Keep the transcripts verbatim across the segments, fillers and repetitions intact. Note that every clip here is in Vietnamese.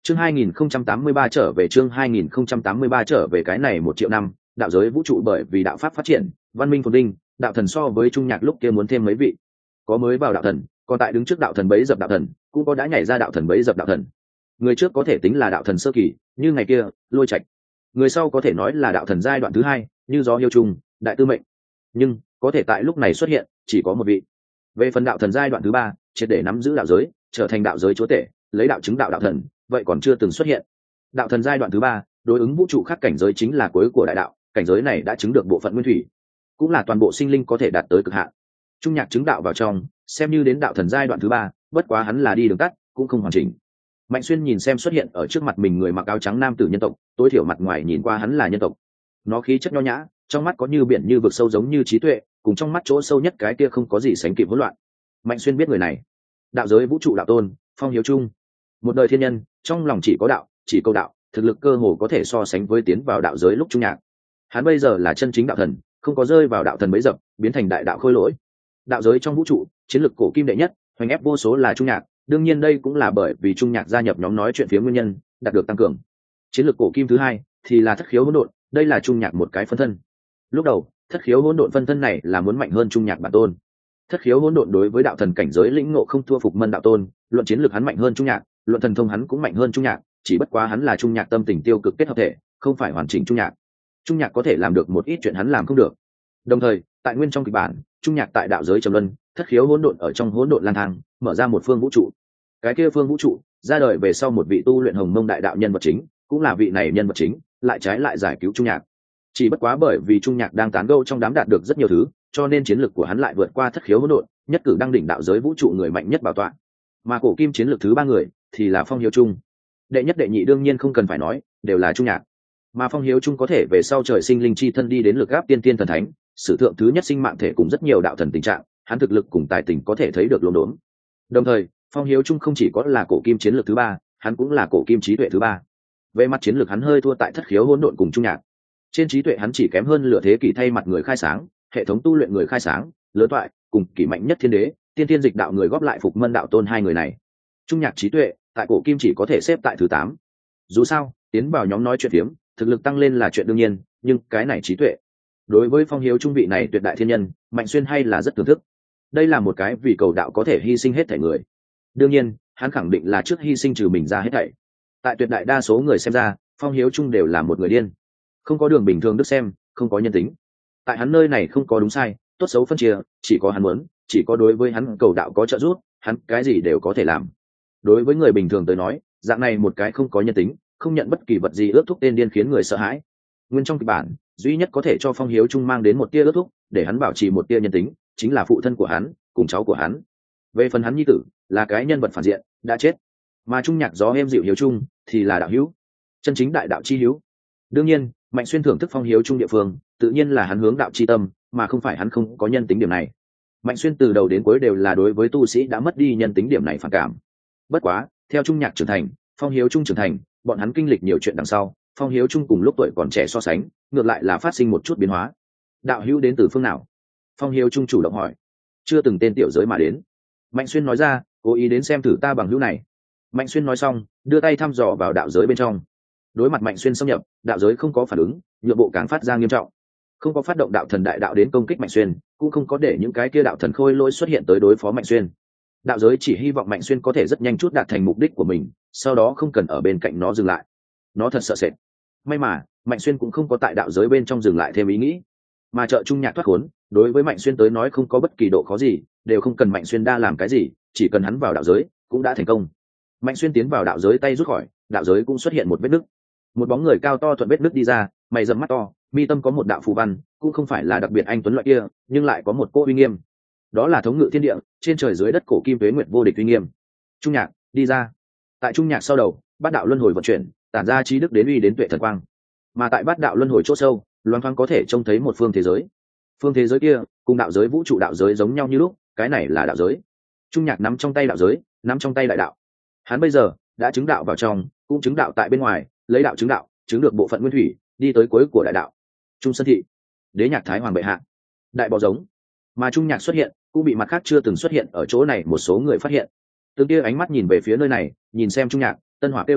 chương hai nghìn không trăm tám mươi ba trở về chương hai nghìn không trăm tám mươi ba trở về cái này một triệu năm, đạo giới vũ trụ bởi vì đạo pháp phát triển, văn minh phồn vinh, đạo thần so với trung nhạc lúc kia muốn thêm mấy vị. Có mới vào đạo thần, còn tại đứng trước đạo thần bấy dập đạo thần, cũng có đã nhảy ra đạo thần bấy dập đạo thần. Người trước có thể tính là đạo thần sơ kỳ, như ngày kia, Lôi Trạch. Người sau có thể nói là đạo thần giai đoạn thứ hai, như Gió Hiêu Trung, Đại Tư Mệnh. Nhưng có thể tại lúc này xuất hiện chỉ có một vị. Về phần đạo thần giai đoạn thứ ba, triệt để nắm giữ đạo giới, trở thành đạo giới chúa tể, lấy đạo chứng đạo đạo thần, vậy còn chưa từng xuất hiện. Đạo thần giai đoạn thứ ba, đối ứng vũ trụ khác cảnh giới chính là cuối của đại đạo, cảnh giới này đã chứng được bộ phận nguyên thủy, cũng là toàn bộ sinh linh có thể đạt tới cực hạn. Trung nhạc chứng đạo vào trong, xem như đến đạo thần giai đoạn thứ ba, bất quá hắn là đi đường tắt, cũng không hoàn chỉnh. Mạnh Xuyên nhìn xem xuất hiện ở trước mặt mình người mặc áo trắng nam tử nhân tộc, tối thiểu mặt ngoài nhìn qua hắn là nhân tộc. Nó khí chất nho nhã, trong mắt có như biển như vực sâu giống như trí tuệ, cùng trong mắt chỗ sâu nhất cái kia không có gì sánh kịp hỗn loạn. Mạnh Xuyên biết người này, đạo giới vũ trụ đạo tôn, Phong Hiếu Trung. Một đời thiên nhân, trong lòng chỉ có đạo, chỉ câu đạo, thực lực cơ hồ có thể so sánh với tiến vào đạo giới lúc trung nhạc. Hắn bây giờ là chân chính đạo thần, không có rơi vào đạo thần bấy dập, biến thành đại đạo khôi lỗi. Đạo giới trong vũ trụ, chiến lực cổ kim đệ nhất, hoành ép vô số là trung nhạc, đương nhiên đây cũng là bởi vì trung nhạc gia nhập nhóm nói chuyện phía nguyên nhân, đạt được tăng cường. Chiến lược cổ kim thứ hai thì là thất khiếu hỗn độn, đây là trung nhạc một cái phân thân. Lúc đầu, thất khiếu hỗn độn phân thân này là muốn mạnh hơn trung nhạc bản tôn. Thất khiếu hỗn độn đối với đạo thần cảnh giới lĩnh ngộ không thua Phục Mân đạo tôn, luận chiến lược hắn mạnh hơn trung nhạc, luận thần thông hắn cũng mạnh hơn trung nhạc, chỉ bất quá hắn là trung nhạc tâm tình tiêu cực kết hợp thể, không phải hoàn chỉnh trung nhạc. Trung nhạc có thể làm được một ít chuyện hắn làm không được. Đồng thời, tại nguyên trong kịch bản, trung nhạc tại đạo giới trầm luân, thất khiếu hỗn độn ở trong hỗn độn lang thang, mở ra một phương vũ trụ. Cái kia phương vũ trụ ra đời về sau một vị tu luyện hồng mông đại đạo nhân vật chính, cũng là vị này nhân vật chính lại trái lại giải cứu trung nhạc. Chỉ bất quá bởi vì trung nhạc đang tán gẫu trong đám đạt được rất nhiều thứ, cho nên chiến lược của hắn lại vượt qua thất khiếu hỗn độn, nhất cử đăng đỉnh đạo giới vũ trụ người mạnh nhất bảo tọa. Mà cổ kim chiến lược thứ ba người thì là Phong Hiếu Trung. Đệ nhất đệ nhị đương nhiên không cần phải nói, đều là trung nhạc. Mà Phong Hiếu Trung có thể về sau trời sinh linh chi thân đi đến lực áp tiên tiên thần thánh, sử thượng thứ nhất sinh mạng thể cùng rất nhiều đạo thần tình trạng, hắn thực lực cùng tài tình có thể thấy được luống đốn. Đồng thời, Phong Hiếu Trung không chỉ có là cổ kim chiến lược thứ ba, hắn cũng là cổ kim trí tuệ thứ ba. Về mặt chiến lược hắn hơi thua tại thất khiếu hỗn độn cùng trung nhạc. Trên trí tuệ hắn chỉ kém hơn lửa thế kỷ thay mặt người khai sáng, hệ thống tu luyện người khai sáng, lớn toại, cùng kỷ mạnh nhất thiên đế, tiên tiên dịch đạo người góp lại Phục Mân đạo tôn hai người này. Trung nhạc trí tuệ, tại cổ kim chỉ có thể xếp tại thứ tám. Dù sao, tiến vào nhóm nói chuyện phiếm, thực lực tăng lên là chuyện đương nhiên, nhưng cái này trí tuệ. Đối với Phong Hiếu Trung vị này tuyệt đại thiên nhân, Mạnh Xuyên hay là rất thưởng thức. Đây là một cái vì cầu đạo có thể hy sinh hết thảy người. Đương nhiên, hắn khẳng định là trước hy sinh trừ mình ra hết thảy. Tại tuyệt đại đa số người xem ra, Phong Hiếu Trung đều là một người điên, không có đường bình thường đức xem, không có nhân tính. Tại hắn nơi này không có đúng sai, tốt xấu phân chia, chỉ có hắn muốn, chỉ có đối với hắn cầu đạo có trợ giúp, hắn cái gì đều có thể làm. Đối với người bình thường tới nói, dạng này một cái không có nhân tính, không nhận bất kỳ vật gì ước thúc tên điên khiến người sợ hãi. Nguyên trong kịch bản, duy nhất có thể cho Phong Hiếu Trung mang đến một tia ước thúc, để hắn bảo trì một tia nhân tính, chính là phụ thân của hắn, cùng cháu của hắn. Về phần hắn nhi tử, là cái nhân vật phản diện, đã chết. Mà trung nhạc Gió êm dịu Hiếu Trung thì là đạo hữu, chân chính đại đạo chi hữu. Đương nhiên, Mạnh Xuyên thưởng thức Phong Hiếu Trung địa phương, tự nhiên là hắn hướng đạo chi tâm, mà không phải hắn không có nhân tính điểm này. Mạnh Xuyên từ đầu đến cuối đều là đối với tu sĩ đã mất đi nhân tính điểm này phản cảm. Bất quá, theo trung nhạc trưởng thành, Phong Hiếu Trung trưởng thành, bọn hắn kinh lịch nhiều chuyện đằng sau, Phong Hiếu Trung cùng lúc tuổi còn trẻ so sánh, ngược lại là phát sinh một chút biến hóa. Đạo hữu đến từ phương nào? Phong Hiếu Trung chủ động hỏi. Chưa từng tên tiểu giới mà đến. Mạnh Xuyên nói ra, cố ý đến xem thử ta bằng hữu này. Mạnh Xuyên nói xong, đưa tay thăm dò vào đạo giới bên trong. Đối mặt Mạnh Xuyên xâm nhập, đạo giới không có phản ứng, nhượng bộ càng phát ra nghiêm trọng. Không có phát động đạo thần đại đạo đến công kích Mạnh Xuyên, cũng không có để những cái kia đạo thần khôi lỗi xuất hiện tới đối phó Mạnh Xuyên. Đạo giới chỉ hy vọng Mạnh Xuyên có thể rất nhanh chút đạt thành mục đích của mình, sau đó không cần ở bên cạnh nó dừng lại. Nó thật sợ sệt. May mà, Mạnh Xuyên cũng không có tại đạo giới bên trong dừng lại thêm ý nghĩ, mà trợ trung nhạc thoát khốn, đối với Mạnh Xuyên tới nói không có bất kỳ độ khó gì, đều không cần Mạnh Xuyên đa làm cái gì, chỉ cần hắn vào đạo giới, cũng đã thành công. Mạnh Xuyên tiến vào đạo giới tay rút khỏi, đạo giới cũng xuất hiện một vết nứt. Một bóng người cao to thuận vết nứt đi ra, mày rậm mắt to, mi tâm có một đạo phù văn, cũng không phải là đặc biệt anh tuấn loại kia, nhưng lại có một cỗ uy nghiêm. Đó là thống ngự thiên địa, trên trời dưới đất cổ kim tuế nguyệt vô địch uy nghiêm. Trung nhạc, đi ra. Tại trung nhạc sau đầu, bát đạo luân hồi vận chuyển, tản ra trí đức đến uy đến tuệ thần quang. Mà tại bát đạo luân hồi chỗ sâu, loáng thoáng có thể trông thấy một phương thế giới. Phương thế giới kia, cùng đạo giới vũ trụ đạo giới giống nhau như lúc, cái này là đạo giới. Trung nhạc nắm trong tay đạo giới, nắm trong tay đại đạo. Hắn bây giờ đã chứng đạo vào trong, cũng chứng đạo tại bên ngoài, lấy đạo chứng đạo, chứng được bộ phận nguyên thủy, đi tới cuối của đại đạo. Trung Sơn thị, đế nhạc thái hoàng bệ hạ, đại bò giống. Mà trung nhạc xuất hiện, cũng bị mặt khác chưa từng xuất hiện ở chỗ này một số người phát hiện. Từng kia ánh mắt nhìn về phía nơi này, nhìn xem trung nhạc, tân hỏa kêu to,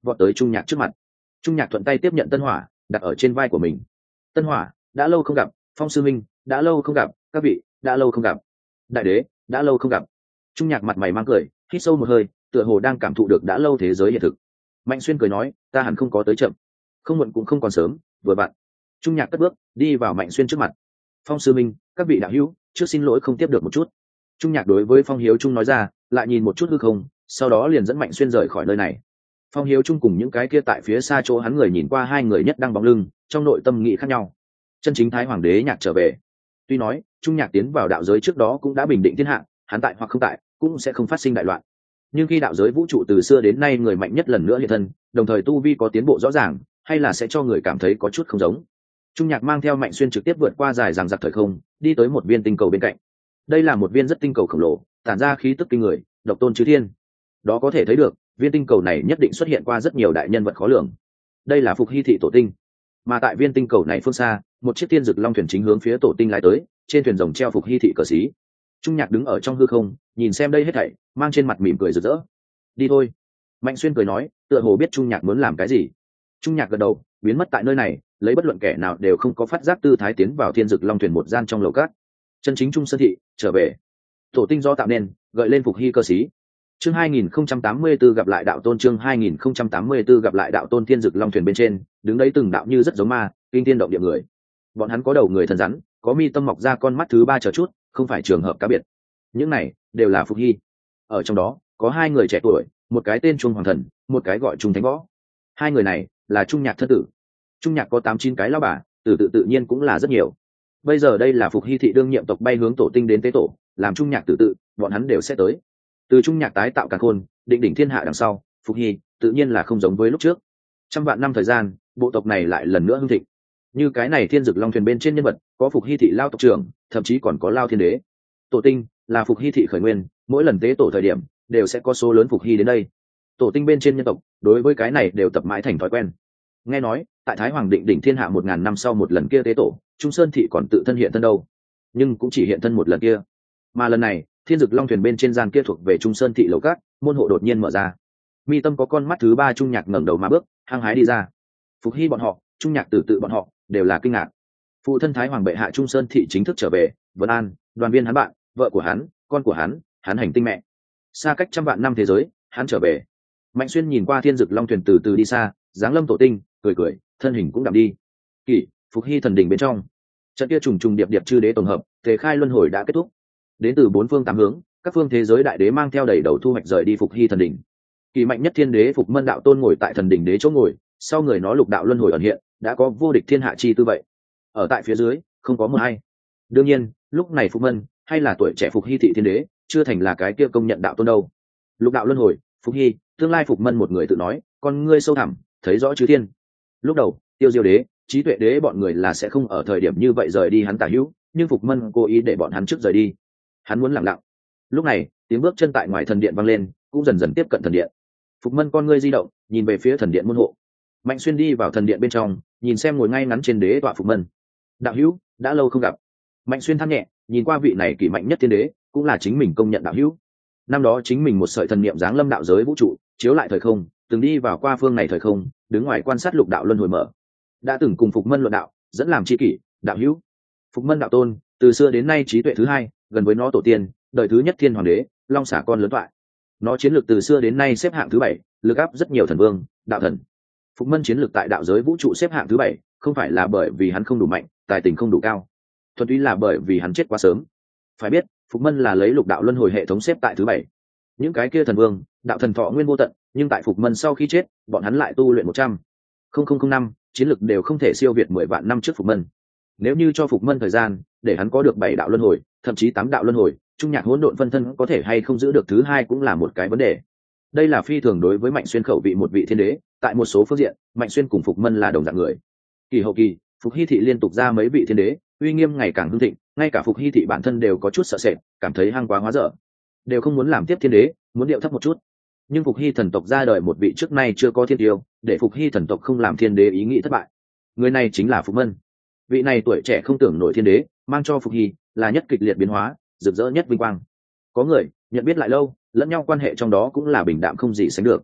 vọt tới Trung Nhạc trước mặt. Trung Nhạc thuận tay tiếp nhận Tân Hỏa, đặt ở trên vai của mình. Tân Hỏa, đã lâu không gặp. Phong sư minh, đã lâu không gặp. Các vị, đã lâu không gặp. Đại đế, đã lâu không gặp. Trung Nhạc mặt mày mang cười, hít sâu một hơi, tựa hồ đang cảm thụ được đã lâu thế giới hiện thực. Mạnh Xuyên cười nói, ta hẳn không có tới chậm, không muộn cũng không còn sớm, vừa vặn. Trung Nhạc cất bước đi vào Mạnh Xuyên trước mặt. Phong sư minh, các vị đạo hữu, trước xin lỗi không tiếp được một chút. Trung Nhạc đối với Phong Hiếu Trung nói ra, lại nhìn một chút hư không, sau đó liền dẫn Mạnh Xuyên rời khỏi nơi này. Phong Hiếu Trung cùng những cái kia tại phía xa chỗ hắn người nhìn qua hai người nhất đang bóng lưng, trong nội tâm nghĩ khác nhau. Chân chính Thái Hoàng đế Nhạc trở về. Tuy nói Trung Nhạc tiến vào đạo giới trước đó cũng đã bình định thiên hạ, hắn tại hoặc không tại cũng sẽ không phát sinh đại loạn. Nhưng khi đạo giới vũ trụ từ xưa đến nay người mạnh nhất lần nữa hiện thân, đồng thời tu vi có tiến bộ rõ ràng, hay là sẽ cho người cảm thấy có chút không giống. Trung Nhạc mang theo Mạnh Xuyên trực tiếp vượt qua dài dằng dặc thời không, đi tới một viên tinh cầu bên cạnh. Đây là một viên rất tinh cầu khổng lồ, tản ra khí tức kinh người, độc tôn chư thiên. Đó có thể thấy được, viên tinh cầu này nhất định xuất hiện qua rất nhiều đại nhân vật khó lường. Đây là Phục Hy thị tổ tinh. Mà tại viên tinh cầu này phương xa, một chiếc thiên dực long thuyền chính hướng phía tổ tinh lái tới, trên thuyền rồng treo Phục Hy thị cờ xí. Trung Nhạc đứng ở trong hư không, nhìn xem đây hết thảy, mang trên mặt mỉm cười rực rỡ. Đi thôi. Mạnh Xuyên cười nói, tựa hồ biết Trung Nhạc muốn làm cái gì. Trung Nhạc gật đầu, biến mất tại nơi này, lấy bất luận kẻ nào đều không có phát giác tư thái tiến vào thiên dực long thuyền một gian trong lầu cát. Chân chính Trung Sơn thị trở về. Tổ tinh do tạo nên, gợi lên Phục Hy cơ sĩ. Chương hai nghìn không trăm tám mươi tư gặp lại đạo tôn. Chương hai nghìn không trăm tám mươi tư gặp lại đạo tôn. Thiên dực long thuyền bên trên, đứng đấy từng đạo như rất giống ma, kinh thiên động địa người. Bọn hắn có đầu người thần rắn, có mi tâm mọc ra con mắt thứ ba chờ chút, không phải trường hợp cá biệt. Những này đều là Phục Hy. Ở trong đó có hai người trẻ tuổi, một cái tên Trung Hoàng Thần, một cái gọi Trung Thánh Võ. Hai người này là Trung Nhạc thân tử. Trung Nhạc có tám chín cái lão bà, tử tự tự nhiên cũng là rất nhiều. Bây giờ đây là Phục Hy thị đương nhiệm tộc bay hướng tổ tinh đến tế tổ, làm Trung Nhạc tử tự, bọn hắn đều sẽ tới. Từ Trung Nhạc tái tạo càn khôn, định đỉnh thiên hạ đằng sau, Phục Hy tự nhiên là không giống với lúc trước. Trăm vạn năm thời gian, bộ tộc này lại lần nữa hưng thịnh. Như cái này thiên dực long thuyền bên trên nhân vật, có Phục Hy thị lao tộc trưởng, thậm chí còn có lao thiên đế. Tổ tinh là Phục Hy thị khởi nguyên, mỗi lần tế tổ thời điểm đều sẽ có số lớn Phục Hy đến đây. Tổ tinh bên trên nhân tộc đối với cái này đều tập mãi thành thói quen. Nghe nói tại Thái Hoàng định đỉnh thiên hạ một ngàn năm sau một lần kia tế tổ, Trung Sơn thị còn tự thân hiện thân đâu, nhưng cũng chỉ hiện thân một lần kia. Mà lần này thiên dực long thuyền bên trên gian kia thuộc về Trung Sơn thị lầu cát, môn hộ đột nhiên mở ra. Mi tâm có con mắt thứ ba Trung Nhạc ngẩng đầu mà bước, hăng hái đi ra. Phục Hy bọn họ, Trung Nhạc tử tự bọn họ đều là kinh ngạc. Phụ thân Thái Hoàng bệ hạ Trung Sơn thị chính thức trở về, Vân An, đoàn viên hắn bạn, vợ của hắn, con của hắn, hắn hành tinh mẹ. Xa cách trăm vạn năm thế giới, hắn trở về. Mạnh Xuyên nhìn qua thiên dực long thuyền từ từ đi xa, giáng lâm tổ tinh, cười cười, thân hình cũng đạm đi. Kỷ, Phục Hy thần đình bên trong, trận kia trùng trùng điệp điệp chư đế tổng hợp, thể khai luân hồi đã kết thúc. Đến từ bốn phương tám hướng, các phương thế giới đại đế mang theo đầy đầu thu hoạch rời đi Phục Hy thần đình. Kỳ mạnh nhất thiên đế Phục Mân đạo tôn ngồi tại thần đình đế chỗ ngồi, sau người nó lục đạo luân hồi ẩn hiện, đã có vô địch thiên hạ chi tư vậy. Ở tại phía dưới, không có một hay. Đương nhiên, lúc này Phục Mân hay là tuổi trẻ Phục Hy thị thiên đế, chưa thành là cái kia công nhận đạo tôn đâu. Lục đạo luân hồi, Phục Hy, tương lai Phục Mân một người tự nói, con ngươi sâu thẳm, thấy rõ chư thiên. Lúc đầu, Tiêu Diêu đế, Trí Tuệ đế bọn người là sẽ không ở thời điểm như vậy rời đi hắn tả hữu, nhưng Phục Mân cố ý để bọn hắn trước rời đi. Hắn muốn lặng lặng. Lúc này, tiếng bước chân tại ngoài thần điện vang lên, cũng dần dần tiếp cận thần điện. Phục Mân con ngươi di động, nhìn về phía thần điện môn hộ. Mạnh Xuyên đi vào thần điện bên trong, nhìn xem ngồi ngay ngắn trên đế tọa Phục Mân. Đạo hữu, đã lâu không gặp. Mạnh Xuyên than nhẹ, nhìn qua vị này kỳ mạnh nhất thiên đế, cũng là chính mình công nhận đạo hữu. Năm đó chính mình một sợi thần niệm giáng lâm đạo giới vũ trụ, chiếu lại thời không, từng đi vào qua phương này thời không, đứng ngoài quan sát lục đạo luân hồi mở. Đã từng cùng Phục Mân luận đạo, dẫn làm tri kỷ, đạo hữu. Phục Mân đạo tôn, từ xưa đến nay trí tuệ thứ hai, gần với nó tổ tiên, đời thứ nhất thiên hoàng đế, long xả con lớn thoại. Nó chiến lược từ xưa đến nay xếp hạng thứ bảy, lực áp rất nhiều thần vương, đạo thần. Phục Mân chiến lược tại đạo giới vũ trụ xếp hạng thứ bảy, không phải là bởi vì hắn không đủ mạnh, tài tình không đủ cao, thuần túy là bởi vì hắn chết quá sớm. Phải biết, Phục Mân là lấy lục đạo luân hồi hệ thống xếp tại thứ bảy. Những cái kia thần vương, đạo thần thọ nguyên vô tận, nhưng tại Phục Mân sau khi chết, bọn hắn lại tu luyện một trăm linh năm, chiến lược đều không thể siêu việt mười vạn năm trước Phục Mân. Nếu như cho Phục Mân thời gian, để hắn có được bảy đạo luân hồi, thậm chí tám đạo luân hồi, Trung Nhạc hỗn độn phân thân có thể hay không giữ được thứ hai cũng là một cái vấn đề. Đây là phi thường đối với Mạnh Xuyên khẩu vị một vị thiên đế, tại một số phương diện, Mạnh Xuyên cùng Phục Mân là đồng dạng người. Kỳ hậu kỳ, Phục Hy thị liên tục ra mấy vị thiên đế, uy nghiêm ngày càng hưng thịnh, ngay cả Phục Hy thị bản thân đều có chút sợ sệt, cảm thấy hăng quá hóa dở, đều không muốn làm tiếp thiên đế, muốn điệu thấp một chút. Nhưng Phục Hy thần tộc ra đời một vị trước nay chưa có thiên tiêu, để Phục Hy thần tộc không làm thiên đế ý nghĩ thất bại. Người này chính là Phục Mân. Vị này tuổi trẻ không tưởng nổi thiên đế, mang cho Phục Hy là nhất kịch liệt biến hóa, rực rỡ nhất vinh quang. Có người nhận biết lại lâu, lẫn nhau quan hệ trong đó cũng là bình đạm không gì sánh được.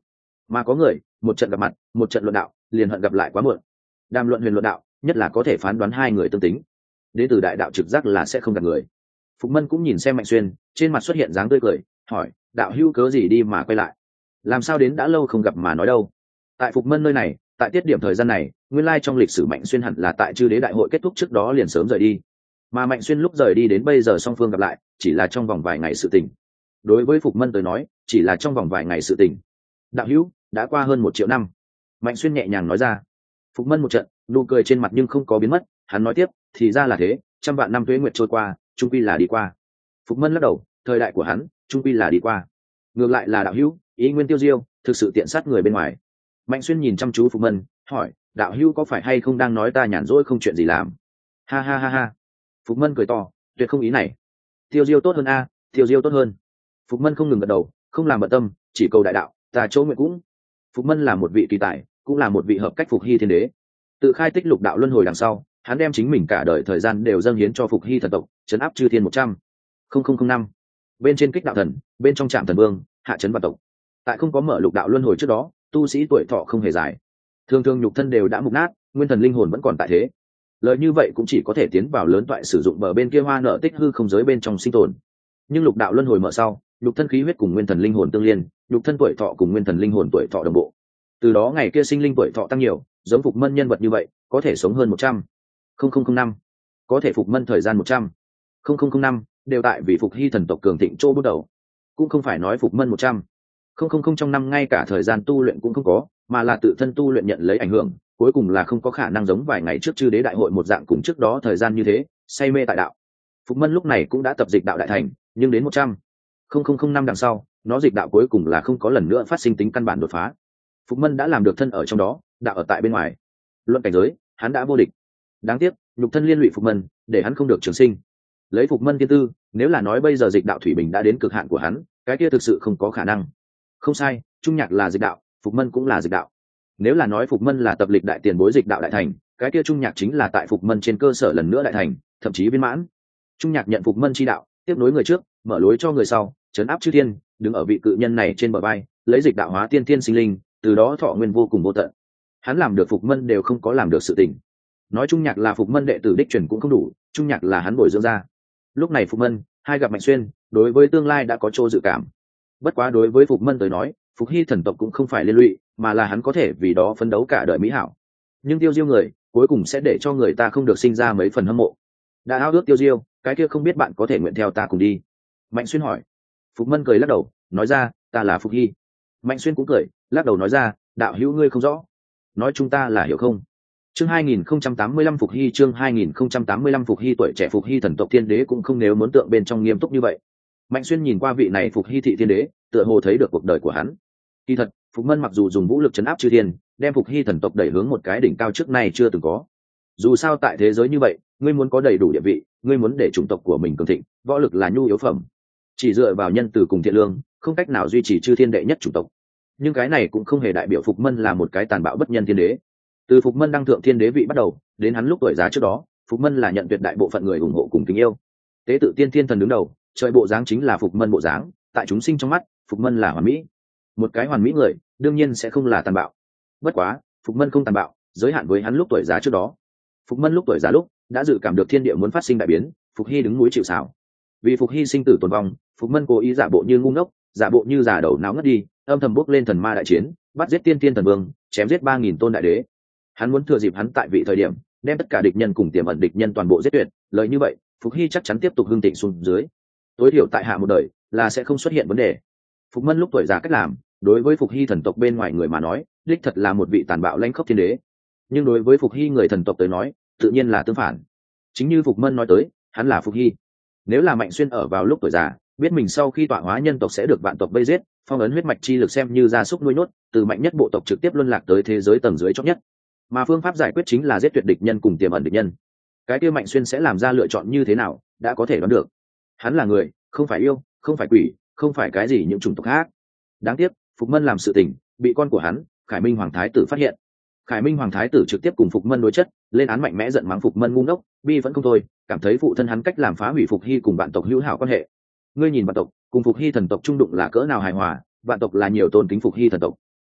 mà có người một trận gặp mặt một trận luận đạo liền hận gặp lại quá muộn. Đàm luận huyền luận đạo nhất là có thể phán đoán hai người tương tính, đến từ đại đạo trực giác là sẽ không gặp người. Phục Mân cũng nhìn xem Mạnh Xuyên, trên mặt xuất hiện dáng tươi cười, hỏi đạo hữu cớ gì đi mà quay lại, làm sao đến đã lâu không gặp mà nói đâu. Tại Phục Mân nơi này, tại tiết điểm thời gian này, nguyên lai trong lịch sử Mạnh Xuyên hẳn là tại chư đế đại hội kết thúc trước đó liền sớm rời đi, mà Mạnh Xuyên lúc rời đi đến bây giờ song phương gặp lại chỉ là trong vòng vài ngày sự tình. Đối với Phục Mân tới nói chỉ là trong vòng vài ngày sự tình. Đạo hữu đã qua hơn một triệu năm, Mạnh Xuyên nhẹ nhàng nói ra. Phục Mân một trận nụ cười trên mặt nhưng không có biến mất, hắn nói tiếp, thì ra là thế, trăm vạn năm tuế nguyệt trôi qua trung quy là đi qua. Phục Mân lắc đầu, thời đại của hắn trung quy là đi qua. Ngược lại là đạo hữu ý nguyên tiêu diêu, thực sự tiện sát người bên ngoài. Mạnh Xuyên nhìn chăm chú Phục Mân, hỏi đạo hữu có phải hay không đang nói ta nhàn rỗi không chuyện gì làm? Ha ha ha ha. Phục Mân cười to, tuyệt không ý này. Tiêu diêu tốt hơn a, tiêu diêu tốt hơn. Phục Mân không ngừng gật đầu, không làm bận tâm, chỉ cầu đại đạo, ta chỗ nguyện cũng. Phục Mân là một vị kỳ tài, cũng là một vị hợp cách Phục Hy thiên đế. Tự khai tích lục đạo luân hồi đằng sau, hắn đem chính mình cả đời thời gian đều dâng hiến cho Phục Hy thần tộc, trấn áp chư thiên một trăm không không không năm. Bên trên kích đạo thần, bên trong trạm thần vương, hạ trấn vạn tộc. Tại không có mở lục đạo luân hồi trước đó, tu sĩ tuổi thọ không hề dài, thường thường nhục thân đều đã mục nát, nguyên thần linh hồn vẫn còn tại thế. Lời như vậy cũng chỉ có thể tiến vào lớn toại sử dụng bờ bên kia hoa nợ tích hư không giới bên trong sinh tồn. Nhưng lục đạo luân hồi mở sau, nhục thân khí huyết cùng nguyên thần linh hồn tương liên, nhục thân tuổi thọ cùng nguyên thần linh hồn tuổi thọ đồng bộ. Từ đó ngày kia sinh linh tuổi thọ tăng nhiều, giống Phục Mân nhân vật như vậy có thể sống hơn một trăm không không không năm, có thể Phục Mân thời gian một trăm không không không năm đều tại vì Phục Hy thần tộc cường thịnh chỗ bước đầu. Cũng không phải nói Phục Mân một trăm không không không trong năm ngay cả thời gian tu luyện cũng không có, mà là tự thân tu luyện nhận lấy ảnh hưởng, cuối cùng là không có khả năng giống vài ngày trước chư đế đại hội một dạng cùng trước đó thời gian như thế say mê tại đạo. Phục Mân lúc này cũng đã tập dịch đạo đại thành, nhưng đến một trăm không không không năm đằng sau, nó dịch đạo cuối cùng là không có lần nữa phát sinh tính căn bản đột phá. Phục Mân đã làm được thân ở trong đó, đạo ở tại bên ngoài. Luận cảnh giới, hắn đã vô địch. Đáng tiếc, nhục thân liên lụy Phục Mân, để hắn không được trường sinh. Lấy Phục Mân tiên tư, nếu là nói bây giờ dịch đạo thủy bình đã đến cực hạn của hắn, cái kia thực sự không có khả năng. Không sai, Trung Nhạc là dịch đạo, Phục Mân cũng là dịch đạo. Nếu là nói Phục Mân là tập lịch đại tiền bối dịch đạo đại thành, cái kia Trung Nhạc chính là tại Phục Mân trên cơ sở lần nữa đại thành, thậm chí viên mãn. Trung Nhạc nhận Phục Mân chi đạo, tiếp nối người trước, mở lối cho người sau, trấn áp chư thiên, đứng ở vị cự nhân này trên bờ vai, lấy dịch đạo hóa tiên thiên sinh linh, từ đó thọ nguyên vô cùng vô tận. Hắn làm được Phục Mân đều không có làm được sự tình. Nói Trung Nhạc là Phục Mân đệ tử đích truyền cũng không đủ, Trung Nhạc là hắn bồi dưỡng ra. Lúc này Phục Mân hai gặp Mạnh Xuyên, đối với tương lai đã có chỗ dự cảm. Bất quá đối với Phục Mân tới nói, Phục Hy thần tộc cũng không phải liên lụy, mà là hắn có thể vì đó phấn đấu cả đời mỹ hảo. Nhưng tiêu diêu người, cuối cùng sẽ để cho người ta không được sinh ra mấy phần hâm mộ. Đã ao ước tiêu diêu, cái kia không biết bạn có thể nguyện theo ta cùng đi. Mạnh Xuyên hỏi. Phục Mân cười lắc đầu, nói ra, ta là Phục Hy. Mạnh Xuyên cũng cười, lắc đầu nói ra, đạo hữu ngươi không rõ, nói chúng ta là hiểu không. Chương hai nghìn không trăm tám mươi lăm Phục Hy, chương hai nghìn không trăm tám mươi lăm Phục Hy, tuổi trẻ Phục Hy thần tộc thiên đế cũng không nếu muốn tượng bên trong nghiêm túc như vậy. Mạnh Xuyên nhìn qua vị này Phục Hy thị thiên đế, tựa hồ thấy được cuộc đời của hắn. Kỳ thật, Phục Mân mặc dù dùng vũ lực trấn áp chư thiên, đem Phục Hy thần tộc đẩy hướng một cái đỉnh cao trước nay chưa từng có. Dù sao tại thế giới như vậy, ngươi muốn có đầy đủ địa vị, ngươi muốn để chủng tộc của mình cường thịnh, võ lực là nhu yếu phẩm. Chỉ dựa vào nhân từ cùng thiện lương, không cách nào duy trì chư thiên đệ nhất chủng tộc. Nhưng cái này cũng không hề đại biểu Phục Mân là một cái tàn bạo bất nhân thiên đế. Từ Phục Mân đăng thượng thiên đế vị bắt đầu, đến hắn lúc tuổi già trước đó, Phục Mân là nhận tuyệt đại bộ phận người ủng hộ cùng kính yêu. Tế tự tiên thiên thần đứng đầu, trời bộ dáng chính là Phục Mân bộ dáng, tại chúng sinh trong mắt, Phục Mân là hoàn mỹ. Một cái hoàn mỹ người, đương nhiên sẽ không là tàn bạo. Bất quá, Phục Mân không tàn bạo, giới hạn với hắn lúc tuổi già trước đó. Phục Mân lúc tuổi già lúc, đã dự cảm được thiên địa muốn phát sinh đại biến, Phục Hy đứng núi chịu sào. Vì Phục Hy sinh tử tồn vong, Phục Mân cố ý giả bộ như ngu ngốc, giả bộ như già đầu náo ngất đi, âm thầm bước lên thần ma đại chiến, bắt giết tiên tiên thần vương, chém giết ba nghìn tôn đại đế. Hắn muốn thừa dịp hắn tại vị thời điểm, đem tất cả địch nhân cùng tiềm ẩn địch nhân toàn bộ giết tuyệt, lời như vậy, Phục Hy chắc chắn tiếp tục hưng thịnh xuống dưới. Tối thiểu tại hạ một đời là sẽ không xuất hiện vấn đề. Phục Mân lúc tuổi già cách làm, đối với Phục Hy thần tộc bên ngoài người mà nói, đích thật là một vị tàn bạo lãnh khốc thiên đế. Nhưng đối với Phục Hy người thần tộc tới nói, tự nhiên là tương phản. Chính như Phục Mân nói tới, hắn là Phục Hy. Nếu là Mạnh Xuyên ở vào lúc tuổi già, biết mình sau khi tọa hóa nhân tộc sẽ được vạn tộc vây giết, phong ấn huyết mạch chi lực xem như gia súc nuôi nhốt, từ mạnh nhất bộ tộc trực tiếp luân lạc tới thế giới tầng dưới chót nhất. Mà phương pháp giải quyết chính là giết tuyệt địch nhân cùng tiềm ẩn địch nhân. Cái kia Mạnh Xuyên sẽ làm ra lựa chọn như thế nào, đã có thể đoán được. Hắn là người, không phải yêu, không phải quỷ, không phải cái gì những chủng tộc khác. Đáng tiếc, Phục Mân làm sự tình, bị con của hắn, Khải Minh Hoàng Thái tử phát hiện. Khải Minh Hoàng Thái tử trực tiếp cùng Phục Mân đối chất, lên án mạnh mẽ giận mắng Phục Mân ngu ngốc, bi vẫn không thôi, cảm thấy phụ thân hắn cách làm phá hủy Phục Hy cùng vạn tộc hữu hảo quan hệ. Ngươi nhìn vạn tộc cùng Phục Hy thần tộc trung đụng là cỡ nào hài hòa, vạn tộc là nhiều tôn kính Phục Hy thần tộc.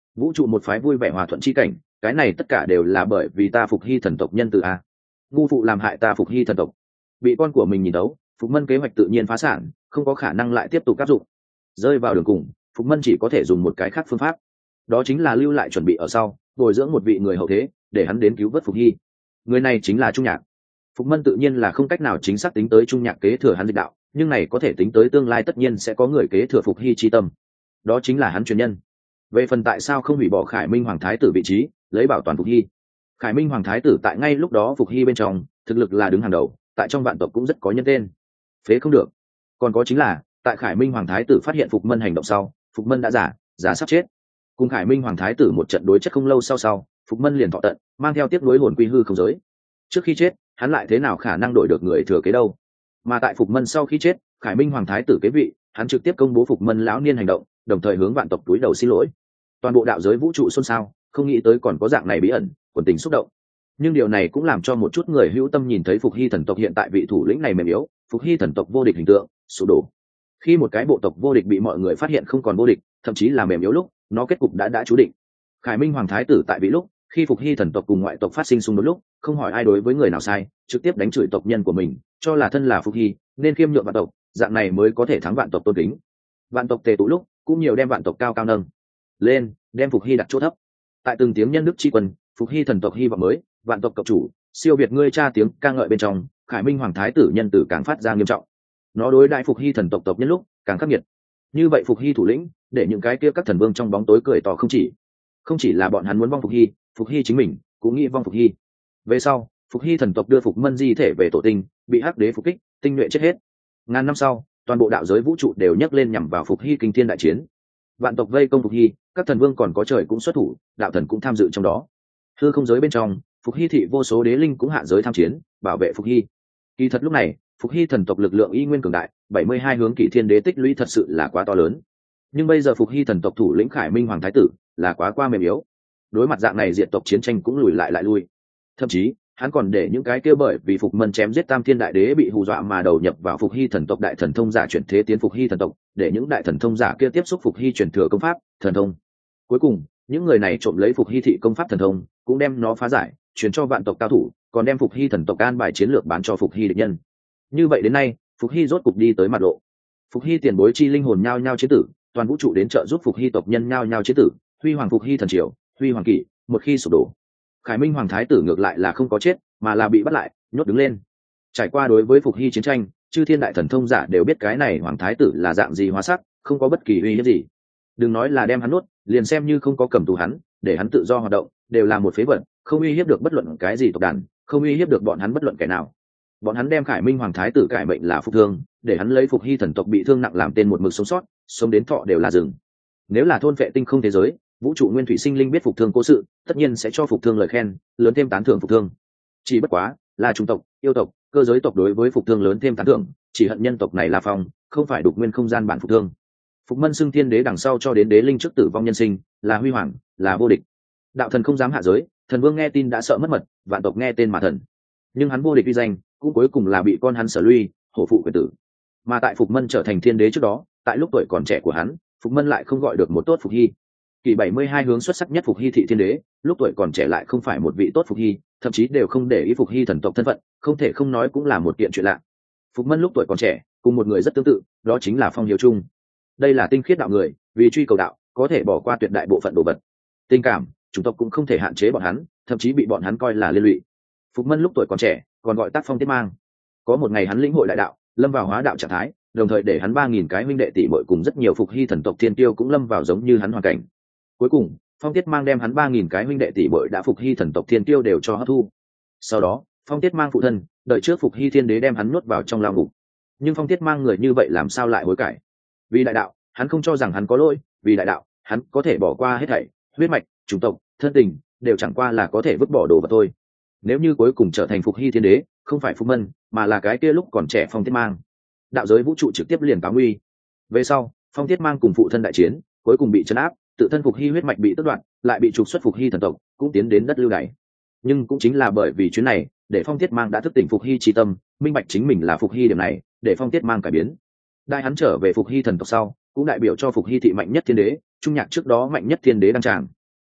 vũ trụ một phái vui vẻ hòa thuận chi cảnh, cái này tất cả đều là bởi vì ta Phục Hy thần tộc nhân từ a. Ngu phụ làm hại ta Phục Hy thần tộc, bị con của mình nhìn đấu, Phục Mân kế hoạch tự nhiên phá sản, không có khả năng lại tiếp tục áp dụng. Rơi vào đường cùng, Phục Mân chỉ có thể dùng một cái khác phương pháp, đó chính là lưu lại chuẩn bị ở sau, bồi dưỡng một vị người hậu thế để hắn đến cứu vớt Phục Hy. Người này chính là Trung Nhạc. Phục Mân tự nhiên là không cách nào chính xác tính tới Trung Nhạc kế thừa hắn dịch đạo, nhưng này có thể tính tới tương lai tất nhiên sẽ có người kế thừa Phục Hy chi tâm, đó chính là hắn truyền nhân. Về phần tại sao không hủy bỏ Khải Minh Hoàng Thái tử vị trí, lấy bảo toàn Phục Hy, Khải Minh Hoàng Thái tử tại ngay lúc đó Phục Hy bên trong thực lực là đứng hàng đầu, tại trong vạn tộc cũng rất có nhân tên, phế không được. Còn có chính là tại Khải Minh Hoàng Thái tử phát hiện Phục Mân hành động sau, Phục Mân đã giả giả sắp chết, cùng Khải Minh Hoàng Thái tử một trận đối chất không lâu sau sau, Phục Mân liền thọ tận, mang theo tiếc nuối hồn quy hư không giới. Trước khi chết, hắn lại thế nào khả năng đổi được người thừa kế đâu? Mà tại Phục Mân sau khi chết, Khải Minh Hoàng Thái tử kế vị, hắn trực tiếp công bố Phục Mân lão niên hành động, đồng thời hướng vạn tộc túi đầu xin lỗi. Toàn bộ đạo giới vũ trụ xôn xao, không nghĩ tới còn có dạng này bí ẩn, quần tình xúc động. Nhưng điều này cũng làm cho một chút người hữu tâm nhìn thấy Phục Hy thần tộc hiện tại vị thủ lĩnh này mềm yếu, Phục Hy thần tộc vô địch hình tượng sụp đổ. Khi một cái bộ tộc vô địch bị mọi người phát hiện không còn vô địch, thậm chí là mềm yếu lúc, nó kết cục đã đã chú định. Khải Minh Hoàng Thái tử tại vị lúc, khi Phục Hy thần tộc cùng ngoại tộc phát sinh xung đột lúc, không hỏi ai đối với người nào sai, trực tiếp đánh chửi tộc nhân của mình, cho là thân là Phục Hy nên khiêm nhượng vạn tộc, dạng này mới có thể thắng vạn tộc tôn kính. Vạn tộc tề tụ lúc, cũng nhiều đem vạn tộc cao cao nâng lên, đem Phục Hy đặt chỗ thấp. Tại từng tiếng nhân đức tri quân, Phục Hy thần tộc hy vọng mới, vạn tộc cộng chủ, siêu việt ngươi cha tiếng ca ngợi bên trong, Khải Minh Hoàng Thái tử nhân tử càng phát ra nghiêm trọng. Nó đối đại Phục Hy thần tộc tộc nhân lúc càng khắc nghiệt. Như vậy Phục Hy thủ lĩnh, để những cái kia các thần vương trong bóng tối cười to không chỉ. Không chỉ là bọn hắn muốn vong Phục Hy, Phục Hy chính mình cũng nghĩ vong Phục Hy. Về sau, Phục Hy thần tộc đưa Phục Mân di thể về tổ tinh, bị Hắc Đế phục kích, tinh nhuệ chết hết. Ngàn năm sau, toàn bộ đạo giới vũ trụ đều nhấc lên nhằm vào Phục Hy kinh thiên đại chiến. Vạn tộc vây công Phục Hy, các thần vương còn có trời cũng xuất thủ, đạo thần cũng tham dự trong đó. Hư không giới bên trong, Phục Hy thị vô số đế linh cũng hạ giới tham chiến, bảo vệ Phục Hy. Kỳ thật lúc này, Phục Hy thần tộc lực lượng y nguyên cường đại, bảy mươi hai hướng kỷ thiên đế tích lũy thật sự là quá to lớn. Nhưng bây giờ Phục Hy thần tộc thủ lĩnh Khải Minh Hoàng Thái tử là quá qua mềm yếu. Đối mặt dạng này diệt tộc chiến tranh cũng lùi lại lại lui. Thậm chí, hắn còn để những cái kia bởi vì Phục Mân chém giết Tam Thiên Đại Đế bị hù dọa mà đầu nhập vào Phục Hy thần tộc đại thần thông giả chuyển thế tiến Phục Hy thần tộc, để những đại thần thông giả kia tiếp xúc Phục Hy truyền thừa công pháp, thần thông. Cuối cùng, những người này trộm lấy Phục Hy thị công pháp thần thông, cũng đem nó phá giải, truyền cho vạn tộc cao thủ, còn đem Phục Hy thần tộc an bài chiến lược bán cho Phục Hy địch nhân. Như vậy đến nay, Phục Hy rốt cục đi tới mặt lộ. Phục Hy tiền bối chi linh hồn nhao nhao chế tử, toàn vũ trụ đến trợ giúp Phục Hy tộc nhân nhao nhao chế tử, huy hoàng Phục Hy thần triều, huy hoàng kỷ, một khi sụp đổ. Khải Minh Hoàng Thái tử ngược lại là không có chết, mà là bị bắt lại, nhốt đứng lên. Trải qua đối với Phục Hy chiến tranh, chư thiên đại thần thông giả đều biết cái này Hoàng Thái tử là dạng gì hóa sắc, không có bất kỳ uy hiếp gì. Đừng nói là đem hắn nuốt, liền xem như không có cầm tù hắn, để hắn tự do hoạt động, đều là một phế vật, không uy hiếp được bất luận cái gì tộc đàn, không uy hiếp được bọn hắn bất luận kẻ nào. Bọn hắn đem Khải Minh Hoàng Thái tử cải mệnh là Phục Thương, để hắn lấy Phục Hy thần tộc bị thương nặng làm tên một mực sống sót, sống đến thọ đều là rừng. Nếu là thôn vệ tinh không thế giới, vũ trụ nguyên thủy sinh linh biết Phục Thương cố sự, tất nhiên sẽ cho Phục Thương lời khen, lớn thêm tán thưởng Phục Thương. Chỉ bất quá, là chủng tộc, yêu tộc, cơ giới tộc đối với Phục Thương lớn thêm tán thưởng, chỉ hận nhân tộc này là phong, không phải đục nguyên không gian bản Phục Thương. Phục Mân xưng thiên đế đằng sau cho đến đế linh trước tử vong nhân sinh, là huy hoàng, là vô địch. Đạo thần không dám hạ giới, thần vương nghe tin đã sợ mất mật, vạn tộc nghe tên mà thần. Nhưng hắn vô địch uy danh, cũng cuối cùng là bị con hắn Sở Luy, hổ phụ quyền tử. Mà tại Phục Mân trở thành thiên đế trước đó, tại lúc tuổi còn trẻ của hắn, Phục Mân lại không gọi được một tốt Phục Hy. Kỷ bảy mươi hai hướng xuất sắc nhất Phục Hy thị thiên đế, lúc tuổi còn trẻ lại không phải một vị tốt Phục Hy, thậm chí đều không để ý Phục Hy thần tộc thân phận, không thể không nói cũng là một kiện chuyện lạ. Phục Mân lúc tuổi còn trẻ, cùng một người rất tương tự, đó chính là Phong Hiếu Trung. Đây là tinh khiết đạo người, vì truy cầu đạo, có thể bỏ qua tuyệt đại bộ phận đồ vật. Tình cảm, chủng tộc cũng không thể hạn chế bọn hắn, thậm chí bị bọn hắn coi là liên lụy. Phục Mân lúc tuổi còn trẻ, còn gọi tác Phong Tiết Mang. Có một ngày hắn lĩnh hội đại đạo, lâm vào hóa đạo trạng thái, đồng thời để hắn ba nghìn cái huynh đệ tỷ muội cùng rất nhiều Phục Hy thần tộc thiên tiêu cũng lâm vào giống như hắn hoàn cảnh. Cuối cùng, Phong Tiết Mang đem hắn ba nghìn cái huynh đệ tỷ muội đã Phục Hy thần tộc thiên tiêu đều cho hấp thu. Sau đó, Phong Tiết Mang phụ thân, đợi trước Phục Hy thiên đế đem hắn nuốt vào trong lao ngục. Nhưng Phong Tiết Mang người như vậy làm sao lại hối cải? Vì đại đạo, hắn không cho rằng hắn có lỗi, vì đại đạo, hắn có thể bỏ qua hết thảy, huyết mạch, chủng tộc, thân tình, đều chẳng qua là có thể vứt bỏ đồ vật thôi. Nếu như cuối cùng trở thành Phục Hy thiên đế, không phải Phục Mân, mà là cái kia lúc còn trẻ Phong Tiết Mang, đạo giới vũ trụ trực tiếp liền cáo nguy. Về sau, Phong Tiết Mang cùng phụ thân đại chiến, cuối cùng bị trấn áp, tự thân Phục Hy huyết mạch bị tước đoạt, lại bị trục xuất Phục Hy thần tộc, cũng tiến đến đất lưu đày. Nhưng cũng chính là bởi vì chuyến này, để Phong Tiết Mang đã thức tỉnh Phục Hy chi tâm, minh bạch chính mình là Phục Hy điểm này, để Phong Tiết Mang cải biến. Đại hắn trở về Phục Hy thần tộc sau, cũng đại biểu cho Phục Hy thị mạnh nhất thiên đế, Trung Nhạc trước đó mạnh nhất thiên đế đăng tràng,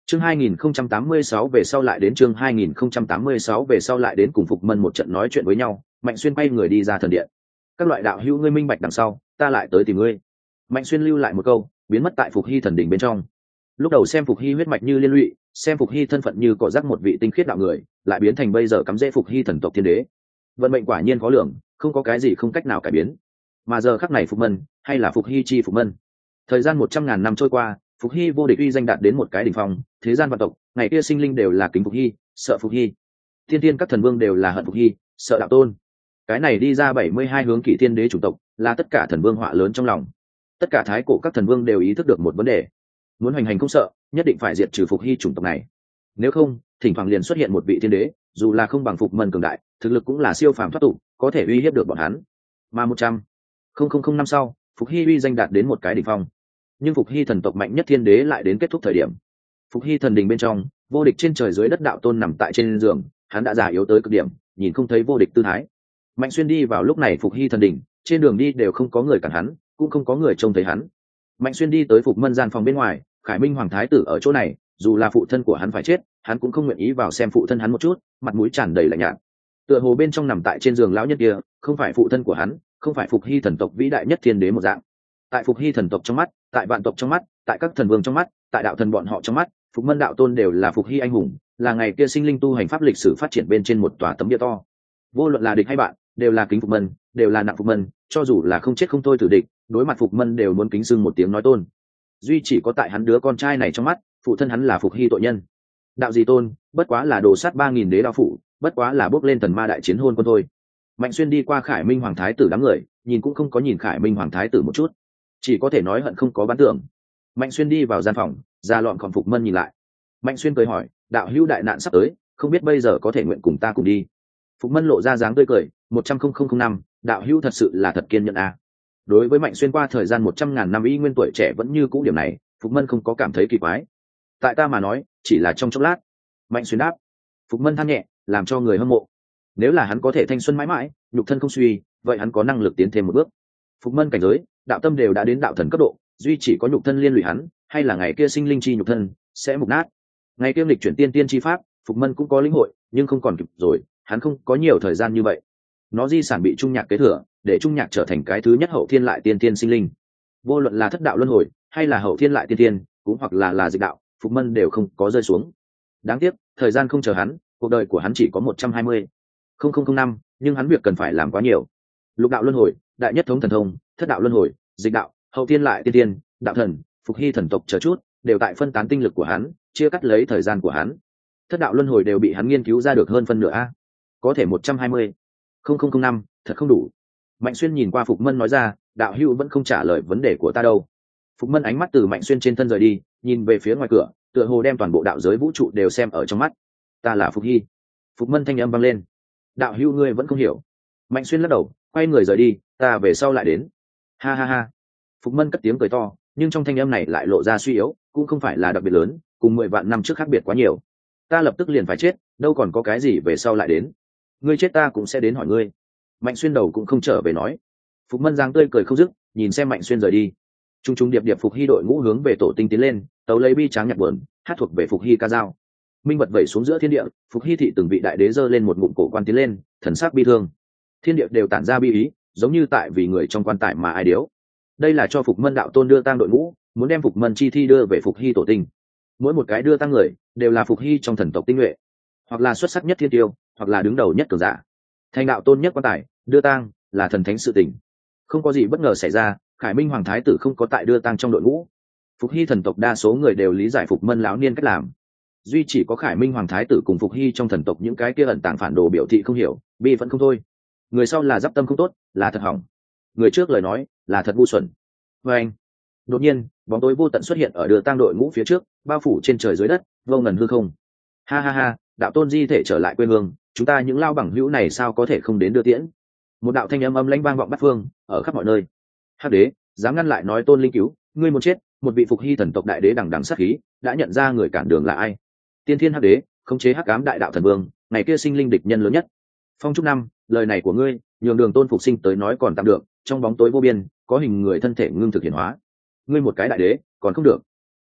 chương hai nghìn không trăm tám mươi sáu về sau lại đến chương hai nghìn không trăm tám mươi sáu về sau lại đến cùng Phục Mân một trận nói chuyện với nhau. Mạnh Xuyên bay người đi ra thần điện. Các loại đạo hữu ngươi minh bạch đằng sau, ta lại tới tìm ngươi. Mạnh Xuyên lưu lại một câu, biến mất tại Phục Hy thần đỉnh bên trong. Lúc đầu xem Phục Hy huyết mạch như liên lụy, xem Phục Hy thân phận như cỏ rác một vị tinh khiết đạo người, lại biến thành bây giờ cắm rễ Phục Hy thần tộc thiên đế. Vận mệnh quả nhiên khó lường, không có cái gì không cách nào cải biến. Mà giờ khắc này Phục Mân, hay là Phục Hy chi Phục Mân. Thời gian một trăm ngàn năm trôi qua, Phục Hy vô địch uy danh đạt đến một cái đỉnh phong, thế gian vạn tộc, ngày kia sinh linh đều là kính Phục Hy, sợ Phục Hy. Thiên tiên các thần vương đều là hận Phục Hy, sợ đạo tôn. Cái này đi ra bảy mươi hai hướng kỷ thiên đế chủng tộc, là tất cả thần vương họa lớn trong lòng. Tất cả thái cổ các thần vương đều ý thức được một vấn đề, muốn hoành hành không sợ, nhất định phải diệt trừ Phục Hy chủng tộc này. Nếu không, thỉnh thoảng liền xuất hiện một vị thiên đế, dù là không bằng Phục Mân cường đại, thực lực cũng là siêu phàm thoát tục, có thể uy hiếp được bọn hắn. Mà một trăm linh năm sau, Phục Hy uy danh đạt đến một cái đỉnh phong. Nhưng Phục Hy thần tộc mạnh nhất thiên đế lại đến kết thúc thời điểm. Phục Hy thần đình bên trong, vô địch trên trời dưới đất đạo tôn nằm tại trên giường, hắn đã già yếu tới cực điểm, nhìn không thấy vô địch tư thái. Mạnh Xuyên đi vào lúc này Phục Hy thần đình, trên đường đi đều không có người cản hắn, cũng không có người trông thấy hắn. Mạnh Xuyên đi tới Phục Mân gian phòng bên ngoài, Khải Minh hoàng thái tử ở chỗ này, dù là phụ thân của hắn phải chết, hắn cũng không nguyện ý vào xem phụ thân hắn một chút, mặt mũi tràn đầy lạnh nhạt. Tựa hồ bên trong nằm tại trên giường lão nhân kia, không phải phụ thân của hắn, không phải Phục Hy thần tộc vĩ đại nhất thiên đế một dạng. Tại Phục Hy thần tộc trong mắt, tại vạn tộc trong mắt, tại các thần vương trong mắt, tại đạo thần bọn họ trong mắt, Phục Mân đạo tôn đều là Phục Hy anh hùng, là ngày kia sinh linh tu hành pháp lịch sử phát triển bên trên một tòa tấm bia to. Vô luận là địch hay bạn, đều là kính Phục Mân, đều là nặng Phục Mân, cho dù là không chết không thôi tử địch, đối mặt Phục Mân đều muốn kính dâng một tiếng nói tôn. Duy chỉ có tại hắn đứa con trai này trong mắt, phụ thân hắn là Phục Hy tội nhân. Đạo gì tôn, bất quá là đồ sát ba nghìn đế đạo phụ, bất quá là bước lên thần ma đại chiến hôn quân thôi. Mạnh Xuyên đi qua Khải Minh hoàng thái tử đám người, nhìn cũng không có nhìn Khải Minh hoàng thái tử một chút, chỉ có thể nói hận không có bán tưởng. Mạnh Xuyên đi vào gian phòng, ra lọn còn Phục Mân nhìn lại. Mạnh Xuyên cười hỏi, đạo hữu đại nạn sắp tới, không biết bây giờ có thể nguyện cùng ta cùng đi. Phục Mân lộ ra dáng tươi cười, một trăm linh năm, đạo hữu thật sự là thật kiên nhẫn à. Đối với Mạnh Xuyên qua thời gian một trăm ngàn năm y nguyên tuổi trẻ vẫn như cũ điểm này, Phục Mân không có cảm thấy kỳ quái. Tại ta mà nói, chỉ là trong chốc lát. Mạnh Xuyên đáp. Phục Mân than nhẹ, làm cho người hâm mộ. Nếu là hắn có thể thanh xuân mãi mãi, nhục thân không suy, vậy hắn có năng lực tiến thêm một bước. Phục Mân cảnh giới, đạo tâm đều đã đến đạo thần cấp độ, duy chỉ có nhục thân liên lụy hắn, hay là ngày kia sinh linh chi nhục thân sẽ mục nát. Ngày kia lịch chuyển tiên tiên chi pháp, Phục Mân cũng có lĩnh hội, nhưng không còn kịp rồi, hắn không có nhiều thời gian như vậy. Nó di sản bị Trung Nhạc kế thừa, để Trung Nhạc trở thành cái thứ nhất hậu thiên lại tiên tiên sinh linh. Vô luận là thất đạo luân hồi, hay là hậu thiên lại tiên tiên, cũng hoặc là là dịch đạo, Phục Mân đều không có rơi xuống. Đáng tiếc, thời gian không chờ hắn, cuộc đời của hắn chỉ có một trăm hai mươi năm, nhưng hắn việc cần phải làm quá nhiều. Lục đạo luân hồi, đại nhất thống thần thông, thất đạo luân hồi, dịch đạo, hậu thiên lại tiên tiên, đạo thần, Phục Hy thần tộc chờ chút, đều tại phân tán tinh lực của hắn, chia cắt lấy thời gian của hắn. Thất đạo luân hồi đều bị hắn nghiên cứu ra được hơn phân nửa a. Có thể một trăm hai mươi năm, thật không đủ. Mạnh Xuyên nhìn qua Phục Mân nói ra, đạo hữu vẫn không trả lời vấn đề của ta đâu. Phục Mân ánh mắt từ Mạnh Xuyên trên thân rời đi, nhìn về phía ngoài cửa, tựa hồ đem toàn bộ đạo giới vũ trụ đều xem ở trong mắt. Ta là Phục Hy. Phục Mân thanh âm vang lên. Đạo hữu ngươi vẫn không hiểu. Mạnh Xuyên lắc đầu, quay người rời đi, ta về sau lại đến. Ha ha ha. Phục Mân cất tiếng cười to, nhưng trong thanh âm này lại lộ ra suy yếu, cũng không phải là đặc biệt lớn, cùng mười vạn năm trước khác biệt quá nhiều. Ta lập tức liền phải chết, đâu còn có cái gì về sau lại đến. Ngươi chết ta cũng sẽ đến hỏi ngươi. Mạnh Xuyên đầu cũng không trở về nói. Phục Mân giang tươi cười không dứt, nhìn xem Mạnh Xuyên rời đi. Trung trung điệp điệp Phục Hy đội ngũ hướng về tổ tinh tiến lên, tấu lấy bi tráng nhạc buồn, hát thuộc về Phục Hy ca dao. Minh vật vẩy xuống giữa thiên địa, Phục Hy thị từng vị đại đế giơ lên một ngụm cổ quan tiến lên, thần sắc bi thương. Thiên địa đều tản ra bi ý, giống như tại vì người trong quan tài mà ai điếu. Đây là cho Phục Mân đạo tôn đưa tang đội ngũ, muốn đem Phục Mân chi thi đưa về Phục Hy tổ tinh. Mỗi một cái đưa tang người đều là Phục Hy trong thần tộc tinh nhuệ, hoặc là xuất sắc nhất thiên tiêu, hoặc là đứng đầu nhất cường giả. Thành đạo tôn nhất quan tài, đưa tang là thần thánh sự tình. Không có gì bất ngờ xảy ra, Khải Minh hoàng thái tử không có tại đưa tang trong đội ngũ. Phục Hy thần tộc đa số người đều lý giải Phục Mân lão niên cách làm. Duy chỉ có Khải Minh hoàng thái tử cùng Phục Hy trong thần tộc những cái kia ẩn tàng phản đồ biểu thị không hiểu, bi vẫn không thôi. Người sau là giáp tâm không tốt, là thật hỏng. Người trước lời nói là thật ngu xuẩn. Và anh, đột nhiên, bóng tối vô tận xuất hiện ở đưa tang đội ngũ phía trước, bao phủ trên trời dưới đất, vô ngần hư không. Ha ha ha, đạo tôn di thể trở lại quê hương, chúng ta những lao bằng hữu này sao có thể không đến đưa tiễn. Một đạo thanh âm âm lãnh vang vọng bát phương, ở khắp mọi nơi. Hắc đế dám ngăn lại nói tôn linh cứu, ngươi muốn chết. Một vị Phục Hy thần tộc đại đế đằng đằng sát khí, đã nhận ra người cản đường là ai. Tiên thiên hắc đế, khống chế hắc ám đại đạo thần vương, ngày kia sinh linh địch nhân lớn nhất. Phong trúc năm, lời này của ngươi nhường đường tôn phục sinh tới nói còn tạm được, trong bóng tối vô biên có hình người thân thể ngưng thực hiện hóa. Ngươi một cái đại đế còn không được.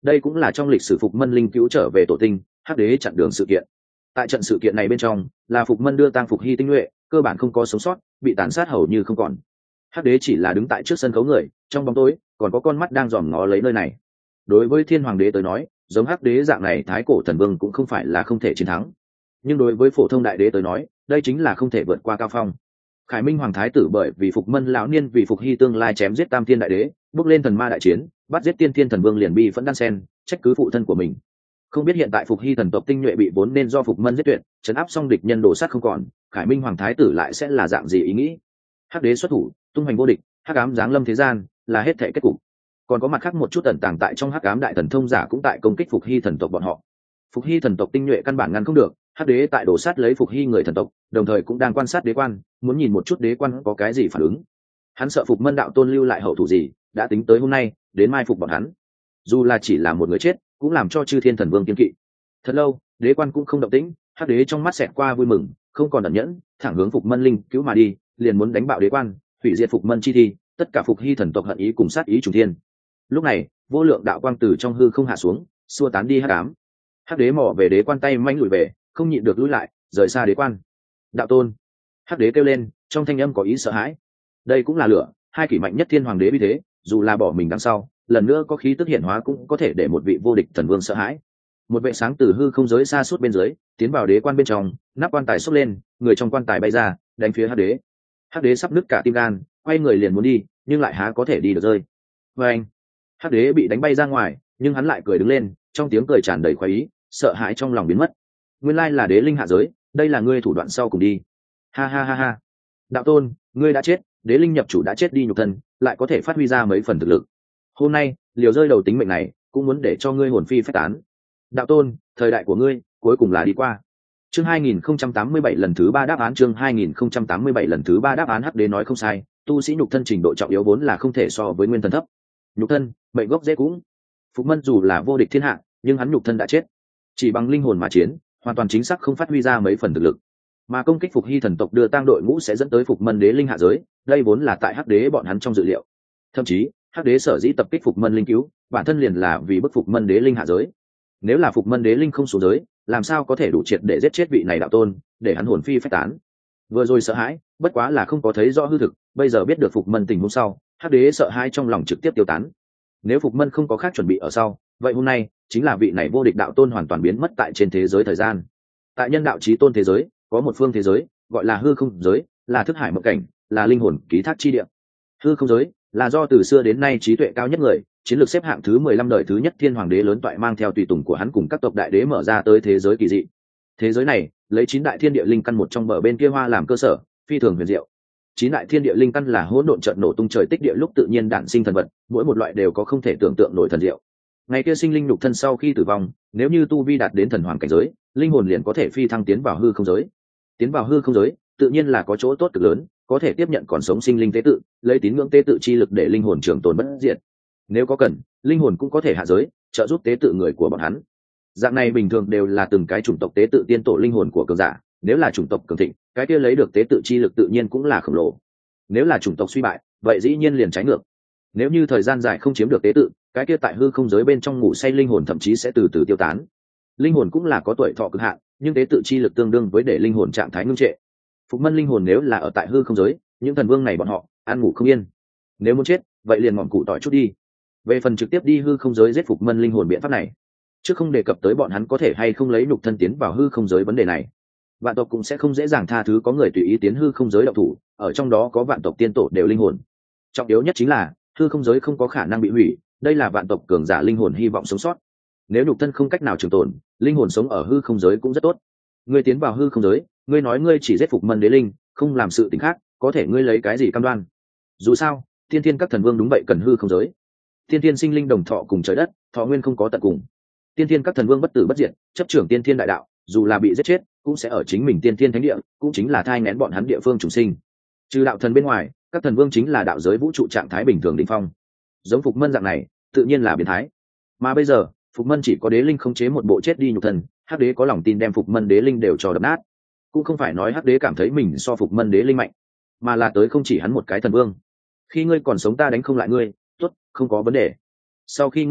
đây cũng là trong lịch sử Phục Mân linh cứu trở về tổ tinh, hắc đế chặn đường sự kiện. Tại trận sự kiện này bên trong, là Phục Mân đưa tang Phục Hy tinh nhuệ, cơ bản không có sống sót, bị tàn sát hầu như không còn. Hắc đế chỉ là đứng tại trước sân khấu người, trong bóng tối còn có con mắt đang dòm ngó lấy nơi này. Đối với Thiên Hoàng đế tới nói, giống hắc đế dạng này thái cổ thần vương cũng không phải là không thể chiến thắng, nhưng đối với phổ thông đại đế tới nói, đây chính là không thể vượt qua cao phong. Khải Minh hoàng thái tử bởi vì Phục Mân lão niên vì Phục Hy tương lai chém giết tam thiên đại đế, bước lên thần ma đại chiến, bắt giết tiên thiên thần vương liền bi phẫn đan sen, trách cứ phụ thân của mình. Không biết hiện tại Phục Hy thần tộc tinh nhuệ bị vốn nên do Phục Mân giết tuyệt, trấn áp xong địch nhân đổ sát không còn, Khải Minh hoàng thái tử lại sẽ là dạng gì ý nghĩ? Hắc đế xuất thủ, tung hoành vô địch, hắc ám giáng lâm thế gian, là hết thảy kết cục. Còn có mặt khác một chút ẩn tàng tại trong hắc ám đại thần thông giả cũng tại công kích Phục Hy thần tộc bọn họ. Phục Hy thần tộc tinh nhuệ căn bản ngăn không được, hắc đế tại đổ sát lấy Phục Hy người thần tộc, đồng thời cũng đang quan sát đế quan, muốn nhìn một chút đế quan có cái gì phản ứng. Hắn sợ Phục Mân đạo tôn lưu lại hậu thủ gì, đã tính tới hôm nay đến mai phục bọn hắn. Dù là chỉ là một người chết, cũng làm cho chư thiên thần vương kiên kỵ. Thật lâu, đế quan cũng không động tĩnh, hắc đế trong mắt xẹt qua vui mừng, không còn ẩn nhẫn, thẳng hướng Phục Mân linh cứu mà đi, liền muốn đánh bạo đế quan, hủy diệt Phục Mân chi thi, tất cả Phục Hy thần tộc hận ý cùng sát ý trùng thiên. Lúc này, vô lượng đạo quang từ trong hư không hạ xuống, xua tán đi hắc ám. Hắc đế mò về đế quan tay manh lùi về, không nhịn được lùi lại, rời xa đế quan. Đạo tôn! Hắc đế kêu lên, trong thanh âm có ý sợ hãi. Đây cũng là lửa, hai kỷ mạnh nhất thiên hoàng đế vì thế, dù là bỏ mình đằng sau, lần nữa có khí tức hiện hóa cũng có thể để một vị vô địch thần vương sợ hãi. Một vệ sáng từ hư không giới xa suốt bên dưới, tiến vào đế quan bên trong, nắp quan tài xốc lên, người trong quan tài bay ra, đánh phía hắc đế. Hắc đế sắp nứt cả tim gan, quay người liền muốn đi, nhưng lại há có thể đi được rơi. Và anh, hắc đế bị đánh bay ra ngoài, nhưng hắn lại cười đứng lên, trong tiếng cười tràn đầy khoái ý, sợ hãi trong lòng biến mất. Nguyên lai là đế linh hạ giới, đây là ngươi thủ đoạn sau cùng đi. Ha ha ha ha. Đạo tôn, ngươi đã chết, đế linh nhập chủ đã chết đi nhục thân, lại có thể phát huy ra mấy phần thực lực. Hôm nay, liều rơi đầu tính mệnh này, cũng muốn để cho ngươi hồn phi phách tán. Đạo tôn, thời đại của ngươi cuối cùng là đi qua. Chương hai nghìn không trăm tám mươi bảy lần thứ ba đáp án chương hai nghìn không trăm tám mươi bảy lần thứ ba đáp án hắc đế nói không sai, tu sĩ nhục thân trình độ trọng yếu vốn là không thể so với nguyên thần thấp. Nhục thân, mệnh gốc dễ cũng. Phục Mân dù là vô địch thiên hạ, nhưng hắn nhục thân đã chết. Chỉ bằng linh hồn mà chiến, hoàn toàn chính xác không phát huy ra mấy phần thực lực. Mà công kích Phục Hy thần tộc đưa tang đội ngũ sẽ dẫn tới Phục Mân đế linh hạ giới, đây vốn là tại hắc đế bọn hắn trong dự liệu. Thậm chí, hắc đế sở dĩ tập kích Phục Mân linh cứu, bản thân liền là vì bức Phục Mân đế linh hạ giới. Nếu là Phục Mân đế linh không xuống giới, làm sao có thể đủ triệt để giết chết vị này đạo tôn, để hắn hồn phi phách tán. Vừa rồi sợ hãi, bất quá là không có thấy rõ hư thực, bây giờ biết được Phục Mân tình huống sau, hắc đế sợ hãi trong lòng trực tiếp tiêu tán. Nếu Phục Mân không có khác chuẩn bị ở sau, vậy hôm nay chính là vị này vô địch đạo tôn hoàn toàn biến mất tại trên thế giới thời gian. Tại nhân đạo chí tôn thế giới, có một phương thế giới gọi là hư không giới, là thức hải mộng cảnh, là linh hồn ký thác chi địa. Hư không giới là do từ xưa đến nay trí tuệ cao nhất người, chiến lược xếp hạng thứ mười lăm đời thứ nhất thiên hoàng đế lớn toại mang theo tùy tùng của hắn cùng các tộc đại đế mở ra tới thế giới kỳ dị. Thế giới này lấy chín đại thiên địa linh căn một trong bờ bên kia hoa làm cơ sở, phi thường huyền diệu. Chín đại thiên địa linh căn là hỗn độn trận nổ tung trời tích địa lúc tự nhiên đản sinh thần vật, mỗi một loại đều có không thể tưởng tượng nổi thần diệu. Ngày kia sinh linh nhục thân sau khi tử vong, nếu như tu vi đạt đến thần hoàng cảnh giới, linh hồn liền có thể phi thăng tiến vào hư không giới. Tiến vào hư không giới, tự nhiên là có chỗ tốt cực lớn, có thể tiếp nhận còn sống sinh linh tế tự, lấy tín ngưỡng tế tự chi lực để linh hồn trường tồn bất diệt. Nếu có cần, linh hồn cũng có thể hạ giới, trợ giúp tế tự người của bọn hắn. Dạng này bình thường đều là từng cái chủng tộc tế tự tiên tổ linh hồn của cường giả, nếu là chủng tộc cường thịnh, cái kia lấy được tế tự chi lực tự nhiên cũng là khổng lồ. Nếu là chủng tộc suy bại, vậy dĩ nhiên liền trái ngược. Nếu như thời gian dài không chiếm được tế tự, cái kia tại hư không giới bên trong ngủ say linh hồn thậm chí sẽ từ từ tiêu tán. Linh hồn cũng là có tuổi thọ cực hạn, nhưng tế tự chi lực tương đương với để linh hồn trạng thái ngưng trệ. Phục Mân linh hồn nếu là ở tại hư không giới, những thần vương này bọn họ ăn ngủ không yên. Nếu muốn chết, vậy liền ngọn cụ tỏi chút đi. Về phần trực tiếp đi hư không giới giết Phục Mân linh hồn biện pháp này, chứ không đề cập tới bọn hắn có thể hay không lấy nhục thân tiến vào hư không giới vấn đề này. Vạn tộc cũng sẽ không dễ dàng tha thứ có người tùy ý tiến hư không giới động thủ, ở trong đó có vạn tộc tiên tổ đều linh hồn. Trọng yếu nhất chính là hư không giới không có khả năng bị hủy, đây là vạn tộc cường giả linh hồn hy vọng sống sót. Nếu nhục thân không cách nào trường tồn, linh hồn sống ở hư không giới cũng rất tốt. Ngươi tiến vào hư không giới, ngươi nói ngươi chỉ giết Phục Mân đế linh, không làm sự tình khác, có thể ngươi lấy cái gì cam đoan? Dù sao, tiên thiên các thần vương đúng vậy cần hư không giới. Tiên thiên sinh linh đồng thọ cùng trời đất, thọ nguyên không có tận cùng. Tiên thiên các thần vương bất tử bất diệt, chấp trưởng tiên thiên đại đạo, dù là bị giết chết, cũng sẽ ở chính mình tiên thiên thánh địa, cũng chính là thai nghén bọn hắn địa phương trùng sinh. Trừ đạo thần bên ngoài, các thần vương chính là đạo giới vũ trụ trạng thái bình thường đỉnh phong. Giống Phục Mân dạng này, tự nhiên là biến thái. Mà bây giờ, Phục Mân chỉ có đế linh khống chế một bộ chết đi nhục thân, hắc đế có lòng tin đem Phục Mân đế linh đều cho đập nát. Cũng không phải nói hắc đế cảm thấy mình so Phục Mân đế linh mạnh, mà là tới không chỉ hắn một cái thần vương. Khi ngươi còn sống ta đánh không lại ngươi, tốt, không có vấn đề. Sau khi ngươi chết,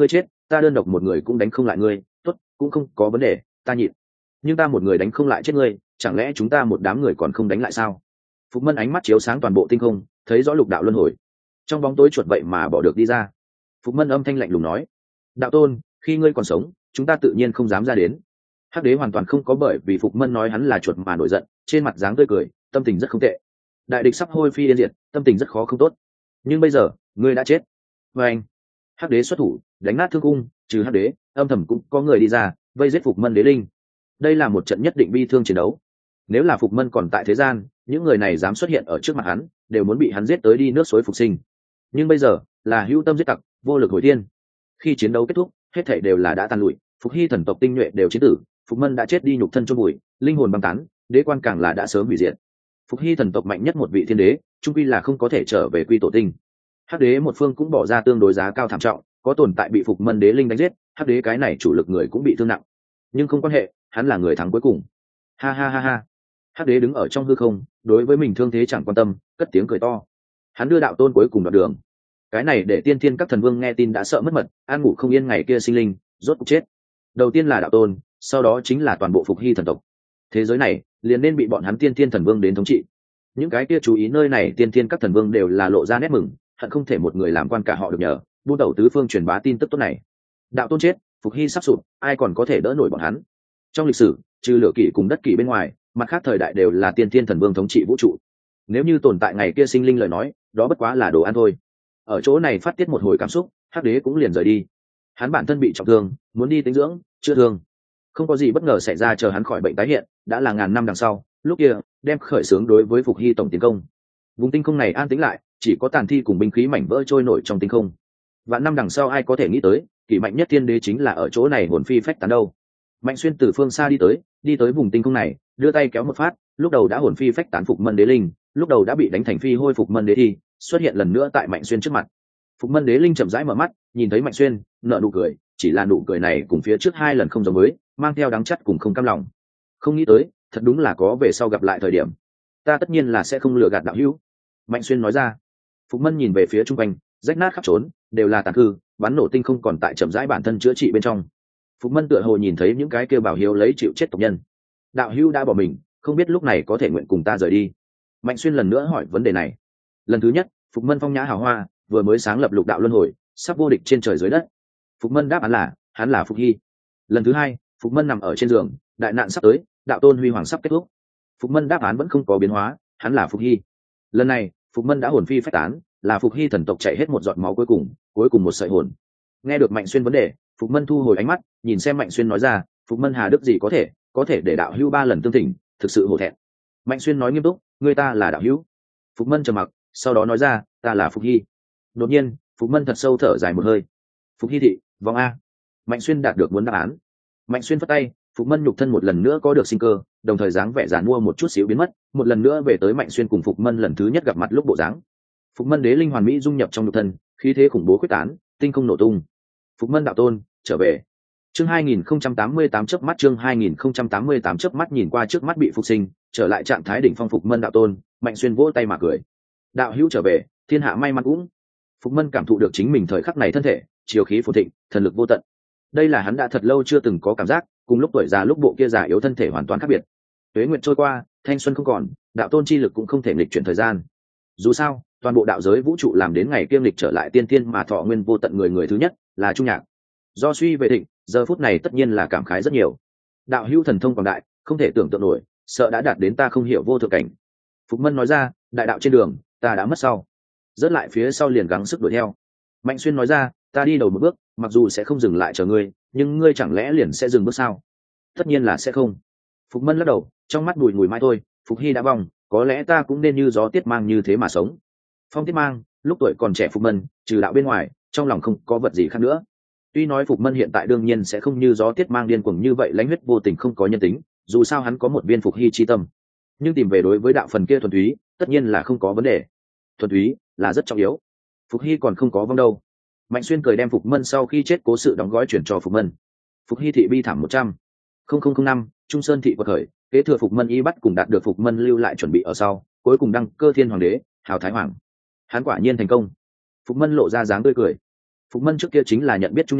ta đơn độc một người cũng đánh không lại ngươi, tốt, cũng không có vấn đề, ta nhịn. Nhưng ta một người đánh không lại chết ngươi, chẳng lẽ chúng ta một đám người còn không đánh lại sao? Phục Mân ánh mắt chiếu sáng toàn bộ tinh không, thấy rõ lục đạo luân hồi. Trong bóng tối chuột vậy mà bỏ được đi ra. Phục Mân âm thanh lạnh lùng nói: đạo tôn, khi ngươi còn sống, chúng ta tự nhiên không dám ra đến. Hắc đế hoàn toàn không có bởi vì Phục Mân nói hắn là chuột mà nổi giận, trên mặt dáng tươi cười, tâm tình rất không tệ. Đại địch sắp hôi phi yên diệt, tâm tình rất khó không tốt. Nhưng bây giờ, ngươi đã chết. Và anh, Hắc đế xuất thủ, đánh nát thương cung, trừ Hắc đế, âm thầm cũng có người đi ra, vây giết Phục Mân đế linh. Đây là một trận nhất định bi thương chiến đấu. Nếu là Phục Mân còn tại thế gian, những người này dám xuất hiện ở trước mặt hắn, đều muốn bị hắn giết tới đi nước suối phục sinh. Nhưng bây giờ, là hữu tâm giết tặc, vô lực hồi thiên. Khi chiến đấu kết thúc, hết thảy đều là đã tan lụi, Phục Hy thần tộc tinh nhuệ đều chiến tử, Phục Mân đã chết đi nhục thân chôn bụi, linh hồn băng tán, đế quan càng là đã sớm hủy diệt. Phục Hy thần tộc mạnh nhất một vị thiên đế, trung quy là không có thể trở về quy tổ tinh. Hắc đế một phương cũng bỏ ra tương đối giá cao thảm trọng, có tồn tại bị Phục Mân đế linh đánh giết, Hắc đế cái này chủ lực người cũng bị thương nặng. Nhưng không quan hệ, hắn là người thắng cuối cùng. Ha ha ha ha. Hắc đế đứng ở trong hư không, đối với mình thương thế chẳng quan tâm, cất tiếng cười to. Hắn đưa đạo tôn cuối cùng đoạn đường. Cái này để tiên thiên các thần vương nghe tin đã sợ mất mật, an ngủ không yên ngày kia sinh linh, rốt cuộc chết. Đầu tiên là đạo tôn, sau đó chính là toàn bộ Phục Hy thần tộc. Thế giới này liền nên bị bọn hắn tiên thiên thần vương đến thống trị. Những cái kia chú ý nơi này tiên thiên các thần vương đều là lộ ra nét mừng, hận không thể một người làm quan cả họ được nhờ, buôn đầu tứ phương truyền bá tin tức tốt này. Đạo tôn chết, Phục Hy sắp sụp, ai còn có thể đỡ nổi bọn hắn? Trong lịch sử, trừ lửa kỷ cùng đất kỷ bên ngoài, mặt khác thời đại đều là tiên thiên thần vương thống trị vũ trụ. Nếu như tồn tại ngày kia sinh linh lời nói, đó bất quá là đồ ăn thôi. Ở chỗ này phát tiết một hồi cảm xúc, Hắc đế cũng liền rời đi. Hắn bản thân bị trọng thương, muốn đi tĩnh dưỡng, chữa thương. Không có gì bất ngờ xảy ra, chờ hắn khỏi bệnh tái hiện, đã là ngàn năm đằng sau, lúc kia đem khởi xướng đối với Phục Hy tổng tiến công. Vùng tinh không này an tĩnh lại, chỉ có tàn thi cùng binh khí mảnh vỡ trôi nổi trong tinh không. Vạn năm đằng sau ai có thể nghĩ tới, kỷ mạnh nhất thiên đế chính là ở chỗ này hồn phi phách tán đâu. Mạnh Xuyên từ phương xa đi tới, đi tới vùng tinh không này, đưa tay kéo một phát, lúc đầu đã hồn phi phách tán Phục Mân đế linh, lúc đầu đã bị đánh thành phi hôi Phục Mân đế thi, xuất hiện lần nữa tại Mạnh Xuyên trước mặt. Phục Mân đế linh chậm rãi mở mắt, nhìn thấy Mạnh Xuyên, nở nụ cười, chỉ là nụ cười này cùng phía trước hai lần không giống với, mang theo đắng chắt cùng không cam lòng. Không nghĩ tới, thật đúng là có về sau gặp lại thời điểm. Ta tất nhiên là sẽ không lừa gạt đạo hữu. Mạnh Xuyên nói ra. Phục Mân nhìn về phía trung quanh, rách nát khắp trốn, đều là tàn hư, bắn nổ tinh không còn tại chậm rãi bản thân chữa trị bên trong. Phục Mân tựa hồ nhìn thấy những cái kêu bảo hiếu lấy chịu chết tộc nhân. Đạo hữu đã bỏ mình, không biết lúc này có thể nguyện cùng ta rời đi. Mạnh Xuyên lần nữa hỏi vấn đề này. Lần thứ nhất, Phục Mân phong nhã hào hoa, vừa mới sáng lập lục đạo luân hồi, sắp vô địch trên trời dưới đất. Phục Mân đáp án là, hắn là Phục Hy. Lần thứ hai, Phục Mân nằm ở trên giường, đại nạn sắp tới, đạo tôn huy hoàng sắp kết thúc. Phục Mân đáp án vẫn không có biến hóa, hắn là Phục Hy. Lần này, Phục Mân đã hồn phi phách tán, là Phục Hy thần tộc chạy hết một giọt máu cuối cùng, cuối cùng một sợi hồn. Nghe được Mạnh Xuyên vấn đề, Phục Mân thu hồi ánh mắt, nhìn xem Mạnh Xuyên nói ra, Phục Mân hà đức gì có thể, có thể để đạo hữu ba lần tương thỉnh, thực sự hổ thẹn. Mạnh Xuyên nói nghiêm túc, người ta là đạo hữu. Phục Mân trầm mặc, sau đó nói ra, ta là Phục Hy. Đột nhiên, Phục Mân thật sâu thở dài một hơi. Phục Hy thị, vòng a. Mạnh Xuyên đạt được muốn đáp án. Mạnh Xuyên phất tay, Phục Mân nhục thân một lần nữa có được sinh cơ, đồng thời dáng vẻ giàn mua một chút xíu biến mất, một lần nữa về tới Mạnh Xuyên cùng Phục Mân lần thứ nhất gặp mặt lúc bộ dáng. Phục Mân đế linh hoàn mỹ dung nhập trong nhục thân, khí thế khủng bố quyết tán, tinh không nổ tung. Phục Mân đạo tôn trở về. Chương hai nghìn không trăm tám mươi tám chớp mắt chương hai nghìn không trăm tám mươi tám chớp mắt nhìn qua trước mắt bị phục sinh, trở lại trạng thái đỉnh phong Phục Mân đạo tôn, Mạnh Xuyên vỗ tay mà cười. Đạo hữu trở về, thiên hạ may mắn cũng. Phục Mân cảm thụ được chính mình thời khắc này thân thể, chiều khí phồn thịnh, thần lực vô tận. Đây là hắn đã thật lâu chưa từng có cảm giác, cùng lúc tuổi già lúc bộ kia già yếu thân thể hoàn toàn khác biệt. Tuế nguyệt trôi qua, thanh xuân không còn, đạo tôn chi lực cũng không thể nghịch chuyển thời gian. Dù sao, toàn bộ đạo giới vũ trụ làm đến ngày kiêm lịch trở lại tiên tiên mà thọ nguyên vô tận người người thứ nhất là Trung Nhạc. Do suy về thịnh, giờ phút này tất nhiên là cảm khái rất nhiều. Đạo hữu thần thông quảng đại, không thể tưởng tượng nổi, sợ đã đạt đến ta không hiểu vô thượng cảnh. Phục Mân nói ra, đại đạo trên đường, ta đã mất sau. Rớt lại phía sau liền gắng sức đuổi theo. Mạnh Xuyên nói ra, ta đi đầu một bước, mặc dù sẽ không dừng lại chờ ngươi, nhưng ngươi chẳng lẽ liền sẽ dừng bước sao? Tất nhiên là sẽ không. Phục Mân lắc đầu, trong mắt bùi ngùi mai thôi, Phục Hy đã vong, có lẽ ta cũng nên như gió tiết mang như thế mà sống. Phong Tiết Mang, lúc tuổi còn trẻ Phục Mân, trừ đạo bên ngoài, trong lòng không có vật gì khác nữa. Tuy nói Phục Mân hiện tại đương nhiên sẽ không như gió tiết mang điên cuồng như vậy lãnh huyết vô tình không có nhân tính, dù sao hắn có một viên Phục Hy chi tâm. Nhưng tìm về đối với đạo phần kia thuần túy, tất nhiên là không có vấn đề. Thuần túy là rất trọng yếu. Phục Hy còn không có vong đâu. Mạnh Xuyên cười đem Phục Mân sau khi chết cố sự đóng gói chuyển cho Phục Mân. Phục Hy thị bi thảm một trăm linh năm, Trung Sơn thị quật khởi, kế thừa Phục Mân y bắt cùng đạt được Phục Mân lưu lại chuẩn bị ở sau, cuối cùng đăng cơ thiên hoàng đế, hào thái hoàng. Hắn quả nhiên thành công. Phục Mân lộ ra dáng tươi cười. Phục Mân trước kia chính là nhận biết Trung Nhạc,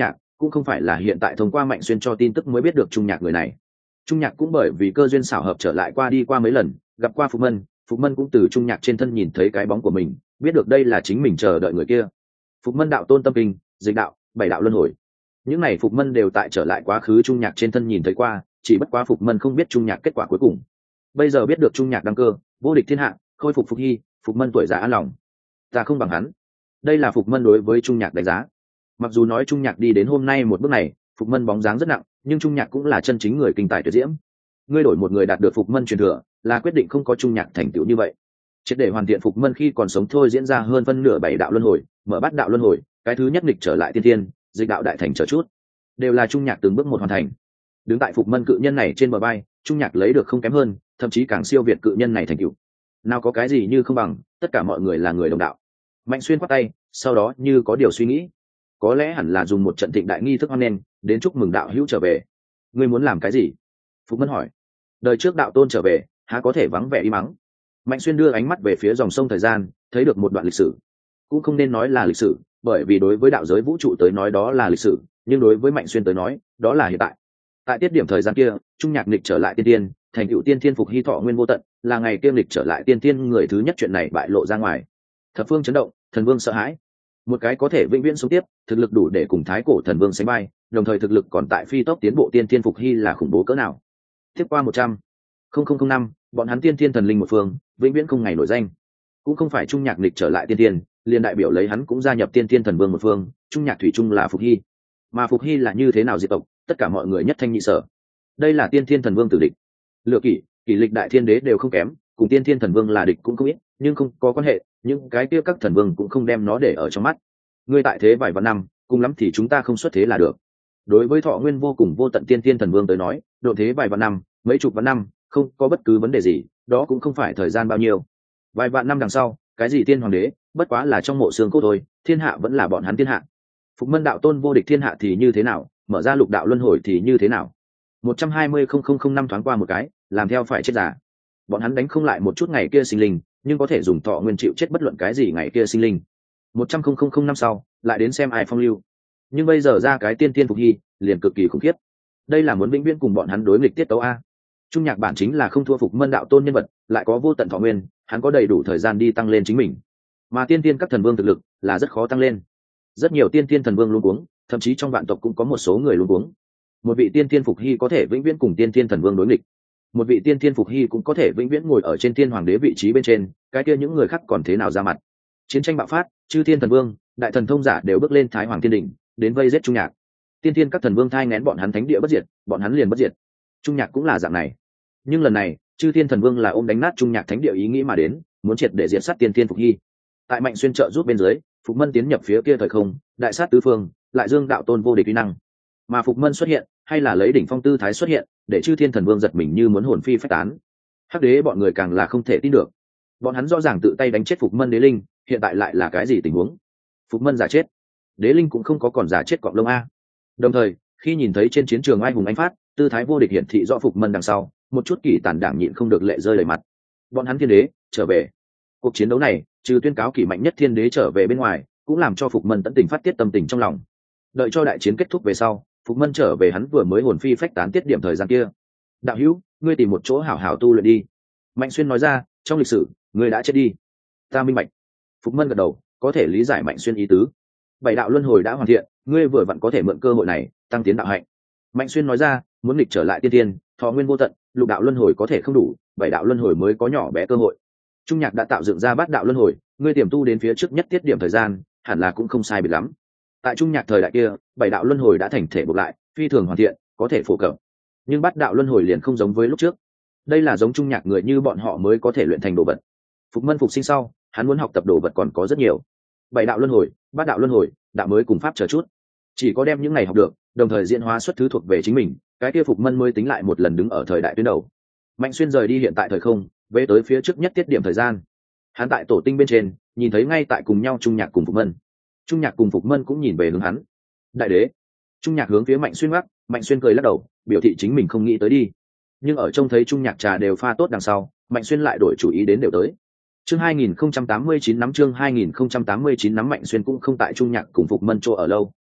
cũng không phải là hiện tại thông qua Mạnh Xuyên cho tin tức mới biết được Trung Nhạc người này. Trung Nhạc cũng bởi vì cơ duyên xảo hợp trở lại qua đi qua mấy lần, gặp qua Phục Mân, Phục Mân cũng từ Trung Nhạc trên thân nhìn thấy cái bóng của mình, biết được đây là chính mình chờ đợi người kia. Phục Mân đạo tôn tâm kinh, dịch đạo, bảy đạo luân hồi. Những này Phục Mân đều tại trở lại quá khứ Trung Nhạc trên thân nhìn thấy qua, chỉ bất quá Phục Mân không biết Trung Nhạc kết quả cuối cùng. Bây giờ biết được Trung Nhạc đăng cơ, vô địch thiên hạ, khôi phục Phục Hy, Phục Mân tuổi già an lòng. Ta không bằng hắn. Đây là Phục Mân đối với Trung Nhạc đánh giá. Mặc dù nói Trung Nhạc đi đến hôm nay một bước này, Phục Mân bóng dáng rất nặng, nhưng Trung Nhạc cũng là chân chính người kinh tài tuyệt diễm. Ngươi đổi một người đạt được Phục Mân truyền thừa, là quyết định không có Trung Nhạc thành tựu như vậy. Triệt để hoàn thiện Phục Mân khi còn sống thôi diễn ra hơn phân nửa bảy đạo luân hồi, mở bát đạo luân hồi, cái thứ nhất nghịch trở lại tiên thiên, dịch đạo đại thành trở chút, đều là Trung Nhạc từng bước một hoàn thành. Đứng tại Phục Mân cự nhân này trên bờ vai, Trung Nhạc lấy được không kém hơn, thậm chí càng siêu việt cự nhân này thành tựu. Nào có cái gì như không bằng, tất cả mọi người là người đồng đạo. Mạnh Xuyên quát tay, sau đó như có điều suy nghĩ, có lẽ hẳn là dùng một trận thịnh đại nghi thức hoan nghênh, đến chúc mừng đạo hữu trở về. Ngươi muốn làm cái gì? Phục Mân hỏi. Đời trước đạo tôn trở về, há có thể vắng vẻ y mắng. Mạnh Xuyên đưa ánh mắt về phía dòng sông thời gian, thấy được một đoạn lịch sử. Cũng không nên nói là lịch sử, bởi vì đối với đạo giới vũ trụ tới nói đó là lịch sử, nhưng đối với Mạnh Xuyên tới nói, đó là hiện tại. Tại tiết điểm thời gian kia, Trung Nhạc nghịch trở lại tiên tiên, thành cựu tiên thiên Phục Hy thọ nguyên vô tận, là ngày kia nghịch trở lại tiên tiên người thứ nhất, chuyện này bại lộ ra ngoài. Thập phương chấn động, thần vương sợ hãi. Một cái có thể vĩnh viễn sống tiếp, thực lực đủ để cùng thái cổ thần vương sánh vai, đồng thời thực lực còn tại phi tốc tiến bộ tiên thiên Phục Hy là khủng bố cỡ nào. Tiếp qua một trăm linh năm, bọn hắn tiên thiên thần linh một phương, vĩnh viễn không ngày nổi danh. Cũng không phải Trung Nhạc nghịch trở lại tiên thiên, liền đại biểu lấy hắn cũng gia nhập tiên thiên thần vương một phương, Trung Nhạc thủy chung là Phục Hy. Mà Phục Hy là như thế nào diệt tộc, tất cả mọi người nhất thanh nhị sở. Đây là tiên thiên thần vương tử địch. Lựa kỷ, kỷ lịch đại thiên đế đều không kém, cùng tiên thiên thần vương là địch cũng không ít, nhưng không có quan hệ, những cái kia các thần vương cũng không đem nó để ở trong mắt. Ngươi tại thế vài vạn năm, cùng lắm thì chúng ta không xuất thế là được. Đối với thọ nguyên vô cùng vô tận tiên thiên thần vương tới nói, độ thế vài vạn năm, mấy chục vạn năm, không có bất cứ vấn đề gì, đó cũng không phải thời gian bao nhiêu. Vài vạn năm đằng sau, cái gì tiên hoàng đế, bất quá là trong mộ xương cốt thôi, thiên hạ vẫn là bọn hắn thiên hạ. Phục Mân đạo tôn vô địch thiên hạ thì như thế nào, mở ra lục đạo luân hồi thì như thế nào? một trăm hai mươi năm thoáng qua một cái, làm theo phải chết giả. Bọn hắn đánh không lại một chút ngày kia sinh linh, nhưng có thể dùng thọ nguyên chịu chết bất luận cái gì ngày kia sinh linh. một trăm linh năm sau, lại đến xem ai phong lưu. Nhưng bây giờ ra cái tiên tiên Phục Hy, liền cực kỳ khủng khiếp. Đây là muốn vĩnh viễn cùng bọn hắn đối nghịch tiết tấu a. Trung Nhạc bản chính là không thua Phục Mân đạo tôn nhân vật, lại có vô tận thọ nguyên, hắn có đầy đủ thời gian đi tăng lên chính mình. Mà tiên tiên các thần vương thực lực là rất khó tăng lên. Rất nhiều tiên tiên thần vương luống cuống, thậm chí trong vạn tộc cũng có một số người luống cuống. Một vị tiên tiên Phục Hy có thể vĩnh viễn cùng tiên tiên thần vương đối nghịch. Một vị tiên tiên Phục Hy cũng có thể vĩnh viễn ngồi ở trên tiên hoàng đế vị trí bên trên, cái kia những người khác còn thế nào ra mặt. Chiến tranh bạo phát, chư tiên thần vương, đại thần thông giả đều bước lên thái hoàng thiên đỉnh, đến vây giết Trung Nhạc. Tiên tiên các thần vương thai nghén bọn hắn thánh địa bất diệt, bọn hắn liền bất diệt. Trung Nhạc cũng là dạng này. Nhưng lần này, chư tiên thần vương là ôm đánh nát Trung Nhạc thánh địa ý nghĩ mà đến, muốn triệt để diệt sát tiên tiên Phục Hy. Tại Mạnh Xuyên trợ giúp bên dưới, Phục Mân tiến nhập phía kia thời không, đại sát tứ phương, lại dương đạo tôn vô địch uy năng. Mà Phục Mân xuất hiện, hay là lấy đỉnh phong tư thái xuất hiện, để chư thiên thần vương giật mình như muốn hồn phi phách tán. Hắc đế bọn người càng là không thể tin được. Bọn hắn rõ ràng tự tay đánh chết Phục Mân đế linh, hiện tại lại là cái gì tình huống? Phục Mân giả chết, đế linh cũng không có còn giả chết cọp lông a. Đồng thời, khi nhìn thấy trên chiến trường ai hùng anh phát, tư thái vô địch hiển thị rõ Phục Mân đằng sau, một chút kỳ tàn đảng nhịn không được lệ rơi đầy mặt. Bọn hắn thiên đế trở về. Cuộc chiến đấu này, trừ tuyên cáo kỳ mạnh nhất thiên đế trở về bên ngoài, cũng làm cho Phục Mân tận tình phát tiết tâm tình trong lòng. Đợi cho đại chiến kết thúc về sau, Phục Mân trở về hắn vừa mới hồn phi phách tán tiết điểm thời gian kia. Đạo hữu, ngươi tìm một chỗ hảo hảo tu luyện đi. Mạnh Xuyên nói ra, trong lịch sử, ngươi đã chết đi. Ta minh bạch. Phục Mân gật đầu, có thể lý giải Mạnh Xuyên ý tứ. Bảy đạo luân hồi đã hoàn thiện, ngươi vừa vặn có thể mượn cơ hội này tăng tiến đạo hạnh. Mạnh Xuyên nói ra, muốn nghịch trở lại tiên tiên, thọ nguyên vô tận, lục đạo luân hồi có thể không đủ, bảy đạo luân hồi mới có nhỏ bé cơ hội. Trung Nhạc đã tạo dựng ra bát đạo luân hồi, ngươi tiềm tu đến phía trước nhất tiết điểm thời gian, hẳn là cũng không sai biệt lắm. Tại Trung Nhạc thời đại kia, bảy đạo luân hồi đã thành thể buộc lại, phi thường hoàn thiện, có thể phổ cập. Nhưng bát đạo luân hồi liền không giống với lúc trước. Đây là giống Trung Nhạc người như bọn họ mới có thể luyện thành đồ vật. Phục Mân phục sinh sau, hắn muốn học tập đồ vật còn có rất nhiều. Bảy đạo luân hồi, bát đạo luân hồi, đạo mới cùng pháp chờ chút. Chỉ có đem những này học được, đồng thời diễn hóa xuất thứ thuộc về chính mình, cái kia Phục Mân mới tính lại một lần đứng ở thời đại tuyến đầu. Mạnh Xuyên rời đi hiện tại thời không, về tới phía trước nhất tiết điểm thời gian. Hắn tại tổ tinh bên trên, nhìn thấy ngay tại cùng nhau Trung Nhạc cùng Phục Mân. Trung Nhạc cùng Phục Mân cũng nhìn về hướng hắn. Đại đế. Trung Nhạc hướng phía Mạnh Xuyên gác, Mạnh Xuyên cười lắc đầu, biểu thị chính mình không nghĩ tới đi. Nhưng ở trông thấy Trung Nhạc trà đều pha tốt đằng sau, Mạnh Xuyên lại đổi chủ ý đến đều tới. Chương hai nghìn không trăm tám mươi chín nắm chương hai nghìn không trăm tám mươi chín nắm Mạnh Xuyên cũng không tại Trung Nhạc cùng Phục Mân chỗ ở lâu,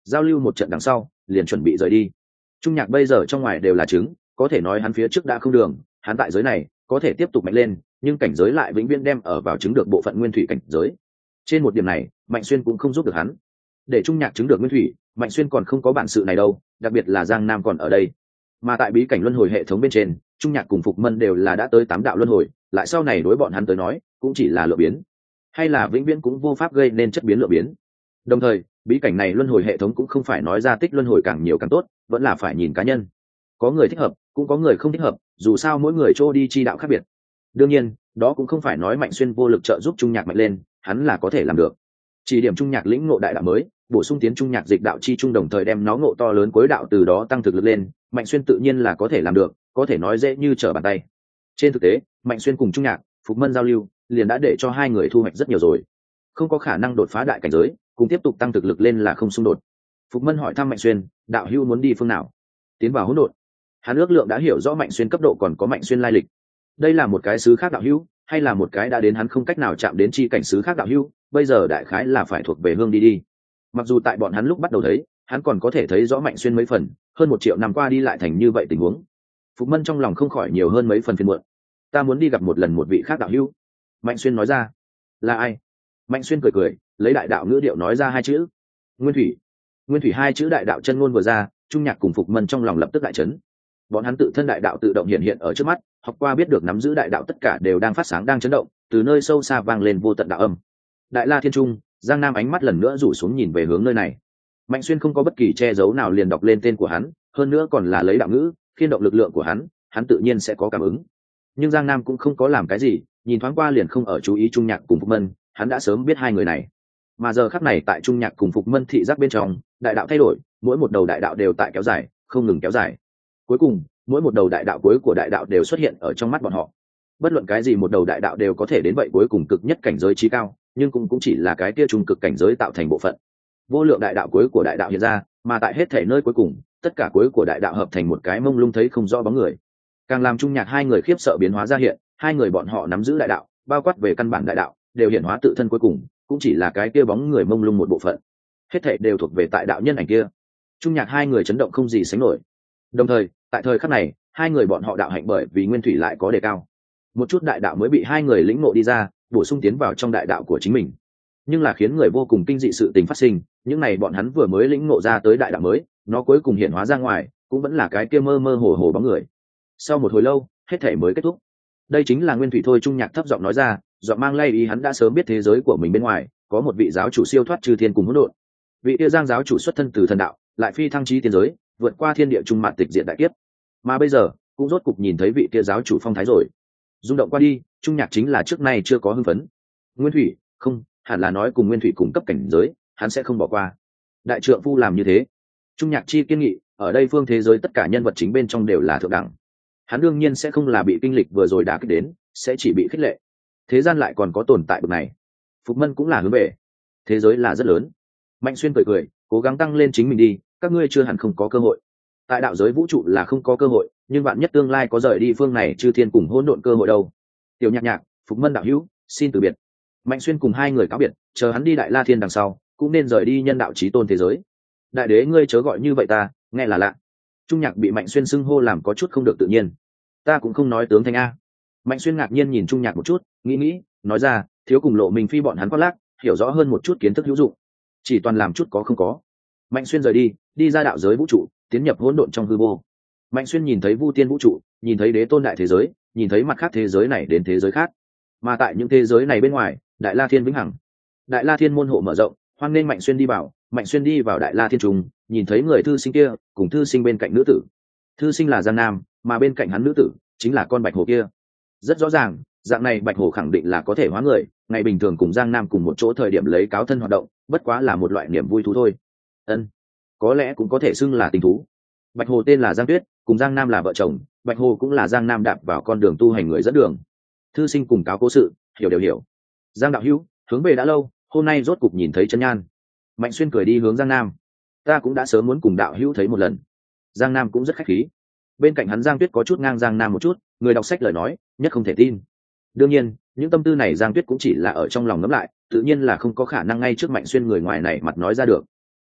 giao lưu một trận đằng sau liền chuẩn bị rời đi. Trung Nhạc bây giờ trong ngoài đều là trứng, có thể nói hắn phía trước đã không đường, hắn tại giới này có thể tiếp tục mạnh lên, nhưng cảnh giới lại vĩnh viễn đem ở vào chứng được bộ phận nguyên thủy cảnh giới. Trên một điểm này Mạnh Xuyên cũng không giúp được hắn. Để Trung Nhạc chứng được nguyên thủy, Mạnh Xuyên còn không có bản sự này đâu, đặc biệt là Giang Nam còn ở đây. Mà tại bí cảnh luân hồi hệ thống bên trên, Trung Nhạc cùng Phục Mân đều là đã tới tám đạo luân hồi, lại sau này đối bọn hắn tới nói cũng chỉ là lượng biến, hay là vĩnh viễn cũng vô pháp gây nên chất biến lượng biến. Đồng thời bí cảnh này luân hồi hệ thống cũng không phải nói ra tích luân hồi càng nhiều càng tốt, vẫn là phải nhìn cá nhân, có người thích hợp cũng có người không thích hợp, dù sao mỗi người chỗ đi chi đạo khác biệt. Đương nhiên đó cũng không phải nói Mạnh Xuyên vô lực trợ giúp Trung Nhạc mạnh lên, hắn là có thể làm được. Chỉ điểm Trung Nhạc lĩnh ngộ đại đạo mới, bổ sung tiến Trung Nhạc dịch đạo chi trung, đồng thời đem nó ngộ to lớn cuối đạo, từ đó tăng thực lực lên, Mạnh Xuyên tự nhiên là có thể làm được, có thể nói dễ như trở bàn tay. Trên thực tế Mạnh Xuyên cùng Trung Nhạc, Phục Mân giao lưu liền đã để cho hai người thu hoạch rất nhiều rồi, không có khả năng đột phá đại cảnh giới, cùng tiếp tục tăng thực lực lên là không xung đột. Phục Mân hỏi thăm Mạnh Xuyên, đạo hữu muốn đi phương nào? Tiến vào hỗn độn. Hắn ước lượng đã hiểu rõ Mạnh Xuyên cấp độ, còn có Mạnh Xuyên lai lịch. Đây là một cái xứ khác đạo hữu, hay là một cái đã đến hắn không cách nào chạm đến chi cảnh xứ khác đạo hữu, bây giờ đại khái là phải thuộc về hương đi đi. Mặc dù tại bọn hắn lúc bắt đầu thấy, hắn còn có thể thấy rõ Mạnh Xuyên mấy phần, hơn một triệu năm qua đi lại thành như vậy tình huống. Phục Mân trong lòng không khỏi nhiều hơn mấy phần phiền muộn. Ta muốn đi gặp một lần một vị khác đạo hữu. Mạnh Xuyên nói ra. Là ai? Mạnh Xuyên cười cười, lấy đại đạo ngữ điệu nói ra hai chữ: Nguyên Thủy. Nguyên Thủy hai chữ đại đạo chân ngôn vừa ra, Trung Nhạc cùng Phục Mân trong lòng lập tức đại chấn. Bọn hắn tự thân đại đạo tự động hiện hiện ở trước mắt, học qua biết được nắm giữ đại đạo tất cả đều đang phát sáng đang chấn động, từ nơi sâu xa vang lên vô tận đạo âm. Đại La Thiên Trung, Giang Nam ánh mắt lần nữa rủ xuống nhìn về hướng nơi này. Mạnh Xuyên không có bất kỳ che giấu nào liền đọc lên tên của hắn, hơn nữa còn là lấy đạo ngữ khiên động lực lượng của hắn, hắn tự nhiên sẽ có cảm ứng. Nhưng Giang Nam cũng không có làm cái gì, nhìn thoáng qua liền không ở chú ý Trung Nhạc cùng Phục Mân, hắn đã sớm biết hai người này. Mà giờ khắc này tại Trung Nhạc cùng Phục Mân thị giác bên trong, đại đạo thay đổi, mỗi một đầu đại đạo đều tại kéo dài, không ngừng kéo dài. Cuối cùng mỗi một đầu đại đạo cuối của đại đạo đều xuất hiện ở trong mắt bọn họ. Bất luận cái gì một đầu đại đạo đều có thể đến vậy cuối cùng cực nhất cảnh giới trí cao, nhưng cũng cũng chỉ là cái kia trung cực cảnh giới tạo thành bộ phận. Vô lượng đại đạo cuối của đại đạo hiện ra, mà tại hết thể nơi cuối cùng, tất cả cuối của đại đạo hợp thành một cái mông lung thấy không rõ bóng người. Càng làm Trung Nhạc hai người khiếp sợ biến hóa ra hiện, hai người bọn họ nắm giữ đại đạo, bao quát về căn bản đại đạo, đều hiện hóa tự thân cuối cùng, cũng chỉ là cái kia bóng người mông lung một bộ phận. Hết thể đều thuộc về tại đạo nhân ảnh kia. Trung Nhạc hai người chấn động không gì sánh nổi. Đồng thời tại thời khắc này hai người bọn họ đạo hạnh bởi vì nguyên thủy lại có đề cao, một chút đại đạo mới bị hai người lĩnh ngộ đi ra, bổ sung tiến vào trong đại đạo của chính mình. Nhưng là khiến người vô cùng kinh dị sự tình phát sinh, những này bọn hắn vừa mới lĩnh ngộ ra tới đại đạo mới, nó cuối cùng hiện hóa ra ngoài cũng vẫn là cái kia mơ mơ hồ hồ bóng người. Sau một hồi lâu hết thể mới kết thúc. Đây chính là nguyên thủy thôi. Trung Nhạc thấp giọng nói ra, giọng mang lay ý hắn đã sớm biết thế giới của mình bên ngoài có một vị giáo chủ siêu thoát chư thiên cùng hỗn độn. Vị kia Giang giáo chủ xuất thân từ thần đạo, lại phi thăng chí tiên giới, vượt qua thiên địa trung mạn tịch diện đại kiếp, mà bây giờ cũng rốt cục nhìn thấy vị kia giáo chủ phong thái rồi. Rung động qua đi, Trung Nhạc chính là trước nay chưa có hưng phấn. Nguyên thủy, không, hẳn là nói cùng nguyên thủy cùng cấp cảnh giới, hắn sẽ không bỏ qua. Đại trượng phu làm như thế. Trung Nhạc chi kiên nghị, ở đây phương thế giới tất cả nhân vật chính bên trong đều là thượng đẳng. Hắn đương nhiên sẽ không là bị kinh lịch vừa rồi đã kích đến, sẽ chỉ bị khích lệ. Thế gian lại còn có tồn tại bậc này. Phục Mân cũng là hướng về. Thế giới là rất lớn. Mạnh Xuyên cười cười, cố gắng tăng lên chính mình đi, các ngươi chưa hẳn không có cơ hội. Tại đạo giới vũ trụ là không có cơ hội, nhưng bạn nhất tương lai có rời đi phương này chư thiên cùng hỗn độn cơ hội đâu. Tiểu Nhạc Nhạc, Phục Mân đạo hữu, xin từ biệt. Mạnh Xuyên cùng hai người cáo biệt, chờ hắn đi Đại La Thiên đằng sau, cũng nên rời đi nhân đạo chí tôn thế giới. Đại đế ngươi chớ gọi như vậy ta, nghe là lạ. Trung Nhạc bị Mạnh Xuyên xưng hô làm có chút không được tự nhiên. Ta cũng không nói tướng thanh a. Mạnh Xuyên ngạc nhiên nhìn Trung Nhạc một chút, nghĩ nghĩ, nói ra, thiếu cùng Lộ Minh Phi bọn hắn khoác lác, hiểu rõ hơn một chút kiến thức hữu dụng, chỉ toàn làm chút có không có. Mạnh Xuyên rời đi, đi ra đạo giới vũ trụ, tiến nhập hỗn độn trong hư vô. Mạnh Xuyên nhìn thấy Vu Tiên vũ trụ, nhìn thấy đế tôn đại thế giới, nhìn thấy mặt khác thế giới này đến thế giới khác, mà tại những thế giới này bên ngoài, Đại La Thiên vĩnh hằng. Đại La Thiên môn hộ mở rộng, hoan nên Mạnh Xuyên đi vào. Mạnh Xuyên đi vào Đại La Thiên trùng, nhìn thấy người thư sinh kia cùng thư sinh bên cạnh nữ tử. Thư sinh là Giang Nam, mà bên cạnh hắn nữ tử chính là con bạch hồ kia. Rất rõ ràng, dạng này bạch hồ khẳng định là có thể hóa người, ngày bình thường cùng Giang Nam cùng một chỗ thời điểm lấy cáo thân hoạt động, bất quá là một loại niềm vui thú thôi. Ân, có lẽ cũng có thể xưng là tình thú. Bạch hồ tên là Giang Tuyết, cùng Giang Nam là vợ chồng, bạch hồ cũng là Giang Nam đạp vào con đường tu hành người dẫn đường. Thư sinh cùng cáo cố sự, hiểu đều hiểu. Giang đạo hữu, hướng về đã lâu, hôm nay rốt cục nhìn thấy chân nhan. Mạnh Xuyên cười đi hướng Giang Nam. Ta cũng đã sớm muốn cùng đạo hữu thấy một lần. Giang Nam cũng rất khách khí. Bên cạnh hắn Giang Tuyết có chút ngang Giang Nam một chút, người đọc sách lời nói nhất không thể tin. Đương nhiên những tâm tư này Giang Tuyết cũng chỉ là ở trong lòng ngẫm lại, tự nhiên là không có khả năng ngay trước Mạnh Xuyên người ngoài này mặt nói ra được.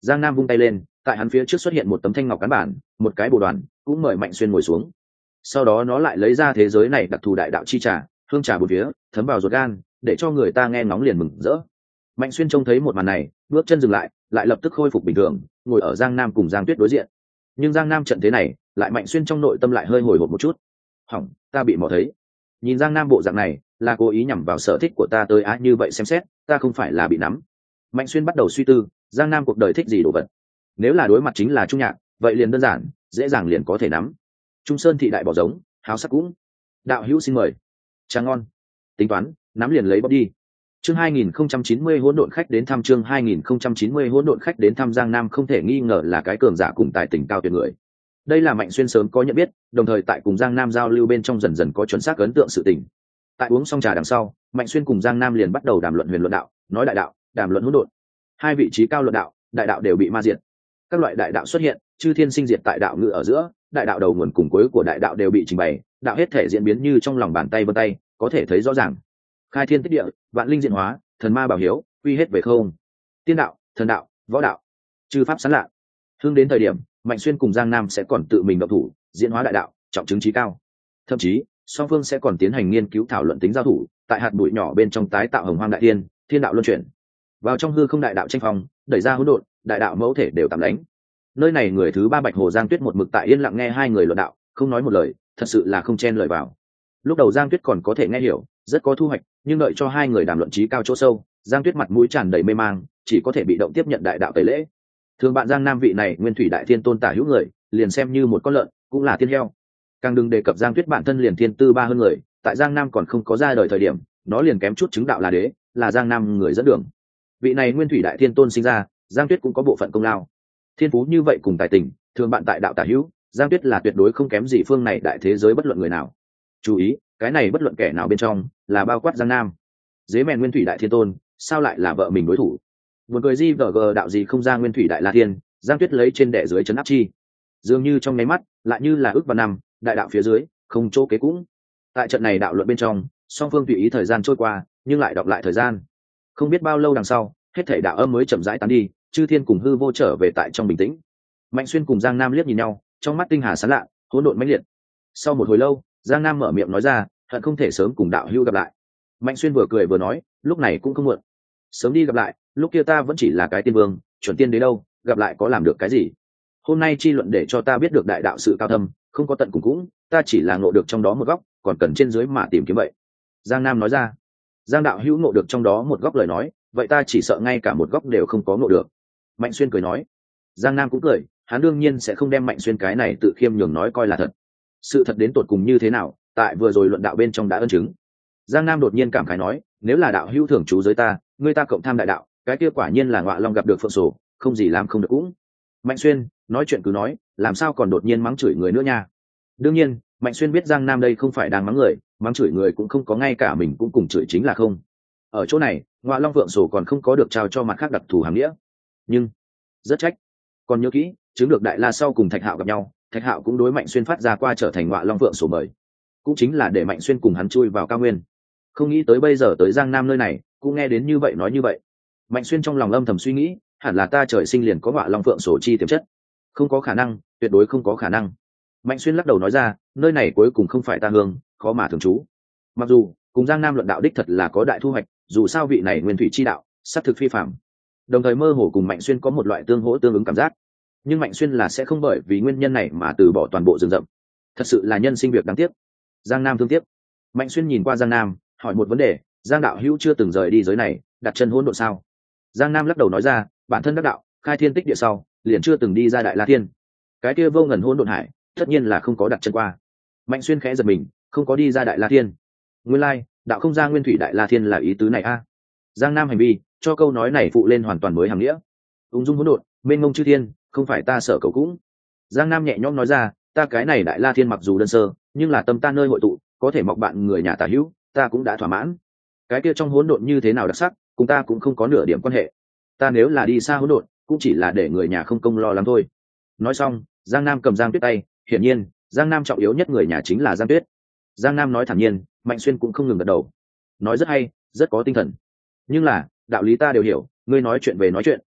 Giang Nam vung tay lên, tại hắn phía trước xuất hiện một tấm thanh ngọc cán bản, một cái bồ đoàn, cũng mời Mạnh Xuyên ngồi xuống. Sau đó nó lại lấy ra thế giới này đặc thù đại đạo chi trà, hương trà bốn phía, thấm vào ruột gan, để cho người ta nghe ngóng liền mừng rỡ. Mạnh Xuyên trông thấy một màn này, bước chân dừng lại, lại lập tức khôi phục bình thường, ngồi ở Giang Nam cùng Giang Tuyết đối diện. Nhưng Giang Nam trận thế này, lại Mạnh Xuyên trong nội tâm lại hơi hồi hộp một chút. Hỏng, ta bị mò thấy. Nhìn Giang Nam bộ dạng này, là cố ý nhằm vào sở thích của ta tới á, như vậy xem xét, ta không phải là bị nắm. Mạnh Xuyên bắt đầu suy tư, Giang Nam cuộc đời thích gì đồ vật. Nếu là đối mặt chính là Trung Nhạc, vậy liền đơn giản, dễ dàng liền có thể nắm. Trung Sơn thị đại bỏ giống, háo sắc cũng. Đạo hữu xin mời. Trà ngon. Tính toán, nắm liền lấy bóp đi. Chương hai nghìn không trăm chín mươi hỗn độn khách đến thăm chương hai nghìn không trăm chín mươi hỗn độn khách đến thăm Giang Nam không thể nghi ngờ là cái cường giả cùng tài tình cao tuyệt người. Đây là Mạnh Xuyên sớm có nhận biết, đồng thời tại cùng Giang Nam giao lưu bên trong dần dần có chuẩn xác ấn tượng sự tình. Tại uống xong trà đằng sau, Mạnh Xuyên cùng Giang Nam liền bắt đầu đàm luận huyền luận đạo, nói đại đạo, đàm luận hỗn độn. Hai vị trí cao luận đạo, đại đạo đều bị ma diệt. Các loại đại đạo xuất hiện, chư thiên sinh diệt tại đạo ngữ ở giữa, đại đạo đầu nguồn cùng cuối của đại đạo đều bị trình bày, đạo hết thể diễn biến như trong lòng bàn tay vân tay, có thể thấy rõ ràng. Khai thiên tích địa, vạn linh diện hóa, thần ma bảo hiếu, quy hết về không. Tiên đạo, thần đạo, võ đạo, chư pháp sán lạ. Hướng đến thời điểm, Mạnh Xuyên cùng Giang Nam sẽ còn tự mình động thủ, diễn hóa đại đạo, trọng chứng trí cao. Thậm chí, song phương sẽ còn tiến hành nghiên cứu thảo luận tính giao thủ, tại hạt bụi nhỏ bên trong tái tạo hồng hoang đại tiên, thiên đạo luân chuyển. Vào trong hư không đại đạo tranh phong, đẩy ra hỗn độn, đại đạo mẫu thể đều tạm đánh. Nơi này người thứ ba Bạch Hồ Giang Tuyết một mực tại yên lặng nghe hai người luận đạo, không nói một lời, thật sự là không chen lời vào. Lúc đầu Giang Tuyết còn có thể nghe hiểu, rất có thu hoạch, nhưng đợi cho hai người đàm luận trí cao chỗ sâu, Giang Tuyết mặt mũi tràn đầy mê mang, chỉ có thể bị động tiếp nhận đại đạo tẩy lễ. Thường bạn Giang Nam vị này nguyên thủy đại thiên tôn tả hữu người, liền xem như một con lợn, cũng là thiên heo. Càng đừng đề cập Giang Tuyết bản thân liền thiên tư ba hơn người, tại Giang Nam còn không có ra đời thời điểm, nó liền kém chút chứng đạo là đế, là Giang Nam người dẫn đường. Vị này nguyên thủy đại thiên tôn sinh ra, Giang Tuyết cũng có bộ phận công lao. Thiên phú như vậy cùng tài tình, thường bạn tại đạo tả hữu, Giang Tuyết là tuyệt đối không kém gì phương này đại thế giới bất luận người nào. Chú ý, cái này bất luận kẻ nào bên trong, là bao quát Giang Nam. Dế mèn nguyên thủy đại thiên tôn, sao lại là vợ mình đối thủ? Buồn cười gì vờ gờ đạo gì không ra nguyên thủy đại la thiên, Giang Tuyết lấy trên đẻ dưới chấn áp chi. Dường như trong nháy mắt, lại như là ước và năm, đại đạo phía dưới, không chỗ kế cũng. Tại trận này đạo luận bên trong, song phương tùy ý thời gian trôi qua, nhưng lại đọc lại thời gian. Không biết bao lâu đằng sau, hết thảy đạo âm mới chậm rãi tán đi, chư thiên cùng hư vô trở về tại trong bình tĩnh. Mạnh Xuyên cùng Giang Nam liếc nhìn nhau, trong mắt tinh hà sáng lạ, hỗn độn mãnh liệt. Sau một hồi lâu, Giang Nam mở miệng nói ra, hận không thể sớm cùng đạo hữu gặp lại. Mạnh Xuyên vừa cười vừa nói, lúc này cũng không muộn. Sớm đi gặp lại, lúc kia ta vẫn chỉ là cái tiên vương, chuẩn tiên đế đâu, gặp lại có làm được cái gì? Hôm nay chi luận để cho ta biết được đại đạo sự cao thâm, không có tận cùng cũng, ta chỉ là ngộ được trong đó một góc, còn cần trên dưới mà tìm kiếm vậy. Giang Nam nói ra. Giang đạo hữu ngộ được trong đó một góc lời nói, vậy ta chỉ sợ ngay cả một góc đều không có ngộ được. Mạnh Xuyên cười nói. Giang Nam cũng cười, hắn đương nhiên sẽ không đem Mạnh Xuyên cái này tự khiêm nhường nói coi là thật. Sự thật đến tột cùng như thế nào, tại vừa rồi luận đạo bên trong đã ân chứng. Giang Nam đột nhiên cảm khái nói, nếu là đạo hữu thường trú giới ta, người ta cộng tham đại đạo, cái kia quả nhiên là ngọa long gặp được phượng sổ, không gì làm không được cũng. Mạnh Xuyên nói chuyện cứ nói, làm sao còn đột nhiên mắng chửi người nữa nha. Đương nhiên, Mạnh Xuyên biết Giang Nam đây không phải đang mắng người, mắng chửi người cũng không có, ngay cả mình cũng cùng chửi chính là không. Ở chỗ này, ngọa long phượng sổ còn không có được trao cho mặt khác đặc thù hàng nghĩa. Nhưng rất trách, còn nhớ kỹ, chứng được đại la sau cùng Thạch Hạo gặp nhau, Thạch Hạo cũng đối Mạnh Xuyên phát ra qua trở thành ngọa long phượng sổ mời, cũng chính là để Mạnh Xuyên cùng hắn chui vào cao nguyên. Không nghĩ tới bây giờ tới Giang Nam nơi này, cũng nghe đến như vậy nói như vậy. Mạnh Xuyên trong lòng âm thầm suy nghĩ, hẳn là ta trời sinh liền có ngọa long phượng sổ chi tiềm chất. Không có khả năng, tuyệt đối không có khả năng. Mạnh Xuyên lắc đầu nói ra, nơi này cuối cùng không phải ta hương, khó mà thường trú. Mặc dù cùng Giang Nam luận đạo đích thật là có đại thu hoạch, dù sao vị này nguyên thủy chi đạo sát thực phi phạm, đồng thời mơ hồ cùng Mạnh Xuyên có một loại tương hỗ tương ứng cảm giác. Nhưng Mạnh Xuyên là sẽ không bởi vì nguyên nhân này mà từ bỏ toàn bộ rừng rậm, thật sự là nhân sinh việc đáng tiếc. Giang Nam thương tiếc. Mạnh Xuyên nhìn qua Giang Nam, hỏi một vấn đề, Giang đạo hữu chưa từng rời đi giới này, đặt chân hỗn độn sao? Giang Nam lắc đầu nói ra, bản thân đắc đạo, khai thiên tích địa sau, liền chưa từng đi ra đại la thiên. Cái kia vô ngần hỗn độn hải, tất nhiên là không có đặt chân qua. Mạnh Xuyên khẽ giật mình, không có đi ra đại la thiên. Nguyên lai, đạo không ra nguyên thủy đại la thiên là ý tứ này a. À. Giang Nam hành vi, cho câu nói này phụ lên hoàn toàn mới hàng nghĩa. Ung dung hỗn độn, mênh mông chư thiên, không phải ta sợ cầu cũng. Giang Nam nhẹ nhõm nói ra, ta cái này đại la thiên mặc dù đơn sơ, nhưng là tâm ta nơi hội tụ, có thể mọc bạn người nhà tả hữu, ta cũng đã thỏa mãn. Cái kia trong hỗn độn như thế nào đặc sắc, cùng ta cũng không có nửa điểm quan hệ. Ta nếu là đi xa hỗn độn, cũng chỉ là để người nhà không công lo lắng thôi. Nói xong, Giang Nam cầm Giang Tuyết tay, hiển nhiên, Giang Nam trọng yếu nhất người nhà chính là Giang Tuyết. Giang Nam nói thản nhiên, Mạnh Xuyên cũng không ngừng gật đầu. Nói rất hay, rất có tinh thần. Nhưng là, đạo lý ta đều hiểu, ngươi nói chuyện về nói chuyện,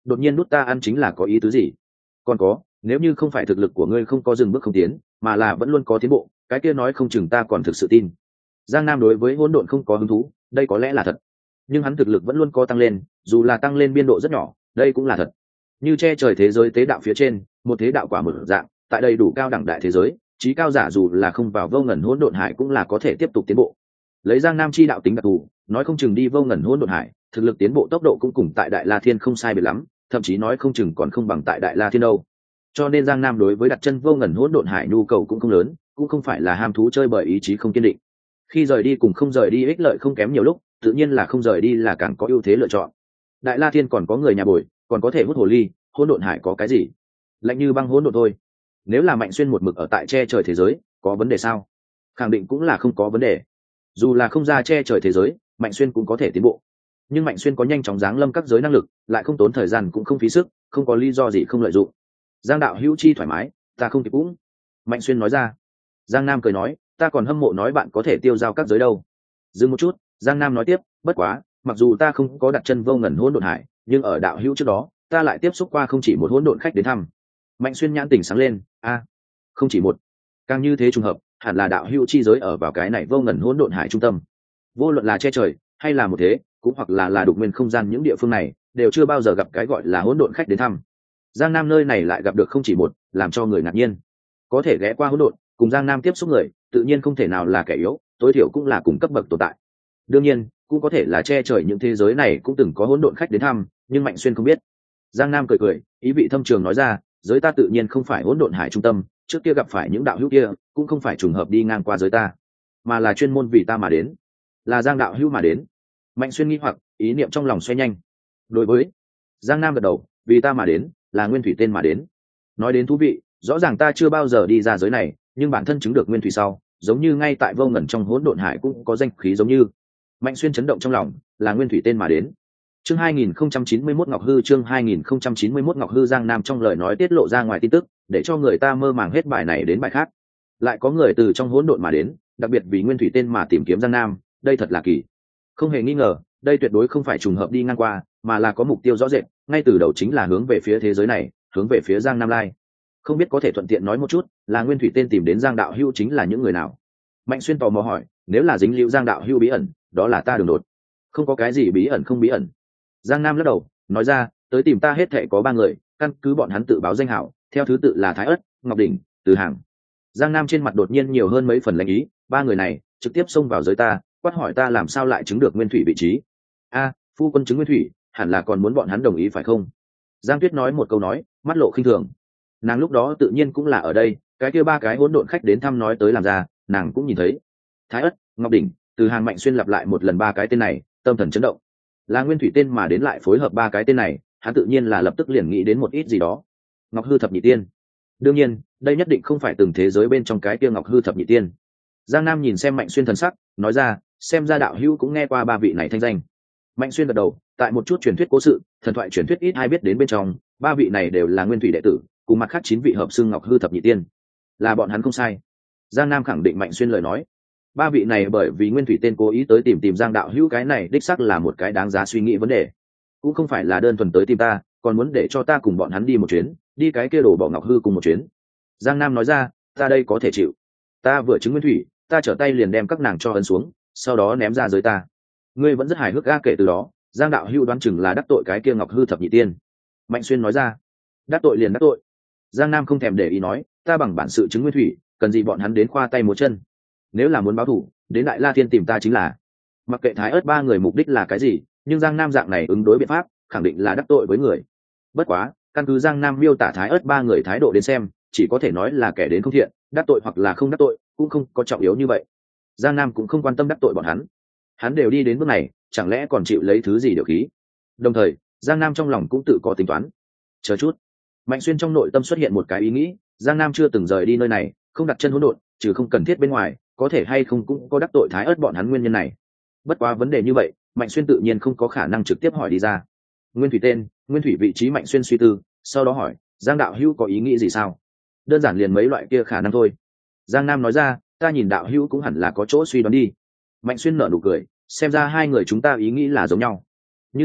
đột nhiên nút ta ăn chính là có ý tứ gì? Còn có, nếu như không phải thực lực của ngươi không có dừng bước không tiến, mà là vẫn luôn có tiến bộ, cái kia nói không chừng ta còn thực sự tin. Giang Nam đối với hỗn độn không có hứng thú, đây có lẽ là thật, nhưng hắn thực lực vẫn luôn có tăng lên, dù là tăng lên biên độ rất nhỏ, đây cũng là thật. Như che trời thế giới tế đạo phía trên, một thế đạo quả một dạng, tại đây đủ cao đẳng đại thế giới, trí cao giả dù là không vào vô ngần hỗn độn hải cũng là có thể tiếp tục tiến bộ. Lấy Giang Nam chi đạo tính đặc thù, nói không chừng đi vô ngần hỗn độn hải, thực lực tiến bộ tốc độ cũng cùng tại Đại La Thiên không sai biệt lắm, thậm chí nói không chừng còn không bằng tại Đại La Thiên đâu. Cho nên Giang Nam đối với đặt chân vô ngần hỗn độn hải nhu cầu cũng không lớn, cũng không phải là ham thú chơi bởi ý chí không kiên định. Khi rời đi cùng không rời đi ích lợi không kém nhiều lúc, tự nhiên là không rời đi là càng có ưu thế lựa chọn. Đại La Thiên còn có người nhà bồi, còn có thể hút hồ ly, hỗn độn hải có cái gì? Lạnh như băng hỗn độn thôi. Nếu là Mạnh Xuyên một mực ở tại che trời thế giới, có vấn đề sao? Khẳng định cũng là không có vấn đề. Dù là không ra che trời thế giới, Mạnh Xuyên cũng có thể tiến bộ. Nhưng Mạnh Xuyên có nhanh chóng giáng lâm các giới năng lực, lại không tốn thời gian cũng không phí sức, không có lý do gì không lợi dụng. Giang đạo hữu chi thoải mái, ta không kịp cũng. Mạnh Xuyên nói ra. Giang Nam cười nói, ta còn hâm mộ nói bạn có thể tiêu giao các giới đâu. Dừng một chút, Giang Nam nói tiếp, bất quá, mặc dù ta không có đặt chân vô ngần hỗn độn hải, nhưng ở đạo hữu trước đó, ta lại tiếp xúc qua không chỉ một hỗn độn khách đến thăm. Mạnh Xuyên nhãn tỉnh sáng lên, a, không chỉ một, càng như thế trùng hợp, hẳn là đạo hữu chi giới ở vào cái này vô ngần hỗn độn hải trung tâm. Vô luận là che trời hay là một thế, cũng hoặc là là đục nguyên không gian những địa phương này, đều chưa bao giờ gặp cái gọi là hỗn độn khách đến thăm. Giang Nam nơi này lại gặp được không chỉ một, làm cho người ngạc nhiên. Có thể ghé qua hỗn độn, cùng Giang Nam tiếp xúc người, tự nhiên không thể nào là kẻ yếu, tối thiểu cũng là cùng cấp bậc tồn tại. Đương nhiên, cũng có thể là che trời những thế giới này cũng từng có hỗn độn khách đến thăm, nhưng Mạnh Xuyên không biết. Giang Nam cười cười, ý vị thâm trường nói ra, giới ta tự nhiên không phải hỗn độn hải trung tâm, trước kia gặp phải những đạo hữu kia, cũng không phải trùng hợp đi ngang qua giới ta, mà là chuyên môn vì ta mà đến, là Giang đạo hữu mà đến. Mạnh Xuyên nghi hoặc, ý niệm trong lòng xoay nhanh. Đối với Giang Nam gật đầu, vì ta mà đến, là nguyên thủy tên mà đến. Nói đến thú vị, rõ ràng ta chưa bao giờ đi ra giới này, nhưng bản thân chứng được nguyên thủy sau, giống như ngay tại vô ngần trong hỗn độn hải cũng có danh khí giống như. Mạnh Xuyên chấn động trong lòng, là nguyên thủy tên mà đến. Chương hai nghìn không trăm chín mươi mốt Ngọc Hư chương hai nghìn không trăm chín mươi mốt Ngọc Hư Giang Nam trong lời nói tiết lộ ra ngoài tin tức, để cho người ta mơ màng hết bài này đến bài khác. Lại có người từ trong hỗn độn mà đến, đặc biệt vì nguyên thủy tên mà tìm kiếm Giang Nam, đây thật là kỳ. Không hề nghi ngờ, đây tuyệt đối không phải trùng hợp đi ngang qua, mà là có mục tiêu rõ rệt, ngay từ đầu chính là hướng về phía thế giới này, hướng về phía Giang Nam Lai. Không biết có thể thuận tiện nói một chút, là nguyên thủy tên tìm đến Giang đạo hữu chính là những người nào? Mạnh Xuyên tò mò hỏi, nếu là dính liễu Giang đạo hữu bí ẩn, đó là ta đường đột. Không có cái gì bí ẩn không bí ẩn. Giang Nam lắc đầu, nói ra, tới tìm ta hết thảy có ba người, căn cứ bọn hắn tự báo danh hảo, theo thứ tự là Thái Ất, Ngọc Đỉnh, Từ Hàng. Giang Nam trên mặt đột nhiên nhiều hơn mấy phần lãnh ý, ba người này trực tiếp xông vào giới ta, quát hỏi ta làm sao lại chứng được nguyên thủy vị trí. A, phu quân chứng nguyên thủy, hẳn là còn muốn bọn hắn đồng ý phải không? Giang Tuyết nói một câu nói, mắt lộ khinh thường. Nàng lúc đó tự nhiên cũng là ở đây, cái kia ba cái hỗn độn khách đến thăm nói tới làm ra, nàng cũng nhìn thấy. Thái Ất, Ngọc Đỉnh, Từ Hàng. Mạnh Xuyên lặp lại một lần ba cái tên này, tâm thần chấn động. Là nguyên thủy tên mà đến lại phối hợp ba cái tên này, hắn tự nhiên là lập tức liền nghĩ đến một ít gì đó. Ngọc Hư thập nhị tiên. Đương nhiên, đây nhất định không phải từng thế giới bên trong cái kia Ngọc Hư thập nhị tiên. Giang Nam nhìn xem Mạnh Xuyên thần sắc, nói ra, xem ra đạo hữu cũng nghe qua ba vị này thanh danh. Mạnh Xuyên gật đầu, tại một chút truyền thuyết cố sự, thần thoại truyền thuyết ít ai biết đến bên trong, ba vị này đều là nguyên thủy đệ tử, cùng mặt khác chín vị hợp xưng Ngọc Hư thập nhị tiên. Là bọn hắn không sai. Giang Nam khẳng định Mạnh Xuyên lời nói. Ba vị này bởi vì nguyên thủy tên cố ý tới tìm tìm Giang đạo hữu, cái này đích xác là một cái đáng giá suy nghĩ vấn đề. Cũng không phải là đơn thuần tới tìm ta, còn muốn để cho ta cùng bọn hắn đi một chuyến, đi cái kia đổ bỏ Ngọc Hư cùng một chuyến. Giang Nam nói ra, ta đây có thể chịu. Ta vừa chứng nguyên thủy, ta trở tay liền đem các nàng cho ấn xuống, sau đó ném ra giới ta. Ngươi vẫn rất hài hước ga, kể từ đó Giang đạo hữu đoán chừng là đắc tội cái kia Ngọc Hư thập nhị tiên. Mạnh Xuyên nói ra, đắc tội liền đắc tội. Giang Nam không thèm để ý nói, ta bằng bản sự chứng nguyên thủy, cần gì bọn hắn đến khoa tay múa chân. Nếu là muốn báo thù, đến Đại La Thiên tìm ta chính là. Mặc kệ Thái Ớt ba người mục đích là cái gì, nhưng Giang Nam dạng này ứng đối biện pháp khẳng định là đắc tội với người. Bất quá, căn cứ Giang Nam miêu tả Thái Ớt ba người thái độ đến xem, chỉ có thể nói là kẻ đến không thiện, đắc tội hoặc là không đắc tội, cũng không có trọng yếu như vậy. Giang Nam cũng không quan tâm đắc tội bọn hắn. Hắn đều đi đến bước này, chẳng lẽ còn chịu lấy thứ gì điều khí? Đồng thời, Giang Nam trong lòng cũng tự có tính toán. Chờ chút. Mạnh Xuyên trong nội tâm xuất hiện một cái ý nghĩ, Giang Nam chưa từng rời đi nơi này, không đặt chân hỗn độn, trừ không cần thiết bên ngoài, có thể hay không cũng có đắc tội Thái Ớt bọn hắn nguyên nhân này. Bất quá vấn đề như vậy, Mạnh Xuyên tự nhiên không có khả năng trực tiếp hỏi đi ra. Nguyên thủy tên, nguyên thủy vị trí. Mạnh Xuyên suy tư, sau đó hỏi, Giang đạo hữu có ý nghĩ gì sao? Đơn giản liền mấy loại kia khả năng thôi. Giang Nam nói ra, ta nhìn đạo hữu cũng hẳn là có chỗ suy đoán đi. Mạnh Xuyên nở nụ cười, xem ra hai người chúng ta ý nghĩ là giống nhau. Như thế,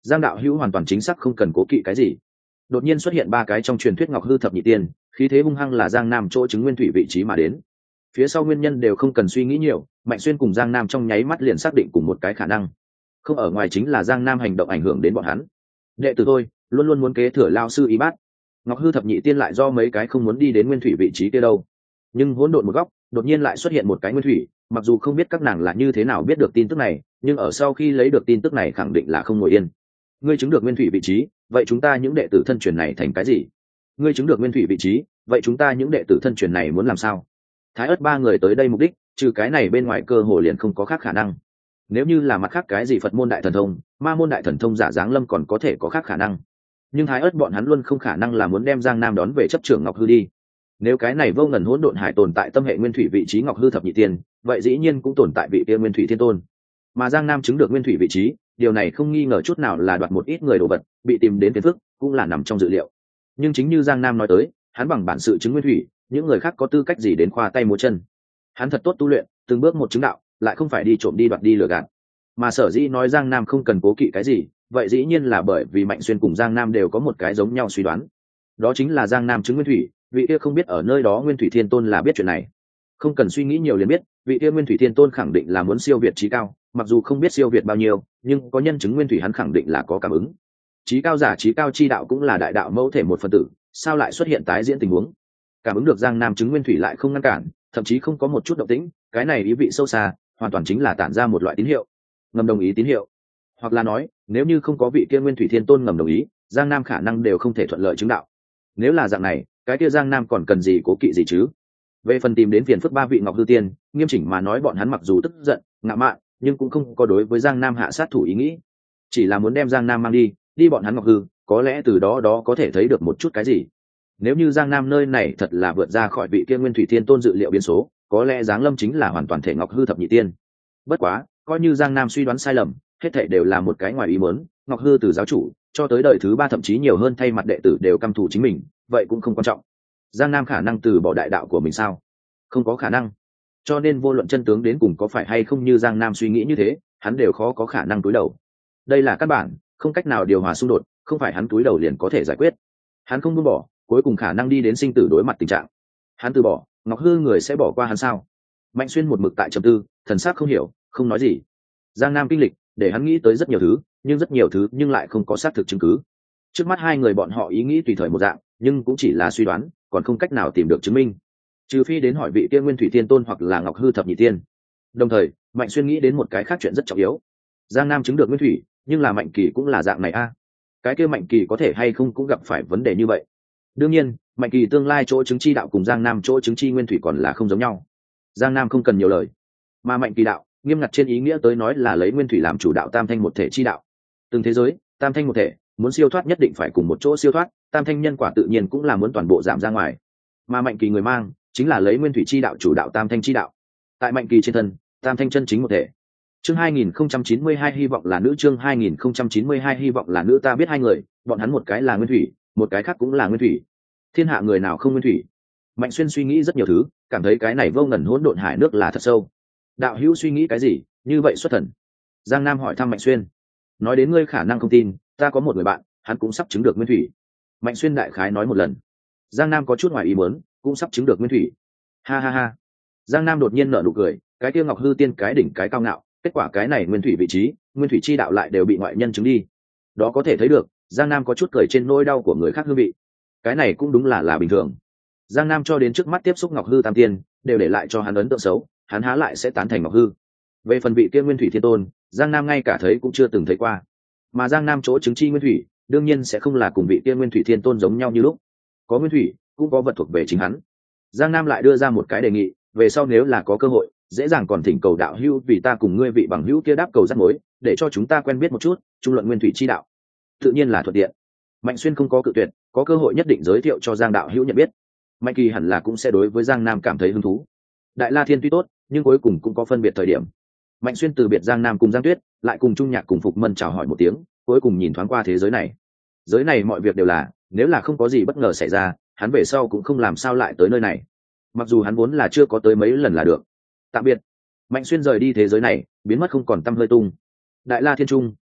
Giang đạo hữu hoàn toàn chính xác không cần cố kỵ cái gì. Đột nhiên xuất hiện ba cái trong truyền thuyết Ngọc Hư thập nhị tiên, khí thế hung hăng là Giang Nam chỗ chứng nguyên thủy vị trí mà đến. Phía sau nguyên nhân đều không cần suy nghĩ nhiều, Mạnh Xuyên cùng Giang Nam trong nháy mắt liền xác định cùng một cái khả năng, không ở ngoài chính là Giang Nam hành động ảnh hưởng đến bọn hắn. Đệ tử tôi luôn luôn muốn kế thừa lao sư ý bát. Ngọc Hư thập nhị tiên lại do mấy cái không muốn đi đến nguyên thủy vị trí kia đâu. Nhưng hỗn độn một góc đột nhiên lại xuất hiện một cái nguyên thủy, mặc dù không biết các nàng là như thế nào biết được tin tức này, nhưng ở sau khi lấy được tin tức này khẳng định là không ngồi yên. Ngươi chứng được nguyên thủy vị trí, vậy chúng ta những đệ tử thân truyền này thành cái gì? Ngươi chứng được nguyên thủy vị trí, vậy chúng ta những đệ tử thân truyền này muốn làm sao? Thái ất ba người tới đây mục đích trừ cái này bên ngoài cơ hồ liền không có khác khả năng. Nếu như là mặt khác cái gì Phật môn đại thần thông, ma môn đại thần thông giả dáng lâm còn có thể có khác khả năng, nhưng Thái ất bọn hắn luôn không khả năng là muốn đem Giang Nam đón về chấp trưởng Ngọc Hư đi. Nếu cái này vô ngần hỗn độn hải tồn tại tâm hệ nguyên thủy vị trí Ngọc Hư thập nhị tiên, vậy dĩ nhiên cũng tồn tại vị kia nguyên thủy thiên tôn. Mà Giang Nam chứng được nguyên thủy vị trí, điều này không nghi ngờ chút nào là đoạt một ít người đồ vật, bị tìm đến phiền phức cũng là nằm trong dự liệu. Nhưng chính như Giang Nam nói tới, hắn bằng bản sự chứng nguyên thủy, những người khác có tư cách gì đến khoa tay múa chân? Hắn thật tốt tu luyện, từng bước một chứng đạo, lại không phải đi trộm đi đoạt đi lừa gạt. Mà sở dĩ nói Giang Nam không cần cố kỵ cái gì, vậy dĩ nhiên là bởi vì Mạnh Xuyên cùng Giang Nam đều có một cái giống nhau suy đoán, đó chính là Giang Nam chứng nguyên thủy, vị kia không biết ở nơi đó nguyên thủy thiên tôn là biết chuyện này. Không cần suy nghĩ nhiều liền biết, vị kia nguyên thủy thiên tôn khẳng định là muốn siêu việt trí cao, mặc dù không biết siêu việt bao nhiêu, nhưng có nhân chứng nguyên thủy hắn khẳng định là có cảm ứng. Trí cao giả trí cao chi đạo cũng là đại đạo mẫu thể một phần tử, sao lại xuất hiện tái diễn tình huống? Cảm ứng được Giang Nam chứng nguyên thủy lại không ngăn cản, thậm chí không có một chút động tĩnh, cái này ý vị sâu xa, hoàn toàn chính là tản ra một loại tín hiệu, ngầm đồng ý tín hiệu. Hoặc là nói, nếu như không có vị kia nguyên thủy thiên tôn ngầm đồng ý, Giang Nam khả năng đều không thể thuận lợi chứng đạo. Nếu là dạng này, cái kia Giang Nam còn cần gì cố kỵ gì chứ? Về phần tìm đến phiền phức ba vị Ngọc Hư tiên, nghiêm chỉnh mà nói bọn hắn mặc dù tức giận, ngạo mạn, nhưng cũng không có đối với Giang Nam hạ sát thủ ý nghĩ, chỉ là muốn đem Giang Nam mang đi, đi bọn hắn Ngọc Hư, có lẽ từ đó đó có thể thấy được một chút cái gì. Nếu như Giang Nam nơi này thật là vượt ra khỏi vị kia nguyên thủy thiên tôn dự liệu biến số, có lẽ Giáng Lâm chính là hoàn toàn thể Ngọc Hư thập nhị tiên. Bất quá, coi như Giang Nam suy đoán sai lầm, hết thảy đều là một cái ngoài ý muốn, Ngọc Hư từ giáo chủ cho tới đời thứ ba thậm chí nhiều hơn thay mặt đệ tử đều căm thù chính mình, vậy cũng không quan trọng. Giang Nam khả năng từ bỏ đại đạo của mình sao? Không có khả năng. Cho nên vô luận chân tướng đến cùng có phải hay không như Giang Nam suy nghĩ như thế, hắn đều khó có khả năng túi đầu. Đây là căn bản, không cách nào điều hòa xung đột, không phải hắn túi đầu liền có thể giải quyết. Hắn không buông bỏ, cuối cùng khả năng đi đến sinh tử đối mặt tình trạng. Hắn từ bỏ, Ngọc Hư người sẽ bỏ qua hắn sao? Mạnh Xuyên một mực tại trầm tư, thần sắc không hiểu, không nói gì. Giang Nam kinh lịch để hắn nghĩ tới rất nhiều thứ, nhưng rất nhiều thứ nhưng lại không có xác thực chứng cứ. Trước mắt hai người bọn họ ý nghĩ tùy thời một dạng, nhưng cũng chỉ là suy đoán, còn không cách nào tìm được chứng minh, trừ phi đến hỏi vị tiên nguyên thủy thiên tôn hoặc là Ngọc Hư thập nhị tiên. Đồng thời Mạnh Xuyên nghĩ đến một cái khác chuyện rất trọng yếu. Giang Nam chứng được nguyên thủy, nhưng là Mạnh Kỳ cũng là dạng này a à. Cái kia Mạnh Kỳ có thể hay không cũng gặp phải vấn đề như vậy. Đương nhiên Mạnh Kỳ tương lai chỗ chứng chi đạo cùng Giang Nam chỗ chứng chi nguyên thủy còn là không giống nhau. Giang Nam không cần nhiều lời, mà Mạnh Kỳ đạo nghiêm ngặt trên ý nghĩa tới nói là lấy nguyên thủy làm chủ đạo, tam thanh một thể chi đạo. Từng thế giới tam thanh một thể, muốn siêu thoát nhất định phải cùng một chỗ siêu thoát, tam thanh nhân quả tự nhiên cũng là muốn toàn bộ giảm ra ngoài. Mà Mạnh Kỳ người mang chính là lấy nguyên thủy chi đạo chủ đạo, tam thanh chi đạo. Tại Mạnh Kỳ trên thân, tam thanh chân chính một thể. Chương hai nghìn không trăm chín mươi hai hy vọng là nữ, chương hai nghìn không trăm chín mươi hai hy vọng là nữ. Ta biết hai người, bọn hắn một cái là nguyên thủy, một cái khác cũng là nguyên thủy. Thiên hạ người nào không nguyên thủy? Mạnh Xuyên suy nghĩ rất nhiều thứ, cảm thấy cái này vô ngần hỗn độn hải nước là thật sâu. Đạo hữu suy nghĩ cái gì như vậy xuất thần? Giang Nam hỏi thăm Mạnh Xuyên. Nói đến ngươi khả năng không tin, ta có một người bạn, hắn cũng sắp chứng được nguyên thủy. Mạnh Xuyên đại khái nói một lần. Giang Nam có chút ngoài ý muốn, cũng sắp chứng được nguyên thủy. Ha ha ha. Giang Nam đột nhiên nở nụ cười, cái kia Ngọc Hư tiên cái đỉnh cái cao ngạo, kết quả cái này nguyên thủy vị trí, nguyên thủy chi đạo lại đều bị ngoại nhân chứng đi. Đó có thể thấy được, Giang Nam có chút cười trên nỗi đau của người khác hương vị. Cái này cũng đúng là là bình thường. Giang Nam cho đến trước mắt tiếp xúc Ngọc Hư tam tiên, đều để lại cho hắn ấn tượng xấu, hắn há lại sẽ tán thành Ngọc Hư. Về phần vị kia nguyên thủy thiên tôn, Giang Nam ngay cả thấy cũng chưa từng thấy qua. Mà Giang Nam chỗ chứng chi nguyên thủy, đương nhiên sẽ không là cùng vị kia nguyên thủy thiên tôn giống nhau như lúc. Có nguyên thủy, cũng có vật thuộc về chính hắn. Giang Nam lại đưa ra một cái đề nghị, về sau nếu là có cơ hội, dễ dàng còn thỉnh cầu đạo hữu vì ta cùng ngươi vị bằng hữu kia đáp cầu rắc mối, để cho chúng ta quen biết một chút, trung luận nguyên thủy chi đạo. Tự nhiên là thuận tiện. Mạnh Xuyên không có cự tuyệt, có cơ hội nhất định giới thiệu cho Giang đạo hữu nhận biết. Mạnh Kỳ hẳn là cũng sẽ đối với Giang Nam cảm thấy hứng thú. Đại La Thiên tuy tốt, nhưng cuối cùng cũng có phân biệt thời điểm. Mạnh Xuyên từ biệt Giang Nam cùng Giang Tuyết, lại cùng Trung Nhạc cùng Phục Mân chào hỏi một tiếng, cuối cùng nhìn thoáng qua thế giới này. Giới này mọi việc đều là, nếu là không có gì bất ngờ xảy ra, hắn về sau cũng không làm sao lại tới nơi này. Mặc dù hắn vốn là chưa có tới mấy lần là được. Tạm biệt. Mạnh Xuyên rời đi thế giới này, biến mất không còn tăm hơi tung. Đại La Thiên Trung,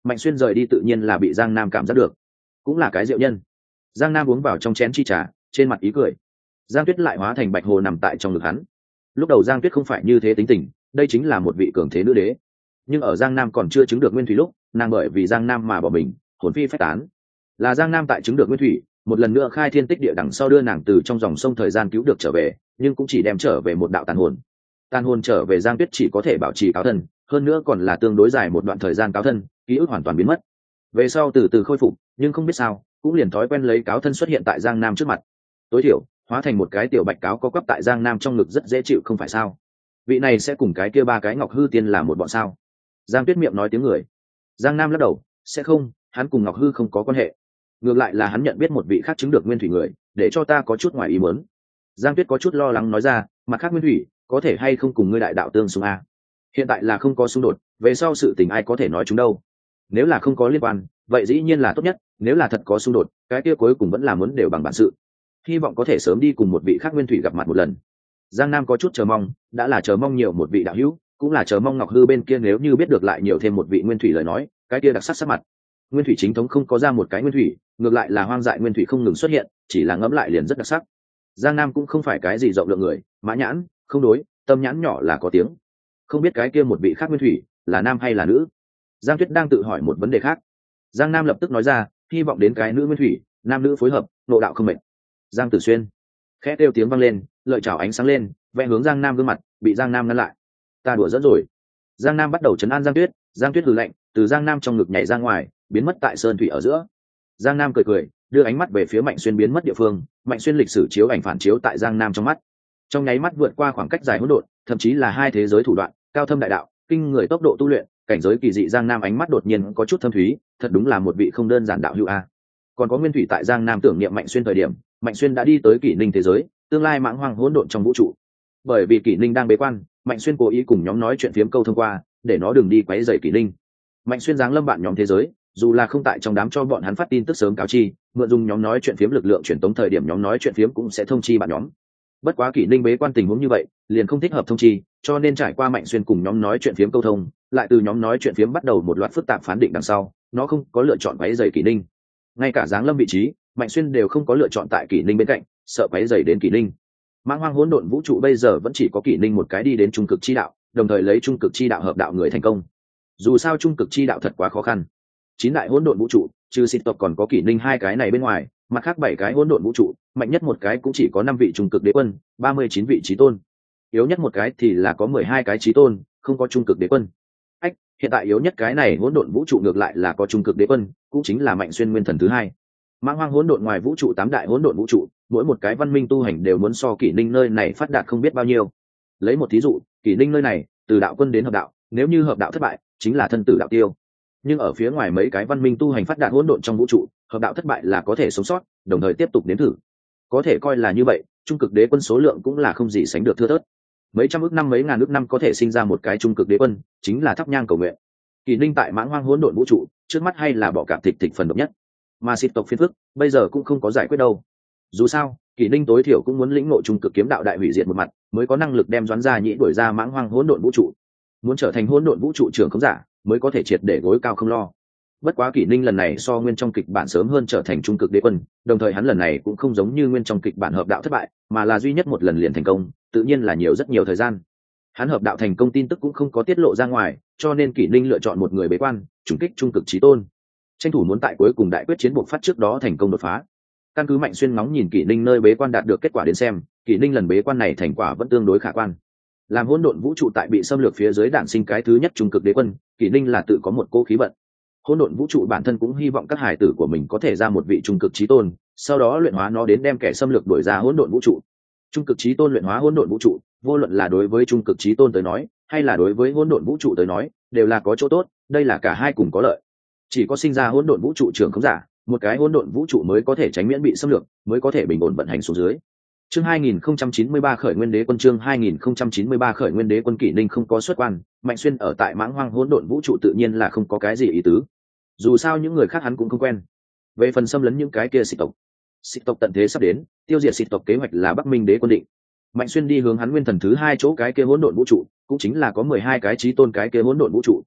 Mạnh Xuyên rời đi tự nhiên là bị Giang Nam cảm giác được, cũng là cái diệu nhân. Giang Nam uống vào trong chén chi trà, trên mặt ý cười. Giang Tuyết lại hóa thành bạch hồ nằm tại trong ngực hắn. Lúc đầu Giang Tuyết không phải như thế tính tình, đây chính là một vị cường thế nữ đế. Nhưng ở Giang Nam còn chưa chứng được nguyên thủy lúc, nàng bởi vì Giang Nam mà bỏ mình, hồn phi phách tán. Là Giang Nam tại chứng được nguyên thủy, một lần nữa khai thiên tích địa đằng sau đưa nàng từ trong dòng sông thời gian cứu được trở về, nhưng cũng chỉ đem trở về một đạo tàn hồn. Tàn hồn trở về Giang Tuyết chỉ có thể bảo trì cáo thân, hơn nữa còn là tương đối dài một đoạn thời gian cáo thân, ký ức hoàn toàn biến mất. Về sau từ từ khôi phục, nhưng không biết sao, cũng liền thói quen lấy cáo thân xuất hiện tại Giang Nam trước mặt. Tối thiểu, hóa thành một cái tiểu bạch cáo có quắp tại Giang Nam trong ngực rất dễ chịu không phải sao? Vị này sẽ cùng cái kia ba cái Ngọc Hư tiên là một bọn sao? Giang Tuyết miệng nói tiếng người. Giang Nam lắc đầu, sẽ không, hắn cùng Ngọc Hư không có quan hệ. Ngược lại là hắn nhận biết một vị khác chứng được nguyên thủy người, để cho ta có chút ngoài ý muốn. Giang Tuyết có chút lo lắng nói ra, mặt khác nguyên thủy, có thể hay không cùng ngươi đại đạo tương xung a? Hiện tại là không có xung đột, về sau sự tình ai có thể nói chúng đâu. Nếu là không có liên quan, vậy dĩ nhiên là tốt nhất, nếu là thật có xung đột, cái kia cuối cùng vẫn là muốn đều bằng bản sự. Hy vọng có thể sớm đi cùng một vị khác nguyên thủy gặp mặt một lần. Giang Nam có chút chờ mong, đã là chờ mong nhiều một vị đạo hữu, cũng là chờ mong Ngọc Hư bên kia nếu như biết được lại nhiều thêm một vị nguyên thủy lời nói, cái kia đặc sắc sắc mặt. Nguyên thủy chính thống không có ra một cái nguyên thủy, ngược lại là hoang dại nguyên thủy không ngừng xuất hiện, chỉ là ngẫm lại liền rất đặc sắc. Giang Nam cũng không phải cái gì rộng lượng người, mã nhãn, không đối, tâm nhãn nhỏ là có tiếng. Không biết cái kia một vị khác nguyên thủy là nam hay là nữ. Giang Tuyết đang tự hỏi một vấn đề khác. Giang Nam lập tức nói ra, hy vọng đến cái nữ nguyên thủy, nam nữ phối hợp, nội đạo không mệt. Giang Tử Xuyên khẽ kêu tiếng vang lên, lợi chảo ánh sáng lên, vẽ hướng Giang Nam gương mặt, bị Giang Nam ngăn lại. Ta đùa dẫn rồi. Giang Nam bắt đầu trấn an Giang Tuyết. Giang Tuyết hừ lạnh, từ Giang Nam trong ngực nhảy ra ngoài, biến mất tại sơn thủy ở giữa. Giang Nam cười cười, đưa ánh mắt về phía Mạnh Xuyên biến mất địa phương. Mạnh Xuyên lịch sử chiếu ảnh phản chiếu tại Giang Nam trong mắt, trong nháy mắt vượt qua khoảng cách dài hỗn độn, thậm chí là hai thế giới thủ đoạn, cao thâm đại đạo, kinh người tốc độ tu luyện, cảnh giới kỳ dị. Giang Nam ánh mắt đột nhiên có chút thâm thúy, thật đúng là một vị không đơn giản đạo hữu a. Còn có nguyên thủy tại Giang Nam tưởng niệm Mạnh Xuyên thời điểm, Mạnh Xuyên đã đi tới Kỷ Ninh thế giới, tương lai mãng hoang hỗn độn trong vũ trụ. Bởi vì Kỷ Ninh đang bế quan, Mạnh Xuyên cố ý cùng nhóm nói chuyện phiếm câu thông qua, để nó đừng đi quấy rầy Kỷ Ninh. Mạnh Xuyên giáng lâm bạn nhóm thế giới, dù là không tại trong đám cho bọn hắn phát tin tức sớm cáo chi, mượn dùng nhóm nói chuyện phiếm lực lượng truyền tống thời điểm nhóm nói chuyện phiếm cũng sẽ thông chi bạn nhóm. Bất quá Kỷ Ninh bế quan tình huống như vậy, liền không thích hợp thông chi, cho nên trải qua Mạnh Xuyên cùng nhóm nói chuyện phiếm câu thông, lại từ nhóm nói chuyện phiếm bắt đầu một loạt phức tạp phán định đằng sau, nó không có lựa chọn quấy rầy Kỷ Ninh. Ngay cả giáng lâm vị trí, Mạnh Xuyên đều không có lựa chọn tại Kỷ Ninh bên cạnh, sợ quấy rầy đến Kỷ Ninh. Mãng hoang hỗn độn vũ trụ bây giờ vẫn chỉ có Kỷ Ninh một cái đi đến trung cực chi đạo, đồng thời lấy trung cực chi đạo hợp đạo người thành công. Dù sao trung cực chi đạo thật quá khó khăn. Chín đại hỗn độn vũ trụ, trừ xịt tộc còn có Kỷ Ninh hai cái này bên ngoài, mặt khác bảy cái hỗn độn vũ trụ, mạnh nhất một cái cũng chỉ có năm vị trung cực đế quân, ba mươi chín vị chí tôn. Yếu nhất một cái thì là có mười hai cái chí tôn, không có trung cực đế quân. Ách, hiện tại yếu nhất cái này hỗn độn vũ trụ ngược lại là có trung cực đế quân, cũng chính là Mạnh Xuyên nguyên thần thứ hai. Mãng hoang hỗn độn ngoài vũ trụ tám đại hỗn độn vũ trụ, mỗi một cái văn minh tu hành đều muốn so Kỷ Ninh nơi này phát đạt không biết bao nhiêu. Lấy một thí dụ, Kỷ Ninh nơi này, từ đạo quân đến hợp đạo, nếu như hợp đạo thất bại, chính là thân tử đạo tiêu. Nhưng ở phía ngoài mấy cái văn minh tu hành phát đạt hỗn độn trong vũ trụ, hợp đạo thất bại là có thể sống sót, đồng thời tiếp tục nếm thử. Có thể coi là như vậy, trung cực đế quân số lượng cũng là không gì sánh được thưa thớt. Mấy trăm ước năm mấy ngàn ước năm có thể sinh ra một cái trung cực đế quân, chính là thắp nhang cầu nguyện. Kỷ Ninh tại mãng hoang hỗn độn vũ trụ, trước mắt hay là bỏ cạp thịt thịt phần độc nhất. Mà xịt tộc phiền phức, bây giờ cũng không có giải quyết đâu. Dù sao, Kỷ Ninh tối thiểu cũng muốn lĩnh ngộ trung cực kiếm đạo đại hủy diệt một mặt, mới có năng lực đem Doãn Gia Nhĩ đuổi ra mãng hoang hỗn độn vũ trụ. Muốn trở thành hỗn độn vũ trụ trưởng không giả, mới có thể triệt để gối cao không lo. Bất quá Kỷ Ninh lần này so nguyên trong kịch bản sớm hơn trở thành trung cực đế quân, đồng thời hắn lần này cũng không giống như nguyên trong kịch bản hợp đạo thất bại, mà là duy nhất một lần liền thành công, tự nhiên là nhiều rất nhiều thời gian. Hắn hợp đạo thành công tin tức cũng không có tiết lộ ra ngoài, cho nên Kỷ Ninh lựa chọn một người bế quan, trùng kích trung cực chí tôn, tranh thủ muốn tại cuối cùng đại quyết chiến buộc phát trước đó thành công đột phá. Căn cứ Mạnh Xuyên ngóng nhìn Kỷ Ninh nơi bế quan đạt được kết quả đến xem, Kỷ Ninh lần bế quan này thành quả vẫn tương đối khả quan. Làm hỗn độn vũ trụ tại bị xâm lược phía dưới đản sinh cái thứ nhất trung cực đế quân, Kỷ Ninh là tự có một cô khí vận. Hỗn độn vũ trụ bản thân cũng hy vọng các hải tử của mình có thể ra một vị trung cực chí tôn, sau đó luyện hóa nó đến đem kẻ xâm lược đuổi ra hỗn độn vũ trụ. Trung cực chí tôn luyện hóa hỗn độn vũ trụ, vô luận là đối với trung cực chí tôn tới nói, hay là đối với hỗn độn vũ trụ tới nói, đều là có chỗ tốt, đây là cả hai cùng có lợi. Chỉ có sinh ra hỗn độn vũ trụ trưởng không giả, một cái hỗn độn vũ trụ mới có thể tránh miễn bị xâm lược, mới có thể bình ổn vận hành xuống dưới. Chương hai nghìn không trăm chín mươi ba khởi nguyên đế quân chương hai nghìn không trăm chín mươi ba khởi nguyên đế quân Kỷ Ninh không có xuất quan, Mạnh Xuyên ở tại mãng hoang hỗn độn vũ trụ tự nhiên là không có cái gì ý tứ. Dù sao những người khác hắn cũng không quen. Về phần xâm lấn những cái kia xịt tộc, xịt tộc tận thế sắp đến, tiêu diệt xịt tộc kế hoạch là Bắc Minh đế quân định. Mạnh Xuyên đi hướng hắn nguyên thần thứ hai chỗ cái kia hỗn độn vũ trụ, cũng chính là có mười hai cái chí tôn cái kia hỗn độn vũ trụ.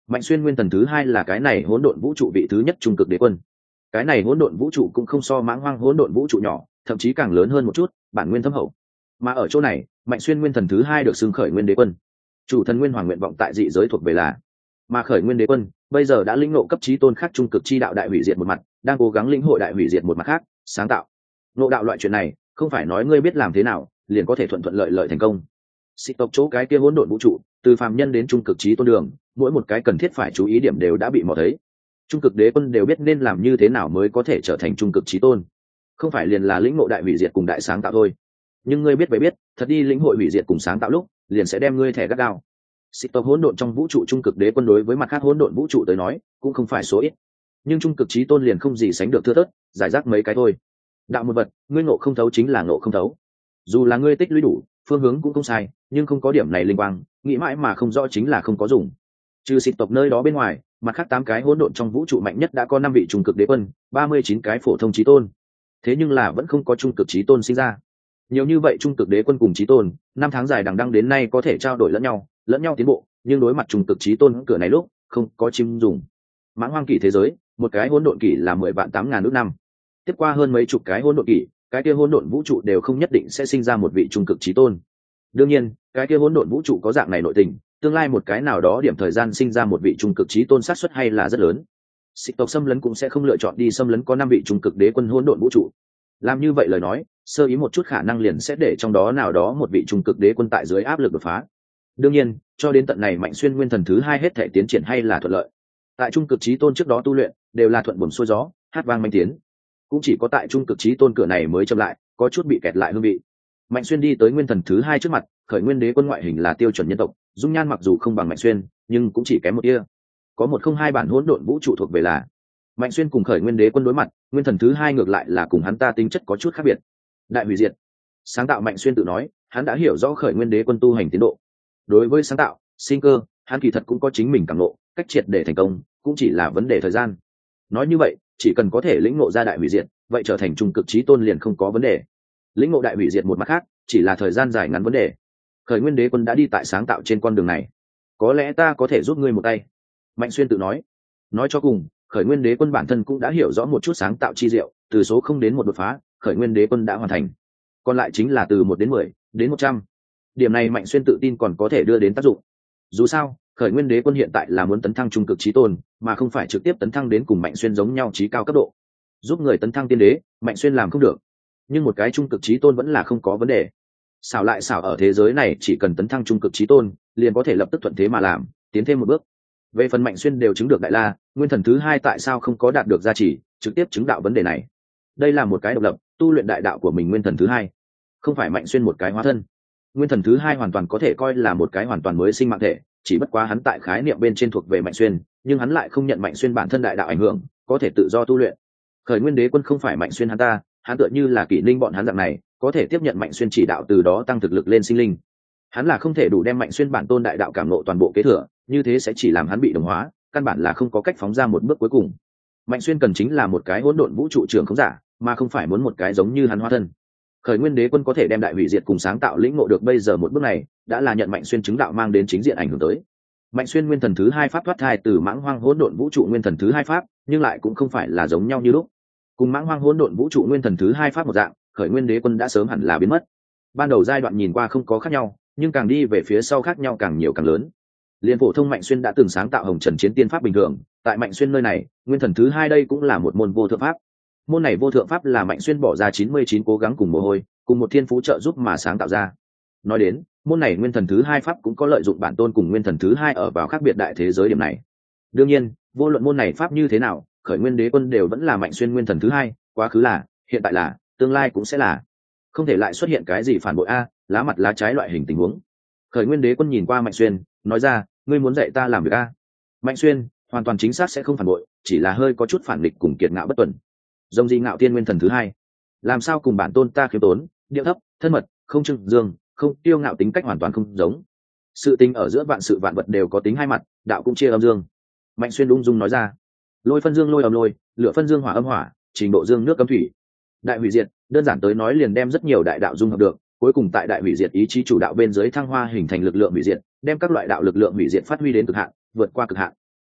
Mạnh Xuyên nguyên thần thứ hai là cái này hỗn độn vũ trụ vị thứ nhất trung cực đế quân. Cái này hỗn độn vũ trụ cũng không so mãng hoang hỗn độn vũ trụ nhỏ, thậm chí càng lớn hơn một chút, bản nguyên thâm hậu. Mà ở chỗ này, Mạnh Xuyên nguyên thần thứ hai được xưng khởi nguyên đế quân. Chủ thần nguyên hoàng nguyện vọng tại dị giới thuộc về là, mà khởi nguyên đế quân bây giờ đã lĩnh ngộ cấp chí tôn khác trung cực chi đạo đại hủy diệt một mặt, đang cố gắng lĩnh hội đại hủy diệt một mặt khác, sáng tạo. Ngộ đạo loại chuyện này, không phải nói ngươi biết làm thế nào, liền có thể thuận thuận lợi lợi thành công. Xích tộc chỗ cái kia hỗn độn vũ trụ, từ phàm nhân đến trung cực chí tôn đường, mỗi một cái cần thiết phải chú ý điểm đều đã bị mò thấy. Trung cực đế quân đều biết nên làm như thế nào mới có thể trở thành trung cực chí tôn, không phải liền là lĩnh ngộ đại hủy diệt cùng đại sáng tạo thôi. Nhưng ngươi biết vậy biết, thật đi lĩnh hội hủy diệt cùng sáng tạo lúc, liền sẽ đem ngươi thẻ gắt gao. Xích tộc hỗn độn trong vũ trụ trung cực đế quân đối với mặt khác hỗn độn vũ trụ tới nói, cũng không phải số ít. Nhưng trung cực chí tôn liền không gì sánh được thưa thớt, giải rác mấy cái thôi. Đạo một vật, ngươi ngộ không thấu chính là ngộ không thấu. Dù là ngươi tích lũy đủ, phương hướng cũng không sai, nhưng không có điểm này linh quang, nghĩ mãi mà không rõ chính là không có dùng. Trừ xịt tộc nơi đó bên ngoài, mặt khác tám cái hỗn độn trong vũ trụ mạnh nhất đã có năm vị trung cực đế quân, ba mươi chín cái phổ thông chí tôn. Thế nhưng là vẫn không có trung cực chí tôn sinh ra. Nhiều như vậy trung cực đế quân cùng chí tôn, năm tháng dài đằng đẵng đến nay có thể trao đổi lẫn nhau, lẫn nhau tiến bộ, nhưng đối mặt trung cực chí tôn cửa này lúc, không có chim dùng. Mãng hoang kỷ thế giới, một cái hỗn độn kỷ là mười vạn tám ngàn ước năm. Tiếp qua hơn mấy chục cái hỗn độn kỷ, cái kia hỗn độn vũ trụ đều không nhất định sẽ sinh ra một vị trung cực chí tôn. Đương nhiên, cái kia hỗn độn vũ trụ có dạng này nội tình, tương lai một cái nào đó điểm thời gian sinh ra một vị trung cực chí tôn xác suất hay là rất lớn. Xích tộc xâm lấn cũng sẽ không lựa chọn đi xâm lấn có năm vị trung cực đế quân hỗn độn vũ trụ. Làm như vậy lời nói, sơ ý một chút khả năng liền sẽ để trong đó nào đó một vị trung cực đế quân tại dưới áp lực đột phá. Đương nhiên, cho đến tận này Mạnh Xuyên nguyên thần thứ hai hết thể tiến triển hay là thuận lợi. Tại trung cực chí tôn trước đó tu luyện, đều là thuận buồm xuôi gió, hát vang manh tiến. Cũng chỉ có tại trung cực chí tôn cửa này mới chậm lại, có chút bị kẹt lại hương vị. Mạnh Xuyên đi tới nguyên thần thứ hai trước mặt, khởi nguyên đế quân ngoại hình là tiêu chuẩn nhân tộc, dung nhan mặc dù không bằng Mạnh Xuyên, nhưng cũng chỉ kém một tia. Có một không hai bản hỗn độn vũ trụ thuộc về là. Mạnh Xuyên cùng khởi nguyên đế quân đối mặt, nguyên thần thứ hai ngược lại là cùng hắn ta tính chất có chút khác biệt. Đại hủy diệt. Sáng tạo Mạnh Xuyên tự nói, hắn đã hiểu rõ khởi nguyên đế quân tu hành tiến độ. Đối với sáng tạo, sinh cơ, hắn kỳ thật cũng có chính mình cảm ngộ, cách triệt để thành công, cũng chỉ là vấn đề thời gian. Nói như vậy, chỉ cần có thể lĩnh ngộ ra đại hủy diệt, vậy trở thành trung cực chí tôn liền không có vấn đề. Lĩnh ngộ đại hủy diệt một mặt khác, chỉ là thời gian dài ngắn vấn đề. Khởi nguyên đế quân đã đi tại sáng tạo trên con đường này, có lẽ ta có thể giúp ngươi một tay. Mạnh Xuyên tự nói. Nói cho cùng, khởi nguyên đế quân bản thân cũng đã hiểu rõ một chút sáng tạo chi diệu, từ số không đến một đột phá, khởi nguyên đế quân đã hoàn thành. Còn lại chính là từ một đến mười, đến một trăm. Điểm này Mạnh Xuyên tự tin còn có thể đưa đến tác dụng. Dù sao, khởi nguyên đế quân hiện tại là muốn tấn thăng trung cực chí tôn, mà không phải trực tiếp tấn thăng đến cùng Mạnh Xuyên giống nhau chí cao cấp độ. Giúp người tấn thăng tiên đế, Mạnh Xuyên làm không được, nhưng một cái trung cực chí tôn vẫn là không có vấn đề. Xảo lại xảo ở thế giới này, chỉ cần tấn thăng trung cực chí tôn, liền có thể lập tức thuận thế mà làm, tiến thêm một bước. Về phần Mạnh Xuyên đều chứng được đại la, nguyên thần thứ hai tại sao không có đạt được gia trì, trực tiếp chứng đạo vấn đề này. Đây là một cái độc lập, tu luyện đại đạo của mình nguyên thần thứ hai, không phải Mạnh Xuyên một cái hóa thân. Nguyên thần thứ hai hoàn toàn có thể coi là một cái hoàn toàn mới sinh mạng thể, chỉ bất quá hắn tại khái niệm bên trên thuộc về Mạnh Xuyên, nhưng hắn lại không nhận Mạnh Xuyên bản thân đại đạo ảnh hưởng, có thể tự do tu luyện. Khởi nguyên đế quân không phải Mạnh Xuyên hắn ta, hắn tựa như là Kỷ Ninh bọn hắn dạng này, có thể tiếp nhận Mạnh Xuyên chỉ đạo, từ đó tăng thực lực lên sinh linh. Hắn là không thể đủ đem Mạnh Xuyên bản tôn đại đạo cảm ngộ toàn bộ kế thừa, như thế sẽ chỉ làm hắn bị đồng hóa, căn bản là không có cách phóng ra một bước cuối cùng. Mạnh Xuyên cần chính là một cái hỗn độn vũ trụ trưởng không giả, mà không phải muốn một cái giống như hắn hóa thân. Khởi nguyên đế quân có thể đem đại hủy diệt cùng sáng tạo lĩnh ngộ được bây giờ một bước này, đã là nhận Mạnh Xuyên chứng đạo mang đến chính diện ảnh hưởng tới. Mạnh Xuyên nguyên thần thứ hai pháp thoát thai từ mãng hoang hỗn độn vũ trụ nguyên thần thứ hai pháp, nhưng lại cũng không phải là giống nhau như lúc. Cùng mãng hoang hỗn độn vũ trụ nguyên thần thứ hai pháp một dạng, khởi nguyên đế quân đã sớm hẳn là biến mất. Ban đầu giai đoạn nhìn qua không có khác nhau, nhưng càng đi về phía sau khác nhau càng nhiều càng lớn. Liên phổ thông Mạnh Xuyên đã từng sáng tạo hồng trần chiến tiên pháp bình thường, tại Mạnh Xuyên nơi này, nguyên thần thứ hai đây cũng là một môn vô thượng pháp. Môn này vô thượng pháp là Mạnh Xuyên bỏ ra chín mươi chín cố gắng cùng mồ hôi, cùng một thiên phú trợ giúp mà sáng tạo ra. Nói đến, môn này nguyên thần thứ hai pháp cũng có lợi dụng bản tôn cùng nguyên thần thứ hai ở vào khác biệt đại thế giới điểm này. Đương nhiên, vô luận môn này pháp như thế nào, khởi nguyên đế quân đều vẫn là Mạnh Xuyên nguyên thần thứ hai, quá khứ là, hiện tại là, tương lai cũng sẽ là. Không thể lại xuất hiện cái gì phản bội a, lá mặt lá trái loại hình tình huống. Khởi nguyên đế quân nhìn qua Mạnh Xuyên, nói ra, ngươi muốn dạy ta làm việc a? Mạnh Xuyên hoàn toàn chính xác sẽ không phản bội, chỉ là hơi có chút phản nghịch cùng kiệt ngạo bất tuần. Dòng di ngạo tiên nguyên thần thứ hai, làm sao cùng bản tôn ta khiêm tốn, điệu thấp, thân mật, không trưng dương, không tiêu ngạo tính cách hoàn toàn không giống. Sự tình ở giữa vạn sự vạn vật đều có tính hai mặt, đạo cũng chia âm dương. Mạnh Xuyên ung dung nói ra, lôi phân dương lôi âm lôi, lửa phân dương hỏa âm hỏa, trình độ dương nước cấm thủy. Đại hủy diệt, đơn giản tới nói liền đem rất nhiều đại đạo dung hợp được, cuối cùng tại đại hủy diệt ý chí chủ đạo bên dưới thăng hoa hình thành lực lượng hủy diệt, đem các loại đạo lực lượng hủy diệt phát huy đến cực hạn, vượt qua cực hạn.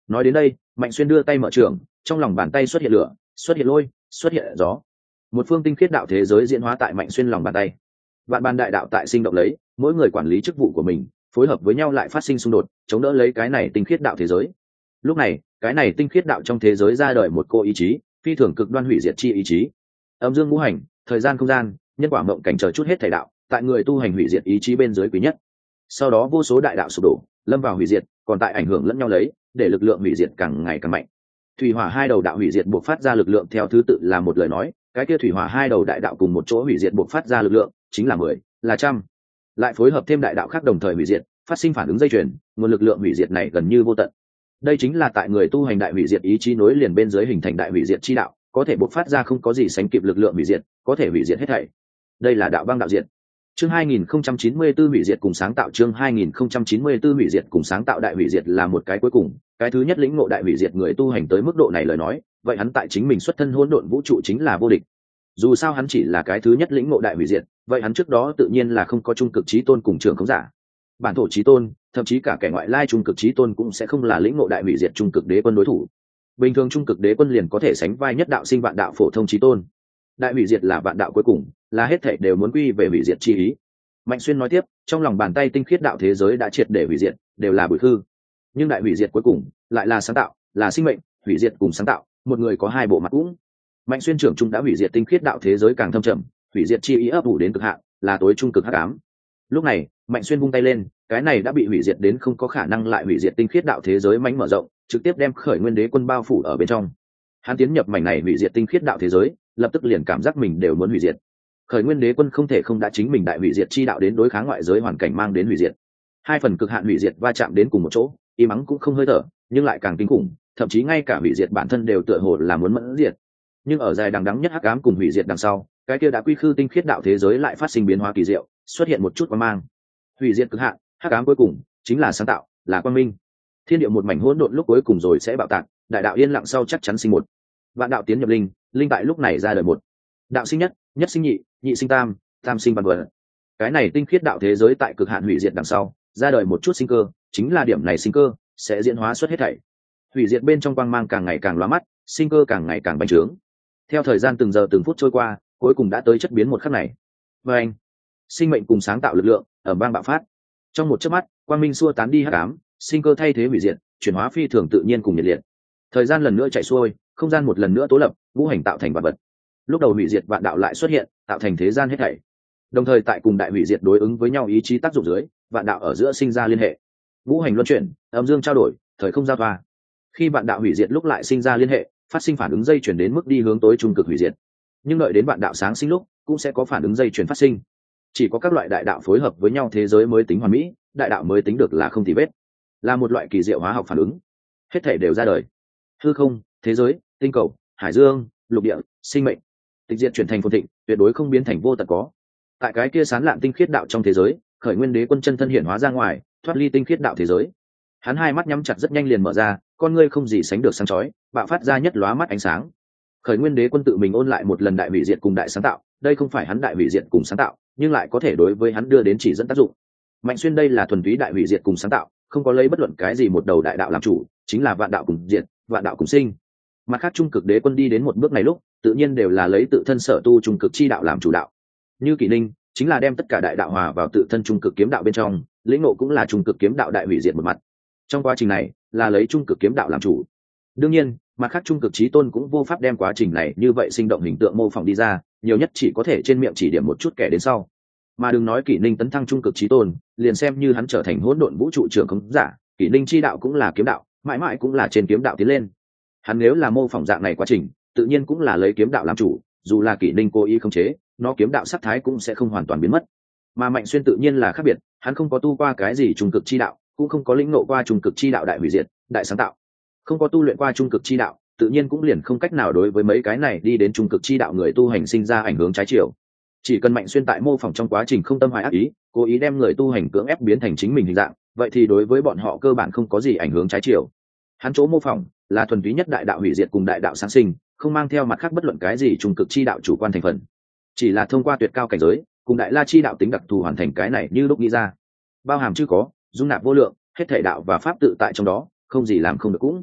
Nói đến đây, Mạnh Xuyên đưa tay mở trường, trong lòng bàn tay xuất hiện lửa, xuất hiện lôi, xuất hiện gió. Một phương tinh khiết đạo thế giới diễn hóa tại Mạnh Xuyên lòng bàn tay. Vạn ban đại đạo tại sinh động lấy, mỗi người quản lý chức vụ của mình, phối hợp với nhau lại phát sinh xung đột, chống đỡ lấy cái này tinh khiết đạo thế giới. Lúc này, cái này tinh khiết đạo trong thế giới ra đời một cô ý chí, phi thường cực đoan hủy diệt chi ý chí. Âm dương ngũ hành, thời gian không gian, nhân quả mộng cảnh chờ chút hết thảy đạo, tại người tu hành hủy diệt ý chí bên dưới quý nhất. Sau đó vô số đại đạo sụp đổ, lâm vào hủy diệt, còn tại ảnh hưởng lẫn nhau lấy, để lực lượng hủy diệt càng ngày càng mạnh. Thủy hỏa hai đầu đạo hủy diệt buộc phát ra lực lượng theo thứ tự là một lời nói, cái kia thủy hỏa hai đầu đại đạo cùng một chỗ hủy diệt buộc phát ra lực lượng chính là mười, là trăm. Lại phối hợp thêm đại đạo khác đồng thời hủy diệt, phát sinh phản ứng dây chuyền, nguồn lực lượng hủy diệt này gần như vô tận. Đây chính là tại người tu hành đại hủy diệt ý chí nối liền bên dưới hình thành đại hủy diệt chi đạo, có thể buộc phát ra không có gì sánh kịp lực lượng hủy diệt, có thể hủy diệt hết thảy. Đây là đạo băng đạo diệt. Chương hai nghìn không trăm chín mươi tư hủy diệt cùng sáng tạo. Chương hai nghìn không trăm chín mươi tư hủy diệt cùng sáng tạo. Đại hủy diệt là một cái cuối cùng, cái thứ nhất lĩnh ngộ đại hủy diệt người tu hành tới mức độ này lời nói, vậy hắn tại chính mình xuất thân hỗn độn vũ trụ chính là vô địch. Dù sao hắn chỉ là cái thứ nhất lĩnh ngộ đại hủy diệt, vậy hắn trước đó tự nhiên là không có trung cực chí tôn cùng trường không giả. Bản thổ chí tôn, thậm chí cả kẻ ngoại lai trung cực chí tôn cũng sẽ không là lĩnh ngộ đại hủy diệt trung cực đế quân đối thủ. Bình thường trung cực đế quân liền có thể sánh vai nhất đạo sinh vạn đạo phổ thông chí tôn. Đại hủy diệt là vạn đạo cuối cùng, là hết thảy đều muốn quy về hủy diệt chi ý. Mạnh Xuyên nói tiếp, trong lòng bàn tay tinh khiết đạo thế giới đã triệt để hủy diệt, đều là bụi hư. Nhưng đại hủy diệt cuối cùng lại là sáng tạo, là sinh mệnh, hủy diệt cùng sáng tạo, một người có hai bộ mặt cũng. Mạnh Xuyên trưởng trung đã hủy diệt tinh khiết đạo thế giới càng thâm trầm, hủy diệt chi ý ấp ủ đến cực hạn, là tối trung cực hắc ám. Lúc này, Mạnh Xuyên vung tay lên, cái này đã bị hủy diệt đến không có khả năng lại hủy diệt tinh khiết đạo thế giới mãnh mở rộng, trực tiếp đem Khởi Nguyên Đế quân bao phủ ở bên trong. Hắn tiến nhập mảnh này hủy diệt tinh khiết đạo thế giới, lập tức liền cảm giác mình đều muốn hủy diệt. Khởi Nguyên Đế quân không thể không đã chính mình đại hủy diệt chi đạo đến đối kháng ngoại giới hoàn cảnh mang đến hủy diệt. Hai phần cực hạn hủy diệt va chạm đến cùng một chỗ, im ắng cũng không hơi thở, nhưng lại càng kinh khủng, thậm chí ngay cả hủy diệt bản thân đều tựa hồ là muốn mẫn diệt. Nhưng ở dài đằng đẵng nhất hắc ám cùng hủy diệt đằng sau, cái kia đã quy khư tinh khiết đạo thế giới lại phát sinh biến hóa kỳ diệu, xuất hiện một chút quang mang. Hủy diệt cực hạn, hắc ám cuối cùng chính là sáng tạo, là quang minh. Thiên địa một mảnh hỗn độn lúc cuối cùng rồi sẽ bạo tạc, đại đạo yên lặng sau chắc chắn sinh một. Vạn đạo tiến nhập linh, linh tại lúc này ra đời một. Đạo sinh nhất, nhất sinh nhị, nhị sinh tam, tam sinh vạn vật. Cái này tinh khiết đạo thế giới tại cực hạn hủy diệt đằng sau, ra đời một chút sinh cơ, chính là điểm này sinh cơ sẽ diễn hóa xuất hết thảy. Hủy diệt bên trong quang mang càng ngày càng lóa mắt, sinh cơ càng ngày càng bành trướng. Theo thời gian từng giờ từng phút trôi qua, cuối cùng đã tới chất biến một khắc này. Và anh, sinh mệnh cùng sáng tạo lực lượng ở bang bạo phát. Trong một chớp mắt, quang minh xua tán đi hắc ám, sinh cơ thay thế hủy diệt, chuyển hóa phi thường tự nhiên cùng nhiệt liệt. Thời gian lần nữa chạy xuôi, không gian một lần nữa tố lập, ngũ hành tạo thành vạn vật. Lúc đầu hủy diệt vạn đạo lại xuất hiện, tạo thành thế gian hết thảy. Đồng thời tại cùng đại hủy diệt đối ứng với nhau ý chí tác dụng dưới, vạn đạo ở giữa sinh ra liên hệ. Ngũ hành luân chuyển, âm dương trao đổi, thời không giao thoa. Khi vạn đạo hủy diệt lúc lại sinh ra liên hệ, phát sinh phản ứng dây chuyển đến mức đi hướng tối trung cực hủy diệt. Nhưng đợi đến vạn đạo sáng sinh lúc, cũng sẽ có phản ứng dây chuyển phát sinh. Chỉ có các loại đại đạo phối hợp với nhau thế giới mới tính hoàn mỹ, đại đạo mới tính được là không tì vết, là một loại kỳ diệu hóa học phản ứng. Hết thể đều ra đời. Hư không, thế giới, tinh cầu, hải dương, lục địa, sinh mệnh, tịch diệt chuyển thành phồn thịnh, tuyệt đối không biến thành vô tận có. Tại cái kia sán lạn tinh khiết đạo trong thế giới, Khởi Nguyên Đế quân chân thân hiện hóa ra ngoài, thoát ly tinh khiết đạo thế giới. Hắn hai mắt nhắm chặt rất nhanh liền mở ra, con ngươi không gì sánh được sáng chói, bạo phát ra nhất lóa mắt ánh sáng. Khởi Nguyên Đế quân tự mình ôn lại một lần đại hủy diệt cùng đại sáng tạo, đây không phải hắn đại hủy diệt cùng sáng tạo, nhưng lại có thể đối với hắn đưa đến chỉ dẫn tác dụng. Mạnh Xuyên đây là thuần túy đại hủy diệt cùng sáng tạo, không có lấy bất luận cái gì một đầu đại đạo làm chủ, chính là vạn đạo cùng diệt, vạn đạo cùng sinh. Mặt khác trung cực đế quân đi đến một bước này lúc, tự nhiên đều là lấy tự thân sở tu trung cực chi đạo làm chủ đạo. Như Kỷ Ninh, chính là đem tất cả đại đạo hòa vào tự thân trung cực kiếm đạo bên trong, lĩnh ngộ cũng là trung cực kiếm đạo đại hủy diệt một mặt. Trong quá trình này, là lấy trung cực kiếm đạo làm chủ. Đương nhiên, mặt khác trung cực chí tôn cũng vô pháp đem quá trình này như vậy sinh động hình tượng mô phỏng đi ra, nhiều nhất chỉ có thể trên miệng chỉ điểm một chút kẻ đến sau. Mà đừng nói Kỷ Ninh tấn thăng trung cực chí tôn, liền xem như hắn trở thành hỗn độn vũ trụ trưởng khống giả, Kỷ Ninh chi đạo cũng là kiếm đạo, mãi mãi cũng là trên kiếm đạo tiến lên. Hắn nếu là mô phỏng dạng này quá trình, tự nhiên cũng là lấy kiếm đạo làm chủ, dù là Kỷ Ninh cố ý khống chế, nó kiếm đạo sắc thái cũng sẽ không hoàn toàn biến mất. Mà Mạnh Xuyên tự nhiên là khác biệt, hắn không có tu qua cái gì trung cực chi đạo, cũng không có lĩnh ngộ qua trung cực chi đạo đại hủy diệt, đại sáng tạo, không có tu luyện qua trung cực chi đạo, tự nhiên cũng liền không cách nào đối với mấy cái này đi đến trung cực chi đạo người tu hành sinh ra ảnh hưởng trái chiều. Chỉ cần Mạnh Xuyên tại mô phỏng trong quá trình không tâm hoài ác ý, cố ý đem người tu hành cưỡng ép biến thành chính mình hình dạng, vậy thì đối với bọn họ cơ bản không có gì ảnh hưởng trái chiều. Hắn chỗ mô phỏng là thuần túy nhất đại đạo hủy diệt cùng đại đạo sáng sinh, không mang theo mặt khác bất luận cái gì trung cực chi đạo chủ quan thành phần, chỉ là thông qua tuyệt cao cảnh giới cùng đại la chi đạo tính đặc thù hoàn thành cái này như lúc nghĩ ra, bao hàm chưa có, dung nạp vô lượng, hết thể đạo và pháp tự tại trong đó, không gì làm không được cũng.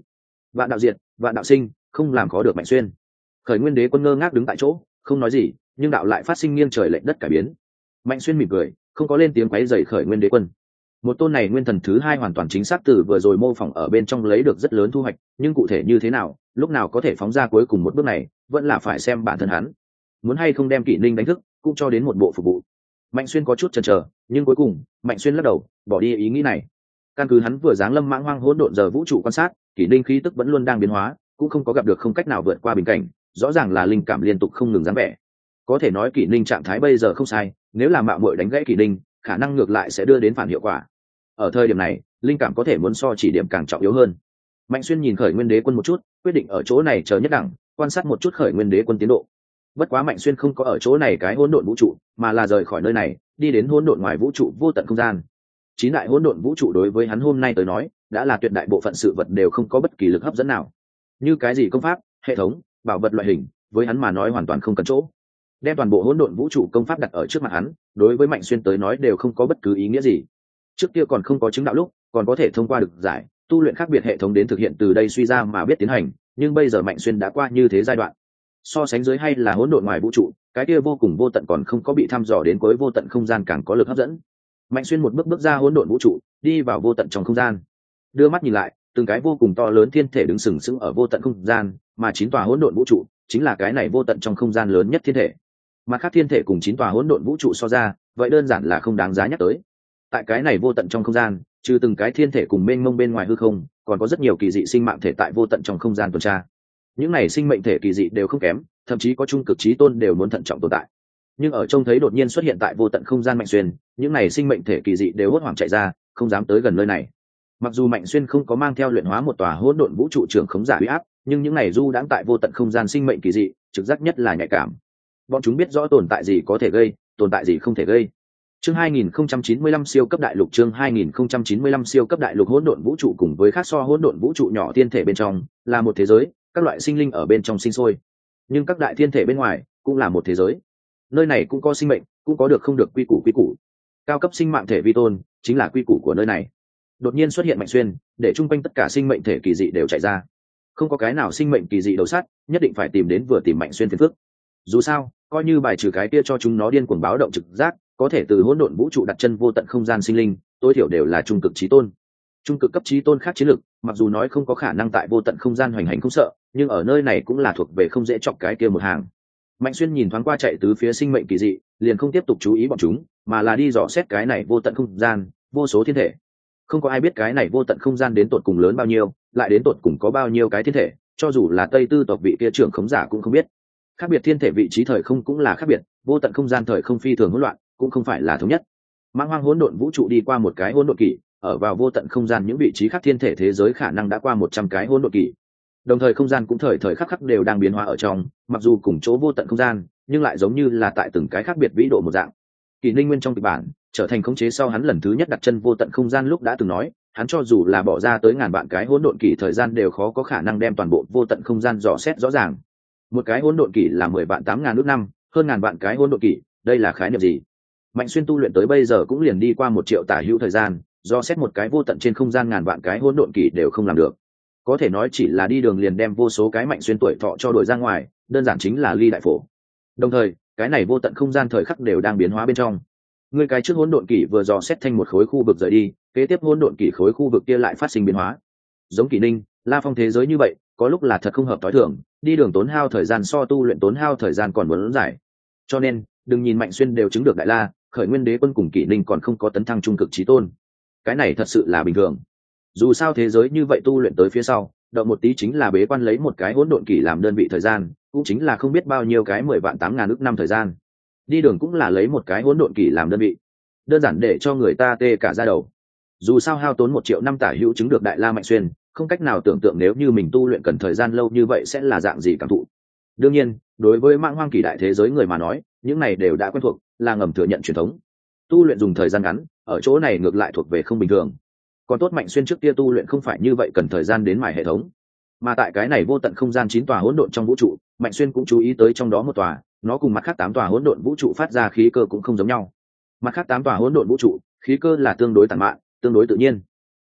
vạn đạo diệt, vạn đạo sinh, không làm khó được Mạnh Xuyên. Khởi Nguyên Đế Quân ngơ ngác đứng tại chỗ, không nói gì, nhưng đạo lại phát sinh nghiêng trời lệch đất cải biến. Mạnh Xuyên mỉm cười, không có lên tiếng quấy rầy Khởi Nguyên Đế Quân. Một tôn này nguyên thần thứ hai hoàn toàn chính xác từ vừa rồi mô phỏng ở bên trong lấy được rất lớn thu hoạch, nhưng cụ thể như thế nào, lúc nào có thể phóng ra cuối cùng một bước này, vẫn là phải xem bản thân hắn. Muốn hay không đem Kỷ Ninh đánh thức, cũng cho đến một bộ phục vụ. Mạnh Xuyên có chút chần chờ, nhưng cuối cùng, Mạnh Xuyên lắc đầu, bỏ đi ý nghĩ này. Căn cứ hắn vừa giáng lâm mãng hoang hỗn độn giờ vũ trụ quan sát, Kỷ Ninh khí tức vẫn luôn đang biến hóa, cũng không có gặp được không cách nào vượt qua bình cảnh, rõ ràng là linh cảm liên tục không ngừng dáng vẻ. Có thể nói Kỷ Ninh trạng thái bây giờ không sai, nếu là mạo muội đánh gãy Kỷ Ninh, khả năng ngược lại sẽ đưa đến phản hiệu quả. Ở thời điểm này, linh cảm có thể muốn so chỉ điểm càng trọng yếu hơn. Mạnh Xuyên nhìn Khởi Nguyên Đế Quân một chút, quyết định ở chỗ này chờ nhất đẳng, quan sát một chút Khởi Nguyên Đế Quân tiến độ. Bất quá Mạnh Xuyên không có ở chỗ này cái hỗn độn vũ trụ, mà là rời khỏi nơi này, đi đến hỗn độn ngoài vũ trụ vô tận không gian. Chín đại hỗn độn vũ trụ đối với hắn hôm nay tới nói, đã là tuyệt đại bộ phận sự vật đều không có bất kỳ lực hấp dẫn nào. Như cái gì công pháp, hệ thống, bảo vật loại hình, với hắn mà nói hoàn toàn không cần chỗ. Đem toàn bộ hỗn độn vũ trụ công pháp đặt ở trước mặt hắn, đối với Mạnh Xuyên tới nói đều không có bất cứ ý nghĩa gì. Trước kia còn không có chứng đạo lúc, còn có thể thông qua được giải, tu luyện khác biệt hệ thống đến thực hiện từ đây suy ra mà biết tiến hành, nhưng bây giờ Mạnh Xuyên đã qua như thế giai đoạn. So sánh dưới hay là hỗn độn ngoài vũ trụ, cái kia vô cùng vô tận còn không có bị thăm dò đến cuối vô tận không gian càng có lực hấp dẫn. Mạnh Xuyên một bước bước ra hỗn độn vũ trụ, đi vào vô tận trong không gian. Đưa mắt nhìn lại, từng cái vô cùng to lớn thiên thể đứng sừng sững ở vô tận không gian, mà chín tòa hỗn độn vũ trụ chính là cái này vô tận trong không gian lớn nhất thiên thể. Mà khác thiên thể cùng chín tòa hỗn độn vũ trụ so ra, vậy đơn giản là không đáng giá nhắc tới. Tại cái này vô tận trong không gian, trừ từng cái thiên thể cùng mênh mông bên ngoài hư không, còn có rất nhiều kỳ dị sinh mạng thể tại vô tận trong không gian tuần tra. Những này sinh mệnh thể kỳ dị đều không kém, thậm chí có trung cực chí tôn đều muốn thận trọng tồn tại. Nhưng ở trông thấy đột nhiên xuất hiện tại vô tận không gian Mạnh Xuyên, những này sinh mệnh thể kỳ dị đều hốt hoảng chạy ra, không dám tới gần nơi này. Mặc dù Mạnh Xuyên không có mang theo luyện hóa một tòa hỗn độn vũ trụ trưởng khống giả uy áp, nhưng những này du đãng tại vô tận không gian sinh mệnh kỳ dị, trực giác nhất là nhạy cảm. Bọn chúng biết rõ tồn tại gì có thể gây, tồn tại gì không thể gây. Chương hai nghìn không trăm chín mươi lăm siêu cấp đại lục chương hai nghìn không trăm chín mươi lăm siêu cấp đại lục hỗn độn vũ trụ cùng với khác so hỗn độn vũ trụ nhỏ thiên thể bên trong, là một thế giới, các loại sinh linh ở bên trong sinh sôi. Nhưng các đại thiên thể bên ngoài cũng là một thế giới. Nơi này cũng có sinh mệnh, cũng có được không được quy củ quy củ. Cao cấp sinh mạng thể vi tôn chính là quy củ của nơi này. Đột nhiên xuất hiện Mạnh Xuyên, để chung quanh tất cả sinh mệnh thể kỳ dị đều chạy ra. Không có cái nào sinh mệnh kỳ dị đầu sát, nhất định phải tìm đến vừa tìm Mạnh Xuyên phiền phức. Dù sao, coi như bài trừ cái kia cho chúng nó điên cuồng báo động trực giác, có thể từ hỗn độn vũ trụ đặt chân vô tận không gian sinh linh, tối thiểu đều là trung cực chí tôn. Trung cực cấp chí tôn khác chiến lực, mặc dù nói không có khả năng tại vô tận không gian hoành hành không sợ, nhưng ở nơi này cũng là thuộc về không dễ chọc cái kia một hàng. Mạnh Xuyên nhìn thoáng qua chạy tứ phía sinh mệnh kỳ dị, liền không tiếp tục chú ý bọn chúng, mà là đi dò xét cái này vô tận không gian, vô số thiên thể. Không có ai biết cái này vô tận không gian đến tột cùng lớn bao nhiêu, lại đến tột cùng có bao nhiêu cái thiên thể, cho dù là Tây Tư tộc vị kia trưởng khống giả cũng không biết. Khác biệt thiên thể vị trí thời không cũng là khác biệt, vô tận không gian thời không phi thường hỗn loạn, cũng không phải là thống nhất. Mãng hoang hỗn độn vũ trụ đi qua một cái hỗn độn kỷ, ở vào vô tận không gian những vị trí khác thiên thể thế giới khả năng đã qua một trăm cái hỗn độn kỷ. Đồng thời không gian cũng thời thời khắc khắc đều đang biến hóa ở trong, mặc dù cùng chỗ vô tận không gian, nhưng lại giống như là tại từng cái khác biệt vĩ độ một dạng. Kỷ Ninh Nguyên trong kịch bản, trở thành khống chế sau hắn lần thứ nhất đặt chân vô tận không gian lúc đã từng nói, hắn cho dù là bỏ ra tới ngàn vạn cái hỗn độn kỷ thời gian đều khó có khả năng đem toàn bộ vô tận không gian dò xét rõ ràng. Một cái hỗn độn kỷ là mười vạn tám ngàn ước năm, hơn ngàn vạn cái hỗn độn kỷ, đây là khái niệm gì? Mạnh Xuyên tu luyện tới bây giờ cũng liền đi qua một triệu tả hữu thời gian, do xét một cái vô tận trên không gian ngàn vạn cái hỗn độn kỷ đều không làm được. Có thể nói chỉ là đi đường liền đem vô số cái Mạnh Xuyên tuổi thọ cho đổi ra ngoài, đơn giản chính là ly đại phổ. Đồng thời, cái này vô tận không gian thời khắc đều đang biến hóa bên trong. Người cái trước hỗn độn kỷ vừa dò xét thành một khối khu vực rời đi, kế tiếp hỗn độn kỷ khối khu vực kia lại phát sinh biến hóa. Giống Kỷ Ninh, La Phong thế giới như vậy, có lúc là thật không hợp tối thường, đi đường tốn hao thời gian so tu luyện tốn hao thời gian còn muốn dài. Cho nên, đừng nhìn Mạnh Xuyên đều chứng được đại la, Khởi Nguyên Đế Quân cùng Kỷ Ninh còn không có tấn thăng trung cực chí tôn. Cái này thật sự là bình thường. Dù sao thế giới như vậy tu luyện tới phía sau, động một tí chính là bế quan lấy một cái hỗn độn kỷ làm đơn vị thời gian, cũng chính là không biết bao nhiêu cái mười vạn tám ngàn ước năm thời gian. Đi đường cũng là lấy một cái hỗn độn kỷ làm đơn vị, đơn giản để cho người ta tê cả da đầu. Dù sao hao tốn một triệu năm tả hữu chứng được đại la Mạnh Xuyên, không cách nào tưởng tượng nếu như mình tu luyện cần thời gian lâu như vậy sẽ là dạng gì cảm thụ. Đương nhiên, đối với mãng hoang kỳ đại thế giới người mà nói, những này đều đã quen thuộc, là ngầm thừa nhận truyền thống. Tu luyện dùng thời gian ngắn, ở chỗ này ngược lại thuộc về không bình thường. Còn tốt Mạnh Xuyên trước kia tu luyện không phải như vậy cần thời gian đến mài hệ thống, mà tại cái này vô tận không gian chín tòa hỗn độn trong vũ trụ, Mạnh Xuyên cũng chú ý tới trong đó một tòa, nó cùng mặt khác tám tòa hỗn độn vũ trụ phát ra khí cơ cũng không giống nhau. Mặt khác tám tòa hỗn độn vũ trụ, khí cơ là tương đối tàn mạn, tương đối tự nhiên.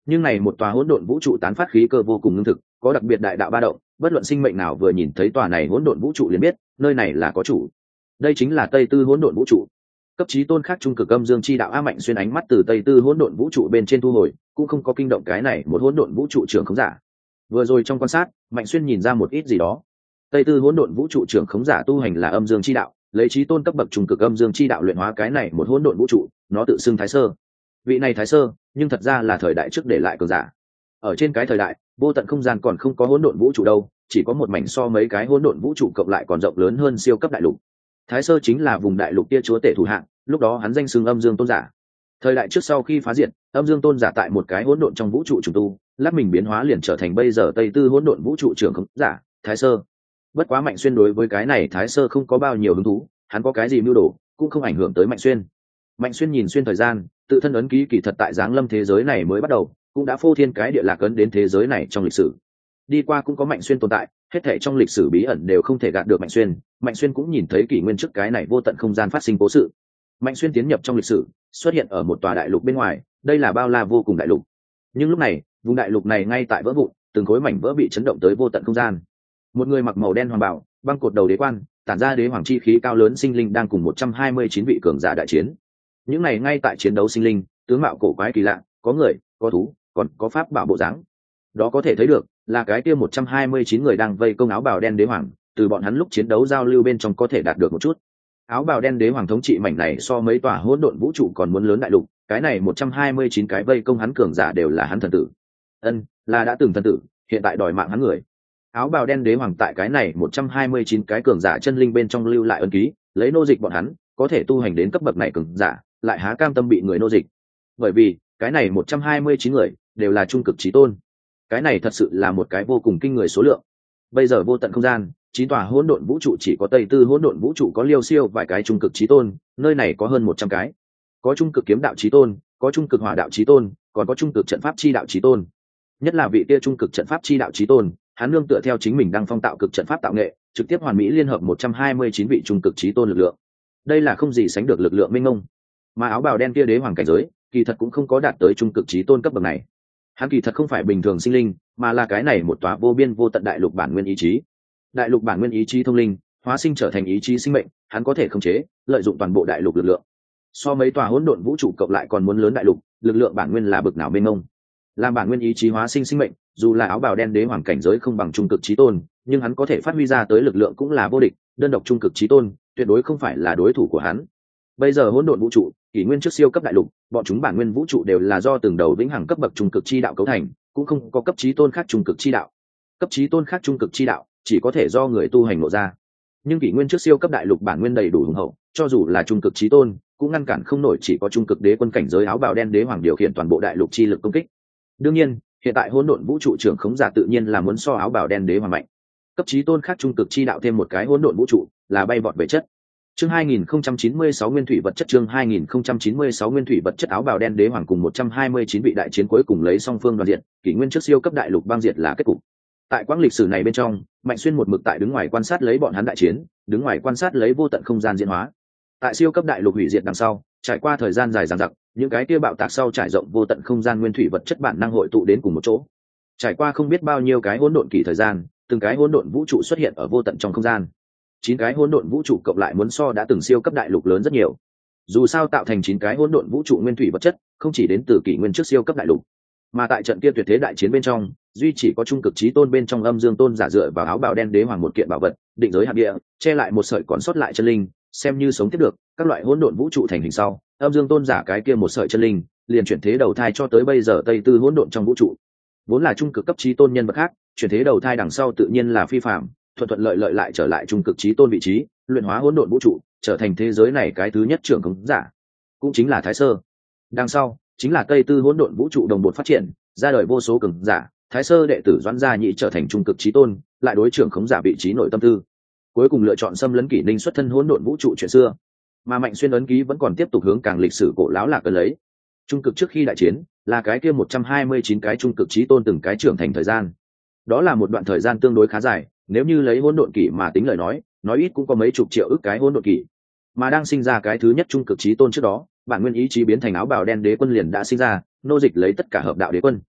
Nhưng này một tòa hỗn độn vũ trụ tán phát khí cơ vô cùng ngưng thực, có đặc biệt đại đạo ba động, bất luận sinh mệnh nào vừa nhìn thấy tòa này hỗn độn vũ trụ liền biết nơi này là có chủ. Đây chính là Tây Tư hỗn độn vũ trụ. Cấp chí tôn khác trung cực âm dương chi đạo. A Mạnh xuyên ánh mắt từ Tây Tư hỗn độn vũ trụ bên trên thu hồi, cũng không có kinh động cái này một hỗn độn vũ trụ trưởng khống giả. Vừa rồi trong quan sát, Mạnh xuyên nhìn ra một ít gì đó. Tây Tư hỗn độn vũ trụ trưởng khống giả tu hành là âm dương chi đạo, lấy chí tôn cấp bậc trung cực âm dương chi đạo luyện hóa cái này một hỗn độn vũ trụ, nó tự xưng Thái Sơ. Vị này Thái Sơ, nhưng thật ra là thời đại trước để lại cường giả. Ở trên cái thời đại, vô tận không gian còn không có hỗn độn vũ trụ đâu, chỉ có một mảnh so mấy cái hỗn độn vũ trụ cộng lại còn rộng lớn hơn siêu cấp đại lục. Thái Sơ chính là vùng đại lục kia chúa tể thủ hạng, lúc đó hắn danh xưng âm dương tôn giả. Thời đại trước sau khi phá diệt, âm dương tôn giả tại một cái hỗn độn trong vũ trụ trùng tu, lát mình biến hóa liền trở thành bây giờ Tây Tư hỗn độn vũ trụ trưởng khống giả, Thái Sơ. Bất quá Mạnh xuyên đối với cái này Thái Sơ không có bao nhiêu hứng thú, hắn có cái gì mưu đồ, cũng không ảnh hưởng tới Mạnh xuyên. Mạnh xuyên nhìn xuyên thời gian, tự thân ấn ký kỳ thật tại giáng lâm thế giới này mới bắt đầu, cũng đã phô thiên cái địa lạc ấn đến thế giới này trong lịch sử. Đi qua cũng có Mạnh xuyên tồn tại, hết thảy trong lịch sử bí ẩn đều không thể gạt được Mạnh xuyên. Mạnh xuyên cũng nhìn thấy kỷ nguyên trước cái này vô tận không gian phát sinh cố sự. Mạnh xuyên tiến nhập trong lịch sử, xuất hiện ở một tòa đại lục bên ngoài, đây là bao la vô cùng đại lục. Nhưng lúc này, vùng đại lục này ngay tại vỡ vụn, từng khối mảnh vỡ bị chấn động tới vô tận không gian. Một người mặc màu đen hoàng bào, băng cột đầu đế quan, tản ra đế hoàng chi khí cao lớn sinh linh đang cùng một trăm hai mươi chín vị cường giả đại chiến. Những này ngay tại chiến đấu sinh linh, tướng mạo cổ quái kỳ lạ, có người, có thú, còn có pháp bảo bộ dáng. Đó có thể thấy được, là cái kia một trăm hai mươi chín người đang vây công áo bào đen đế hoàng, từ bọn hắn lúc chiến đấu giao lưu bên trong có thể đạt được một chút. Áo bào đen đế hoàng thống trị mảnh này so mấy tòa hỗn độn vũ trụ còn muốn lớn đại lục, cái này một trăm hai mươi chín cái vây công hắn cường giả đều là hắn thần tử. Ân, là đã từng thần tử, hiện tại đòi mạng hắn người. Áo bào đen đế hoàng tại cái này một trăm hai mươi chín cái cường giả chân linh bên trong lưu lại ấn ký, lấy nô dịch bọn hắn, có thể tu hành đến cấp bậc này cường giả, lại há cam tâm bị người nô dịch. Bởi vì, cái này một trăm hai mươi chín người đều là trung cực chí tôn. Cái này thật sự là một cái vô cùng kinh người số lượng. Bây giờ vô tận không gian, chín tòa hỗn độn vũ trụ chỉ có Tây Tư hỗn độn vũ trụ có liêu siêu vài cái trung cực chí tôn, nơi này có hơn một trăm cái. Có trung cực kiếm đạo chí tôn, có trung cực hỏa đạo chí tôn, còn có trung cực trận pháp chi đạo chí tôn. Nhất là vị kia trung cực trận pháp chi đạo chí tôn, hắn nương tựa theo chính mình đang phong tạo cực trận pháp tạo nghệ, trực tiếp hoàn mỹ liên hợp một trăm hai mươi chín vị trung cực chí tôn lực lượng. Đây là không gì sánh được lực lượng minh mông. Mà áo bào đen kia đế hoàng cảnh giới, kỳ thật cũng không có đạt tới trung cực chí tôn cấp bậc này. Hắn kỳ thật không phải bình thường sinh linh, mà là cái này một tòa vô biên vô tận đại lục bản nguyên ý chí. Đại lục bản nguyên ý chí thông linh, hóa sinh trở thành ý chí sinh mệnh, hắn có thể khống chế, lợi dụng toàn bộ đại lục lực lượng. So mấy tòa hỗn độn vũ trụ cộng lại còn muốn lớn đại lục, lực lượng bản nguyên là bực nào mênh mông. Làm bản nguyên ý chí hóa sinh sinh mệnh, dù là áo bào đen đế hoàng cảnh giới không bằng trung cực chí tôn, nhưng hắn có thể phát huy ra tới lực lượng cũng là vô địch, đơn độc trung cực chí tôn, tuyệt đối không phải là đối thủ của hắn. Bây giờ hỗn độn vũ trụ, kỷ nguyên trước siêu cấp đại lục, bọn chúng bản nguyên vũ trụ đều là do từng đầu vĩnh hằng cấp bậc trung cực chi đạo cấu thành, cũng không có cấp chí tôn khác trung cực chi đạo. Cấp chí tôn khác trung cực chi đạo, chỉ có thể do người tu hành ngộ ra. Nhưng kỷ nguyên trước siêu cấp đại lục bản nguyên đầy đủ hùng hậu, cho dù là trung cực chí tôn, cũng ngăn cản không nổi chỉ có trung cực đế quân cảnh giới áo bào đen đế hoàng điều khiển toàn bộ đại lục chi lực công kích. Đương nhiên, hiện tại hỗn độn vũ trụ trưởng khống giả tự nhiên là muốn so áo bào đen đế hoàng mạnh. Cấp chí tôn khác trung cực chi đạo thêm một cái hỗn độn vũ trụ, là bay vọt về chất. Chương hai nghìn không trăm chín mươi sáu nguyên thủy vật chất chương hai nghìn không trăm chín mươi sáu nguyên thủy vật chất áo bào đen đế hoàng cùng một trăm hai mươi chín vị đại chiến cuối cùng lấy song phương đoàn diện, kỷ nguyên trước siêu cấp đại lục băng diệt là kết cục. Tại quãng lịch sử này bên trong, Mạnh Xuyên một mực tại đứng ngoài quan sát lấy bọn hắn đại chiến, đứng ngoài quan sát lấy vô tận không gian diễn hóa. Tại siêu cấp đại lục hủy diệt đằng sau, trải qua thời gian dài dằng dặc, những cái kia bạo tạc sau trải rộng vô tận không gian nguyên thủy vật chất bản năng hội tụ đến cùng một chỗ. Trải qua không biết bao nhiêu cái hỗn độn kỳ thời gian, từng cái hỗn độn vũ trụ xuất hiện ở vô tận trong không gian. Chín cái hỗn độn vũ trụ cộng lại muốn so đã từng siêu cấp đại lục lớn rất nhiều. Dù sao tạo thành chín cái hỗn độn vũ trụ nguyên thủy vật chất, không chỉ đến từ kỷ nguyên trước siêu cấp đại lục, mà tại trận kia tuyệt thế đại chiến bên trong, duy chỉ có trung cực chí tôn bên trong âm dương tôn giả dựa vào áo bào đen đế hoàng một kiện bảo vật, định giới hạt địa, che lại một sợi còn sót lại chân linh, xem như sống tiếp được. Các loại hỗn độn vũ trụ thành hình sau, âm dương tôn giả cái kia một sợi chân linh, liền chuyển thế đầu thai cho tới bây giờ Tây Tư hỗn độn trong vũ trụ. Vốn là trung cực cấp chí tôn nhân vật khác, chuyển thế đầu thai đằng sau tự nhiên là phi phàm, thuận thuận lợi lợi lại trở lại trung cực chí tôn vị trí, luyện hóa hỗn độn vũ trụ, trở thành thế giới này cái thứ nhất trưởng khống giả, cũng chính là Thái Sơ. Đằng sau chính là Tây Tư hỗn độn vũ trụ đồng bộ phát triển, ra đời vô số cường giả, Thái Sơ đệ tử Doãn Gia Nhị trở thành trung cực chí tôn, lại đối trưởng khống giả vị trí nội tâm tư. Cuối cùng lựa chọn xâm lấn kỷ ninh xuất thân hỗn độn vũ trụ chuyện xưa. Mà Mạnh Xuyên ấn ký vẫn còn tiếp tục hướng càng lịch sử cổ lão lạc ấn lấy. Trung cực trước khi đại chiến, là cái kia một trăm hai mươi chín cái trung cực chí tôn từng cái trưởng thành thời gian. Đó là một đoạn thời gian tương đối khá dài, nếu như lấy hỗn độn kỷ mà tính lời nói, nói ít cũng có mấy chục triệu ức cái hỗn độn kỷ. Mà đang sinh ra cái thứ nhất trung cực chí tôn trước đó, bản nguyên ý chí biến thành áo bào đen đế quân liền đã sinh ra, nô dịch lấy tất cả hợp đạo đế quân.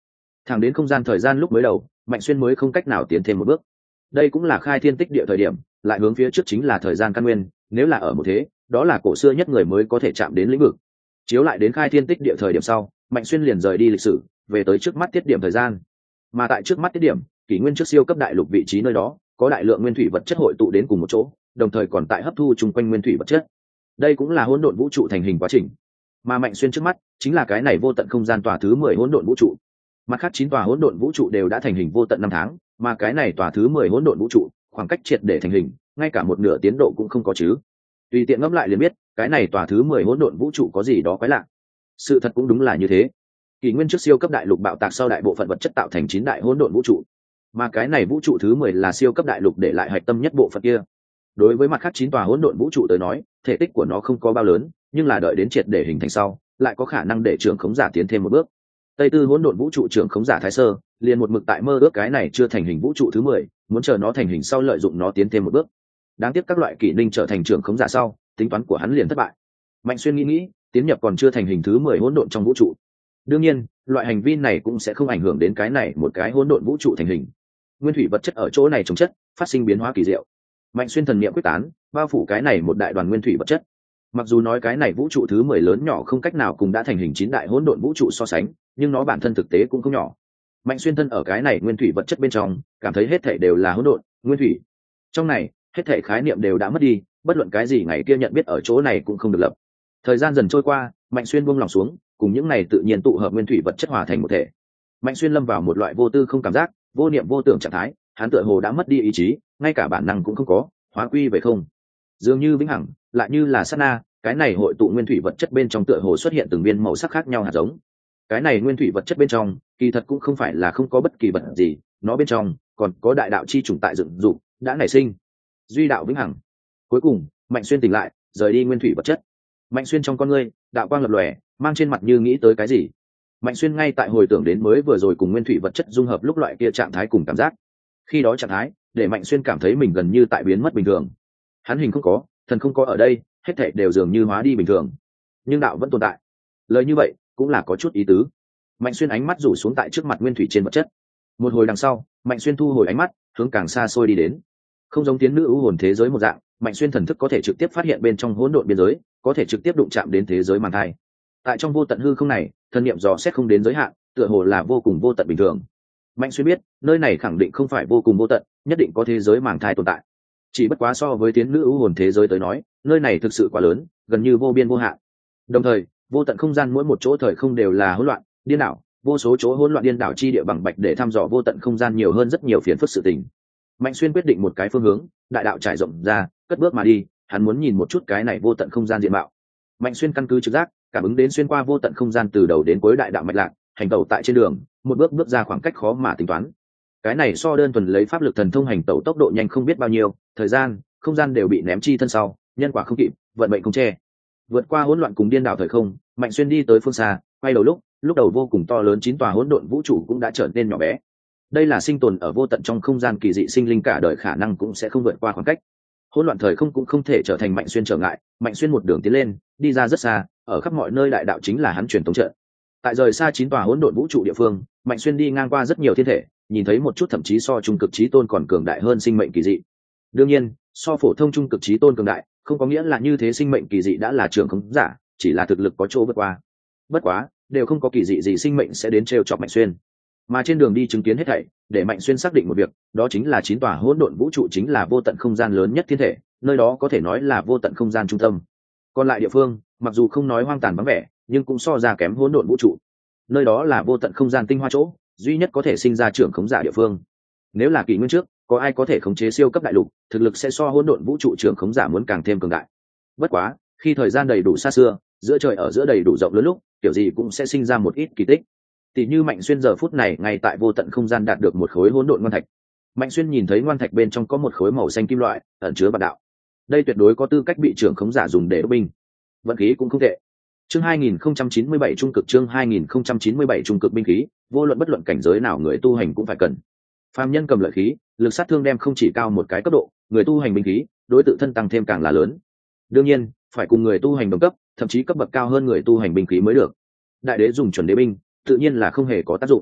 Thẳng đến không gian thời gian lúc mới đầu, Mạnh Xuyên mới không cách nào tiến thêm một bước. Đây cũng là khai thiên tích địa thời điểm, lại hướng phía trước chính là thời gian căn nguyên, nếu là ở một thế, đó là cổ xưa nhất người mới có thể chạm đến lĩnh vực. Chiếu lại đến khai thiên tích địa thời điểm sau, Mạnh Xuyên liền rời đi lịch sử, về tới trước mắt tiết điểm thời gian. Mà tại trước mắt tiết điểm, kỷ nguyên trước siêu cấp đại lục vị trí nơi đó, có đại lượng nguyên thủy vật chất hội tụ đến cùng một chỗ, đồng thời còn tại hấp thu chung quanh nguyên thủy vật chất. Đây cũng là hỗn độn vũ trụ thành hình quá trình. Mà Mạnh Xuyên trước mắt chính là cái này vô tận không gian tòa thứ mười hỗn độn vũ trụ. Mặt khác chín tòa hỗn độn vũ trụ đều đã thành hình vô tận năm tháng, mà cái này tòa thứ mười hỗn độn vũ trụ, khoảng cách triệt để thành hình, ngay cả một nửa tiến độ cũng không có chứ. Tùy tiện ngẫm lại liền biết, cái này tòa thứ mười hỗn độn vũ trụ có gì đó quái lạ. Sự thật cũng đúng là như thế. Kỷ nguyên trước siêu cấp đại lục bạo tạc sau đại bộ phận vật chất tạo thành chín đại hỗn độn vũ trụ, mà cái này vũ trụ thứ mười là siêu cấp đại lục để lại hạch tâm nhất bộ phận kia. Đối với mặt khác chín tòa hỗn độn vũ trụ tới nói, thể tích của nó không có bao lớn, nhưng là đợi đến triệt để hình thành sau, lại có khả năng để trưởng khống giả tiến thêm một bước. Tây tư hỗn độn vũ trụ trưởng khống giả Thái Sơ, liền một mực tại mơ ước cái này chưa thành hình vũ trụ thứ mười, muốn chờ nó thành hình sau lợi dụng nó tiến thêm một bước. Đáng tiếc các loại kỷ ninh trở thành trưởng khống giả sau, tính toán của hắn liền thất bại. Mạnh Xuyên nghĩ nghĩ, tiến nhập còn chưa thành hình thứ mười hỗn độn trong vũ trụ. Đương nhiên, loại hành vi này cũng sẽ không ảnh hưởng đến cái này một cái hỗn độn vũ trụ thành hình. Nguyên thủy vật chất ở chỗ này trồng chất, phát sinh biến hóa kỳ diệu. Mạnh Xuyên thần niệm quyết tán, bao phủ cái này một đại đoàn nguyên thủy vật chất. Mặc dù nói cái này vũ trụ thứ mười lớn nhỏ không cách nào cùng đã thành hình chín đại hỗn độn vũ trụ so sánh, nhưng nó bản thân thực tế cũng không nhỏ. Mạnh Xuyên thân ở cái này nguyên thủy vật chất bên trong, cảm thấy hết thảy đều là hỗn độn, nguyên thủy. Trong này, hết thảy khái niệm đều đã mất đi, bất luận cái gì ngày kia nhận biết ở chỗ này cũng không được lập. Thời gian dần trôi qua, Mạnh Xuyên buông lòng xuống, cùng những này tự nhiên tụ hợp nguyên thủy vật chất hòa thành một thể. Mạnh Xuyên lâm vào một loại vô tư không cảm giác, vô niệm vô tưởng trạng thái, hắn tựa hồ đã mất đi ý chí, ngay cả bản năng cũng không có, hóa quy về không. Dường như vĩnh hằng, lại như là sát na, cái này hội tụ nguyên thủy vật chất bên trong tựa hồ xuất hiện từng viên màu sắc khác nhau hạt giống. Cái này nguyên thủy vật chất bên trong, kỳ thật cũng không phải là không có bất kỳ vật gì, nó bên trong còn có đại đạo chi chủng tại dựng dục, đã nảy sinh. Duy đạo vĩnh hằng. Cuối cùng, Mạnh Xuyên tỉnh lại, rời đi nguyên thủy vật chất. Mạnh Xuyên trong con ngươi, đạo quang lập lòe, mang trên mặt như nghĩ tới cái gì. Mạnh Xuyên ngay tại hồi tưởng đến mới vừa rồi cùng nguyên thủy vật chất dung hợp lúc loại kia trạng thái cùng cảm giác. Khi đó trạng thái, để Mạnh Xuyên cảm thấy mình gần như tại biến mất bình thường. Hắn hình không có, thần không có ở đây, hết thảy đều dường như hóa đi bình thường. Nhưng đạo vẫn tồn tại. Lời như vậy, cũng là có chút ý tứ. Mạnh Xuyên ánh mắt rủ xuống tại trước mặt nguyên thủy trên vật chất. Một hồi đằng sau, Mạnh Xuyên thu hồi ánh mắt, hướng càng xa xôi đi đến. Không giống tiến nữ ưu hồn thế giới một dạng, Mạnh Xuyên thần thức có thể trực tiếp phát hiện bên trong hỗn độn biên giới, có thể trực tiếp đụng chạm đến thế giới màng thai. Tại trong vô tận hư không này, thần niệm dò xét không đến giới hạn, tựa hồ là vô cùng vô tận bình thường. Mạnh Xuyên biết, nơi này khẳng định không phải vô cùng vô tận, nhất định có thế giới màng thai tồn tại. Chỉ bất quá so với tiến nữ ưu hồn thế giới tới nói, nơi này thực sự quá lớn, gần như vô biên vô hạn. Đồng thời, vô tận không gian mỗi một chỗ thời không đều là hỗn loạn, điên đảo, vô số chỗ hỗn loạn điên đảo chi địa bằng bạch để thăm dò vô tận không gian nhiều hơn rất nhiều phiền phức sự tình. Mạnh Xuyên quyết định một cái phương hướng, đại đạo trải rộng ra, cất bước mà đi, hắn muốn nhìn một chút cái này vô tận không gian diện mạo. Mạnh Xuyên căn cứ trực giác, cảm ứng đến xuyên qua vô tận không gian từ đầu đến cuối đại đạo mạch lạc, hành tẩu tại trên đường, một bước bước ra khoảng cách khó mà tính toán. Cái này so đơn thuần lấy pháp lực thần thông hành tẩu tốc độ nhanh không biết bao nhiêu, thời gian, không gian đều bị ném chi thân sau, nhân quả không kịp, vận mệnh không che. Vượt qua hỗn loạn cùng điên đảo thời không, Mạnh Xuyên đi tới phương xa, quay đầu lúc, lúc đầu vô cùng to lớn chín tòa hỗn độn vũ trụ cũng đã trở nên nhỏ bé. Đây là sinh tồn ở vô tận trong không gian kỳ dị sinh linh cả đời khả năng cũng sẽ không vượt qua khoảng cách. Hỗn loạn thời không cũng không thể trở thành Mạnh Xuyên trở ngại, Mạnh Xuyên một đường tiến lên, đi ra rất xa, ở khắp mọi nơi đại đạo chính là hắn truyền tống trận. Tại rời xa chín tòa hỗn độn vũ trụ địa phương, Mạnh Xuyên đi ngang qua rất nhiều thiên thể, nhìn thấy một chút thậm chí so trung cực chí tôn còn cường đại hơn sinh mệnh kỳ dị. Đương nhiên, so phổ thông trung cực chí tôn cường đại, không có nghĩa là như thế sinh mệnh kỳ dị đã là trưởng khống giả, chỉ là thực lực có chỗ vượt qua. Bất quá, đều không có kỳ dị gì sinh mệnh sẽ đến trêu chọc Mạnh Xuyên. Mà trên đường đi chứng kiến hết thảy, để Mạnh Xuyên xác định một việc, đó chính là chín tòa hỗn độn vũ trụ chính là vô tận không gian lớn nhất thiên thể, nơi đó có thể nói là vô tận không gian trung tâm. Còn lại địa phương, mặc dù không nói hoang tàn vắng vẻ, nhưng cũng so ra kém hỗn độn vũ trụ. Nơi đó là vô tận không gian tinh hoa chỗ, duy nhất có thể sinh ra trưởng khống giả địa phương. Nếu là kỷ nguyên trước, có ai có thể khống chế siêu cấp đại lục, thực lực sẽ so hỗn độn vũ trụ trưởng khống giả muốn càng thêm cường đại. Bất quá, khi thời gian đầy đủ xa xưa, giữa trời ở giữa đầy đủ rộng lớn lúc, kiểu gì cũng sẽ sinh ra một ít kỳ tích. Tỷ như Mạnh Xuyên giờ phút này ngay tại vô tận không gian đạt được một khối hỗn độn ngoan thạch. Mạnh Xuyên nhìn thấy ngoan thạch bên trong có một khối màu xanh kim loại, ẩn chứa bạt đạo. Đây tuyệt đối có tư cách bị trưởng khống giả dùng để đúc binh. Vận khí cũng không tệ. Chương hai nghìn không trăm chín mươi bảy trung cực chương hai nghìn không trăm chín mươi bảy trung cực binh khí, vô luận bất luận cảnh giới nào người tu hành cũng phải cần. Phàm nhân cầm lợi khí, lực sát thương đem không chỉ cao một cái cấp độ, người tu hành binh khí, đối tự thân tăng thêm càng là lớn. Đương nhiên, phải cùng người tu hành đồng cấp, thậm chí cấp bậc cao hơn người tu hành binh khí mới được. Đại đế dùng chuẩn đế binh, tự nhiên là không hề có tác dụng.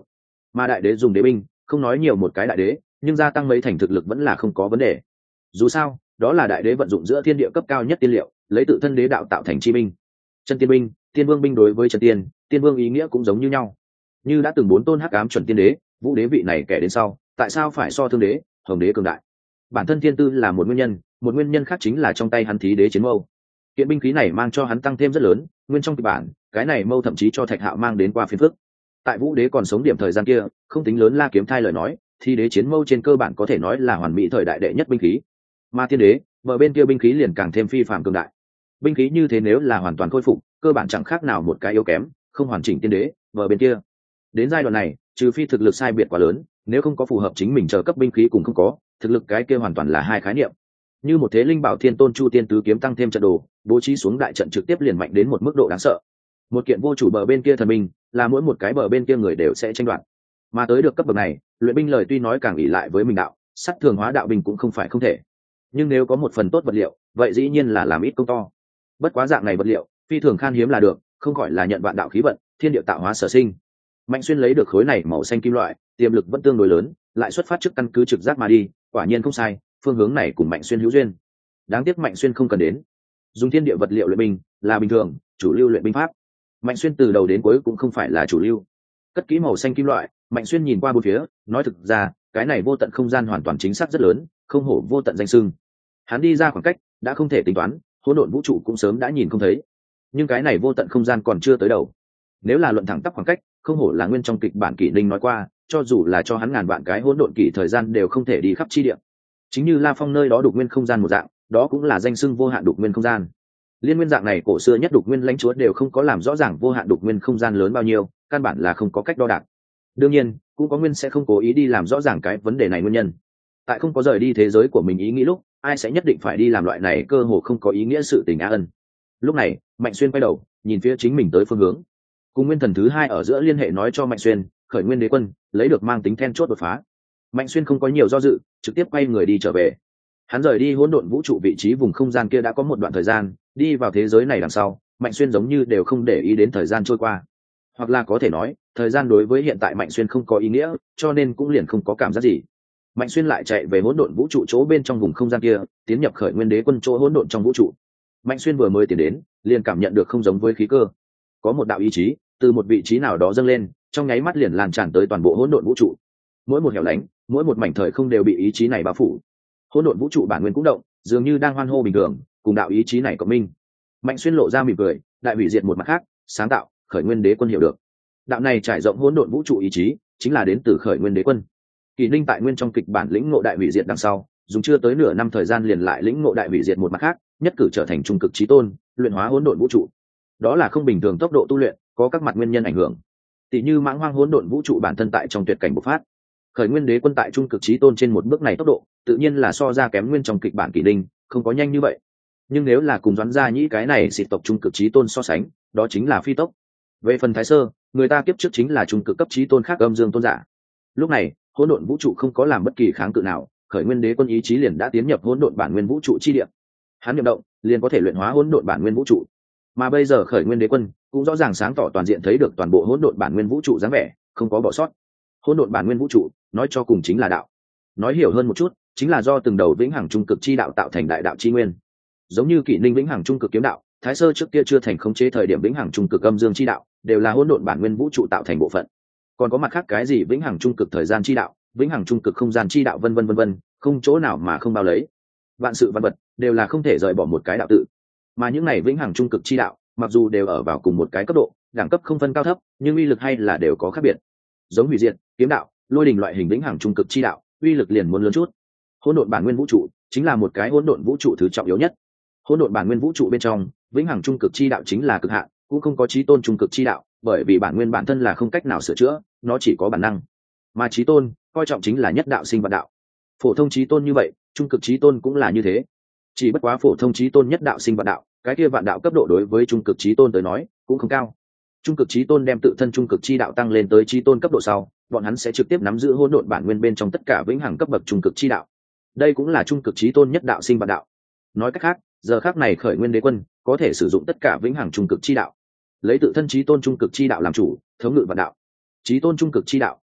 mà đại đế dùng đế binh không nói nhiều một cái đại đế nhưng gia tăng mấy thành thực lực vẫn là không có vấn đề. Dù sao đó là đại đế vận dụng giữa thiên địa cấp cao nhất tiên liệu, lấy tự thân đế đạo tạo thành chi binh. Chân tiên binh, tiên vương binh đối với chân tiên, tiên vương ý nghĩa cũng giống như nhau. Như đã từng bốn tôn hắc ám chuẩn tiên đế, vũ đế vị này kẻ đến sau, tại sao phải so thương đế, hồng đế cường đại? Bản thân thiên tư là một nguyên nhân, một nguyên nhân khác chính là trong tay hắn thí đế chiến mâu. Kiện binh khí này mang cho hắn tăng thêm rất lớn, nguyên trong kịch bản, cái này mâu thậm chí cho Thạch Hạo mang đến qua phiền phức. Tại vũ đế còn sống điểm thời gian kia, không tính lớn la kiếm thai lời nói, thì đế chiến mâu trên cơ bản có thể nói là hoàn mỹ thời đại đệ nhất binh khí. Mà tiên đế, bờ bên kia binh khí liền càng thêm phi phàm cường đại. Binh khí như thế nếu là hoàn toàn khôi phục, cơ bản chẳng khác nào một cái yếu kém, không hoàn chỉnh tiên đế, bờ bên kia. Đến giai đoạn này, trừ phi thực lực sai biệt quá lớn, nếu không có phù hợp chính mình chờ cấp binh khí cũng không có, thực lực cái kia hoàn toàn là hai khái niệm. Như một thế linh bảo thiên tôn chu tiên tứ kiếm tăng thêm trận đồ, bố trí xuống đại trận trực tiếp liền mạnh đến một mức độ đáng sợ. Một kiện vô chủ bờ bên kia thần binh, là mỗi một cái bờ bên kia người đều sẽ tranh đoạt. Mà tới được cấp bậc này, luyện binh lời tuy nói càng ỷ lại với mình đạo, sát thường hóa đạo binh cũng không phải không thể. Nhưng nếu có một phần tốt vật liệu, vậy dĩ nhiên là làm ít công to. Bất quá dạng này vật liệu, phi thường khan hiếm là được, không gọi là nhận vạn đạo khí vận, thiên địa tạo hóa sở sinh. Mạnh Xuyên lấy được khối này màu xanh kim loại, tiềm lực vẫn tương đối lớn, lại xuất phát trước căn cứ trực giác mà đi, quả nhiên không sai, phương hướng này cùng Mạnh Xuyên hữu duyên. Đáng tiếc Mạnh Xuyên không cần đến. Dùng thiên địa vật liệu luyện binh là bình thường, chủ lưu luyện binh pháp. Mạnh Xuyên từ đầu đến cuối cũng không phải là chủ lưu. Cất kỹ màu xanh kim loại, Mạnh Xuyên nhìn qua bốn phía, nói thực ra, cái này vô tận không gian hoàn toàn chính xác rất lớn, không hổ vô tận danh xưng. Hắn đi ra khoảng cách, đã không thể tính toán, hỗn độn vũ trụ cũng sớm đã nhìn không thấy. Nhưng cái này vô tận không gian còn chưa tới đầu. Nếu là luận thẳng tắp khoảng cách, không hổ là nguyên trong kịch bản Kỷ Ninh nói qua, cho dù là cho hắn ngàn vạn cái hỗn độn kỷ thời gian đều không thể đi khắp chi địa. Chính như La Phong nơi đó đục nguyên không gian một dạng, đó cũng là danh xưng vô hạn đục nguyên không gian. Liên nguyên dạng này cổ xưa nhất đục nguyên lãnh chúa đều không có làm rõ ràng vô hạn đục nguyên không gian lớn bao nhiêu, căn bản là không có cách đo đạc. Đương nhiên, cũng có nguyên sẽ không cố ý đi làm rõ ràng cái vấn đề này nguyên nhân. Tại không có rời đi thế giới của mình ý nghĩ lúc, ai sẽ nhất định phải đi làm loại này cơ hồ không có ý nghĩa sự tình á ân. Lúc này, Mạnh Xuyên quay đầu, nhìn phía chính mình tới phương hướng. Cùng nguyên thần thứ hai ở giữa liên hệ nói cho Mạnh Xuyên, khởi nguyên đế quân, lấy được mang tính then chốt đột phá. Mạnh Xuyên không có nhiều do dự, trực tiếp quay người đi trở về. Hắn rời đi hỗn độn vũ trụ vị trí vùng không gian kia đã có một đoạn thời gian, đi vào thế giới này đằng sau, Mạnh Xuyên giống như đều không để ý đến thời gian trôi qua. Hoặc là có thể nói, thời gian đối với hiện tại Mạnh Xuyên không có ý nghĩa, cho nên cũng liền không có cảm giác gì. Mạnh Xuyên lại chạy về hỗn độn vũ trụ chỗ bên trong vùng không gian kia, tiến nhập khởi nguyên đế quân chỗ hỗn độn trong vũ trụ. Mạnh Xuyên vừa mới tiến đến, liền cảm nhận được không giống với khí cơ, có một đạo ý chí từ một vị trí nào đó dâng lên, trong nháy mắt liền lan tràn tới toàn bộ hỗn độn vũ trụ. Mỗi một hẻo lánh, mỗi một mảnh thời không đều bị ý chí này bao phủ. Hỗn độn vũ trụ bản nguyên cũng động, dường như đang hoan hô bình thường, cùng đạo ý chí này cộng minh. Mạnh Xuyên lộ ra mỉm cười, đại hủy diệt một mặt khác, sáng tạo, khởi nguyên đế quân hiểu được. Đạo này trải rộng hỗn độn vũ trụ ý chí, chính là đến từ khởi nguyên đế quân. Kỷ Ninh tại nguyên trong kịch bản lĩnh ngộ đại hủy diệt đằng sau, dùng chưa tới nửa năm thời gian liền lại lĩnh ngộ đại hủy diệt một mặt khác, nhất cử trở thành trung cực chí tôn, luyện hóa hỗn độn vũ trụ. Đó là không bình thường tốc độ tu luyện, có các mặt nguyên nhân ảnh hưởng. Tỷ như mãng hoang hỗn độn vũ trụ bản thân tại trong tuyệt cảnh bộc phát. Khởi nguyên đế quân tại trung cực chí tôn trên một bước này tốc độ, tự nhiên là so ra kém nguyên trong kịch bản Kỷ Ninh, không có nhanh như vậy. Nhưng nếu là cùng Doãn Gia Nhĩ cái này xịt tộc trung cực chí tôn so sánh, đó chính là phi tốc. Về phần Thái Sơ, người ta kiếp trước chính là trung cực cấp chí tôn khác âm dương tôn giả. Lúc này, hỗn độn vũ trụ không có làm bất kỳ kháng cự nào, khởi nguyên đế quân ý chí liền đã tiến nhập hỗn độn bản nguyên vũ trụ chi địa. Hắn niệm động, liền có thể luyện hóa hỗn độn bản nguyên vũ trụ. Mà bây giờ khởi nguyên đế quân cũng rõ ràng sáng tỏ toàn diện thấy được toàn bộ hỗn độn bản nguyên vũ trụ dáng vẻ, không có bỏ sót. Hỗn độn bản nguyên vũ trụ, nói cho cùng chính là đạo. Nói hiểu hơn một chút, chính là do từng đầu vĩnh hằng trung cực chi đạo tạo thành đại đạo chi nguyên. Giống như Kỷ Ninh vĩnh hằng trung cực kiếm đạo, Thái Sơ trước kia chưa thành khống chế thời điểm vĩnh hằng trung cực âm dương chi đạo, đều là hỗn độn bản nguyên vũ trụ tạo thành bộ phận. Còn có mặt khác cái gì vĩnh hằng trung cực thời gian chi đạo, vĩnh hằng trung cực không gian chi đạo vân vân vân vân, không chỗ nào mà không bao lấy. Vạn sự văn vật đều là không thể rời bỏ một cái đạo tự. Mà những này vĩnh hằng trung cực chi đạo, mặc dù đều ở vào cùng một cái cấp độ, đẳng cấp không phân cao thấp, nhưng uy lực hay là đều có khác biệt. Giống hủy diệt, kiếm đạo, lôi đình loại hình vĩnh hằng trung cực chi đạo, uy lực liền muốn lớn chút. Hỗn độn bản nguyên vũ trụ chính là một cái hỗn độn vũ trụ thứ trọng yếu nhất. Hỗn độn bản nguyên vũ trụ bên trong, vĩnh hằng trung cực chi đạo chính là cực hạn, cũng không có chí tôn trung cực chi đạo, bởi vì bản nguyên bản thân là không cách nào sửa chữa, nó chỉ có bản năng. Mà chí tôn, coi trọng chính là nhất đạo sinh vạn đạo. Phổ thông chí tôn như vậy, trung cực chí tôn cũng là như thế. Chỉ bất quá phổ thông chí tôn nhất đạo sinh vạn đạo, cái kia vạn đạo cấp độ đối với trung cực chí tôn tới nói, cũng không cao. Trung cực chí tôn đem tự thân trung cực chi đạo tăng lên tới chí tôn cấp độ sau, bọn hắn sẽ trực tiếp nắm giữ hỗn độn bản nguyên bên trong tất cả vĩnh hằng cấp bậc trung cực chi đạo. Đây cũng là trung cực chí tôn nhất đạo sinh vạn đạo. Nói cách khác, giờ khác này khởi nguyên đế quân có thể sử dụng tất cả vĩnh hằng trung cực chi đạo, lấy tự thân chí tôn trung cực chi đạo làm chủ, thống ngự vạn đạo. Chí tôn trung cực chi đạo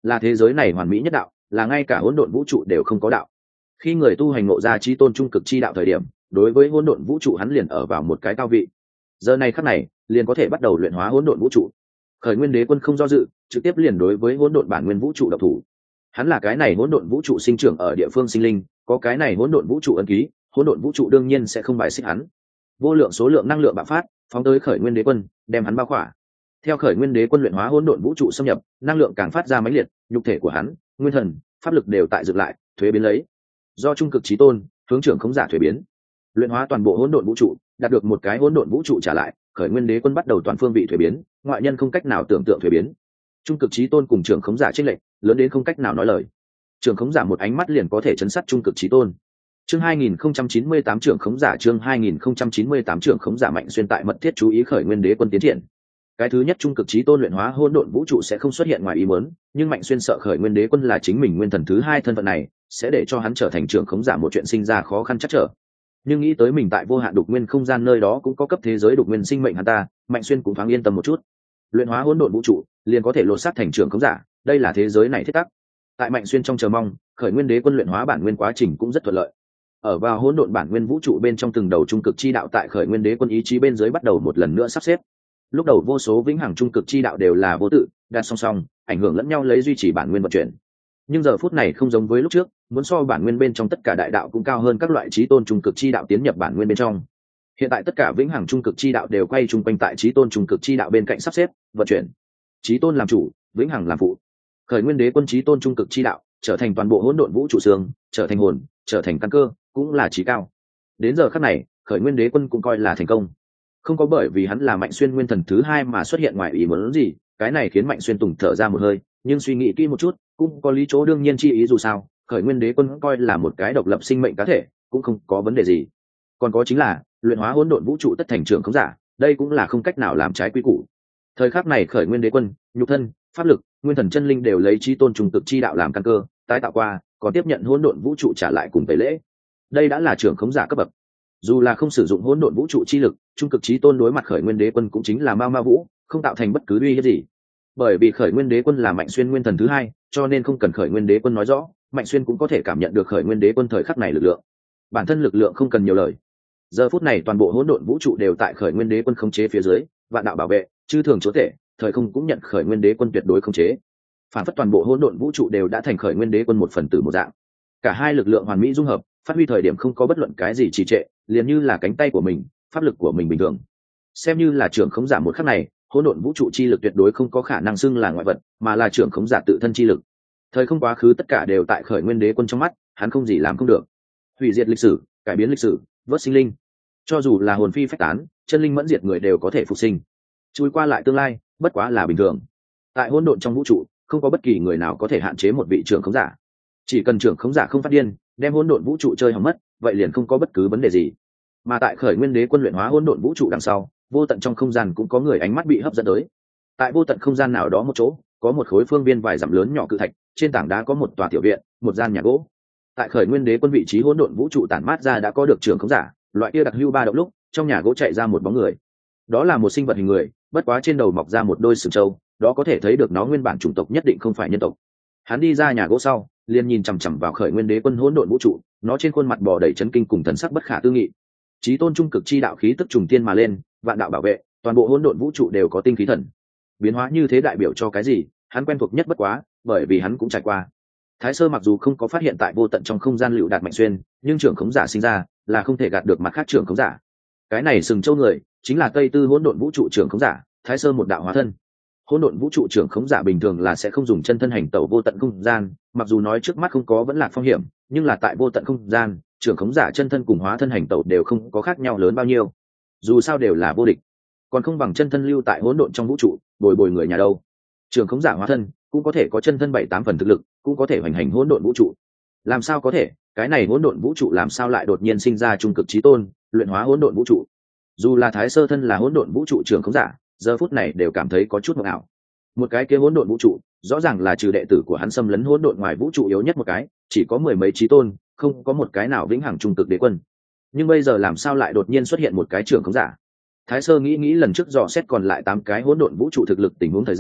là thế giới này hoàn mỹ nhất đạo, là ngay cả hỗn độn vũ trụ đều không có đạo. Khi người tu hành ngộ ra chí tôn trung cực chi đạo thời điểm, đối với hỗn độn vũ trụ hắn liền ở vào một cái cao vị. Giờ này khắc này, liền có thể bắt đầu luyện hóa hỗn độn vũ trụ. Khởi Nguyên Đế Quân không do dự, trực tiếp liền đối với hỗn độn bản nguyên vũ trụ độc thủ. Hắn là cái này hỗn độn vũ trụ sinh trưởng ở địa phương sinh linh, có cái này hỗn độn vũ trụ ấn ký, hỗn độn vũ trụ đương nhiên sẽ không bài xích hắn. Vô lượng số lượng năng lượng bạo phát, phóng tới Khởi Nguyên Đế Quân, đem hắn bao khỏa. Theo Khởi Nguyên Đế Quân luyện hóa hỗn độn vũ trụ xâm nhập, năng lượng càng phát ra mãnh liệt, nhục thể của hắn, nguyên thần, pháp lực đều tại dựng lại, thuế biến lấy. Do trung cực chí tôn, hướng trưởng khống giả thuế biến, luyện hóa toàn bộ hỗn độn vũ trụ, đạt được một cái hỗn độn vũ trụ trả lại, Khởi Nguyên Đế Quân bắt đầu toàn phương vị thuế biến, ngoại nhân không cách nào tưởng tượng thuế biến. Trung cực chí tôn cùng trưởng khống giả chênh lệch, lớn đến không cách nào nói lời. Trưởng khống giả một ánh mắt liền có thể chấn sát trung cực chí tôn. Chương hai nghìn không trăm chín mươi tám trưởng khống giả chương hai nghìn không trăm chín mươi tám trưởng khống giả Mạnh Xuyên tại mật thiết chú ý Khởi Nguyên Đế Quân tiến triển. Cái thứ nhất trung cực chí tôn luyện hóa hỗn độn vũ trụ sẽ không xuất hiện ngoài ý muốn, nhưng Mạnh Xuyên sợ Khởi Nguyên Đế Quân là chính mình nguyên thần thứ hai thân phận này, sẽ để cho hắn trở thành trưởng khống giả một chuyện sinh ra khó khăn chắc trở. Nhưng nghĩ tới mình tại vô hạn đục nguyên không gian nơi đó cũng có cấp thế giới đục nguyên sinh mệnh hắn ta, Mạnh Xuyên cũng thoáng yên tâm một chút. Luyện hóa hỗn độn vũ trụ, liền có thể lột xác thành trưởng khống giả, đây là thế giới này thiết tắc. Tại Mạnh Xuyên trong chờ mong, Khởi Nguyên Đế Quân luyện hóa bản nguyên quá trình cũng rất thuận lợi. Ở vào hỗn độn bản nguyên vũ trụ bên trong từng đầu trung cực chi đạo tại Khởi Nguyên Đế Quân ý chí bên dưới bắt đầu một lần nữa sắp xếp. Lúc đầu vô số vĩnh hằng trung cực chi đạo đều là vô tự, đặt song song, ảnh hưởng lẫn nhau lấy duy trì bản nguyên vận chuyển. Nhưng giờ phút này không giống với lúc trước, muốn so bản nguyên bên trong tất cả đại đạo cũng cao hơn các loại chí tôn trung cực chi đạo tiến nhập bản nguyên bên trong. Hiện tại tất cả vĩnh hằng trung cực chi đạo đều quay chung quanh tại chí tôn trung cực chi đạo bên cạnh sắp xếp, vận chuyển. Chí tôn làm chủ, vĩnh hằng làm phụ. Khởi Nguyên Đế Quân chí tôn trung cực chi đạo, trở thành toàn bộ hỗn độn vũ trụ xương, trở thành hồn, trở thành căn cơ, cũng là chí cao. Đến giờ khắc này, Khởi Nguyên Đế Quân cũng coi là thành công. Không có bởi vì hắn là Mạnh Xuyên nguyên thần thứ hai mà xuất hiện ngoài ý muốn gì, cái này khiến Mạnh Xuyên tùng thở ra một hơi, nhưng suy nghĩ kỹ một chút, cũng có lý chỗ đương nhiên chi ý dù sao, Khởi Nguyên Đế Quân coi là một cái độc lập sinh mệnh cá thể, cũng không có vấn đề gì. Còn có chính là, luyện hóa hỗn độn vũ trụ tất thành trưởng khống giả, đây cũng là không cách nào làm trái quy củ. Thời khắc này Khởi Nguyên Đế Quân, nhục thân, pháp lực, nguyên thần chân linh đều lấy chí tôn trùng cực chi đạo làm căn cơ, tái tạo qua, còn tiếp nhận hỗn độn vũ trụ trả lại cùng tẩy lễ. Đây đã là trưởng khống giả cấp bậc. Dù là không sử dụng hỗn độn vũ trụ chi lực, trung cực chí tôn đối mặt Khởi Nguyên Đế Quân cũng chính là ma ma vũ, không tạo thành bất cứ uy hiếp gì. Bởi vì Khởi Nguyên Đế Quân là Mạnh Xuyên nguyên thần thứ hai, cho nên không cần Khởi Nguyên Đế Quân nói rõ, Mạnh Xuyên cũng có thể cảm nhận được Khởi Nguyên Đế Quân thời khắc này lực lượng. Bản thân lực lượng không cần nhiều lời. Giờ phút này toàn bộ hỗn độn vũ trụ đều tại Khởi Nguyên Đế Quân khống chế phía dưới, vạn đạo bảo vệ, chư thường chúa tể, thời không cũng nhận Khởi Nguyên Đế Quân tuyệt đối khống chế. Phản phất toàn bộ hỗn độn vũ trụ đều đã thành Khởi Nguyên Đế Quân một phần tử một dạng. Cả hai lực lượng hoàn mỹ dung hợp, phát huy thời điểm không có bất luận cái gì trì trệ, liền như là cánh tay của mình, pháp lực của mình bình thường. Xem như là trưởng khống giả một khắc này, hỗn độn vũ trụ chi lực tuyệt đối không có khả năng xưng là ngoại vật, mà là trưởng khống giả tự thân chi lực. Thời không quá khứ tất cả đều tại Khởi Nguyên Đế Quân trong mắt, hắn không gì làm không được. Hủy diệt lịch sử, cải biến lịch sử, vớt sinh linh. Cho dù là hồn phi phách tán, chân linh mẫn diệt người đều có thể phục sinh. Chui qua lại tương lai, bất quá là bình thường. Tại hỗn độn trong vũ trụ, không có bất kỳ người nào có thể hạn chế một vị trưởng khống giả. Chỉ cần trưởng khống giả không phát điên, đem hỗn độn vũ trụ chơi hỏng mất, vậy liền không có bất cứ vấn đề gì. Mà tại Khởi Nguyên Đế Quân luyện hóa hỗn độn vũ trụ đằng sau, vô tận trong không gian cũng có người ánh mắt bị hấp dẫn tới. Tại vô tận không gian nào đó một chỗ, có một khối phương viên vài dặm lớn nhỏ cự thạch, trên tảng đá có một tòa tiểu viện, một gian nhà gỗ. Tại Khởi Nguyên Đế Quân vị trí hỗn độn vũ trụ tản mát ra đã có được trưởng khống giả, loại kia đặc hữu ba động lúc, trong nhà gỗ chạy ra một bóng người. Đó là một sinh vật hình người, bất quá trên đầu mọc ra một đôi sừng trâu, đó có thể thấy được nó nguyên bản chủng tộc nhất định không phải nhân tộc. Hắn đi ra nhà gỗ sau, liền nhìn chằm chằm vào Khởi Nguyên Đế Quân hỗn độn vũ trụ, nó trên khuôn mặt bò đầy chấn kinh cùng thần sắc bất khả tư nghị. Chí tôn trung cực chi đạo khí tức trùng tiên mà lên, vạn đạo bảo vệ, toàn bộ hỗn độn vũ trụ đều có tinh khí thần. Biến hóa như thế đại biểu cho cái gì? Hắn quen thuộc nhất bất quá, bởi vì hắn cũng trải qua. Thái Sơ mặc dù không có phát hiện tại vô tận trong không gian lưu đạt Mạnh Xuyên, nhưng trưởng khống giả sinh ra là không thể gạt được mặt khác trưởng khống giả. Cái này sừng châu người chính là Tây Tư hỗn độn vũ trụ trưởng khống giả, Thái Sơ một đạo hóa thân. Hỗn độn vũ trụ trưởng khống giả bình thường là sẽ không dùng chân thân hành tẩu vô tận không gian, mặc dù nói trước mắt không có vẫn là phong hiểm, nhưng là tại vô tận không gian, trưởng khống giả chân thân cùng hóa thân hành tẩu đều không có khác nhau lớn bao nhiêu. Dù sao đều là vô địch, còn không bằng chân thân lưu tại hỗn độn trong vũ trụ, bồi bồi người nhà đâu. Trưởng khống giả hóa thân cũng có thể có chân thân bảy tám phần thực lực, cũng có thể hoành hành hỗn độn vũ trụ. Làm sao có thể? Cái này hỗn độn vũ trụ làm sao lại đột nhiên sinh ra trung cực chí tôn, luyện hóa hỗn độn vũ trụ? Dù là Thái Sơ thân là hỗn độn vũ trụ trưởng khống giả, giờ phút này đều cảm thấy có chút mộng ảo. Một cái kia hỗn độn vũ trụ, rõ ràng là trừ đệ tử của hắn xâm lấn hỗn độn ngoài vũ trụ yếu nhất một cái, chỉ có mười mấy chí tôn, không có một cái nào vĩnh hằng trung cực đế quân. Nhưng bây giờ làm sao lại đột nhiên xuất hiện một cái trưởng khống giả? Thái Sơ nghĩ nghĩ lần trước dò xét còn lại tám cái hỗn độn vũ trụ thực lực tình huống thời gian,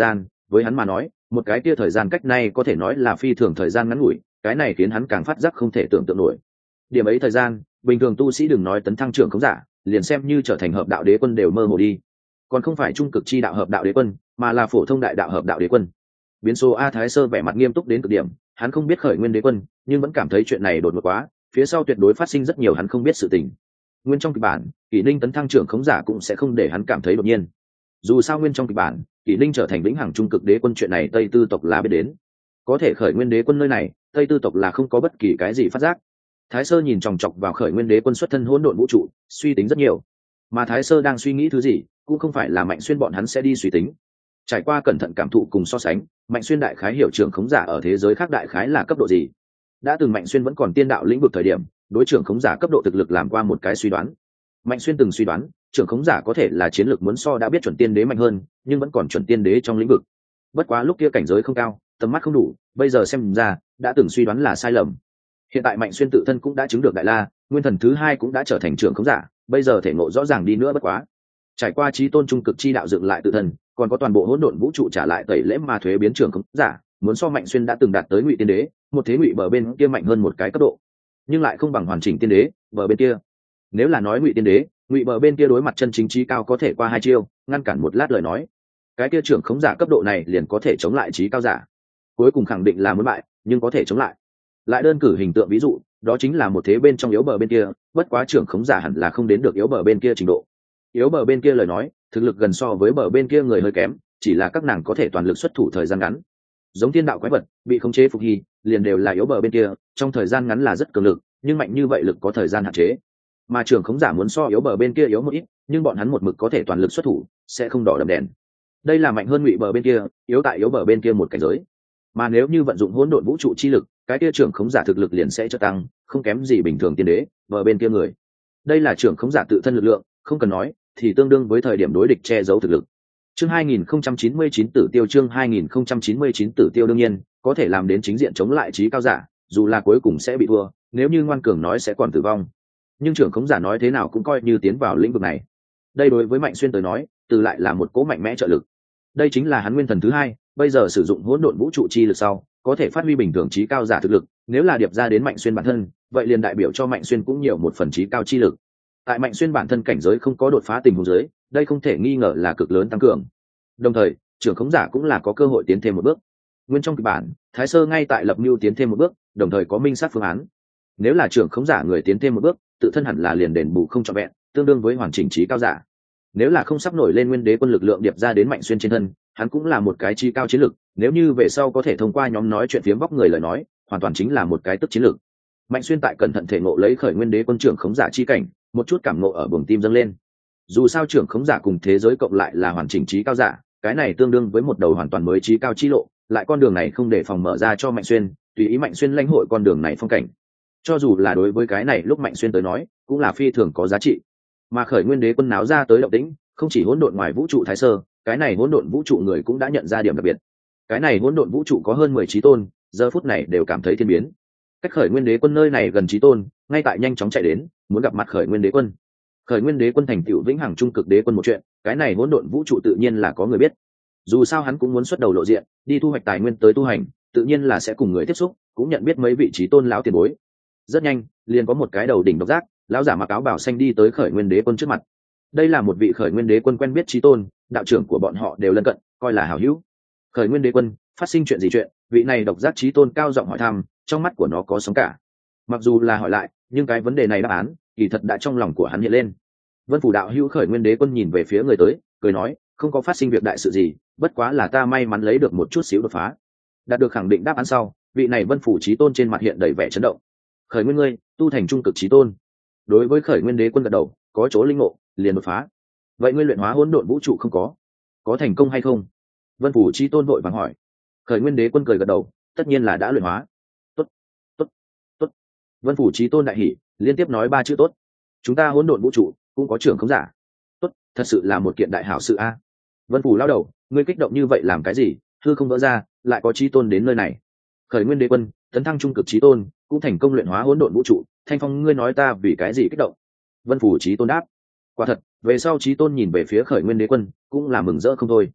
với hắn mà nói một cái kia thời gian cách nay có thể nói là phi thường thời gian ngắn ngủi, cái này khiến hắn càng phát giác không thể tưởng tượng nổi. Điểm ấy thời gian bình thường tu sĩ đừng nói tấn thăng trưởng khống giả, liền xem như trở thành hợp đạo đế quân đều mơ hồ đi, còn không phải trung cực chi đạo hợp đạo đế quân mà là phổ thông đại đạo hợp đạo đế quân. Biến số A Thái Sơ vẻ mặt nghiêm túc đến cực điểm, hắn không biết khởi nguyên đế quân nhưng vẫn cảm thấy chuyện này đột ngột quá, phía sau tuyệt đối phát sinh rất nhiều hắn không biết sự tình. Nguyên trong kịch bản Kỷ Ninh tấn thăng trưởng khống giả cũng sẽ không để hắn cảm thấy đột nhiên, dù sao nguyên trong kịch bản Kỷ Ninh trở thành vĩnh hằng trung cực đế quân chuyện này Tây Tư tộc là biết đến, có thể khởi nguyên đế quân nơi này Tây Tư tộc là không có bất kỳ cái gì phát giác. Thái Sơ nhìn chòng chọc vào khởi nguyên đế quân xuất thân hỗn độn vũ trụ, suy tính rất nhiều, mà Thái Sơ đang suy nghĩ thứ gì cũng không phải là Mạnh Xuyên bọn hắn sẽ đi suy tính. Trải qua cẩn thận cảm thụ cùng so sánh, Mạnh Xuyên đại khái hiểu trưởng khống giả ở thế giới khác đại khái là cấp độ gì. Đã từng Mạnh Xuyên vẫn còn tiên đạo lĩnh vực thời điểm, đối trưởng khống giả cấp độ thực lực làm qua một cái suy đoán. Mạnh Xuyên từng suy đoán trưởng khống giả có thể là chiến lược muốn so đã biết chuẩn tiên đế mạnh hơn, nhưng vẫn còn chuẩn tiên đế trong lĩnh vực. Bất quá lúc kia cảnh giới không cao, tầm mắt không đủ, bây giờ xem ra đã từng suy đoán là sai lầm. Hiện tại Mạnh Xuyên tự thân cũng đã chứng được đại la, nguyên thần thứ hai cũng đã trở thành trưởng khống giả, bây giờ thể ngộ rõ ràng đi nữa bất quá. Trải qua chí tôn trung cực chi đạo dựng lại tự thân, còn có toàn bộ hỗn độn vũ trụ trả lại tẩy lễ mà thuế biến trưởng khống giả, muốn so Mạnh Xuyên đã từng đạt tới ngụy tiên đế, một thế ngụy bờ bên kia mạnh hơn một cái cấp độ, nhưng lại không bằng hoàn chỉnh tiên đế bờ bên kia. Nếu là nói ngụy tiên đế, ngụy bờ bên kia đối mặt chân chính trí cao có thể qua hai chiêu ngăn cản một lát lời nói, cái kia trưởng khống giả cấp độ này liền có thể chống lại trí cao giả. Cuối cùng khẳng định là muốn bại nhưng có thể chống lại. Lại đơn cử hình tượng ví dụ, đó chính là một thế bên trong yếu bờ bên kia, bất quá trưởng khống giả hẳn là không đến được yếu bờ bên kia trình độ. Yếu bờ bên kia lời nói thực lực gần so với bờ bên kia người hơi kém, chỉ là các nàng có thể toàn lực xuất thủ thời gian ngắn, giống thiên đạo quái vật bị khống chế phục hy liền đều là yếu bờ bên kia, trong thời gian ngắn là rất cường lực nhưng mạnh như vậy lực có thời gian hạn chế. Mà trưởng khống giả muốn so yếu bờ bên kia yếu một ít, nhưng bọn hắn một mực có thể toàn lực xuất thủ, sẽ không đỏ đậm đèn. Đây là mạnh hơn ngụy bờ bên kia, yếu tại yếu bờ bên kia một cảnh giới. Mà nếu như vận dụng hỗn độn vũ trụ chi lực, cái kia trưởng khống giả thực lực liền sẽ cho tăng, không kém gì bình thường tiên đế bờ bên kia người. Đây là trưởng khống giả tự thân lực lượng, không cần nói thì tương đương với thời điểm đối địch che giấu thực lực. Chương hai nghìn không trăm chín mươi chín tử tiêu chương hai nghìn không trăm chín mươi chín tử tiêu đương nhiên có thể làm đến chính diện chống lại trí cao giả, dù là cuối cùng sẽ bị thua, nếu như ngoan cường nói sẽ còn tử vong. Nhưng trưởng khống giả nói thế nào cũng coi như tiến vào lĩnh vực này. Đây đối với Mạnh Xuyên tới nói, từ lại là một cỗ mạnh mẽ trợ lực. Đây chính là hắn nguyên thần thứ hai, bây giờ sử dụng hỗn độn vũ trụ chi lực sau, có thể phát huy bình thường trí cao giả thực lực, nếu là điệp ra đến Mạnh Xuyên bản thân, vậy liền đại biểu cho Mạnh Xuyên cũng nhiều một phần trí cao chi lực. Tại Mạnh Xuyên bản thân cảnh giới không có đột phá tình huống dưới, đây không thể nghi ngờ là cực lớn tăng cường. Đồng thời, trưởng khống giả cũng là có cơ hội tiến thêm một bước. Nguyên trong kịch bản, Thái Sơ ngay tại lập mưu tiến thêm một bước, đồng thời có minh sát phương án. Nếu là trưởng khống giả người tiến thêm một bước, tự thân hẳn là liền đền bù không trọn vẹn, tương đương với hoàn chỉnh trí cao giả. Nếu là không sắp nổi lên nguyên đế quân lực lượng điệp ra đến Mạnh Xuyên trên thân, hắn cũng là một cái trí cao chiến lực, nếu như về sau có thể thông qua nhóm nói chuyện phiếm vóc người lời nói, hoàn toàn chính là một cái tức chiến lực. Mạnh Xuyên tại cẩn thận thể ngộ lấy khởi nguyên đế quân trưởng khống giả chi cảnh, một chút cảm ngộ ở buồng tim dâng lên. Dù sao trưởng khống giả cùng thế giới cộng lại là hoàn chỉnh trí cao giả, cái này tương đương với một đầu hoàn toàn mới trí cao chi lộ, lại con đường này không để phòng mở ra cho Mạnh Xuyên, tùy ý Mạnh Xuyên lãnh hội con đường này phong cảnh. Cho dù là đối với cái này lúc Mạnh Xuyên tới nói, cũng là phi thường có giá trị. Mà khởi nguyên đế quân náo ra tới động tĩnh, không chỉ hỗn độn ngoài vũ trụ Thái Sơ, cái này hỗn độn vũ trụ người cũng đã nhận ra điểm đặc biệt. Cái này hỗn độn vũ trụ có hơn mười chí tôn, giờ phút này đều cảm thấy thiên biến. Cách khởi nguyên đế quân nơi này gần chí tôn, ngay tại nhanh chóng chạy đến, muốn gặp mặt khởi nguyên đế quân. Khởi nguyên đế quân thành tựu vĩnh hằng trung cực đế quân một chuyện, cái này hỗn độn vũ trụ tự nhiên là có người biết. Dù sao hắn cũng muốn xuất đầu lộ diện, đi thu hoạch tài nguyên tới tu hành, tự nhiên là sẽ cùng người tiếp xúc, cũng nhận biết mấy vị chí tôn lão tiền bối. Rất nhanh, liền có một cái đầu đỉnh độc giác, lão giả mặc áo bào xanh đi tới khởi nguyên đế quân trước mặt. Đây là một vị khởi nguyên đế quân quen biết chí tôn, đạo trưởng của bọn họ đều lân cận, coi là hảo hữu. Khởi nguyên đế quân, phát sinh chuyện gì chuyện? Vị này độc giác chí tôn cao giọng hỏi thăm, trong mắt của nó có sóng cả. Mặc dù là hỏi lại, nhưng cái vấn đề này đáp án, kỳ thật đã trong lòng của hắn hiện lên. Vân Phủ đạo hữu khởi nguyên đế quân nhìn về phía người tới, cười nói, không có phát sinh việc đại sự gì, bất quá là ta may mắn lấy được một chút xíu đột phá. Đạt được khẳng định đáp án sau, vị này Vân Phủ chí tôn trên mặt hiện đầy vẻ chấn động. Khởi nguyên ngươi, tu thành trung cực chí tôn. Đối với khởi nguyên đế quân gật đầu, có chỗ linh ngộ, liền đột phá. Vậy ngươi luyện hóa hỗn độn vũ trụ không có, có thành công hay không? Vân Phủ chí tôn vội vàng hỏi. Khởi nguyên đế quân cười gật đầu, tất nhiên là đã luyện hóa. Tốt, tốt, tốt. Vân Phủ chí tôn đại hỉ, liên tiếp nói ba chữ tốt. Chúng ta hỗn độn vũ trụ cũng có trưởng không giả. Tốt, thật sự là một kiện đại hảo sự a. Vân Phủ lao đầu, ngươi kích động như vậy làm cái gì? Hư không vỡ ra, lại có chí tôn đến nơi này. Khởi nguyên đế quân, tấn thăng trung cực chí tôn, cũng thành công luyện hóa hỗn độn vũ trụ. Thanh Phong, ngươi nói ta vì cái gì kích động? Vân Phủ chí tôn đáp. Quả thật, về sau chí tôn nhìn về phía khởi nguyên đế quân, cũng là mừng rỡ không thôi.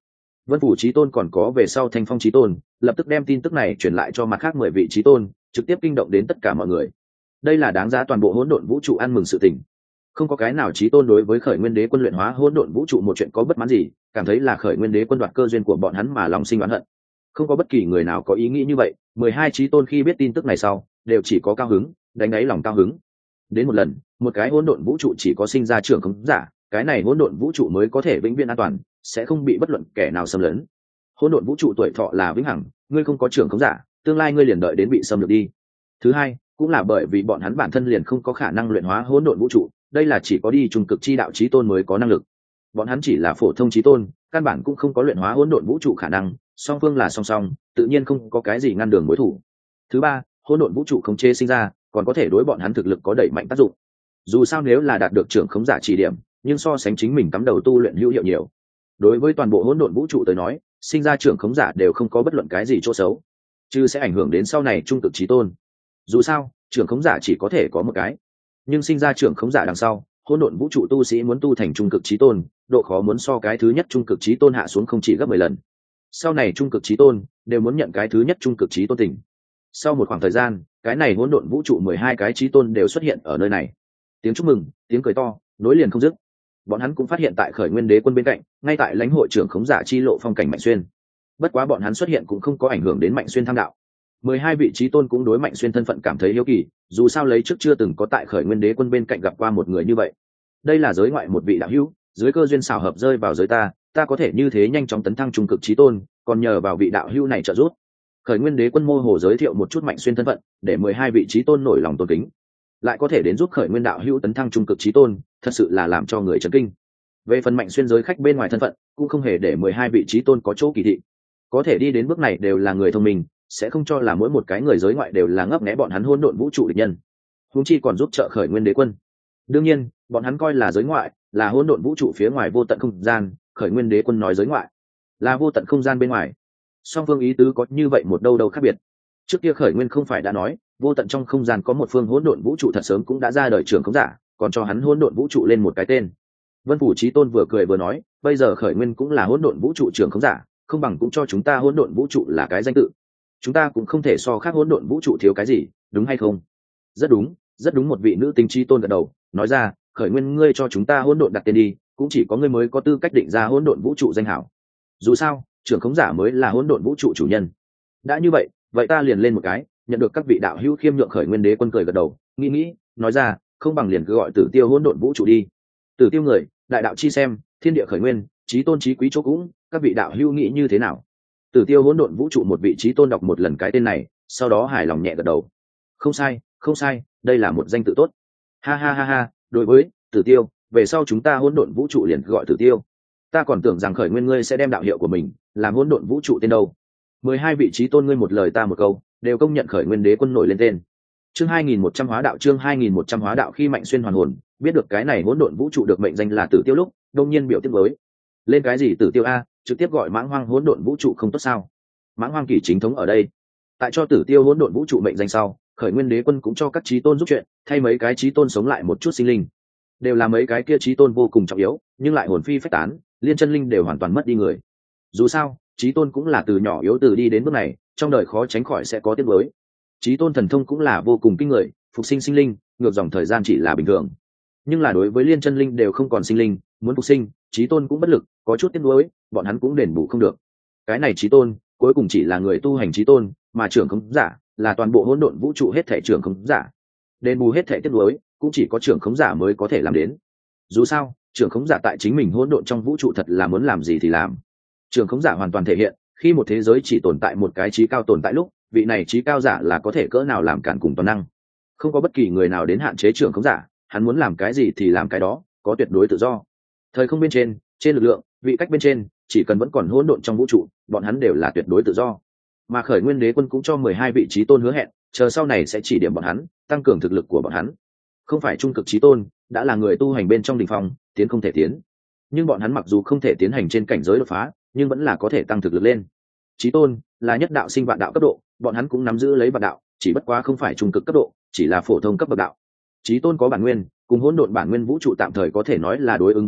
Vân Phủ Chí Tôn còn có về sau Thanh Phong Chí Tôn, lập tức đem tin tức này truyền lại cho mặt khác mười vị Chí Tôn, trực tiếp kinh động đến tất cả mọi người. Đây là đáng giá toàn bộ hỗn độn vũ trụ ăn mừng sự tình. Không có cái nào Chí Tôn đối với Khởi Nguyên Đế Quân luyện hóa hỗn độn vũ trụ một chuyện có bất mãn gì, cảm thấy là Khởi Nguyên Đế Quân đoạt cơ duyên của bọn hắn mà lòng sinh oán hận. Không có bất kỳ người nào có ý nghĩ như vậy. Mười hai Chí Tôn khi biết tin tức này sau, đều chỉ có cao hứng, đánh đáy lòng cao hứng. Đến một lần, một cái hỗn độn vũ trụ chỉ có sinh ra trưởng khống giả, cái này hỗn độn vũ trụ mới có thể vĩnh viễn an toàn, sẽ không bị bất luận kẻ nào xâm lấn. Hỗn độn vũ trụ tuổi thọ là vĩnh hằng, ngươi không có trưởng khống giả, tương lai ngươi liền đợi đến bị xâm lược đi. Thứ hai, cũng là bởi vì bọn hắn bản thân liền không có khả năng luyện hóa hỗn độn vũ trụ, đây là chỉ có đi trung cực chi đạo chí tôn mới có năng lực. Bọn hắn chỉ là phổ thông chí tôn, căn bản cũng không có luyện hóa hỗn độn vũ trụ khả năng, song phương là song song, tự nhiên không có cái gì ngăn đường đối thủ. Thứ ba, hỗn độn vũ trụ không chế sinh ra, còn có thể đối bọn hắn thực lực có đẩy mạnh tác dụng. Dù sao nếu là đạt được trưởng khống giả chỉ điểm, nhưng so sánh chính mình cắm đầu tu luyện hữu hiệu nhiều. Đối với toàn bộ hỗn độn vũ trụ tới nói, sinh ra trưởng khống giả đều không có bất luận cái gì chỗ xấu, chứ sẽ ảnh hưởng đến sau này trung cực chí tôn. Dù sao, trưởng khống giả chỉ có thể có một cái, nhưng sinh ra trưởng khống giả đằng sau, hỗn độn vũ trụ tu sĩ muốn tu thành trung cực chí tôn, độ khó muốn so cái thứ nhất trung cực chí tôn hạ xuống không chỉ gấp mười lần. Sau này trung cực chí tôn đều muốn nhận cái thứ nhất trung cực chí tôn tình. Sau một khoảng thời gian, cái này hỗn độn vũ trụ mười hai cái chí tôn đều xuất hiện ở nơi này. Tiếng chúc mừng, tiếng cười to, nối liền không dứt. Bọn hắn cũng phát hiện tại Khởi Nguyên Đế Quân bên cạnh, ngay tại lãnh hội trưởng khống giả chi lộ phong cảnh Mạnh Xuyên. Bất quá bọn hắn xuất hiện cũng không có ảnh hưởng đến Mạnh Xuyên tham đạo. Mười hai vị chí tôn cũng đối Mạnh Xuyên thân phận cảm thấy hiếu kỳ, dù sao lấy trước chưa từng có tại Khởi Nguyên Đế Quân bên cạnh gặp qua một người như vậy. Đây là giới ngoại một vị đạo hữu, dưới cơ duyên xảo hợp rơi vào giới ta, ta có thể như thế nhanh chóng tấn thăng trung cực chí tôn, còn nhờ vào vị đạo hữu này trợ giúp. Khởi Nguyên Đế Quân mô hồ giới thiệu một chút Mạnh Xuyên thân phận, để mười hai vị chí tôn nổi lòng tôn kính. Lại có thể đến giúp Khởi Nguyên đạo hữu tấn thăng trung cực chí tôn, thật sự là làm cho người chấn kinh. Về phần Mạnh Xuyên giới khách bên ngoài thân phận, cũng không hề để mười hai vị chí tôn có chỗ kỳ thị. Có thể đi đến bước này đều là người thông minh, sẽ không cho là mỗi một cái người giới ngoại đều là ngấp nghé bọn hắn hỗn độn vũ trụ địch nhân. Huống chi còn giúp trợ Khởi Nguyên Đế Quân. Đương nhiên, bọn hắn coi là giới ngoại, là hỗn độn vũ trụ phía ngoài vô tận không gian, Khởi Nguyên Đế Quân nói giới ngoại, là vô tận không gian bên ngoài. Song phương ý tứ có như vậy một đâu đâu khác biệt. Trước kia Khởi Nguyên không phải đã nói, vô tận trong không gian có một phương hỗn độn vũ trụ thật sớm cũng đã ra đời trưởng khống giả, còn cho hắn hỗn độn vũ trụ lên một cái tên. Vân Phủ Chí Tôn vừa cười vừa nói, bây giờ Khởi Nguyên cũng là hỗn độn vũ trụ trưởng khống giả, không bằng cũng cho chúng ta hỗn độn vũ trụ là cái danh tự. Chúng ta cũng không thể so khác hỗn độn vũ trụ thiếu cái gì, đúng hay không? Rất đúng, rất đúng, một vị nữ tính Chí Tôn gật đầu, nói ra, Khởi Nguyên ngươi cho chúng ta hỗn độn đặt tên đi, cũng chỉ có ngươi mới có tư cách định ra hỗn độn vũ trụ danh hảo. Dù sao, trưởng khống giả mới là hỗn độn vũ trụ chủ nhân. Đã như vậy, vậy ta liền lên một cái, nhận được các vị đạo hữu khiêm nhượng. Khởi Nguyên Đế Quân cười gật đầu, nghĩ nghĩ, nói ra, không bằng liền cứ gọi Tử Tiêu hỗn độn vũ trụ đi. Tử Tiêu người, đại đạo chi xem, thiên địa khởi nguyên, chí tôn chí quý chỗ cũng, các vị đạo hữu nghĩ như thế nào? Tử Tiêu hỗn độn vũ trụ một vị chí tôn đọc một lần cái tên này, sau đó hài lòng nhẹ gật đầu. Không sai, không sai, đây là một danh tự tốt. Ha ha ha ha, đối với Tử Tiêu, về sau chúng ta hỗn độn vũ trụ liền gọi Tử Tiêu. Ta còn tưởng rằng Khởi Nguyên ngươi sẽ đem đạo hiệu của mình làm hỗn độn vũ trụ tên đâu. Mười hai vị chí tôn ngươi một lời ta một câu, đều công nhận Khởi Nguyên Đế Quân nổi lên tên. Chương hai nghìn một trăm hóa đạo, chương hai nghìn một trăm hóa đạo. Khi Mạnh Xuyên hoàn hồn, biết được cái này hỗn độn vũ trụ được mệnh danh là Tử Tiêu lúc, đông nhiên biểu tiếp với lên cái gì Tử Tiêu a, trực tiếp gọi Mãng Hoang hỗn độn vũ trụ không tốt sao? Mãng Hoang kỳ chính thống ở đây. Tại cho Tử Tiêu hỗn độn vũ trụ mệnh danh sau, Khởi Nguyên Đế Quân cũng cho các chí tôn giúp chuyện, thay mấy cái chí tôn sống lại một chút sinh linh. Đều là mấy cái kia chí tôn vô cùng trọng yếu, nhưng lại hồn phi phách tán, liên chân linh đều hoàn toàn mất đi người. Dù sao, chí tôn cũng là từ nhỏ yếu từ đi đến bước này, trong đời khó tránh khỏi sẽ có tiếc nuối. Chí tôn thần thông cũng là vô cùng kinh người, phục sinh sinh linh, ngược dòng thời gian chỉ là bình thường. Nhưng là đối với liên chân linh đều không còn sinh linh, muốn phục sinh, chí tôn cũng bất lực, có chút tiếc nuối, bọn hắn cũng đền bù không được. Cái này chí tôn, cuối cùng chỉ là người tu hành chí tôn, mà trưởng khống giả là toàn bộ hỗn độn vũ trụ hết thảy trưởng khống giả. Đền bù hết thảy tiếc nuối, cũng chỉ có trưởng khống giả mới có thể làm đến. Dù sao, trưởng khống giả tại chính mình hỗn độn trong vũ trụ thật là muốn làm gì thì làm. Trưởng khống giả hoàn toàn thể hiện, khi một thế giới chỉ tồn tại một cái trí cao tồn tại lúc, vị này trí cao giả là có thể cỡ nào làm cản cùng toàn năng. Không có bất kỳ người nào đến hạn chế trưởng khống giả, hắn muốn làm cái gì thì làm cái đó, có tuyệt đối tự do. Thời không bên trên, trên lực lượng, vị cách bên trên, chỉ cần vẫn còn hỗn độn trong vũ trụ, bọn hắn đều là tuyệt đối tự do. Mà Khởi Nguyên Đế Quân cũng cho mười hai vị chí tôn hứa hẹn, chờ sau này sẽ chỉ điểm bọn hắn, tăng cường thực lực của bọn hắn. Không phải trung cực chí tôn, đã là người tu hành bên trong đỉnh phong, tiến không thể tiến. Nhưng bọn hắn mặc dù không thể tiến hành trên cảnh giới đột phá, nhưng vẫn là có thể tăng thực lực lên. Chí tôn là nhất đạo sinh vạn đạo cấp độ, bọn hắn cũng nắm giữ lấy vạn đạo, chỉ bất quá không phải trung cực cấp độ, chỉ là phổ thông cấp bậc đạo. Chí tôn có bản nguyên, cùng hỗn độn bản nguyên vũ trụ tạm thời có thể nói là đối ứng với nhau,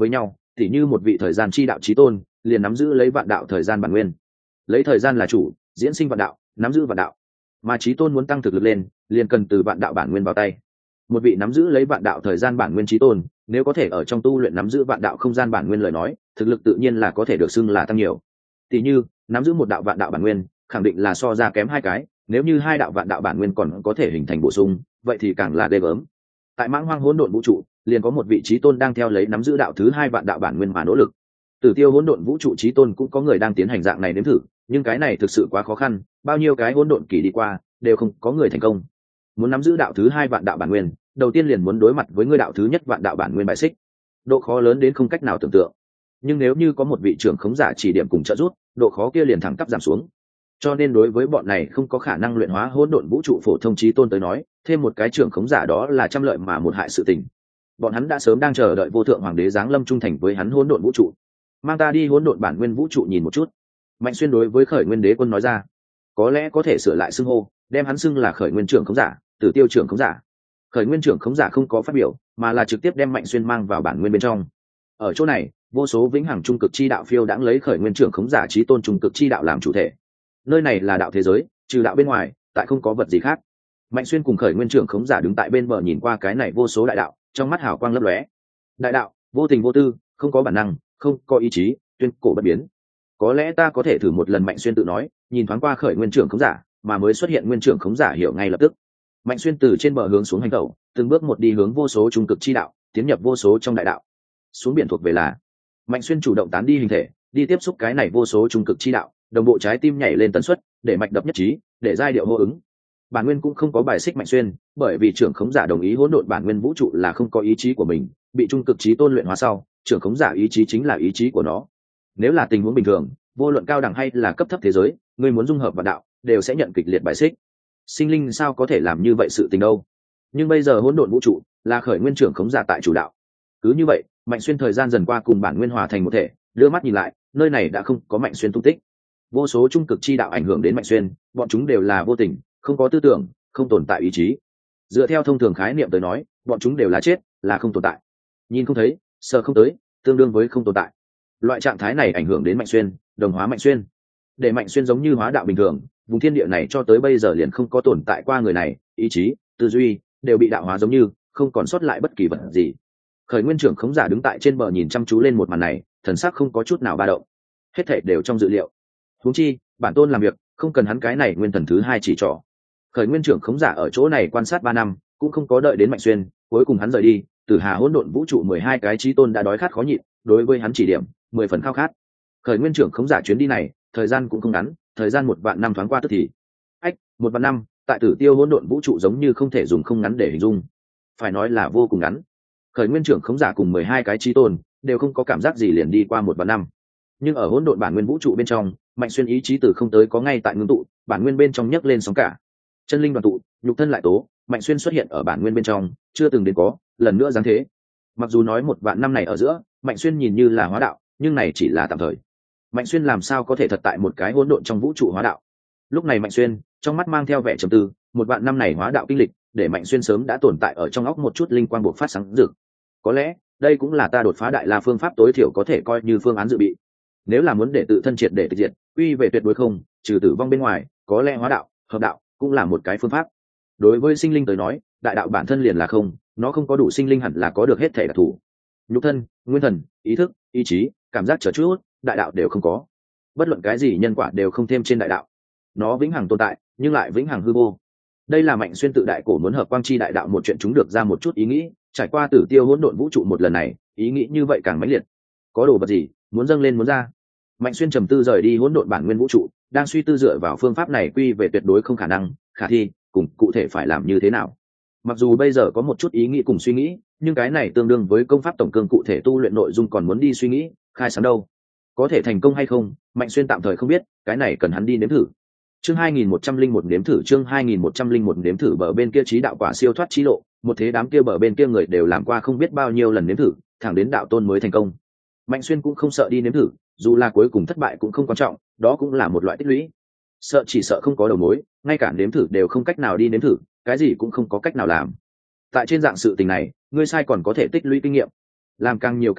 tỉ như một vị thời gian chi đạo chí tôn liền nắm giữ lấy vạn đạo thời gian bản nguyên, lấy thời gian là chủ, diễn sinh vạn đạo, nắm giữ vạn đạo. Mà chí tôn muốn tăng thực lực lên, liền cần từ vạn đạo bản nguyên vào tay. Một vị nắm giữ lấy vạn đạo thời gian bản nguyên chí tôn, nếu có thể ở trong tu luyện nắm giữ vạn đạo không gian bản nguyên lời nói, thực lực tự nhiên là có thể được xưng là tăng nhiều. Tỉ như nắm giữ một đạo vạn đạo bản nguyên, khẳng định là so ra kém hai cái, nếu như hai đạo vạn đạo bản nguyên còn có thể hình thành bổ sung, vậy thì càng là ghê gớm. Tại mãng hoang hỗn độn vũ trụ, liền có một vị chí tôn đang theo lấy nắm giữ đạo thứ hai vạn đạo bản nguyên mà nỗ lực. Tử tiêu hỗn độn vũ trụ chí tôn cũng có người đang tiến hành dạng này nếm thử, nhưng cái này thực sự quá khó khăn, bao nhiêu cái hỗn độn kỳ đi qua, đều không có người thành công. Muốn nắm giữ đạo thứ hai vạn đạo bản nguyên, đầu tiên liền muốn đối mặt với người đạo thứ nhất vạn đạo bản nguyên bài xích, độ khó lớn đến không cách nào tưởng tượng. Nhưng nếu như có một vị trưởng khống giả chỉ điểm cùng trợ giúp, độ khó kia liền thẳng tắp giảm xuống. Cho nên đối với bọn này không có khả năng luyện hóa hỗn độn vũ trụ phổ thông chí tôn tới nói, thêm một cái trưởng khống giả đó là trăm lợi mà một hại sự tình. Bọn hắn đã sớm đang chờ đợi vô thượng hoàng đế giáng lâm trung thành với hắn hỗn độn vũ trụ. Mang ta đi hỗn độn bản nguyên vũ trụ nhìn một chút. Mạnh Xuyên đối với Khởi Nguyên Đế Quân nói ra, có lẽ có thể sửa lại xưng hô, đem hắn xưng là Khởi Nguyên trưởng khống giả, Tử Tiêu trưởng khống giả. Khởi Nguyên trưởng khống giả không có phát biểu, mà là trực tiếp đem Mạnh Xuyên mang vào bản nguyên bên trong. Ở chỗ này, vô số vĩnh hằng trung cực chi đạo phiêu đãng lấy Khởi Nguyên trưởng khống giả chí tôn trung cực chi đạo làm chủ thể. Nơi này là đạo thế giới, trừ đạo bên ngoài, tại không có vật gì khác. Mạnh Xuyên cùng Khởi Nguyên trưởng khống giả đứng tại bên bờ nhìn qua cái này vô số đại đạo, trong mắt hào quang lấp lóe. Đại đạo, vô tình vô tư, không có bản năng, không có ý chí, tuyên cổ bất biến. Có lẽ ta có thể thử một lần, Mạnh Xuyên tự nói, nhìn thoáng qua Khởi Nguyên trưởng khống giả, mà mới xuất hiện Nguyên trưởng khống giả hiểu ngay lập tức. Mạnh Xuyên từ trên bờ hướng xuống hành tẩu, từng bước một đi hướng vô số trung cực chi đạo, tiến nhập vô số trong đại đạo. Xuống biển thuộc về là Mạnh Xuyên chủ động tán đi hình thể, đi tiếp xúc cái này vô số trung cực chi đạo, đồng bộ trái tim nhảy lên tần suất, để mạch đập nhất trí, để giai điệu hô ứng. Bản nguyên cũng không có bài xích Mạnh Xuyên, bởi vì trưởng khống giả đồng ý hỗn độn bản nguyên vũ trụ là không có ý chí của mình, bị trung cực chí tôn luyện hóa sau, trưởng khống giả ý chí chính là ý chí của nó. Nếu là tình huống bình thường, vô luận cao đẳng hay là cấp thấp thế giới, người muốn dung hợp vào đạo, đều sẽ nhận kịch liệt bài xích. Sinh linh sao có thể làm như vậy sự tình đâu? Nhưng bây giờ hỗn độn vũ trụ là Khởi Nguyên trưởng khống giả tại chủ đạo. Cứ như vậy, Mạnh Xuyên thời gian dần qua cùng bản nguyên hòa thành một thể, đưa mắt nhìn lại, nơi này đã không có Mạnh Xuyên tung tích. Vô số trung cực chi đạo ảnh hưởng đến Mạnh Xuyên, bọn chúng đều là vô tình, không có tư tưởng, không tồn tại ý chí. Dựa theo thông thường khái niệm tới nói, bọn chúng đều là chết, là không tồn tại. Nhìn không thấy, sờ không tới, tương đương với không tồn tại. Loại trạng thái này ảnh hưởng đến Mạnh Xuyên, đồng hóa Mạnh Xuyên. Để Mạnh Xuyên giống như hóa đạo bình thường, vùng thiên địa này cho tới bây giờ liền không có tồn tại qua người này, ý chí, tư duy đều bị đạo hóa giống như không còn sót lại bất kỳ vật gì. Khởi Nguyên trưởng khống giả đứng tại trên bờ nhìn chăm chú lên một màn này, thần sắc không có chút nào ba động, hết thảy đều trong dự liệu. Huống chi, bản tôn làm việc, không cần hắn cái này nguyên thần thứ hai chỉ trỏ. Khởi Nguyên trưởng khống giả ở chỗ này quan sát ba năm, cũng không có đợi đến Mạnh Xuyên, cuối cùng hắn rời đi, Tử Hà hỗn độn vũ trụ mười hai cái chí tôn đã đói khát khó nhịn, đối với hắn chỉ điểm, mười phần khao khát. Khởi Nguyên trưởng khống giả chuyến đi này, thời gian cũng không ngắn, thời gian một vạn năm thoáng qua tức thì. Ách, một vạn năm, tại Tử Tiêu hỗn độn vũ trụ giống như không thể dùng không ngắn để hình dung, phải nói là vô cùng ngắn. Khởi Nguyên trưởng khống giả cùng mười hai cái chí tôn đều không có cảm giác gì liền đi qua một vạn năm. Nhưng ở hỗn độn bản nguyên vũ trụ bên trong, Mạnh Xuyên ý chí từ không tới có ngay tại ngưng tụ, bản nguyên bên trong nhấc lên sóng cả. Chân linh đoàn tụ, nhục thân lại tố, Mạnh Xuyên xuất hiện ở bản nguyên bên trong, chưa từng đến có, lần nữa dáng thế. Mặc dù nói một vạn năm này ở giữa, Mạnh Xuyên nhìn như là hóa đạo, nhưng này chỉ là tạm thời. Mạnh Xuyên làm sao có thể thật tại một cái hỗn độn trong vũ trụ hóa đạo? Lúc này Mạnh Xuyên, trong mắt mang theo vẻ trầm tư, một vạn năm này hóa đạo kinh lịch, để Mạnh Xuyên sớm đã tồn tại ở trong óc một chút linh quang bộc phát sáng rực. Có lẽ, đây cũng là ta đột phá đại la phương pháp tối thiểu có thể coi như phương án dự bị. Nếu là muốn để tự thân triệt để tịch diệt, quy về tuyệt đối không, trừ tử vong bên ngoài, có lẽ hóa đạo, hợp đạo cũng là một cái phương pháp. Đối với sinh linh tới nói, đại đạo bản thân liền là không, nó không có đủ sinh linh hẳn là có được hết thể đặc thù. Nhục thân, nguyên thần, ý thức, ý chí, cảm giác trở chút, đại đạo đều không có. Bất luận cái gì nhân quả đều không thêm trên đại đạo. Nó vĩnh hằng tồn tại, nhưng lại vĩnh hằng hư vô. Đây là Mạnh Xuyên tự đại cổ muốn hợp quang chi đại đạo một chuyện chúng được ra một chút ý nghĩ, trải qua Tử Tiêu hỗn độn vũ trụ một lần này, ý nghĩ như vậy càng mãnh liệt. Có đồ vật gì muốn dâng lên muốn ra. Mạnh Xuyên trầm tư rời đi hỗn độn bản nguyên vũ trụ, đang suy tư dựa vào phương pháp này quy về tuyệt đối không khả năng, khả thi, cùng cụ thể phải làm như thế nào. Mặc dù bây giờ có một chút ý nghĩ cùng suy nghĩ, nhưng cái này tương đương với công pháp tổng cương cụ thể tu luyện nội dung còn muốn đi suy nghĩ, khai sáng đâu. Có thể thành công hay không, Mạnh Xuyên tạm thời không biết, cái này cần hắn đi nếm thử. Chương hai nghìn một trăm linh một nếm thử chương hai nghìn một trăm linh một nếm thử bờ bên kia trí đạo quả siêu thoát trí lộ, một thế đám kia bờ bên kia người đều làm qua không biết bao nhiêu lần nếm thử, thẳng đến đạo tôn mới thành công. Mạnh Xuyên cũng không sợ đi nếm thử, dù là cuối cùng thất bại cũng không quan trọng, đó cũng là một loại tích lũy. Sợ chỉ sợ không có đầu mối, ngay cả nếm thử đều không cách nào đi nếm thử, cái gì cũng không có cách nào làm. Tại trên dạng sự tình này, ngươi sai còn có thể tích lũy kinh nghiệm, làm càng nhiều càng tốt,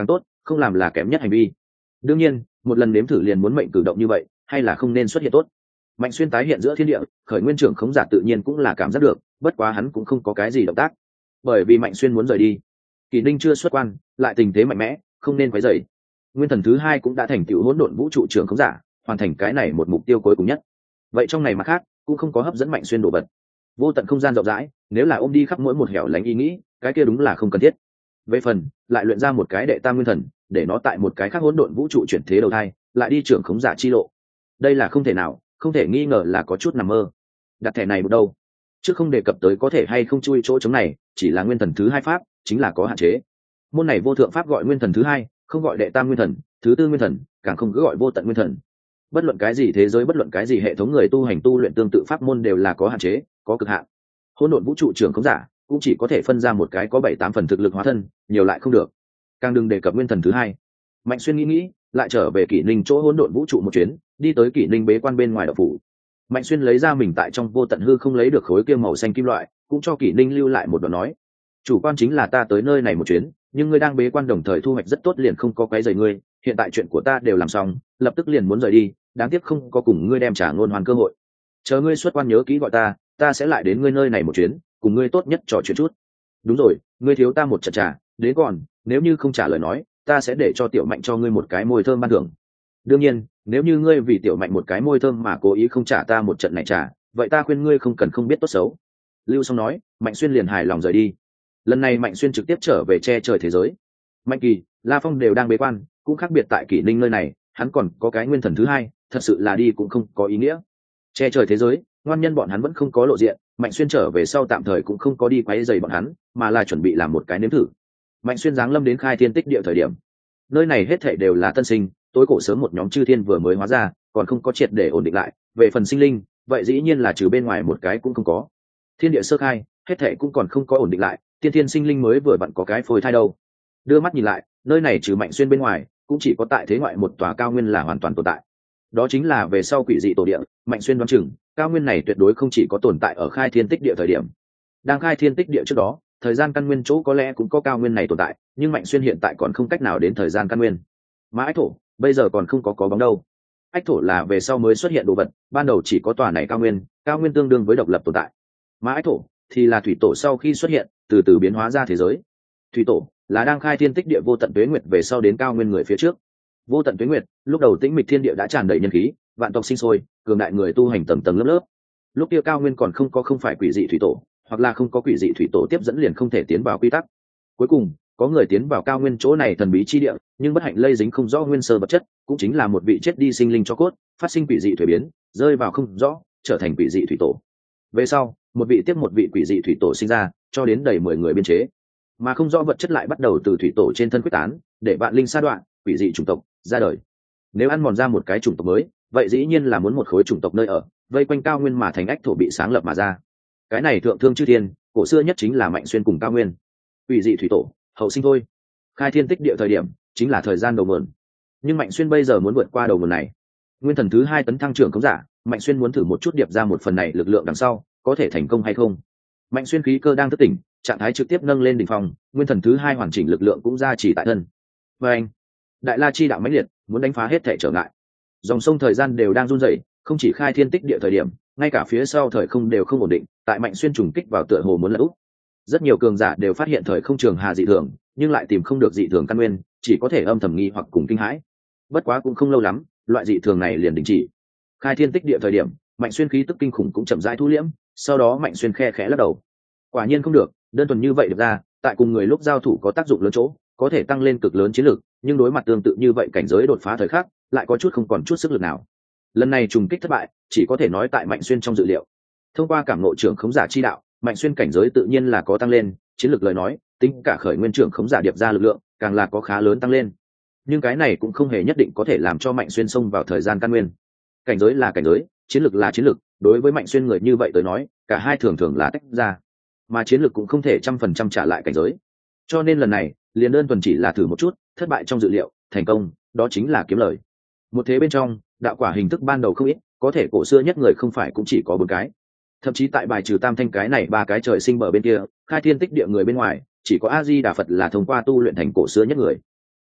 không làm là kém nhất hành vi. Đương nhiên một lần nếm thử liền muốn mệnh cử động như vậy hay là không nên xuất hiện tốt. Mạnh Xuyên tái hiện giữa thiên địa, khởi nguyên trưởng khống giả tự nhiên cũng là cảm giác được, bất quá hắn cũng không có cái gì động tác, bởi vì Mạnh Xuyên muốn rời đi. Kỷ Ninh chưa xuất quan, lại tình thế mạnh mẽ, không nên quấy rầy. Nguyên thần thứ hai cũng đã thành tựu hỗn độn vũ trụ trưởng khống giả, hoàn thành cái này một mục tiêu cuối cùng nhất. Vậy trong này mà khác cũng không có hấp dẫn Mạnh Xuyên đồ vật. Vô tận không gian rộng rãi, nếu là ôm đi khắp mỗi một hẻo lánh ý nghĩ, cái kia đúng là không cần thiết. Về phần lại luyện ra một cái đệ tam nguyên thần, để nó tại một cái khác hỗn độn vũ trụ chuyển thế đầu thai, lại đi trưởng khống giả chi lộ. Đây là không thể nào, không thể nghi ngờ là có chút nằm mơ. Đặt thẻ này một đâu, chứ không đề cập tới có thể hay không chui chỗ trống này, chỉ là nguyên thần thứ hai pháp, chính là có hạn chế. Môn này vô thượng pháp gọi nguyên thần thứ hai, không gọi đệ tam nguyên thần, thứ tư nguyên thần, càng không cứ gọi vô tận nguyên thần. Bất luận cái gì thế giới, bất luận cái gì hệ thống người tu hành tu luyện tương tự pháp môn đều là có hạn chế, có cực hạn. Hỗn độn vũ trụ trưởng khống giả cũng chỉ có thể phân ra một cái có bảy tám phần thực lực hóa thân, nhiều lại không được. Càng đừng đề cập nguyên thần thứ hai. Mạnh Xuyên nghĩ nghĩ, lại trở về Kỷ Ninh chỗ hỗn độn vũ trụ một chuyến, đi tới Kỷ Ninh bế quan bên ngoài đạo phủ. Mạnh Xuyên lấy ra mình tại trong vô tận hư không lấy được khối kia màu xanh kim loại, cũng cho Kỷ Ninh lưu lại một đoạn nói: chủ quan chính là ta tới nơi này một chuyến, nhưng ngươi đang bế quan đồng thời thu hoạch rất tốt, liền không có quấy rầy ngươi. Hiện tại chuyện của ta đều làm xong, lập tức liền muốn rời đi, đáng tiếc không có cùng ngươi đem trả ngôn hoàn cơ hội. Chờ ngươi xuất quan nhớ kỹ gọi ta, ta sẽ lại đến ngươi nơi này một chuyến, cùng ngươi tốt nhất trò chuyện chút. Đúng rồi, ngươi thiếu ta một trận trà, đến còn nếu như không trả lời nói, ta sẽ để cho Tiểu Mạnh cho ngươi một cái môi thơm ban thưởng. Đương nhiên nếu như ngươi vì Tiểu Mạnh một cái môi thơm mà cố ý không trả ta một trận này trà, vậy ta khuyên ngươi không cần không biết tốt xấu. Lưu Xong nói, Mạnh Xuyên liền hài lòng rời đi. Lần này Mạnh Xuyên trực tiếp trở về che trời thế giới. Mạnh Kỳ, La Phong đều đang bế quan, cũng khác biệt tại Kỷ Ninh nơi này, hắn còn có cái nguyên thần thứ hai, thật sự là đi cũng không có ý nghĩa. Che trời thế giới, ngoan nhân bọn hắn vẫn không có lộ diện, Mạnh Xuyên trở về sau tạm thời cũng không có đi quấy rầy bọn hắn, mà là chuẩn bị làm một cái nếm thử. Mạnh Xuyên giáng lâm đến Khai Thiên Tích Địa thời điểm, nơi này hết thảy đều là tân sinh, tối cổ sớm một nhóm chư thiên vừa mới hóa ra, còn không có triệt để ổn định lại. Về phần sinh linh, vậy dĩ nhiên là trừ bên ngoài một cái cũng không có. Thiên địa sơ khai, hết thảy cũng còn không có ổn định lại, tiên thiên sinh linh mới vừa vặn có cái phôi thai đâu. Đưa mắt nhìn lại, nơi này trừ Mạnh Xuyên bên ngoài, cũng chỉ có tại thế ngoại một tòa cao nguyên là hoàn toàn tồn tại. Đó chính là về sau quỷ dị tổ địa. Mạnh Xuyên đoán chừng cao nguyên này tuyệt đối không chỉ có tồn tại ở Khai Thiên Tích Địa thời điểm. Đang Khai Thiên Tích Địa trước đó, thời gian căn nguyên chỗ có lẽ cũng có cao nguyên này tồn tại, nhưng Mạnh Xuyên hiện tại còn không cách nào đến thời gian căn nguyên. Mà ách thổ bây giờ còn không có có bóng đâu. Ách thổ là về sau mới xuất hiện đồ vật, ban đầu chỉ có tòa này cao nguyên, cao nguyên tương đương với độc lập tồn tại. Mà ách thổ thì là thủy tổ sau khi xuất hiện, từ từ biến hóa ra thế giới. Thủy tổ là đang Khai Thiên Tích Địa vô tận tuế nguyệt về sau đến cao nguyên người phía trước. Vô tận tuế nguyệt, lúc đầu tĩnh mịch thiên địa đã tràn đầy nhân khí, vạn tộc sinh sôi, cường đại người tu hành tầng tầng lớp lớp. Lúc kia cao nguyên còn không có không phải quỷ dị thủy tổ, hoặc là không có quỷ dị thủy tổ tiếp dẫn liền không thể tiến vào quy tắc. Cuối cùng có người tiến vào cao nguyên chỗ này thần bí chi địa, nhưng bất hạnh lây dính không rõ nguyên sơ vật chất, cũng chính là một vị chết đi sinh linh cho cốt, phát sinh quỷ dị thủy biến, rơi vào không rõ, trở thành quỷ dị thủy tổ. Về sau một vị tiếp một vị quỷ dị thủy tổ sinh ra, cho đến đầy mười người biên chế, mà không rõ vật chất lại bắt đầu từ thủy tổ trên thân quyết tán, để vạn linh sa đoạn, quỷ dị chủng tộc ra đời. Nếu ăn mòn ra một cái chủng tộc mới, vậy dĩ nhiên là muốn một khối chủng tộc nơi ở, vây quanh cao nguyên mà thành ách thổ bị sáng lập mà ra. Cái này thượng thương chư thiên, cổ xưa nhất chính là Mạnh Xuyên cùng cao nguyên. Quỷ dị thủy tổ hậu sinh thôi. Khai Thiên Tích Địa thời điểm chính là thời gian đầu nguồn, nhưng Mạnh Xuyên bây giờ muốn vượt qua đầu nguồn này. Nguyên thần thứ hai tấn thăng trưởng khống giả, Mạnh Xuyên muốn thử một chút điệp ra một phần này lực lượng đằng sau có thể thành công hay không. Mạnh Xuyên khí cơ đang thức tỉnh, trạng thái trực tiếp nâng lên đỉnh phong, nguyên thần thứ hai hoàn chỉnh lực lượng cũng ra chỉ tại thân. Và anh, đại la chi đạo mãnh liệt, muốn đánh phá hết thể trở ngại. Dòng sông thời gian đều đang run rẩy, không chỉ Khai Thiên Tích Địa thời điểm, ngay cả phía sau thời không đều không ổn định, tại Mạnh Xuyên trùng kích vào tựa hồ muốn lật úp. Rất nhiều cường giả đều phát hiện thời không trường hà dị thường, nhưng lại tìm không được dị thường căn nguyên, chỉ có thể âm thầm nghi hoặc cùng kinh hãi. Bất quá cũng không lâu lắm, loại dị thường này liền đình chỉ. Khai Thiên Tích Địa thời điểm, Mạnh Xuyên khí tức kinh khủng cũng chậm rãi thu liễm, sau đó Mạnh Xuyên khe khẽ lắc đầu. Quả nhiên không được, đơn thuần như vậy được ra, tại cùng người lúc giao thủ có tác dụng lớn chỗ, có thể tăng lên cực lớn chiến lực, nhưng đối mặt tương tự như vậy cảnh giới đột phá thời khắc, lại có chút không còn chút sức lực nào. Lần này trùng kích thất bại, chỉ có thể nói tại Mạnh Xuyên trong dự liệu. Thông qua cảm ngộ trưởng khống giả chi đạo, Mạnh Xuyên cảnh giới tự nhiên là có tăng lên, chiến lược lời nói, tính cả khởi nguyên trưởng khống giả điệp ra lực lượng, càng là có khá lớn tăng lên. Nhưng cái này cũng không hề nhất định có thể làm cho Mạnh Xuyên xông vào thời gian căn nguyên. Cảnh giới là cảnh giới, chiến lược là chiến lược, đối với Mạnh Xuyên người như vậy tới nói, cả hai thường thường là tách ra, mà chiến lược cũng không thể trăm phần trăm trả lại cảnh giới. Cho nên lần này, liền đơn thuần chỉ là thử một chút, thất bại trong dự liệu, thành công, đó chính là kiếm lời. Một thế bên trong, đạo quả hình thức ban đầu không ít, có thể cổ xưa nhất người không phải cũng chỉ có bốn cái. Thậm chí tại bài trừ tam thanh cái này ba cái trời sinh bờ bên kia, Khai Thiên Tích Địa người bên ngoài, chỉ có A Di Đà Phật là thông qua tu luyện thành cổ xưa nhất người.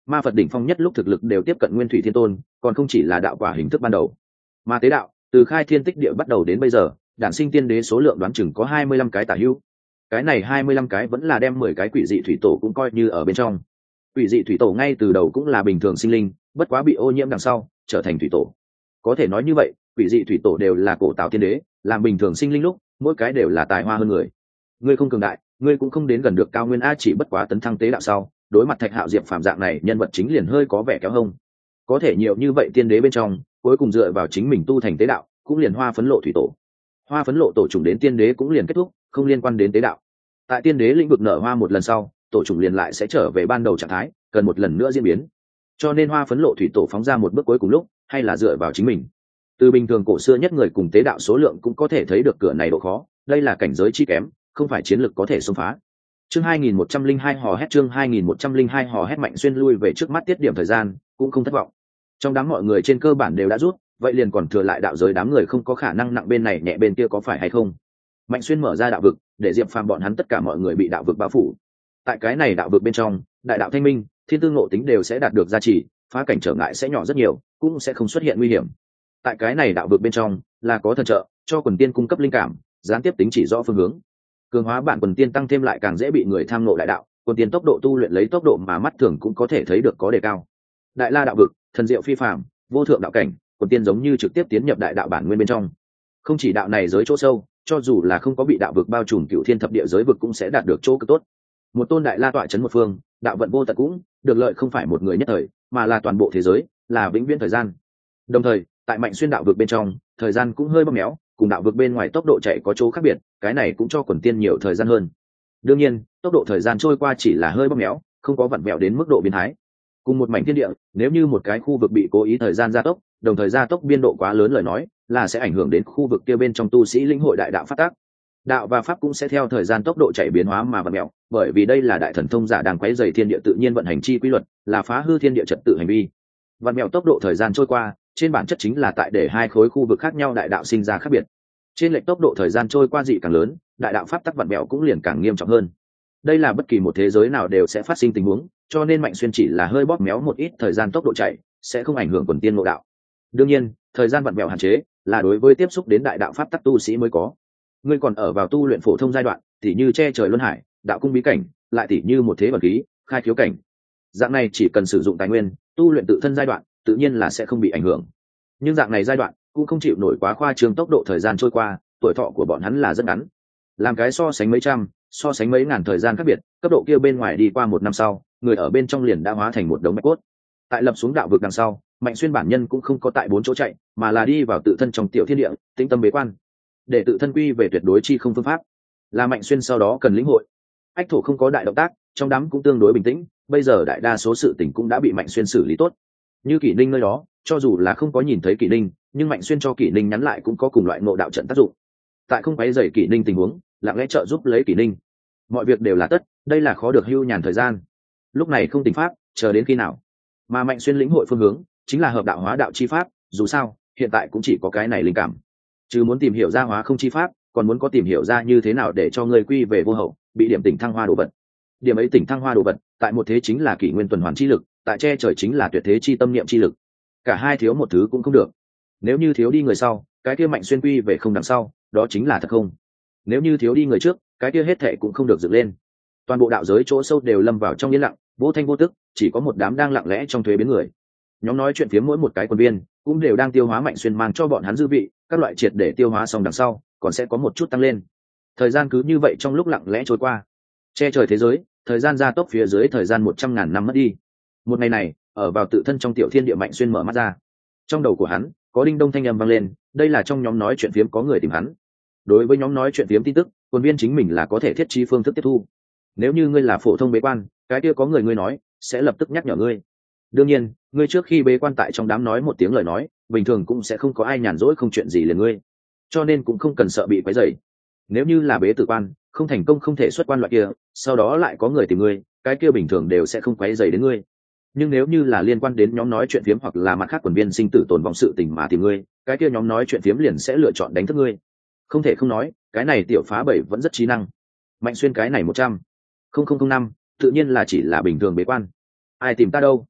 ma Phật đỉnh phong nhất lúc thực lực đều tiếp cận nguyên thủy thiên tôn, còn không chỉ là đạo quả hình thức ban đầu. Mà tế đạo từ khai thiên tích địa bắt đầu đến bây giờ, đản sinh tiên đế số lượng đoán chừng có hai mươi lăm cái tả hữu. Cái này hai mươi lăm cái vẫn là đem mười cái quỷ dị thủy tổ cũng coi như ở bên trong. Quỷ dị thủy tổ ngay từ đầu cũng là bình thường sinh linh, bất quá bị ô nhiễm đằng sau trở thành thủy tổ. Có thể nói như vậy, quỷ dị thủy tổ đều là cổ tạo tiên đế, làm bình thường sinh linh lúc mỗi cái đều là tài hoa hơn người. Ngươi không cường đại, ngươi cũng không đến gần được cao nguyên a, chỉ bất quá tấn thăng tế đạo sau, đối mặt Thạch Hạo Diệp Phàm dạng này nhân vật chính liền hơi có vẻ kéo hông. Có thể nhiều như vậy tiên đế bên trong, cuối cùng dựa vào chính mình tu thành tế đạo, cũng liền hoa phấn lộ thủy tổ. Hoa phấn lộ tổ chủng đến tiên đế cũng liền kết thúc, không liên quan đến tế đạo. Tại tiên đế lĩnh vực nở hoa một lần sau, tổ chủng liền lại sẽ trở về ban đầu trạng thái, cần một lần nữa diễn biến. Cho nên hoa phấn lộ thủy tổ phóng ra một bước cuối cùng lúc, hay là dựa vào chính mình. Từ bình thường cổ xưa nhất người cùng tế đạo số lượng cũng có thể thấy được cửa này độ khó, đây là cảnh giới chi kém, không phải chiến lược có thể xông phá. Chương hai nghìn một trăm linh hai hò hét chương hai nghìn một trăm linh hai hò hét Mạnh Xuyên lui về trước mắt tiết điểm thời gian, cũng không thất vọng. Trong đám mọi người trên cơ bản đều đã rút, vậy liền còn thừa lại đạo giới đám người không có khả năng nặng bên này nhẹ bên kia có phải hay không. Mạnh Xuyên mở ra đạo vực, để Diệp Phàm bọn hắn tất cả mọi người bị đạo vực bao phủ. Tại cái này đạo vực bên trong, đại đạo thanh minh, thiên tư ngộ tính đều sẽ đạt được gia trì, phá cảnh trở ngại sẽ nhỏ rất nhiều, cũng sẽ không xuất hiện nguy hiểm. Tại cái này đạo vực bên trong, là có thần trợ, cho quần tiên cung cấp linh cảm, gián tiếp tính chỉ rõ phương hướng. Cường hóa bản quần tiên tăng thêm lại càng dễ bị người tham ngộ đại đạo, quần tiên tốc độ tu luyện lấy tốc độ mà mắt thường cũng có thể thấy được có đề cao. Đại la đạo vực, thần diệu phi phàm, vô thượng đạo cảnh, quần tiên giống như trực tiếp tiến nhập đại đạo bản nguyên bên trong. Không chỉ đạo này giới chỗ sâu, cho dù là không có bị đạo vực bao trùm cựu thiên thập địa giới vực cũng sẽ đạt được chỗ cực tốt. Một tôn đại la tọa chấn một phương, đạo vận vô tận cũng được lợi không phải một người nhất thời, mà là toàn bộ thế giới, là vĩnh viễn thời gian. Đồng thời, tại Mạnh Xuyên đạo vực bên trong, thời gian cũng hơi bóp méo, cùng đạo vực bên ngoài tốc độ chạy có chỗ khác biệt, cái này cũng cho quần tiên nhiều thời gian hơn. Đương nhiên, tốc độ thời gian trôi qua chỉ là hơi bóp méo, không có vặn vẹo đến mức độ biến thái. Cùng một mảnh thiên địa, nếu như một cái khu vực bị cố ý thời gian gia tốc, đồng thời gia tốc biên độ quá lớn lời nói, là sẽ ảnh hưởng đến khu vực kia bên trong tu sĩ lĩnh hội đại đạo pháp tắc. Đạo và pháp cũng sẽ theo thời gian tốc độ chạy biến hóa mà vặn vẹo, bởi vì đây là đại thần thông giả đang quấy rầy thiên địa tự nhiên vận hành chi quy luật, là phá hư thiên địa trật tự hành vi. Vặn vẹo tốc độ thời gian trôi qua, trên bản chất chính là tại để hai khối khu vực khác nhau đại đạo sinh ra khác biệt. Trên lệch tốc độ thời gian trôi qua dị càng lớn, đại đạo pháp tắc vặn vẹo cũng liền càng nghiêm trọng hơn. Đây là bất kỳ một thế giới nào đều sẽ phát sinh tình huống, cho nên Mạnh Xuyên chỉ là hơi bóp méo một ít thời gian tốc độ chạy, sẽ không ảnh hưởng quần tiên ngộ đạo. Đương nhiên, thời gian vặn vẹo hạn chế là đối với tiếp xúc đến đại đạo pháp tắc tu sĩ mới có. Ngươi còn ở vào tu luyện phổ thông giai đoạn, tỉ như che trời luân hải, đạo cung bí cảnh, lại tỉ như một thế bẩn khí, khai khiếu cảnh. Dạng này chỉ cần sử dụng tài nguyên, tu luyện tự thân giai đoạn, tự nhiên là sẽ không bị ảnh hưởng. Nhưng dạng này giai đoạn cũng không chịu nổi quá khoa trương tốc độ thời gian trôi qua, tuổi thọ của bọn hắn là rất ngắn. Làm cái so sánh mấy trăm, so sánh mấy ngàn thời gian khác biệt, cấp độ kia bên ngoài đi qua một năm sau, người ở bên trong liền đã hóa thành một đống bạch cốt. Tại lập xuống đạo vực đằng sau, Mạnh Xuyên bản nhân cũng không có tại bốn chỗ chạy, mà là đi vào tự thân trong tiểu thiên địa, tĩnh tâm bế quan, để tự thân quy về tuyệt đối chi không phương pháp. Là Mạnh Xuyên sau đó cần lĩnh hội. Ách thổ không có đại động tác, trong đám cũng tương đối bình tĩnh, bây giờ đại đa số sự tình cũng đã bị Mạnh Xuyên xử lý tốt. Như Kỷ Ninh nơi đó, cho dù là không có nhìn thấy Kỷ Ninh, nhưng Mạnh Xuyên cho Kỷ Ninh nhắn lại cũng có cùng loại ngộ đạo trận tác dụng. Tại không quấy rầy Kỷ Ninh tình huống, lặng lẽ trợ giúp lấy Kỷ Ninh. Mọi việc đều là tất, đây là khó được hưu nhàn thời gian. Lúc này không tình pháp, chờ đến khi nào? Mà Mạnh Xuyên lĩnh hội phương hướng chính là hợp đạo hóa đạo chi pháp, dù sao, hiện tại cũng chỉ có cái này linh cảm. Chứ muốn tìm hiểu ra hóa không chi pháp, còn muốn có tìm hiểu ra như thế nào để cho người quy về vô hậu, bị điểm tỉnh thăng hoa đồ vật. Điểm ấy tỉnh thăng hoa đồ vật, tại một thế chính là kỷ nguyên tuần hoàn chi lực, tại che trời chính là tuyệt thế chi tâm niệm chi lực. Cả hai thiếu một thứ cũng không được. Nếu như thiếu đi người sau, cái kia Mạnh Xuyên quy về không đằng sau, đó chính là thật không. Nếu như thiếu đi người trước, cái kia hết thệ cũng không được dựng lên. Toàn bộ đạo giới chỗ sâu đều lâm vào trong yên lặng, vô thanh vô tức, chỉ có một đám đang lặng lẽ trong thuế biến người. Nhóm nói chuyện phía mỗi một cái quân viên cũng đều đang tiêu hóa Mạnh Xuyên mang cho bọn hắn dư vị, các loại triệt để tiêu hóa xong đằng sau còn sẽ có một chút tăng lên. Thời gian cứ như vậy trong lúc lặng lẽ trôi qua, che trời thế giới, thời gian gia tốc phía dưới thời gian một trăm ngàn năm mất đi. Một ngày này, ở vào tự thân trong tiểu thiên địa, Mạnh Xuyên mở mắt ra. Trong đầu của hắn có đinh đông thanh âm vang lên, đây là trong nhóm nói chuyện phiếm có người tìm hắn. Đối với nhóm nói chuyện phiếm tin tức, quân viên chính mình là có thể thiết trí phương thức tiếp thu. Nếu như ngươi là phổ thông bế quan, cái kia có người ngươi nói sẽ lập tức nhắc nhở ngươi. Đương nhiên, ngươi trước khi bế quan tại trong đám nói một tiếng lời nói, bình thường cũng sẽ không có ai nhàn rỗi không chuyện gì liền ngươi, cho nên cũng không cần sợ bị quấy rầy. Nếu như là bế tử quan, không thành công không thể xuất quan loại kia, sau đó lại có người tìm ngươi, cái kia bình thường đều sẽ không quấy rầy đến ngươi. Nhưng nếu như là liên quan đến nhóm nói chuyện phiếm hoặc là mặt khác quần viên sinh tử tồn vong sự tình mà tìm ngươi, cái kia nhóm nói chuyện phiếm liền sẽ lựa chọn đánh thức ngươi. Không thể không nói, cái này tiểu phá bảy vẫn rất trí năng. Mạnh Xuyên cái này một trăm không không không năm, tự nhiên là chỉ là bình thường bế quan. Ai tìm ta đâu,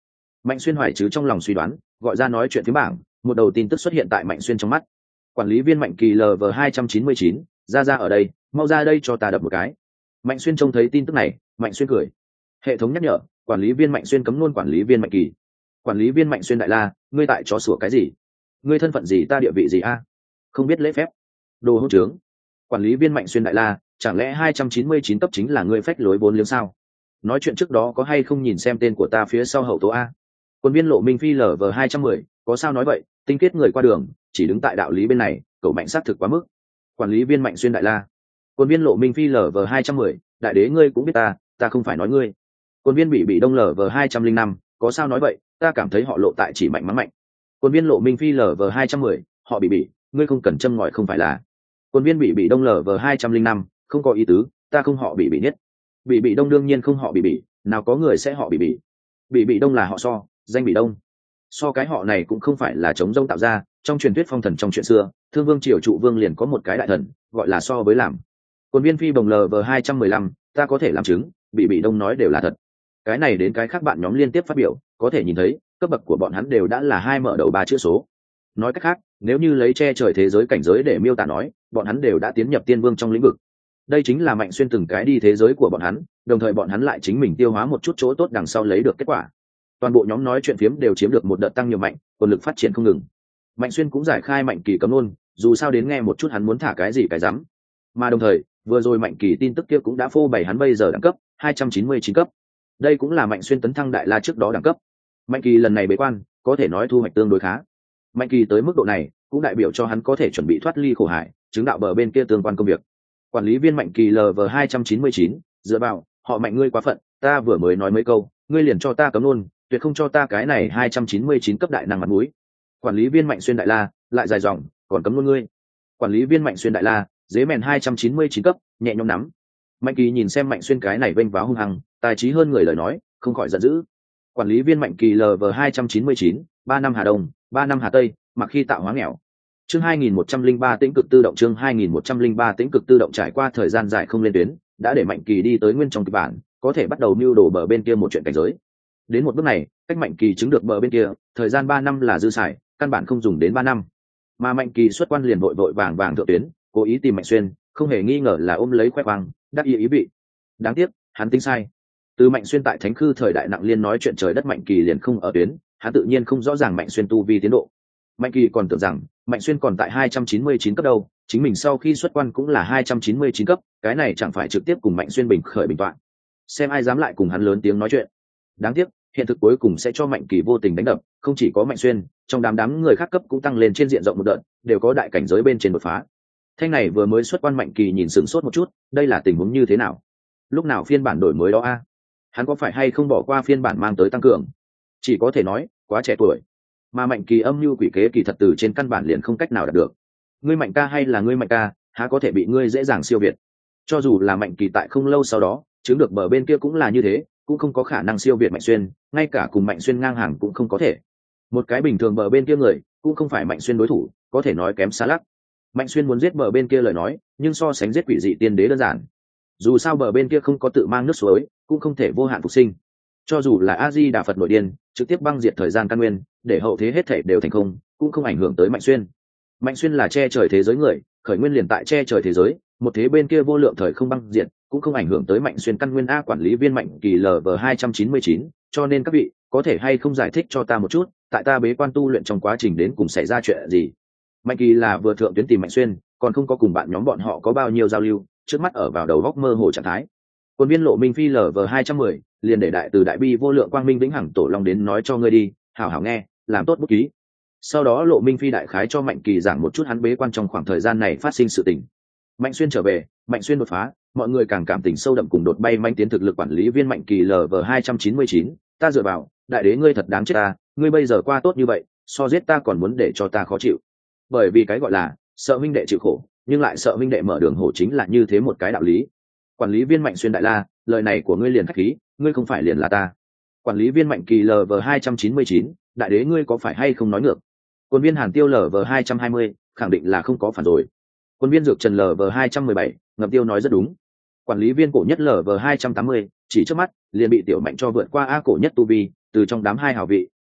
Mạnh Xuyên hoài chứ trong lòng suy đoán, gọi ra nói chuyện phía bảng, một đầu tin tức xuất hiện tại Mạnh Xuyên trong mắt. Quản lý viên Mạnh Kỳ L V hai trăm chín mươi chín, ra ra ở đây, mau ra đây cho ta đập một cái. Mạnh Xuyên trông thấy tin tức này, Mạnh Xuyên cười. Hệ thống nhắc nhở, quản lý viên Mạnh Xuyên cấm luôn quản lý viên Mạnh Kỳ. Quản lý viên Mạnh Xuyên đại la, ngươi tại chó sủa cái gì? Ngươi thân phận gì, ta địa vị gì a? Không biết lễ phép. Đồ hỗn trướng. Quản lý viên Mạnh Xuyên đại la, chẳng lẽ hai trăm chín mươi chín cấp chính là ngươi phách lối vốn liếng sao? Nói chuyện trước đó có hay không nhìn xem tên của ta phía sau hậu tố a? Quân viên Lộ Minh Phi L V hai trăm mười, có sao nói vậy, tinh kết người qua đường, chỉ đứng tại đạo lý bên này, cậu Mạnh xác thực quá mức. Quản lý viên Mạnh Xuyên đại la. Quân viên Lộ Minh Phi L V hai trăm mười, đại đế ngươi cũng biết ta, ta không phải nói ngươi. Quân viên Bị Bị Đông L V hai trăm linh năm, có sao nói vậy, ta cảm thấy họ Lộ tại chỉ mạnh mắng mạnh. Quân viên Lộ Minh Phi L V hai trăm mười, họ Bị Bị, ngươi không cần châm ngòi không phải là. Quân viên Bị Bị Đông L V hai trăm linh năm, không có ý tứ, ta không họ Bị Bị nhất. Bị Bị Đông đương nhiên không họ Bị Bị, nào có người sẽ họ Bị Bị. Bị Bị Đông là họ So, danh Bị Đông. So cái họ này cũng không phải là chống rông tạo ra, trong truyền thuyết phong thần trong chuyện xưa, Thương Vương triều trụ vương liền có một cái đại thần, gọi là So với làm. Quân viên Phi Bồng L V hai trăm mười lăm, ta có thể làm chứng, Bị Bị Đông nói đều là thật. Cái này đến cái khác bạn nhóm liên tiếp phát biểu, có thể nhìn thấy, cấp bậc của bọn hắn đều đã là hai mở đầu ba chữ số. Nói cách khác, nếu như lấy che trời thế giới cảnh giới để miêu tả nói, bọn hắn đều đã tiến nhập tiên vương trong lĩnh vực. Đây chính là Mạnh Xuyên từng cái đi thế giới của bọn hắn, đồng thời bọn hắn lại chính mình tiêu hóa một chút chỗ tốt đằng sau lấy được kết quả. Toàn bộ nhóm nói chuyện phiếm đều chiếm được một đợt tăng nhiều mạnh, quân lực phát triển không ngừng. Mạnh Xuyên cũng giải khai Mạnh Kỳ cấm luôn, dù sao đến nghe một chút hắn muốn thả cái gì cái rắm. Mà đồng thời, vừa rồi Mạnh Kỳ tin tức kia cũng đã phô bày hắn bây giờ đẳng cấp hai trăm chín mươi chín cấp. Đây cũng là Mạnh Xuyên tấn thăng đại la trước đó đẳng cấp. Mạnh Kỳ lần này bế quan, có thể nói thu hoạch tương đối khá. Mạnh Kỳ tới mức độ này, cũng đại biểu cho hắn có thể chuẩn bị thoát ly khổ hải, chứng đạo bờ bên kia tương quan công việc. Quản lý viên Mạnh Kỳ L V hai trăm chín mươi chín, dựa vào, họ Mạnh ngươi quá phận, ta vừa mới nói mấy câu, ngươi liền cho ta cấm luôn, tuyệt không cho ta cái này hai trăm chín mươi chín cấp đại năng mặt mũi. Quản lý viên Mạnh Xuyên đại la, lại dài dòng, còn cấm luôn ngươi. Quản lý viên Mạnh Xuyên đại la, dế mèn hai trăm chín mươi chín cấp, nhẹ nhõm nắm. Mạnh Kỳ nhìn xem Mạnh Xuyên cái này vênh váo hung hăng, tài trí hơn người lời nói, không khỏi giận dữ. Quản lý viên Mạnh Kỳ L V hai trăm chín mươi chín, ba năm Hà Đông, ba năm Hà Tây, mặc khi tạo hóa nghèo. Chương hai nghìn một trăm linh ba tĩnh cực tự động chương hai nghìn một trăm linh ba tĩnh cực tự động trải qua thời gian dài không lên tuyến, đã để Mạnh Kỳ đi tới nguyên trong kịch bản, có thể bắt đầu mưu đồ bờ bên kia một chuyện cảnh giới. Đến một bước này, cách Mạnh Kỳ chứng được bờ bên kia, thời gian ba năm là dư xài, căn bản không dùng đến ba năm. Mà Mạnh Kỳ xuất quan liền vội vội vàng vàng thượng tuyến, cố ý tìm Mạnh Xuyên, không hề nghi ngờ là ôm lấy khoe khoang, đắc ý ý vị. Đáng tiếc, hắn tính sai. Từ Mạnh Xuyên tại Thánh Khư thời đại nặng liên nói chuyện trời đất Mạnh Kỳ liền không ở tuyến, hắn tự nhiên không rõ ràng Mạnh Xuyên tu vi tiến độ. Mạnh Kỳ còn tưởng rằng Mạnh Xuyên còn tại hai trăm chín mươi chín cấp đâu, chính mình sau khi xuất quan cũng là hai trăm chín mươi chín cấp, cái này chẳng phải trực tiếp cùng Mạnh Xuyên bình khởi bình toạn. Xem ai dám lại cùng hắn lớn tiếng nói chuyện. Đáng tiếc, hiện thực cuối cùng sẽ cho Mạnh Kỳ vô tình đánh đập, không chỉ có Mạnh Xuyên, trong đám đám người khác cấp cũng tăng lên trên diện rộng một đợt, đều có đại cảnh giới bên trên đột phá. Thanh này vừa mới xuất quan Mạnh Kỳ nhìn sửng sốt một chút, đây là tình huống như thế nào? Lúc nào phiên bản đổi mới đó a? Hắn có phải hay không bỏ qua phiên bản mang tới tăng cường? Chỉ có thể nói, quá trẻ tuổi. Mà Mạnh Kỳ âm mưu quỷ kế kỳ thật từ trên căn bản liền không cách nào đạt được. Ngươi Mạnh ca hay là ngươi Mạnh ca, há có thể bị ngươi dễ dàng siêu việt? Cho dù là Mạnh Kỳ tại không lâu sau đó, chứng được bờ bên kia cũng là như thế, cũng không có khả năng siêu việt Mạnh Xuyên, ngay cả cùng Mạnh Xuyên ngang hàng cũng không có thể. Một cái bình thường bờ bên kia người, cũng không phải Mạnh Xuyên đối thủ, có thể nói kém xa lắc. Mạnh Xuyên muốn giết bờ bên kia lời nói, nhưng so sánh giết quỷ dị tiên đế đơn giản. Dù sao bờ bên kia không có tự mang nước suối, cũng không thể vô hạn phục sinh. Cho dù là A Di Đà Phật nội điên, trực tiếp băng diệt thời gian căn nguyên, để hậu thế hết thể đều thành không, cũng không ảnh hưởng tới Mạnh Xuyên. Mạnh Xuyên là che trời thế giới người, khởi nguyên liền tại che trời thế giới, một thế bên kia vô lượng thời không băng diệt, cũng không ảnh hưởng tới Mạnh Xuyên căn nguyên a quản lý viên Mạnh Kỳ L V hai trăm chín mươi chín, cho nên các vị có thể hay không giải thích cho ta một chút, tại ta bế quan tu luyện trong quá trình đến cùng xảy ra chuyện gì? Mạnh Kỳ là vừa thượng tuyến tìm Mạnh Xuyên, còn không có cùng bạn nhóm bọn họ có bao nhiêu giao lưu, trước mắt ở vào đầu góc mơ hồ trạng thái. Quân viên Lộ Minh Phi L V hai trăm mười, liền để đại từ đại bi vô lượng quang minh vĩnh hằng tổ long đến nói cho ngươi đi, hảo hảo nghe, làm tốt bút ký. Sau đó Lộ Minh Phi đại khái cho Mạnh Kỳ giảng một chút hắn bế quan trong khoảng thời gian này phát sinh sự tình. Mạnh Xuyên trở về, Mạnh Xuyên đột phá, mọi người càng cảm tình sâu đậm cùng đột bay manh tiến thực lực quản lý viên Mạnh Kỳ L V hai trăm chín mươi chín, ta dựa vào, đại đế ngươi thật đáng chết ta, ngươi bây giờ qua tốt như vậy, so giết ta còn muốn để cho ta khó chịu. Bởi vì cái gọi là sợ huynh đệ chịu khổ, nhưng lại sợ huynh đệ mở đường hổ chính là như thế một cái đạo lý. Quản lý viên Mạnh Xuyên đại la, lời này của ngươi liền khách khí, ngươi không phải liền là ta. Quản lý viên Mạnh Kỳ L V hai trăm chín mươi chín, đại đế ngươi có phải hay không nói ngược? Quân viên Hàn Tiêu L V hai trăm hai mươi, khẳng định là không có phản rồi. Quân viên Dược Trần L V hai trăm mười bảy, Ngập Tiêu nói rất đúng. Quản lý viên Cổ Nhất L V hai trăm tám mươi, chỉ trước mắt liền bị Tiểu Mạnh cho vượt qua a Cổ Nhất tu vi, từ trong đám hai hảo vị,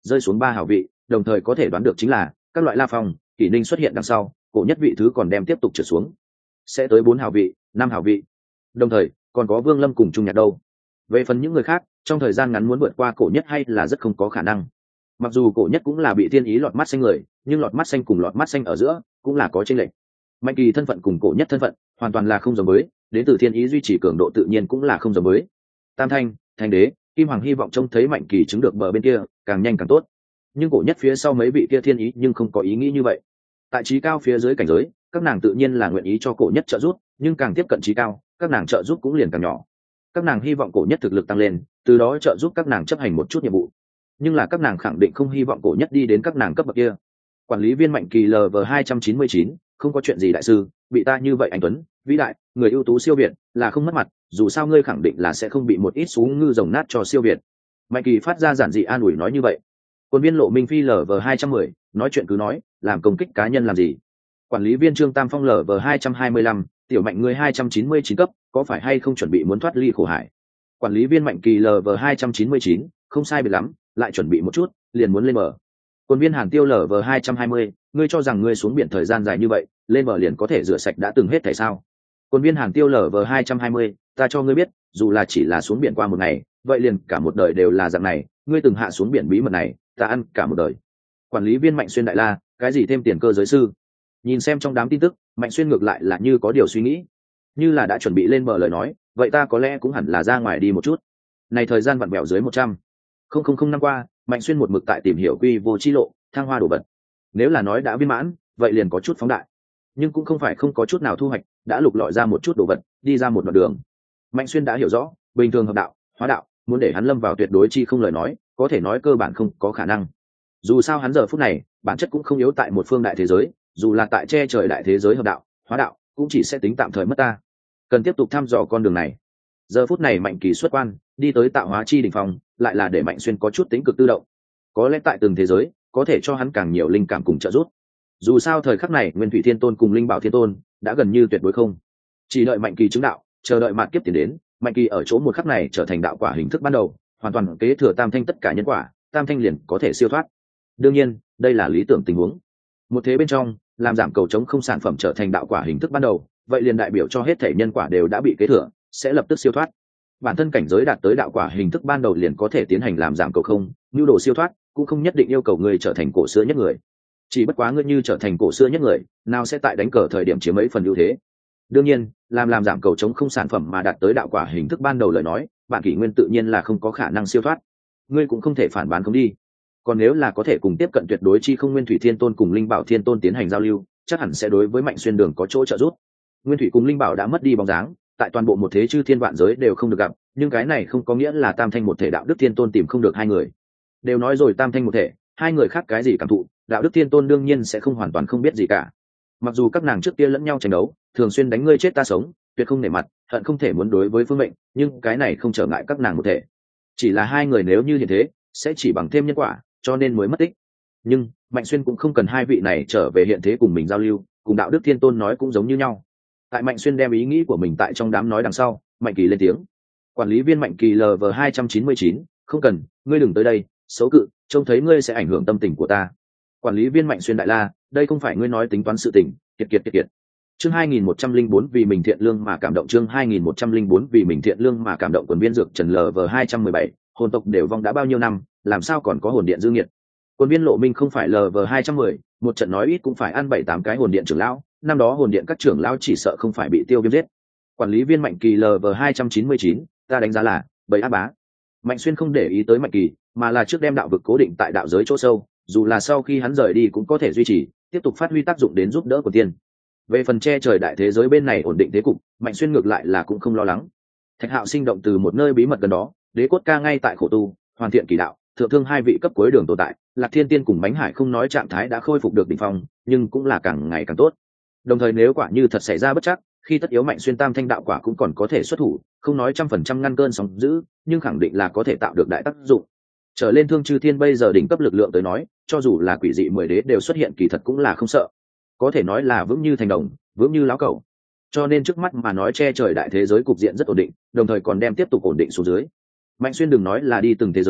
rơi xuống ba hào vị, đồng thời có thể đoán được chính là các loại La Phong, Kỷ Ninh xuất hiện đằng sau, cổ nhất vị thứ còn đem tiếp tục trượt xuống, sẽ tới bốn hào vị, năm hào vị. Đồng thời còn có Vương Lâm cùng Trung Nhạc đâu. Về phần những người khác, trong thời gian ngắn muốn vượt qua cổ nhất hay là rất không có khả năng. Mặc dù cổ nhất cũng là bị thiên ý lọt mắt xanh người, nhưng lọt mắt xanh cùng lọt mắt xanh ở giữa cũng là có chênh lệch. Mạnh Kỳ thân phận cùng cổ nhất thân phận hoàn toàn là không giống với, đến từ thiên ý duy trì cường độ tự nhiên cũng là không giống với. Tam Thanh, Thanh Đế, Kim Hoàng hy vọng trông thấy Mạnh Kỳ chứng được bờ bên kia càng nhanh càng tốt, nhưng cổ nhất phía sau mấy vị kia thiên ý nhưng không có ý nghĩ như vậy. Tại trí cao phía dưới cảnh giới, các nàng tự nhiên là nguyện ý cho cổ nhất trợ giúp, nhưng càng tiếp cận trí cao, các nàng trợ giúp cũng liền càng nhỏ. Các nàng hy vọng cổ nhất thực lực tăng lên, từ đó trợ giúp các nàng chấp hành một chút nhiệm vụ, nhưng là các nàng khẳng định không hy vọng cổ nhất đi đến các nàng cấp bậc kia. Quản lý viên Mạnh Kỳ L V hai trăm chín mươi chín, không có chuyện gì đại sư, bị ta như vậy anh tuấn vĩ đại người ưu tú siêu việt là không mất mặt, dù sao ngươi khẳng định là sẽ không bị một ít xuống ngư rồng nát cho siêu việt. Mạnh Kỳ phát ra giản dị an ủi nói như vậy. Quân viên Lộ Minh Phi L V hai trăm mười, nói chuyện cứ nói, làm công kích cá nhân làm gì. Quản lý viên Trương Tam Phong L V hai trăm hai mươi lăm, tiểu Mạnh ngươi hai trăm chín mươi chín cấp, có phải hay không chuẩn bị muốn thoát ly khổ hải. Quản lý viên Mạnh Kỳ L V hai trăm chín mươi chín, không sai biệt lắm, lại chuẩn bị một chút, liền muốn lên bờ. Quân viên Hàn Tiêu L V hai trăm hai mươi, ngươi cho rằng ngươi xuống biển thời gian dài như vậy, lên bờ liền có thể rửa sạch đã từng hết thảy sao? Quân viên Hàn Tiêu L V hai trăm hai mươi, ta cho ngươi biết, dù là chỉ là xuống biển qua một ngày, vậy liền cả một đời đều là dạng này, ngươi từng hạ xuống biển bí mật này, ta ăn cả một đời. Quản lý viên Mạnh Xuyên đại la, cái gì thêm tiền cơ giới sư? Nhìn xem trong đám tin tức, Mạnh Xuyên ngược lại là như có điều suy nghĩ, như là đã chuẩn bị lên bờ lời nói, vậy ta có lẽ cũng hẳn là ra ngoài đi một chút. Này thời gian vặn vẹo dưới một trăm không không không năm qua, Mạnh Xuyên một mực tại tìm hiểu quy vô chi lộ, thăng hoa đồ vật. Nếu là nói đã viên mãn, vậy liền có chút phóng đại, nhưng cũng không phải không có chút nào thu hoạch, đã lục lọi ra một chút đồ vật, đi ra một đoạn đường. Mạnh Xuyên đã hiểu rõ, bình thường hợp đạo, hóa đạo, muốn để hắn lâm vào tuyệt đối chi không lời nói, có thể nói cơ bản không có khả năng. Dù sao hắn giờ phút này, bản chất cũng không yếu tại một phương đại thế giới, dù là tại che trời đại thế giới hợp đạo, hóa đạo, cũng chỉ sẽ tính tạm thời mất ta. Cần tiếp tục thăm dò con đường này. Giờ phút này Mạnh Kỳ xuất quan, đi tới tạo hóa chi đỉnh phong, lại là để Mạnh Xuyên có chút tính cực tự động. Có lẽ tại từng thế giới, có thể cho hắn càng nhiều linh cảm cùng trợ giúp. Dù sao thời khắc này Nguyên Thủy Thiên Tôn cùng Linh Bảo Thiên Tôn đã gần như tuyệt đối không, chỉ đợi Mạnh Kỳ chứng đạo, chờ đợi mạt kiếp tiền đến, Mạnh Kỳ ở chỗ một khắc này trở thành đạo quả hình thức ban đầu, hoàn toàn kế thừa Tam Thanh tất cả nhân quả, Tam Thanh liền có thể siêu thoát. Đương nhiên, đây là lý tưởng tình huống. Một thế bên trong, làm giảm cầu chống không sản phẩm trở thành đạo quả hình thức ban đầu, vậy liền đại biểu cho hết thể nhân quả đều đã bị kế thừa, sẽ lập tức siêu thoát. Bản thân cảnh giới đạt tới đạo quả hình thức ban đầu liền có thể tiến hành làm giảm cầu không, nhu đồ siêu thoát, cũng không nhất định yêu cầu người trở thành cổ xưa nhất người. Chỉ bất quá ngươi như trở thành cổ xưa nhất người, nào sẽ tại đánh cờ thời điểm chiếm mấy phần ưu thế. Đương nhiên, làm làm giảm cầu chống không sản phẩm mà đạt tới đạo quả hình thức ban đầu lời nói, bản kỷ nguyên tự nhiên là không có khả năng siêu thoát. Ngươi cũng không thể phản bán không đi. Còn nếu là có thể cùng tiếp cận tuyệt đối chi không Nguyên Thủy Thiên Tôn cùng Linh Bảo Thiên Tôn tiến hành giao lưu, chắc hẳn sẽ đối với Mạnh Xuyên đường có chỗ trợ giúp. Nguyên Thủy cùng Linh Bảo đã mất đi bóng dáng, tại toàn bộ một thế chư thiên vạn giới đều không được gặp, nhưng cái này không có nghĩa là Tam Thanh một thể đạo đức Thiên Tôn tìm không được hai người. Đều nói rồi Tam Thanh một thể, hai người khác cái gì cảm thụ, đạo đức Thiên Tôn đương nhiên sẽ không hoàn toàn không biết gì cả. Mặc dù các nàng trước kia lẫn nhau tranh đấu, thường xuyên đánh ngươi chết ta sống, tuyệt không nể mặt, hận không thể muốn đối với phương mệnh, nhưng cái này không trở ngại các nàng một thể. Chỉ là hai người nếu như hiện thế, sẽ chỉ bằng thêm nhân quả, cho nên mới mất tích. Nhưng Mạnh Xuyên cũng không cần hai vị này trở về hiện thế cùng mình giao lưu, cùng đạo đức Thiên Tôn nói cũng giống như nhau. Tại Mạnh Xuyên đem ý nghĩ của mình tại trong đám nói đằng sau, Mạnh Kỳ lên tiếng. Quản lý viên Mạnh Kỳ L V hai trăm chín mươi chín, không cần, ngươi đừng tới đây, xấu cự, trông thấy ngươi sẽ ảnh hưởng tâm tình của ta. Quản lý viên Mạnh Xuyên đại la, đây không phải ngươi nói tính toán sự tình, kiệt kiệt kiệt kiệt. Chương hai nghìn một trăm linh bốn vì mình thiện lương mà cảm động, chương hai nghìn một trăm linh bốn vì mình thiện lương mà cảm động. Quần viên dược Trần L V hai trăm mười bảy, hồn tộc đều vong đã bao nhiêu năm, làm sao còn có hồn điện dư nghiệt. Quân viên Lộ Minh không phải L V hai trăm mười, một trận nói ít cũng phải ăn bảy tám cái hồn điện trưởng lão, năm đó hồn điện các trưởng lão chỉ sợ không phải bị tiêu viêm giết. Quản lý viên Mạnh Kỳ L V hai trăm chín mươi chín, ta đánh giá là bầy áp bá. Mạnh Xuyên không để ý tới Mạnh Kỳ, mà là trước đem đạo vực cố định tại đạo giới chỗ sâu, dù là sau khi hắn rời đi cũng có thể duy trì, tiếp tục phát huy tác dụng đến giúp đỡ của tiên. Về phần che trời đại thế giới bên này ổn định thế cục, Mạnh Xuyên ngược lại là cũng không lo lắng. Thạch Hạo sinh động từ một nơi bí mật gần đó, Đế Cốt Ca ngay tại khổ tu, hoàn thiện kỳ đạo, thượng thương hai vị cấp cuối đường tồn tại, Lạc Thiên Tiên cùng Bánh Hải không nói trạng thái đã khôi phục được đỉnh phong, nhưng cũng là càng ngày càng tốt. Đồng thời nếu quả như thật xảy ra bất trắc, khi tất yếu Mạnh Xuyên tam thanh đạo quả cũng còn có thể xuất thủ, không nói trăm phần trăm ngăn cơn sóng dữ, nhưng khẳng định là có thể tạo được đại tác dụng. Trở lên Thương Chư Thiên bây giờ đỉnh cấp lực lượng tới nói, cho dù là quỷ dị mười đế đều xuất hiện kỳ thật cũng là không sợ, có thể nói là vững như thành đồng, vững như láo cẩu. Cho nên trước mắt mà nói che trời đại thế giới cục diện rất ổn định, đồng thời còn đem tiếp tục ổn định xuống dưới. Mạnh Xuyên đừng nói là đi từng thế giới,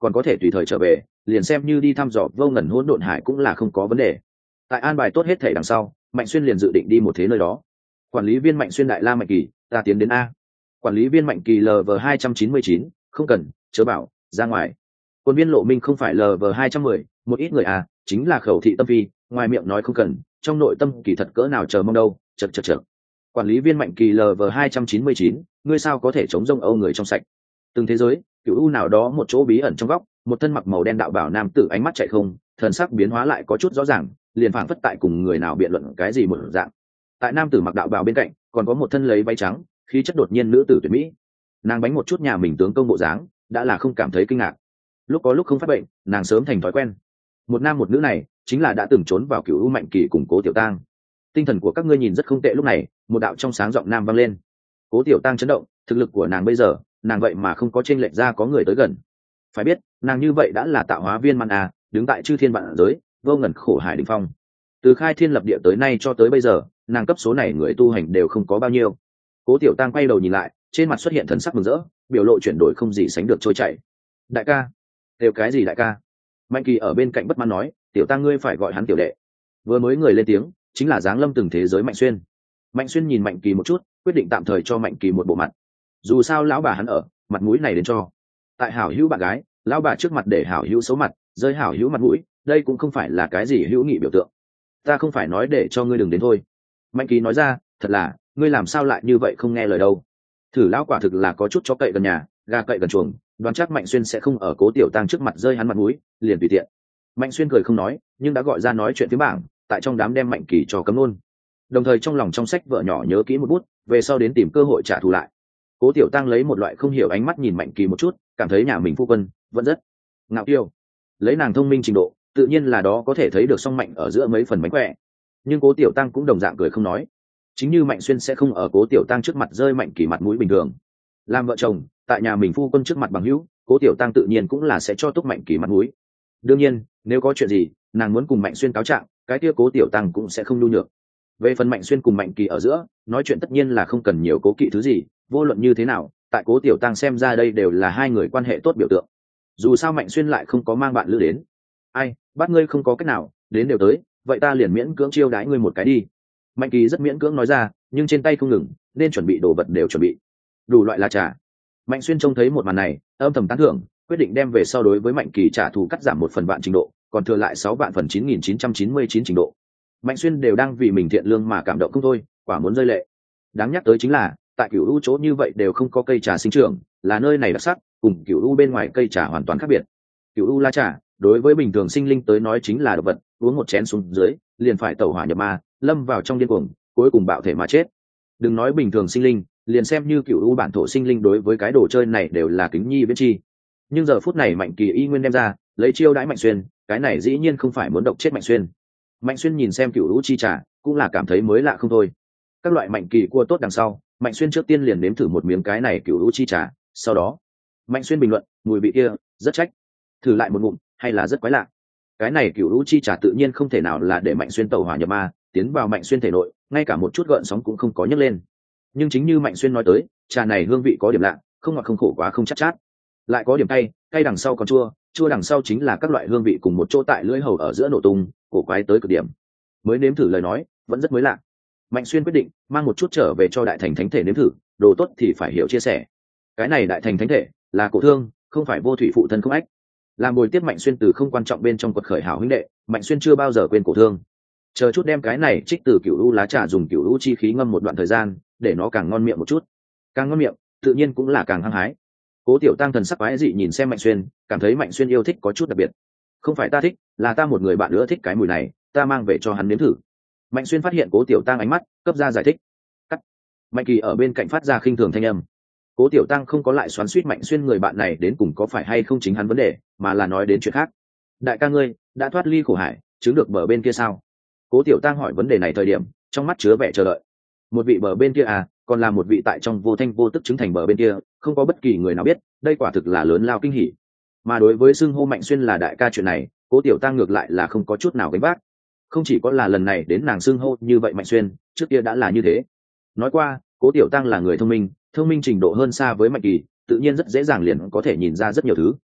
còn có thể tùy thời trở về, liền xem như đi thăm dò vô ngần hỗn độn hải cũng là không có vấn đề. Tại an bài tốt hết thể đằng sau, Mạnh Xuyên liền dự định đi một thế nơi đó. Quản lý viên Mạnh Xuyên đại la Mạnh Kỳ, ta tiến đến a. Quản lý viên Mạnh Kỳ L V hai trăm chín mươi chín, không cần, chớ bảo, ra ngoài. Quân viên Lộ Minh không phải L V hai trăm mười, một ít người à, chính là khẩu thị tâm phi, ngoài miệng nói không cần, trong nội tâm kỳ thật cỡ nào chờ mong đâu, chậc chậc chậc. Quản lý viên Mạnh Kỳ L V hai trăm chín mươi chín, ngươi sao có thể chống rông Âu người trong sạch. Từng thế giới, cựu u nào đó một chỗ bí ẩn trong góc, một thân mặc màu đen đạo bảo nam tử ánh mắt chạy không, thần sắc biến hóa lại có chút rõ ràng, liền phảng phất tại cùng người nào biện luận cái gì một dạng. Tại nam tử mặc đạo bào bên cạnh, còn có một thân lấy váy trắng, khí chất đột nhiên nữ tử tuyệt mỹ. Nàng bánh một chút nhà mình tướng công bộ dáng, đã là không cảm thấy kinh ngạc. Lúc có lúc không phát bệnh, nàng sớm thành thói quen. Một nam một nữ này, chính là đã từng trốn vào cựu u Mạnh Kỳ cùng Cố Tiểu Tang. Tinh thần của các ngươi nhìn rất không tệ lúc này, một đạo trong sáng giọng nam vang lên. Cố Tiểu Tang chấn động, thực lực của nàng bây giờ, nàng vậy mà không có chênh lệch ra có người tới gần. Phải biết, nàng như vậy đã là tạo hóa viên man à, đứng tại chư thiên vạn giới, vô ngần khổ hải đỉnh phong. Từ khai thiên lập địa tới nay cho tới bây giờ, nàng cấp số này người tu hành đều không có bao nhiêu. Cố Tiểu Tang quay đầu nhìn lại, trên mặt xuất hiện thần sắc mừng rỡ, biểu lộ chuyển đổi không gì sánh được trôi chảy. Đại ca, đều cái gì đại ca? Mạnh Kỳ ở bên cạnh bất mãn nói, Tiểu Tang ngươi phải gọi hắn tiểu đệ. Vừa mới người lên tiếng, chính là giáng lâm từng thế giới Mạnh Xuyên. Mạnh Xuyên nhìn Mạnh Kỳ một chút, quyết định tạm thời cho Mạnh Kỳ một bộ mặt. Dù sao lão bà hắn ở, mặt mũi này đến cho. Tại hảo hữu bạn gái, lão bà trước mặt để hảo hữu xấu mặt, rơi hảo hữu mặt mũi, đây cũng không phải là cái gì hữu nghị biểu tượng. Ta không phải nói để cho ngươi đừng đến thôi. Mạnh Kỳ nói ra, thật là, ngươi làm sao lại như vậy không nghe lời đâu. Thử lão quả thực là có chút chó cậy gần nhà, gà cậy gần chuồng, đoán chắc Mạnh Xuyên sẽ không ở Cố Tiểu Tang trước mặt rơi hắn mặt mũi, liền tùy tiện. Mạnh Xuyên cười không nói, nhưng đã gọi ra nói chuyện phía bảng, tại trong đám đem Mạnh Kỳ cho cấm luôn. Đồng thời trong lòng trong sách vợ nhỏ nhớ kỹ một bút, về sau đến tìm cơ hội trả thù lại. Cố Tiểu Tang lấy một loại không hiểu ánh mắt nhìn Mạnh Kỳ một chút, cảm thấy nhà mình phu quân vẫn rất ngạo kiêu. Lấy nàng thông minh trình độ, tự nhiên là đó có thể thấy được song Mạnh ở giữa mấy phần mánh khỏe. Nhưng Cố Tiểu Tang cũng đồng dạng cười không nói. Chính như Mạnh Xuyên sẽ không ở Cố Tiểu Tang trước mặt rơi Mạnh Kỳ mặt mũi bình thường. Làm vợ chồng, tại nhà mình phu quân trước mặt bằng hữu, Cố Tiểu Tang tự nhiên cũng là sẽ cho Túc Mạnh Kỳ mặt mũi. Đương nhiên, nếu có chuyện gì, nàng muốn cùng Mạnh Xuyên cáo trạng, cái kia Cố Tiểu Tang cũng sẽ không nhu nhược. Về phần Mạnh Xuyên cùng Mạnh Kỳ ở giữa, nói chuyện tất nhiên là không cần nhiều cố kỵ thứ gì, vô luận như thế nào, tại Cố Tiểu Tang xem ra đây đều là hai người quan hệ tốt biểu tượng. Dù sao Mạnh Xuyên lại không có mang bạn lữ đến. Ai, bắt ngươi không có cách nào, đến đều tới, vậy ta liền miễn cưỡng chiêu đãi ngươi một cái đi. Mạnh Kỳ rất miễn cưỡng nói ra, nhưng trên tay không ngừng, nên chuẩn bị đồ vật đều chuẩn bị. Đủ loại là trả. Mạnh Xuyên trông thấy một màn này, âm thầm tán thưởng, quyết định đem về so đối với Mạnh Kỳ trả thù cắt giảm một phần vạn trình độ, còn thừa lại sáu vạn phần chín nghìn chín trăm chín mươi chín trình độ. Mạnh Xuyên đều đang vì mình thiện lương mà cảm động không thôi, quả muốn rơi lệ. Đáng nhắc tới chính là, tại Cửu U chỗ như vậy đều không có cây trà sinh trưởng, là nơi này đặc sắc, cùng Cửu U bên ngoài cây trà hoàn toàn khác biệt. Cửu U lá trà, đối với bình thường sinh linh tới nói chính là độc vật, uống một chén xuống dưới, liền phải tẩu hỏa nhập ma, lâm vào trong điên cuồng, cuối cùng bạo thể mà chết. Đừng nói bình thường sinh linh, liền xem như Cửu U bản thổ sinh linh đối với cái đồ chơi này đều là kính nhi viễn chi. Nhưng giờ phút này Mạnh Kỳ y nguyên đem ra, lấy chiêu đãi Mạnh Xuyên, cái này dĩ nhiên không phải muốn độc chết Mạnh Xuyên. Mạnh Xuyên nhìn xem Cửu U chi trà, cũng là cảm thấy mới lạ không thôi. Các loại Mạnh Kỳ cua tốt đằng sau, Mạnh Xuyên trước tiên liền nếm thử một miếng cái này Cửu U chi trà, sau đó, Mạnh Xuyên bình luận, mùi vị kia rất trách. Thử lại một ngụm, hay là rất quái lạ. Cái này Cửu U chi trà tự nhiên không thể nào là để Mạnh Xuyên tẩu hỏa nhập ma, tiến vào Mạnh Xuyên thể nội, ngay cả một chút gợn sóng cũng không có nhấc lên. Nhưng chính như Mạnh Xuyên nói tới, trà này hương vị có điểm lạ, không ngọt không khổ quá không chát chát, lại có điểm cay, cay đằng sau còn chua, chua đằng sau chính là các loại hương vị cùng một chỗ tại lưỡi hầu ở giữa nổ tung, cổ quái tới cực điểm. Mới nếm thử lời nói, vẫn rất mới lạ. Mạnh Xuyên quyết định mang một chút trở về cho Đại Thành Thánh Thể nếm thử, đồ tốt thì phải hiểu chia sẻ. Cái này Đại Thành Thánh Thể là cổ thương, không phải vô thủy phụ thân không ách. Làm bồi tiếp Mạnh Xuyên từ không quan trọng bên trong quật khởi hảo huynh đệ, Mạnh Xuyên chưa bao giờ quên cổ thương. Chờ chút đem cái này trích từ Cửu U lá trà dùng Cửu U chi khí ngâm một đoạn thời gian, để nó càng ngon miệng một chút. Càng ngon miệng, tự nhiên cũng là càng hăng hái. Cố Tiểu Tăng thần sắc quái dị nhìn xem Mạnh Xuyên, cảm thấy Mạnh Xuyên yêu thích có chút đặc biệt. Không phải ta thích, là ta một người bạn nữa thích cái mùi này, ta mang về cho hắn nếm thử. Mạnh Xuyên phát hiện Cố Tiểu Tăng ánh mắt, cấp ra giải thích. Cắt. Mạnh Kỳ ở bên cạnh phát ra khinh thường thanh âm. Cố Tiểu Tăng không có lại xoắn xuýt Mạnh Xuyên người bạn này đến cùng có phải hay không chính hắn vấn đề, mà là nói đến chuyện khác. Đại ca ngươi đã thoát ly khổ hải, chứng được bờ bên kia sao? Cố Tiểu Tăng hỏi vấn đề này thời điểm, trong mắt chứa vẻ chờ đợi. Một vị bờ bên kia à, còn là một vị tại trong vô thanh vô tức chứng thành bờ bên kia, không có bất kỳ người nào biết, đây quả thực là lớn lao kinh hỉ. Mà đối với xưng hô Mạnh Xuyên là đại ca chuyện này, Cố Tiểu Tăng ngược lại là không có chút nào gánh vác. Không chỉ có là lần này đến nàng xưng hô như vậy Mạnh Xuyên, trước kia đã là như thế. Nói qua, Cố Tiểu Tăng là người thông minh, thông minh trình độ hơn xa với Mạnh Kỳ, tự nhiên rất dễ dàng liền có thể nhìn ra rất nhiều thứ.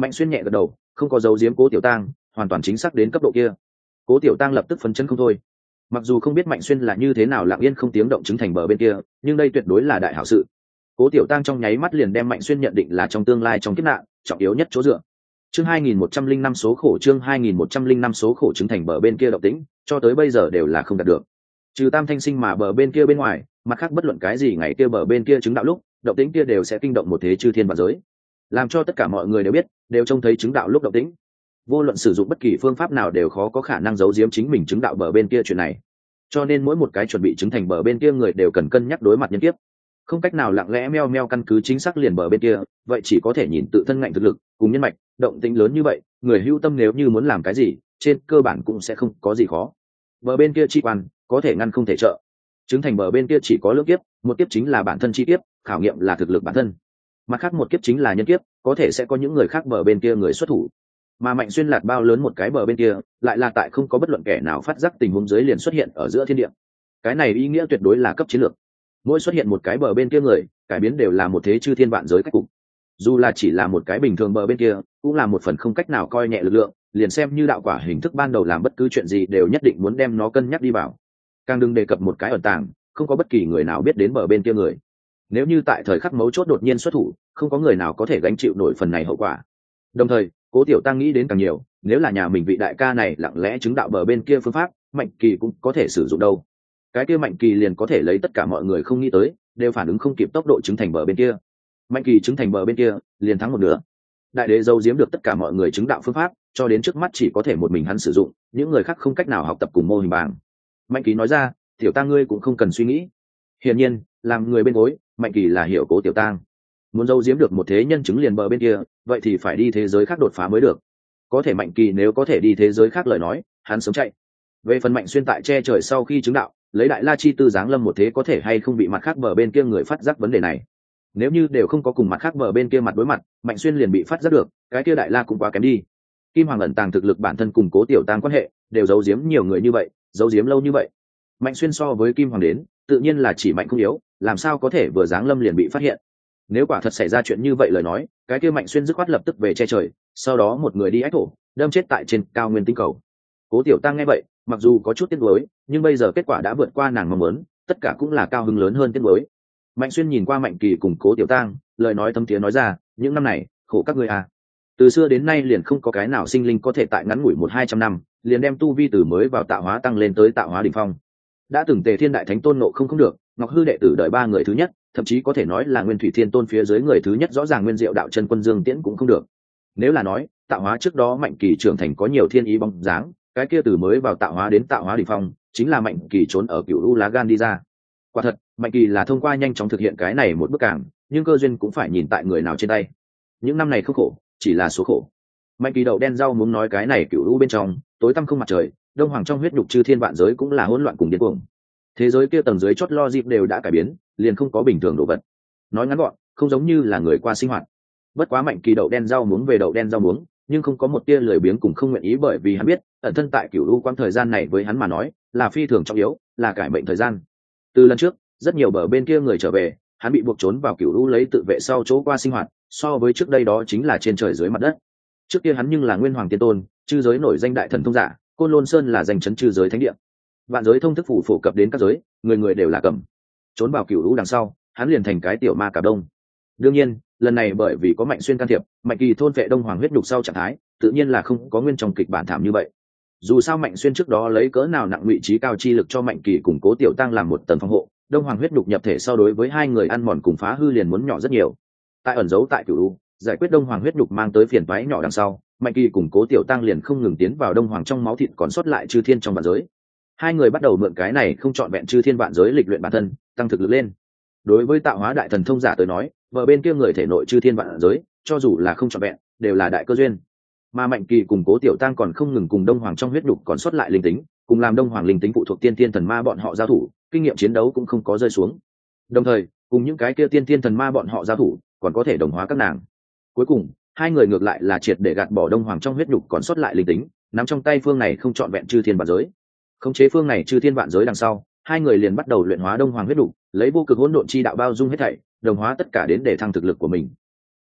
Mạnh Xuyên nhẹ gật đầu, không có dấu giếm Cố Tiểu Tang, hoàn toàn chính xác đến cấp độ kia. Cố Tiểu Tang lập tức phấn chấn không thôi. Mặc dù không biết Mạnh Xuyên là như thế nào lặng yên không tiếng động chứng thành bờ bên kia, nhưng đây tuyệt đối là đại hảo sự. Cố Tiểu Tang trong nháy mắt liền đem Mạnh Xuyên nhận định là trong tương lai trong kiếp nạn trọng yếu nhất chỗ dựa. Chương hai nghìn một trăm linh năm số khổ chương hai nghìn một trăm linh năm số khổ chứng thành bờ bên kia động tĩnh, cho tới bây giờ đều là không đạt được. Trừ Tam Thanh Sinh mà bờ bên kia bên ngoài, mặt khác bất luận cái gì ngày kia bờ bên kia chứng đạo lúc, động tĩnh kia đều sẽ kinh động một thế chư thiên vạn giới, làm cho tất cả mọi người đều biết, đều trông thấy chứng đạo lúc động tĩnh. Vô luận sử dụng bất kỳ phương pháp nào đều khó có khả năng giấu giếm chính mình chứng đạo bờ bên kia chuyện này. Cho nên mỗi một cái chuẩn bị chứng thành bờ bên kia người đều cần cân nhắc đối mặt nhân kiếp, không cách nào lặng lẽ meo meo căn cứ chính xác liền bờ bên kia, vậy chỉ có thể nhìn tự thân ngạnh thực lực cùng nhân mạch. Động tĩnh lớn như vậy, người hưu tâm nếu như muốn làm cái gì, trên cơ bản cũng sẽ không có gì khó. Bờ bên kia chi quan có thể ngăn không thể trợ, chứng thành bờ bên kia chỉ có lưỡng kiếp, một kiếp chính là bản thân chi kiếp, khảo nghiệm là thực lực bản thân, mặt khác một kiếp chính là nhân kiếp, có thể sẽ có những người khác bờ bên kia người xuất thủ. Mà Mạnh Xuyên lạt bao lớn một cái bờ bên kia, lại là tại không có bất luận kẻ nào phát giác tình huống dưới liền xuất hiện ở giữa thiên địa. Cái này ý nghĩa tuyệt đối là cấp chiến lược. Mỗi xuất hiện một cái bờ bên kia người, cải biến đều là một thế chư thiên vạn giới cách cục. Dù là chỉ là một cái bình thường bờ bên kia, cũng là một phần không cách nào coi nhẹ lực lượng, liền xem như đạo quả hình thức ban đầu làm bất cứ chuyện gì đều nhất định muốn đem nó cân nhắc đi vào. Càng đừng đề cập một cái ẩn tàng, không có bất kỳ người nào biết đến bờ bên kia người. Nếu như tại thời khắc mấu chốt đột nhiên xuất thủ, không có người nào có thể gánh chịu nổi phần này hậu quả. Đồng thời, Cố Tiểu Tăng nghĩ đến càng nhiều, nếu là nhà mình vị đại ca này lặng lẽ chứng đạo bờ bên kia phương pháp, Mạnh Kỳ cũng có thể sử dụng đâu. Cái kia Mạnh Kỳ liền có thể lấy tất cả mọi người không nghĩ tới, đều phản ứng không kịp tốc độ chứng thành bờ bên kia. Mạnh Kỳ chứng thành bờ bên kia, liền thắng một nửa. Đại đế giấu giếm được tất cả mọi người chứng đạo phương pháp, cho đến trước mắt chỉ có thể một mình hắn sử dụng, những người khác không cách nào học tập cùng mô hình bảng. Mạnh Kỳ nói ra, Tiểu Tăng ngươi cũng không cần suy nghĩ. Hiển nhiên, làm người bên gối, Mạnh Kỳ là hiểu Cố Tiểu Tăng. Muốn giấu giếm được một thế nhân chứng liền bờ bên kia, vậy thì phải đi thế giới khác đột phá mới được. Có thể Mạnh Kỳ nếu có thể đi thế giới khác lời nói, hắn sớm chạy. Về phần Mạnh Xuyên tại che trời sau khi chứng đạo, lấy đại la chi tư giáng lâm một thế có thể hay không bị mặt khác bờ bên kia người phát giác vấn đề này. Nếu như đều không có cùng mặt khác bờ bên kia mặt đối mặt, Mạnh Xuyên liền bị phát giác được, cái kia đại la cũng quá kém đi. Kim Hoàng ẩn tàng thực lực bản thân cùng Cố Tiểu Tăng quan hệ, đều giấu giếm nhiều người như vậy, giấu giếm lâu như vậy. Mạnh Xuyên so với Kim Hoàng đến, tự nhiên là chỉ mạnh không yếu, làm sao có thể vừa giáng lâm liền bị phát hiện. Nếu quả thật xảy ra chuyện như vậy lời nói, cái kia Mạnh Xuyên dứt khoát lập tức về che trời, sau đó một người đi ách thổ, đâm chết tại trên cao nguyên tinh cầu. Cố Tiểu Tăng nghe vậy, mặc dù có chút tiếc nuối, nhưng bây giờ kết quả đã vượt qua nàng mong muốn, tất cả cũng là cao hứng lớn hơn tiếc nuối. Mạnh Xuyên nhìn qua Mạnh Kỳ cùng Cố Tiểu Tăng, lời nói thâm tiếng nói ra, những năm này khổ các ngươi à. Từ xưa đến nay liền không có cái nào sinh linh có thể tại ngắn ngủi một hai trăm năm liền đem tu vi từ mới vào tạo hóa tăng lên tới tạo hóa đỉnh phong. Đã từng Tề Thiên Đại Thánh tôn nộ không không được, Ngọc Hư đệ tử đợi ba người thứ nhất, thậm chí có thể nói là Nguyên Thủy Thiên Tôn phía dưới người thứ nhất rõ ràng Nguyên Diệu đạo chân quân Dương Tiễn cũng không được. Nếu là nói tạo hóa trước đó Mạnh Kỳ trưởng thành có nhiều thiên ý bóng dáng, cái kia từ mới vào tạo hóa đến tạo hóa đỉnh phong chính là Mạnh Kỳ trốn ở Cửu U Lá Gan đi ra. Quả thật, Mạnh Kỳ là thông qua nhanh chóng thực hiện cái này một bước cảng, nhưng cơ duyên cũng phải nhìn tại người nào trên tay. Những năm này không khổ, chỉ là số khổ. Mạnh Kỳ đậu đen rau muốn nói cái này Cửu U bên trong tối tăm không mặt trời, đông hoàng trong huyết nhục chư thiên vạn giới cũng là hỗn loạn cùng điên cuồng. Thế giới kia tầng dưới chót lo dịp đều đã cải biến, liền không có bình thường đồ vật. Nói ngắn gọn, không giống như là người qua sinh hoạt. Bất quá Mạnh Kỳ đậu đen rau muống về đậu đen rau muống, nhưng không có một tia lười biếng cùng không nguyện ý, bởi vì hắn biết ẩn thân tại Cửu U quãng thời gian này với hắn mà nói là phi thường trọng yếu, là cải mệnh thời gian. Từ lần trước rất nhiều bờ bên kia người trở về, hắn bị buộc trốn vào Cửu U lấy tự vệ sau chỗ qua sinh hoạt, so với trước đây đó chính là trên trời dưới mặt đất. Trước kia hắn nhưng là Nguyên Hoàng Tiên Tôn, chư giới nổi danh đại thần thông giả, Côn Lôn Sơn là danh chấn chư giới thánh địa, vạn giới thông thức phủ phổ cập đến các giới, người người đều là cầm. Trốn vào Cửu U đằng sau, hắn liền thành cái tiểu ma cả đông. Đương nhiên, lần này bởi vì có Mạnh Xuyên can thiệp, Mạnh Kỳ thôn vệ đông hoàng huyết nhục sau trạng thái, tự nhiên là không có nguyên trong kịch bản thảm như vậy. Dù sao Mạnh Xuyên trước đó lấy cỡ nào nặng vị trí cao chi lực cho Mạnh Kỳ cùng Cố Tiểu Tăng làm một tầng phòng hộ, đông hoàng huyết nhục nhập thể sau đối với hai người ăn mòn cùng phá hư liền muốn nhỏ rất nhiều. Tại ẩn giấu tại Cửu U, giải quyết đông hoàng huyết nhục mang tới phiền toái nhỏ đằng sau, Mạnh Kỳ cùng Cố Tiểu Tăng liền không ngừng tiến vào đông hoàng trong máu thịt còn sót lại chư thiên trong vạn giới. Hai người bắt đầu mượn cái này không chọn vẹn chư thiên vạn giới lịch luyện bản thân, tăng thực lực lên. Đối với tạo hóa đại thần thông giả tới nói, vợ bên kia người thể nội chư thiên vạn giới, cho dù là không chọn vẹn, đều là đại cơ duyên. Mà Mạnh Kỳ cùng Cố Tiểu Tăng còn không ngừng cùng đông hoàng trong huyết nhục còn sót lại linh tính, cùng làm đông hoàng linh tính phụ thuộc tiên thiên thần ma bọn họ giao thủ, kinh nghiệm chiến đấu cũng không có rơi xuống. Đồng thời, cùng những cái kia tiên thiên thần ma bọn họ giao thủ, còn có thể đồng hóa các nàng. Cuối cùng, hai người ngược lại là triệt để gạt bỏ đông hoàng trong huyết nhục còn sót lại linh tính, nắm trong tay phương này không chọn vẹn chư thiên vạn giới. Khống chế phương này chư thiên vạn giới đằng sau, hai người liền bắt đầu luyện hóa đông hoàng huyết nhục, lấy vô cực hỗn độn chi đạo bao dung hết thảy, đồng hóa tất cả đến để thăng thực lực của mình.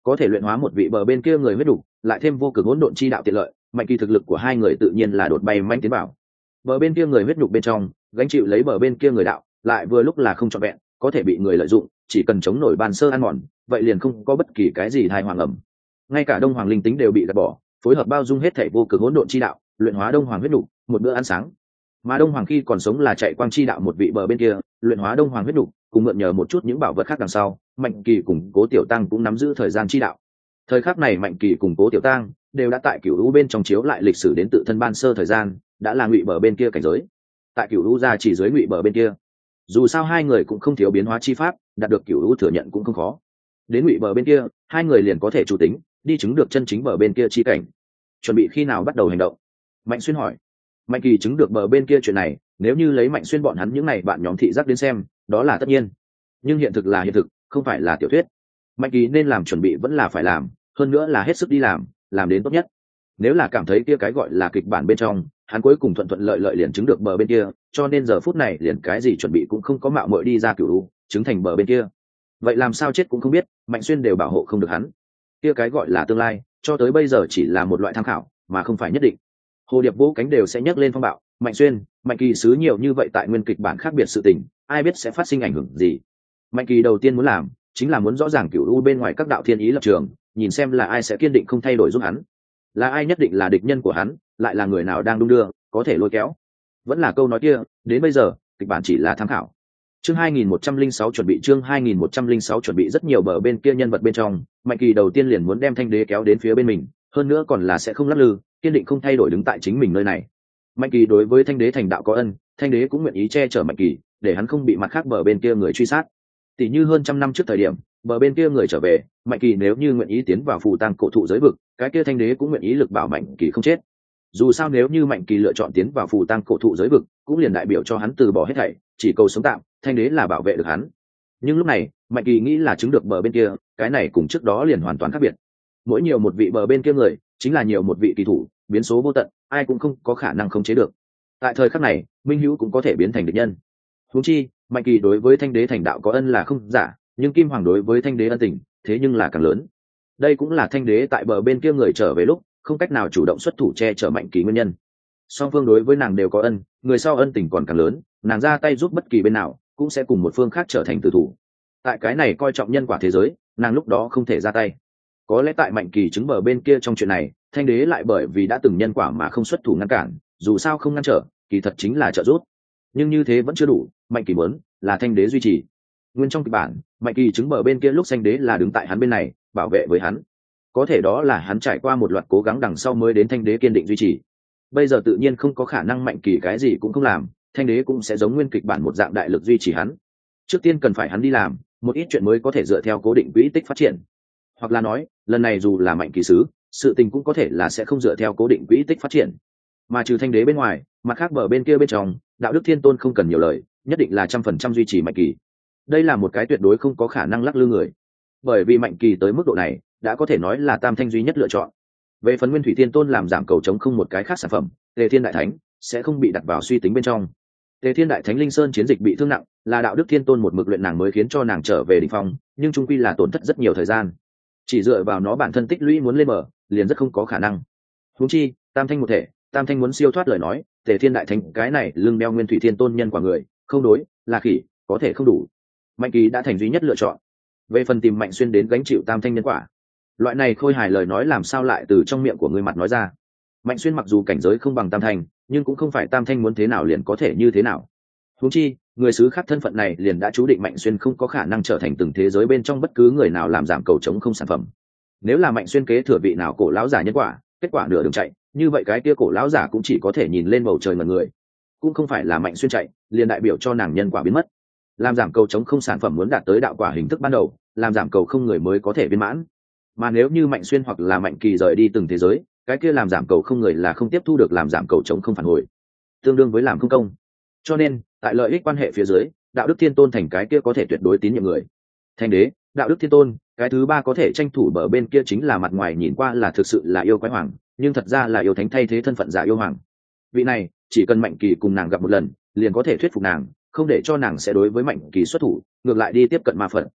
có thể luyện hóa một vị bờ bên kia người huyết đủ, lại thêm vô cực hỗn độn chi đạo tiện lợi, mạnh kỳ thực lực của hai người tự nhiên là đột bay manh tiến vào. Bờ bên kia người huyết nhục bên trong gánh chịu lấy bờ bên kia người đạo, lại vừa lúc là không trọn vẹn, có thể bị người lợi dụng, chỉ cần chống nổi ban sơ ăn mòn, vậy liền không có bất kỳ cái gì thai hoàng ẩm. Ngay cả đông hoàng linh tính đều bị gạt bỏ, phối hợp bao dung hết thảy vô cực hỗn độn chi đạo, luyện hóa đông hoàng huyết nhục, một bữa ăn sáng. Mà đông hoàng khi còn sống là chạy quang chi đạo một vị bờ bên kia, luyện hóa đông hoàng huyết nhục, cùng mượn nhờ một chút những bảo vật khác đằng sau, mạnh kỳ cùng cố tiểu tăng cũng nắm giữ thời gian chi đạo. Thời khắc này mạnh kỳ cùng cố tiểu tăng đều đã tại cửu u bên trong chiếu lại lịch sử đến tự thân ban sơ thời gian, đã là ngụy bờ bên kia cảnh giới. Tại cửu u ra chỉ dưới ngụy bờ bên kia, dù sao hai người cũng không thiếu biến hóa chi pháp, đạt được cửu u thừa nhận cũng không khó. Đến ngụy bờ bên kia, hai người liền có thể chủ tính đi chứng được chân chính bờ bên kia chi cảnh. Chuẩn bị khi nào bắt đầu hành động? Mạnh Xuyên hỏi. Mạnh kỳ chứng được bờ bên kia chuyện này, nếu như lấy Mạnh Xuyên bọn hắn những này bạn nhóm thị giác đến xem, đó là tất nhiên. Nhưng hiện thực là hiện thực, không phải là tiểu thuyết. Mạnh kỳ nên làm chuẩn bị vẫn là phải làm, hơn nữa là hết sức đi làm, làm đến tốt nhất. Nếu là cảm thấy kia cái gọi là kịch bản bên trong, hắn cuối cùng thuận thuận lợi lợi liền chứng được bờ bên kia, cho nên giờ phút này liền cái gì chuẩn bị cũng không có, mạo muội đi ra cửu u, chứng thành bờ bên kia. Vậy làm sao chết cũng không biết, Mạnh Xuyên đều bảo hộ không được hắn. Kia cái gọi là tương lai, cho tới bây giờ chỉ là một loại tham khảo, mà không phải nhất định. Hồ điệp vỗ cánh đều sẽ nhấc lên phong bạo, Mạnh Xuyên, Mạnh kỳ sứ nhiều như vậy tại nguyên kịch bản khác biệt sự tình, ai biết sẽ phát sinh ảnh hưởng gì. Mạnh kỳ đầu tiên muốn làm chính là muốn rõ ràng cửu u bên ngoài các đạo thiên ý lập trường, nhìn xem là ai sẽ kiên định không thay đổi giúp hắn, là ai nhất định là địch nhân của hắn, lại là người nào đang đung đưa có thể lôi kéo. Vẫn là câu nói kia, đến bây giờ kịch bản chỉ là tham khảo. Chương hai nghìn một trăm lẻ sáu chuẩn bị chương hai nghìn một trăm lẻ sáu chuẩn bị rất nhiều bờ bên kia nhân vật bên trong, Mạnh kỳ đầu tiên liền muốn đem Thanh đế kéo đến phía bên mình, hơn nữa còn là sẽ không lắc lư, kiên định không thay đổi đứng tại chính mình nơi này. Mạnh kỳ đối với Thanh đế thành đạo có ân, Thanh đế cũng nguyện ý che chở Mạnh kỳ, để hắn không bị mặt khác bờ bên kia người truy sát. Tỷ như hơn trăm năm trước thời điểm, bờ bên kia người trở về, Mạnh kỳ nếu như nguyện ý tiến vào phù tang cổ thụ giới vực, cái kia Thanh đế cũng nguyện ý lực bảo Mạnh kỳ không chết. Dù sao nếu như Mạnh kỳ lựa chọn tiến vào phù tang cổ thụ giới vực, cũng liền đại biểu cho hắn từ bỏ hết thảy, chỉ cầu sống tạm, Thanh đế là bảo vệ được hắn. Nhưng lúc này Mạnh kỳ nghĩ là chứng được bờ bên kia, cái này cùng trước đó liền hoàn toàn khác biệt. Mỗi nhiều một vị bờ bên kia người, chính là nhiều một vị kỳ thủ, biến số vô tận, ai cũng không có khả năng khống chế được. Tại thời khắc này, minh hữu cũng có thể biến thành địch nhân. Huống chi Mạnh kỳ đối với Thanh đế thành đạo có ân là không giả, nhưng Kim Hoàng đối với Thanh đế ân tình thế nhưng là càng lớn. Đây cũng là Thanh đế tại bờ bên kia người trở về lúc không cách nào chủ động xuất thủ che chở Mạnh kỳ nguyên nhân. Song phương đối với nàng đều có ân, người sau ân tình còn càng lớn, nàng ra tay giúp bất kỳ bên nào cũng sẽ cùng một phương khác trở thành tử thủ. Tại cái này coi trọng nhân quả thế giới, nàng lúc đó không thể ra tay. Có lẽ tại Mạnh kỳ chứng bờ bên kia trong chuyện này, Thanh đế lại bởi vì đã từng nhân quả mà không xuất thủ ngăn cản, dù sao không ngăn trở, kỳ thật chính là trợ giúp. Nhưng như thế vẫn chưa đủ, Mạnh kỳ muốn là Thanh đế duy trì. Nguyên trong kịch bản, Mạnh kỳ chứng bờ bên kia lúc Thanh đế là đứng tại hắn bên này, bảo vệ với hắn. Có thể đó là hắn trải qua một loạt cố gắng đằng sau mới đến Thanh đế kiên định duy trì. Bây giờ tự nhiên không có khả năng Mạnh kỳ cái gì cũng không làm, Thanh đế cũng sẽ giống nguyên kịch bản một dạng đại lực duy trì hắn. Trước tiên cần phải hắn đi làm một ít chuyện mới có thể dựa theo cố định quỹ tích phát triển. Hoặc là nói, lần này dù là Mạnh kỳ sứ, sự tình cũng có thể là sẽ không dựa theo cố định quỹ tích phát triển. Mà trừ Thanh đế bên ngoài, mặt khác bờ bên kia bên trong, đạo đức thiên tôn không cần nhiều lời, nhất định là trăm phần trăm duy trì Mạnh kỳ. Đây là một cái tuyệt đối không có khả năng lắc lư người, bởi vì Mạnh kỳ tới mức độ này đã có thể nói là tam thanh duy nhất lựa chọn. Về phần nguyên thủy thiên tôn làm giảm cầu chống không một cái khác sản phẩm, Tề Thiên đại thánh sẽ không bị đặt vào suy tính bên trong. Tề Thiên đại thánh linh sơn chiến dịch bị thương nặng, là đạo đức thiên tôn một mực luyện nàng mới khiến cho nàng trở về đỉnh phong, nhưng trung quy là tổn thất rất nhiều thời gian. Chỉ dựa vào nó bản thân tích lũy muốn lên mở, liền rất không có khả năng. Huống chi tam thanh một thể, tam thanh muốn siêu thoát lời nói, Tề Thiên đại thánh cái này lưng đeo nguyên thủy thiên tôn nhân quả người không đối, là khỉ, có thể không đủ. Mạnh kỳ đã thành duy nhất lựa chọn. Về phần tìm Mạnh Xuyên đến gánh chịu tam thanh nhân quả, loại này khôi hài lời nói làm sao lại từ trong miệng của người mặt nói ra. Mạnh Xuyên mặc dù cảnh giới không bằng tam thanh, nhưng cũng không phải tam thanh muốn thế nào liền có thể như thế nào. Huống chi người xứ khác thân phận này liền đã chú định Mạnh Xuyên không có khả năng trở thành từng thế giới bên trong bất cứ người nào làm giảm cầu chống không sản phẩm. Nếu là Mạnh Xuyên kế thừa vị nào cổ lão giả nhân quả, kết quả nửa đường chạy, như vậy cái kia cổ lão giả cũng chỉ có thể nhìn lên bầu trời ngẩn người. Cũng không phải là Mạnh Xuyên chạy liền đại biểu cho nàng nhân quả biến mất. Làm giảm cầu chống không sản phẩm muốn đạt tới đạo quả hình thức ban đầu, làm giảm cầu không người mới có thể viên mãn. Mà nếu như Mạnh Xuyên hoặc là Mạnh kỳ rời đi từng thế giới, cái kia làm giảm cầu không người là không tiếp thu được làm giảm cầu chống không phản hồi, tương đương với làm không công. Cho nên tại lợi ích quan hệ phía dưới, đạo đức thiên tôn thành cái kia có thể tuyệt đối tín nhiệm người. Thanh đế, đạo đức thiên tôn, cái thứ ba có thể tranh thủ bờ bên kia chính là mặt ngoài nhìn qua là thực sự là yêu quái hoàng, nhưng thật ra là yêu thánh thay thế thân phận giả yêu hoàng. Vị này chỉ cần Mạnh kỳ cùng nàng gặp một lần, liền có thể thuyết phục nàng, không để cho nàng sẽ đối với Mạnh kỳ xuất thủ, ngược lại đi tiếp cận ma phật.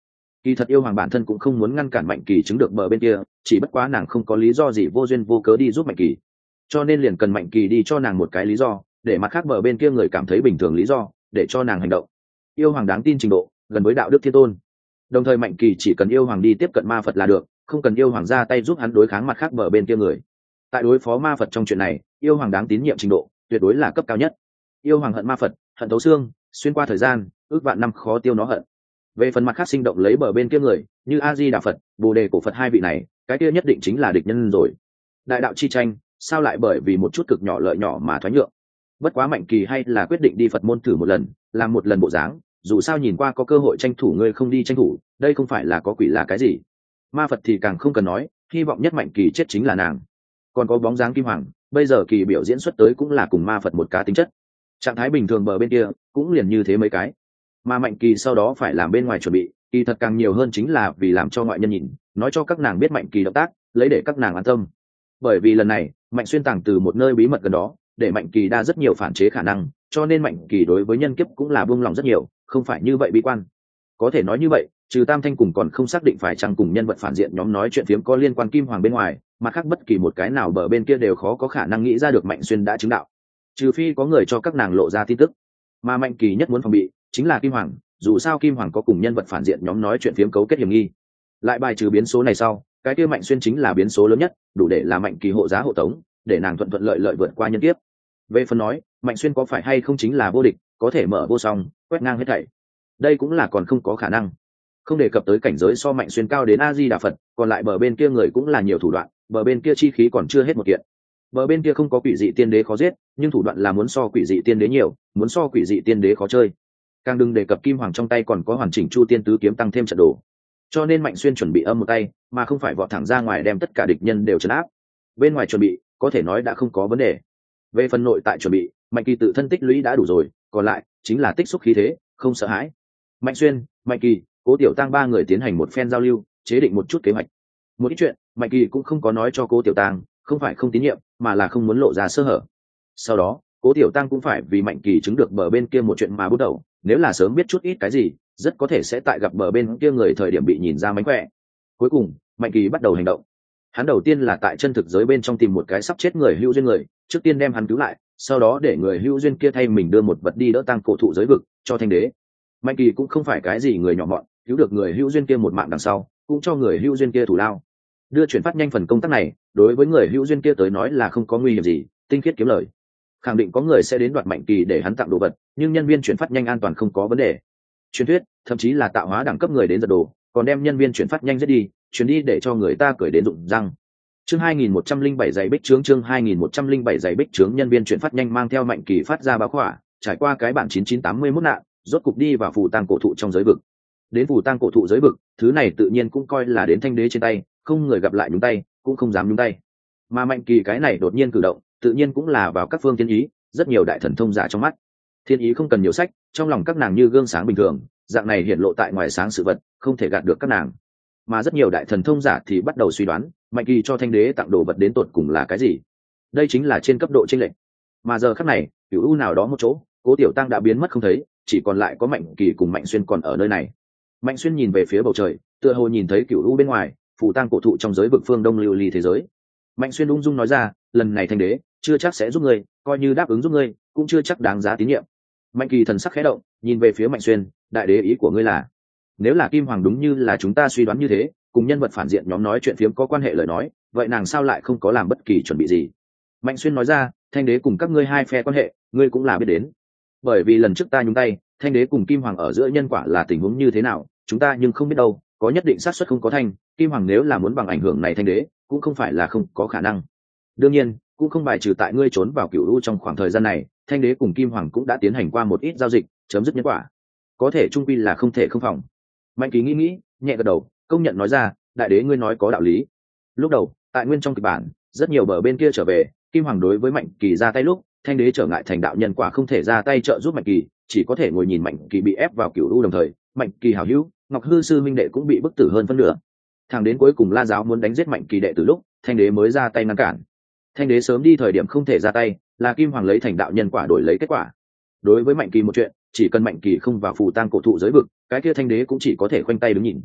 Kỳ thật yêu hoàng bản thân cũng không muốn ngăn cản mạnh kỳ chứng được bờ bên kia, chỉ bất quá nàng không có lý do gì vô duyên vô cớ đi giúp mạnh kỳ, cho nên liền cần mạnh kỳ đi cho nàng một cái lý do, để mặt khác bờ bên kia người cảm thấy bình thường lý do để cho nàng hành động. Yêu hoàng đáng tin trình độ gần với đạo đức thiên tôn, đồng thời mạnh kỳ chỉ cần yêu hoàng đi tiếp cận ma phật là được, không cần yêu hoàng ra tay giúp hắn đối kháng mặt khác bờ bên kia người. Tại đối phó ma phật trong chuyện này, yêu hoàng đáng tín nhiệm trình độ tuyệt đối là cấp cao nhất. Yêu hoàng hận ma phật, hận thấu xương, xuyên qua thời gian ước vạn năm khó tiêu nó hận. Về phần mặt khác sinh động lấy bờ bên kia người như a di đà phật, bồ đề cổ phật hai vị này, cái kia nhất định chính là địch nhân rồi. Đại đạo chi tranh sao lại bởi vì một chút cực nhỏ lợi nhỏ mà thoái nhượng. Bất quá mạnh kỳ hay là quyết định đi phật môn thử một lần, làm một lần bộ dáng, dù sao nhìn qua có cơ hội tranh thủ ngươi không đi tranh thủ, đây không phải là có quỷ là cái gì. Ma phật thì càng không cần nói, hy vọng nhất mạnh kỳ chết chính là nàng. Còn có bóng dáng kim hoàng, bây giờ kỳ biểu diễn xuất tới cũng là cùng ma phật một cá tính chất, trạng thái bình thường bờ bên kia cũng liền như thế mấy cái. Mà mạnh kỳ sau đó phải làm bên ngoài chuẩn bị, kỳ thật càng nhiều hơn chính là vì làm cho ngoại nhân nhìn, nói cho các nàng biết mạnh kỳ động tác, lấy để các nàng an tâm. Bởi vì lần này mạnh xuyên tàng từ một nơi bí mật gần đó, để mạnh kỳ đa rất nhiều phản chế khả năng, cho nên mạnh kỳ đối với nhân kiếp cũng là buông lòng rất nhiều, không phải như vậy bi quan. Có thể nói như vậy, trừ Tam Thanh cùng còn không xác định phải chăng cùng nhân vật phản diện nhóm nói chuyện phiếm có liên quan kim hoàng bên ngoài, mà khác bất kỳ một cái nào bờ bên kia đều khó có khả năng nghĩ ra được mạnh xuyên đã chứng đạo, trừ phi có người cho các nàng lộ ra tin tức. Mà mạnh kỳ nhất muốn phòng bị chính là kim hoàng, dù sao kim hoàng có cùng nhân vật phản diện nhóm nói chuyện phiếm cấu kết hiểm nghi. Lại bài trừ biến số này sau, cái kia mạnh xuyên chính là biến số lớn nhất, đủ để là mạnh kỳ hộ giá hộ tống, để nàng thuận thuận lợi lợi vượt qua nhân kiếp. Về phần nói mạnh xuyên có phải hay không chính là vô địch, có thể mở vô song, quét ngang hết thảy, đây cũng là còn không có khả năng. Không đề cập tới cảnh giới so mạnh xuyên cao đến a di đà phật, còn lại bờ bên kia người cũng là nhiều thủ đoạn, bờ bên kia chi khí còn chưa hết một kiện. Bờ bên kia không có quỷ dị tiên đế khó giết, nhưng thủ đoạn là muốn so quỷ dị tiên đế nhiều, muốn so quỷ dị tiên đế khó chơi. Càng đừng đề cập kim hoàng trong tay còn có hoàn chỉnh chu tiên tứ kiếm tăng thêm trận đồ, cho nên mạnh xuyên chuẩn bị âm một tay, mà không phải vọt thẳng ra ngoài đem tất cả địch nhân đều trấn áp. Bên ngoài chuẩn bị có thể nói đã không có vấn đề. Về phần nội tại chuẩn bị, mạnh kỳ tự thân tích lũy đã đủ rồi, còn lại chính là tích xúc khí thế, không sợ hãi. Mạnh xuyên, mạnh kỳ, cố tiểu tăng ba người tiến hành một phen giao lưu, chế định một chút kế hoạch. Một ít chuyện mạnh kỳ cũng không có nói cho cố tiểu tăng, không phải không tín nhiệm, mà là không muốn lộ ra sơ hở. Sau đó cố tiểu tăng cũng phải vì mạnh kỳ chứng được bờ bên kia một chuyện mà bước đầu, nếu là sớm biết chút ít cái gì, rất có thể sẽ tại gặp bờ bên kia người thời điểm bị nhìn ra mánh khỏe. Cuối cùng mạnh kỳ bắt đầu hành động. Hắn đầu tiên là tại chân thực giới bên trong tìm một cái sắp chết người hữu duyên người, trước tiên đem hắn cứu lại, sau đó để người hữu duyên kia thay mình đưa một vật đi đỡ tăng cổ thụ giới vực cho thanh đế. Mạnh kỳ cũng không phải cái gì người nhỏ mọn, cứu được người hữu duyên kia một mạng đằng sau cũng cho người hữu duyên kia thủ lao. Đưa chuyển phát nhanh phần công tác này đối với người hữu duyên kia tới nói là không có nguy hiểm gì, tinh khiết kiếm lời. Khẳng định có người sẽ đến đoạt mạnh kỳ để hắn tặng đồ vật, nhưng nhân viên chuyển phát nhanh an toàn không có vấn đề. Truyền thuyết thậm chí là tạo hóa đẳng cấp người đến giật đồ, còn đem nhân viên chuyển phát nhanh giết đi, chuyển đi để cho người ta cười đến rụng răng. Chương hai nghìn một trăm linh bảy giày bích trướng chương hai nghìn một trăm linh bảy giày bích trướng nhân viên chuyển phát nhanh mang theo mạnh kỳ phát ra báo khỏa, trải qua cái bản chín chín tám mươi mốt nạn, rốt cục đi vào phù tang cổ thụ trong giới vực. Đến phù tang cổ thụ giới vực, thứ này tự nhiên cũng coi là đến thanh đế trên tay, không người gặp lại nhúng tay, cũng không dám nhúng tay. Mà mạnh kỳ cái này đột nhiên cử động, tự nhiên cũng là vào các phương thiên ý, rất nhiều đại thần thông giả trong mắt. Thiên ý không cần nhiều sách, trong lòng các nàng như gương sáng bình thường, dạng này hiển lộ tại ngoài sáng sự vật, không thể gạt được các nàng. Mà rất nhiều đại thần thông giả thì bắt đầu suy đoán, mạnh kỳ cho thanh đế tặng đồ vật đến tột cùng là cái gì. Đây chính là trên cấp độ chênh lệch. Mà giờ khắc này, cửu u nào đó một chỗ, cố tiểu tăng đã biến mất không thấy, chỉ còn lại có mạnh kỳ cùng mạnh xuyên còn ở nơi này. Mạnh xuyên nhìn về phía bầu trời, tựa hồ nhìn thấy cửu u bên ngoài, phù tang cổ thụ trong giới vực phương đông lưu ly thế giới. Mạnh xuyên ung dung nói ra, lần này thanh đế chưa chắc sẽ giúp ngươi, coi như đáp ứng giúp ngươi cũng chưa chắc đáng giá tín nhiệm. Mạnh kỳ thần sắc khẽ động, nhìn về phía mạnh xuyên, đại đế ý của ngươi là, nếu là kim hoàng đúng như là chúng ta suy đoán như thế, cùng nhân vật phản diện nhóm nói chuyện phiếm có quan hệ lời nói, vậy nàng sao lại không có làm bất kỳ chuẩn bị gì? Mạnh xuyên nói ra, thanh đế cùng các ngươi hai phe quan hệ ngươi cũng là biết đến, bởi vì lần trước ta nhúng tay, thanh đế cùng kim hoàng ở giữa nhân quả là tình huống như thế nào chúng ta nhưng không biết đâu, có nhất định xác suất không có thanh kim hoàng nếu là muốn bằng ảnh hưởng này thanh đế cũng không phải là không có khả năng. Đương nhiên cũng không bài trừ tại ngươi trốn vào cửu u trong khoảng thời gian này, thanh đế cùng kim hoàng cũng đã tiến hành qua một ít giao dịch, chấm dứt nhân quả, có thể trung quy là không thể không phòng. Mạnh kỳ nghĩ nghĩ, nhẹ gật đầu, công nhận nói ra, đại đế ngươi nói có đạo lý. Lúc đầu tại nguyên trong kịch bản, rất nhiều bờ bên kia trở về, kim hoàng đối với mạnh kỳ ra tay lúc, thanh đế trở ngại thành đạo nhân quả không thể ra tay trợ giúp mạnh kỳ, chỉ có thể ngồi nhìn mạnh kỳ bị ép vào cửu u, đồng thời mạnh kỳ hảo hữu ngọc hư sư minh đệ cũng bị bức tử hơn phân nửa. Thằng đến cuối cùng La giáo muốn đánh giết mạnh kỳ đệ từ lúc, thanh đế mới ra tay ngăn cản. Thanh đế sớm đi thời điểm không thể ra tay, là kim hoàng lấy thành đạo nhân quả đổi lấy kết quả. Đối với mạnh kỳ một chuyện, chỉ cần mạnh kỳ không vào phù tang cổ thụ giới vực, cái kia thanh đế cũng chỉ có thể khoanh tay đứng nhìn.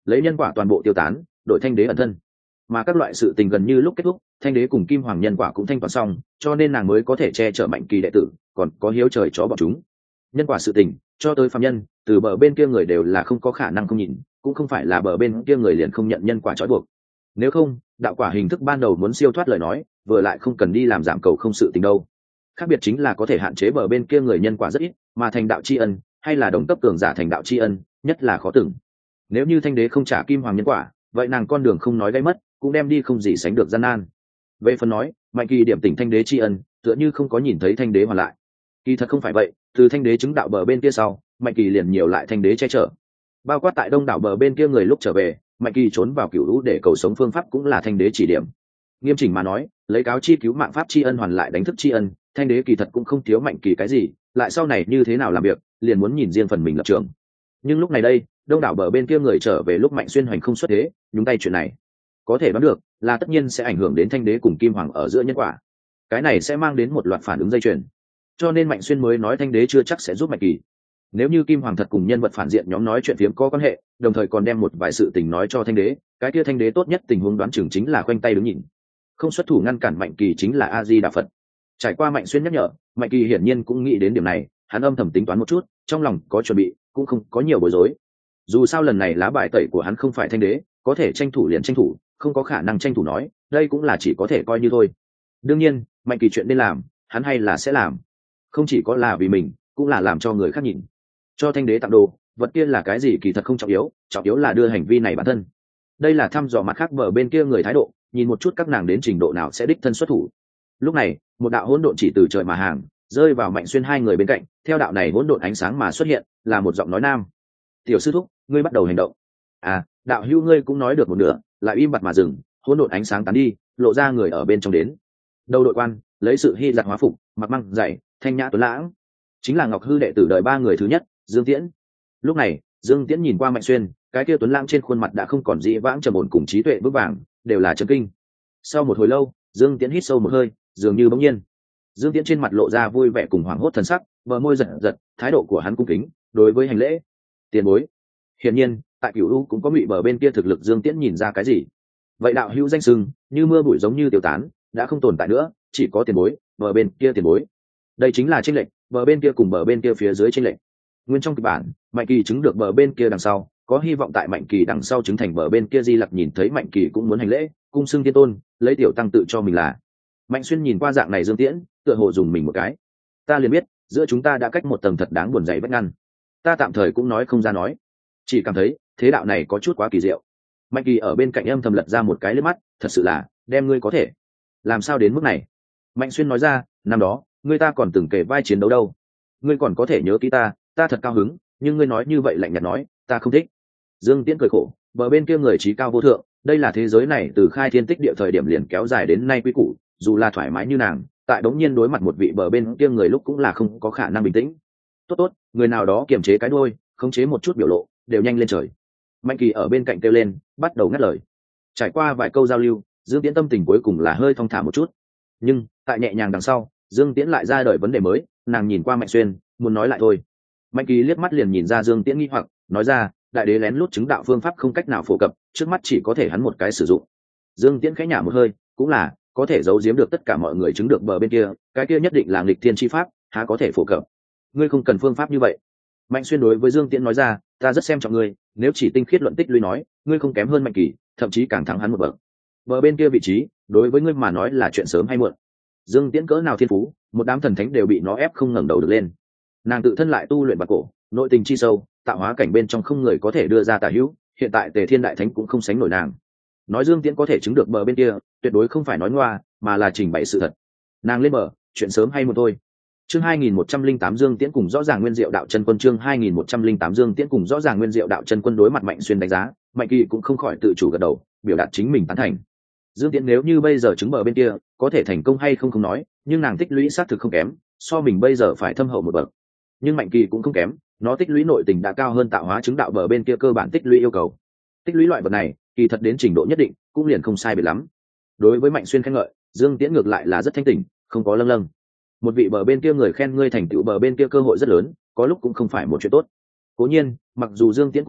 lấy nhân quả toàn bộ tiêu tán, đổi thanh đế ẩn thân. Mà các loại sự tình gần như lúc kết thúc, thanh đế cùng kim hoàng nhân quả cũng thanh toán xong, cho nên nàng mới có thể che chở Mạnh Kỳ đệ tử, còn có hiếu trời chó bọn chúng. Nhân quả sự tình cho tới phàm nhân, từ bờ bên kia người đều là không có khả năng không nhìn, cũng không phải là bờ bên kia người liền không nhận nhân quả trói buộc. Nếu không, đạo quả hình thức ban đầu muốn siêu thoát lời nói, vừa lại không cần đi làm giảm cầu không sự tình đâu. Khác biệt chính là có thể hạn chế bờ bên kia người nhân quả rất ít, mà thành đạo tri ân hay là đồng cấp cường giả thành đạo tri ân nhất là khó tưởng. Nếu như thanh đế không trả kim hoàng nhân quả, vậy nàng con đường không nói gây mất, cũng đem đi không gì sánh được gian nan. Về phần nói Mạnh Kỳ điểm tỉnh thanh đế tri ân, tựa như không có nhìn thấy thanh đế hoàn lại. Kỳ thật không phải vậy, từ thanh đế chứng đạo bờ bên kia sau, Mạnh Kỳ liền nhiều lại thanh đế che chở. Bao quát tại đông đảo bờ bên kia người lúc trở về, Mạnh Kỳ trốn vào cửu lũ để cầu sống phương pháp cũng là thanh đế chỉ điểm. Nghiêm chỉnh mà nói, lấy cáo chi cứu mạng pháp tri ân hoàn lại đánh thức tri ân, thanh đế kỳ thật cũng không thiếu Mạnh Kỳ cái gì, lại sau này như thế nào làm việc, liền muốn nhìn riêng phần mình lập trường. Nhưng lúc này đây, đông đảo bờ bên kia người trở về lúc Mạnh Xuyên hoành không xuất thế, nhúng tay chuyện này, có thể đoán được là tất nhiên sẽ ảnh hưởng đến thanh đế cùng kim hoàng ở giữa nhân quả. Cái này sẽ mang đến một loạt phản ứng dây chuyền, cho nên Mạnh Xuyên mới nói thanh đế chưa chắc sẽ giúp Mạnh Kỳ. Nếu như kim hoàng thật cùng nhân vật phản diện nhóm nói chuyện phiếm có quan hệ, đồng thời còn đem một vài sự tình nói cho thanh đế, cái kia thanh đế tốt nhất tình huống đoán chừng chính là khoanh tay đứng nhìn, không xuất thủ ngăn cản Mạnh Kỳ chính là A Di Đà Phật. Trải qua Mạnh Xuyên nhắc nhở, Mạnh Kỳ hiển nhiên cũng nghĩ đến điểm này, hắn âm thầm tính toán một chút, trong lòng có chuẩn bị, cũng không có nhiều bối rối. Dù sao lần này lá bài tẩy của hắn không phải thanh đế, có thể tranh thủ liền tranh thủ, không có khả năng tranh thủ nói, đây cũng là chỉ có thể coi như thôi. Đương nhiên, Mạnh Kỳ chuyện nên làm, hắn hay là sẽ làm. Không chỉ có là vì mình, cũng là làm cho người khác nhìn. Cho thanh đế tặng đồ, vật kia là cái gì kỳ thật không trọng yếu, trọng yếu là đưa hành vi này bản thân. Đây là thăm dò mặt khác bờ bên kia người thái độ, nhìn một chút các nàng đến trình độ nào sẽ đích thân xuất thủ. Lúc này, một đạo hỗn độn chỉ từ trời mà hàng, rơi vào Mạnh Xuyên hai người bên cạnh, theo đạo này hỗn độn ánh sáng mà xuất hiện, là một giọng nói nam. Tiểu sư thúc, ngươi bắt đầu hành động. À, đạo hữu ngươi cũng nói được một nửa, lại im bặt mà dừng, hỗn độn ánh sáng tán đi, lộ ra người ở bên trong đến. Đầu đội quan, lấy sự hy giặc hóa phục, mặc măng dày, thanh nhã tuấn lãng, chính là Ngọc Hư đệ tử đời ba người thứ nhất, Dương Tiễn. Lúc này, Dương Tiễn nhìn qua Mạnh Xuyên, cái kia tuấn lãng trên khuôn mặt đã không còn dĩ vãng trầm ổn cùng trí tuệ bước vàng, đều là chấn kinh. Sau một hồi lâu, Dương Tiễn hít sâu một hơi, dường như bỗng nhiên, Dương Tiễn trên mặt lộ ra vui vẻ cùng hoảng hốt thần sắc, bờ môi giật giật, thái độ của hắn cung kính, đối với hành lễ. Tiền bối. Hiển nhiên, tại Cửu U cũng có ngụy bờ bên kia thực lực, Dương Tiễn nhìn ra cái gì. Vậy đạo hữu danh sưng, như mưa bụi giống như tiêu tán, đã không tồn tại nữa, chỉ có tiền bối, bờ bên kia tiền bối. Đây chính là chênh lệch, bờ bên kia cùng bờ bên kia phía dưới chênh lệch. Nguyên trong kịch bản, Mạnh Kỳ chứng được bờ bên kia đằng sau, có hy vọng tại Mạnh Kỳ đằng sau chứng thành bờ bên kia Di Lặc nhìn thấy Mạnh Kỳ cũng muốn hành lễ, cung xưng tiên tôn, lấy tiểu tăng tự cho mình là. Mạnh Xuyên nhìn qua dạng này Dương Tiễn, tựa hồ dùng mình một cái. Ta liền biết, giữa chúng ta đã cách một tầng thật đáng buồn dày vách ngăn. Ta tạm thời cũng nói không ra nói, chỉ cảm thấy thế đạo này có chút quá kỳ diệu. Mạnh Kỳ ở bên cạnh âm thầm lật ra một cái liếc mắt, thật sự là, đem ngươi có thể làm sao đến mức này. Mạnh Xuyên nói ra, năm đó ngươi ta còn từng kể vai chiến đấu đâu, ngươi còn có thể nhớ kỹ ta, ta thật cao hứng, nhưng ngươi nói như vậy lạnh nhạt nói, ta không thích. Dương Tiễn cười khổ, bờ bên kia người trí cao vô thượng, đây là thế giới này từ khai thiên tích địa thời điểm liền kéo dài đến nay quy củ, dù là thoải mái như nàng, tại đống nhiên đối mặt một vị bờ bên kia người lúc cũng là không có khả năng bình tĩnh. Tốt tốt, người nào đó kiềm chế cái đuôi, khống chế một chút biểu lộ, đều nhanh lên trời. Mạnh Kỳ ở bên cạnh kêu lên, bắt đầu ngắt lời. Trải qua vài câu giao lưu, Dương Tiễn tâm tình cuối cùng là hơi thong thả một chút. Nhưng tại nhẹ nhàng đằng sau, Dương Tiễn lại ra đời vấn đề mới, nàng nhìn qua Mạnh Xuyên, muốn nói lại thôi. Mạnh Kỳ liếc mắt liền nhìn ra Dương Tiễn nghi hoặc, nói ra, đại đế lén lút chứng đạo phương pháp không cách nào phổ cập, trước mắt chỉ có thể hắn một cái sử dụng. Dương Tiễn khẽ nhả một hơi, cũng là có thể giấu giếm được tất cả mọi người chứng được bờ bên kia, cái kia nhất định là nghịch thiên chi pháp, há có thể phổ cập. Ngươi không cần phương pháp như vậy. Mạnh Xuyên đối với Dương Tiễn nói ra, ta rất xem trọng ngươi, nếu chỉ tinh khiết luận tích lũy nói, ngươi không kém hơn Mạnh Kỳ, thậm chí càng thắng hắn một bậc. Bờ bên kia vị trí, đối với ngươi mà nói là chuyện sớm hay muộn. Dương Tiễn cỡ nào thiên phú, một đám thần thánh đều bị nó ép không ngẩng đầu được lên. Nàng tự thân lại tu luyện bạc cổ, nội tình chi sâu, tạo hóa cảnh bên trong không người có thể đưa ra tả hữu, hiện tại Tề Thiên Đại Thánh cũng không sánh nổi nàng. Nói Dương Tiễn có thể chứng được bờ bên kia, tuyệt đối không phải nói ngoa, mà là trình bày sự thật. Nàng lên bờ, chuyện sớm hay muộn thôi. Chương hai nghìn một trăm linh tám Dương Tiễn cùng rõ ràng nguyên diệu đạo chân quân, chương hai nghìn một trăm linh tám Dương Tiễn cùng rõ ràng nguyên diệu đạo chân quân đối mặt Mạnh Xuyên đánh giá, Mạnh Kỳ cũng không khỏi tự chủ gật đầu, biểu đạt chính mình tán thành. Dương Tiễn nếu như bây giờ chứng bờ bên kia, có thể thành công hay không không nói, nhưng nàng tích lũy xác thực không kém, so mình bây giờ phải thâm hậu một bậc. Nhưng Mạnh Kỳ cũng không kém, nó tích lũy nội tình đã cao hơn tạo hóa chứng đạo bờ bên kia cơ bản tích lũy yêu cầu. Tích lũy loại vật này, kỳ thật đến trình độ nhất định, cũng liền không sai biệt lắm. Đối với Mạnh Xuyên khen ngợi, Dương Tiễn ngược lại là rất thanh tỉnh, không có lâng lâng. Một vị bờ bên kia người khen ngươi thành tựu bờ bên kia cơ hội rất lớn, có lúc cũng không phải một chuyện tốt. Cố nhiên, mặc dù Dương Tiễn cũng biết,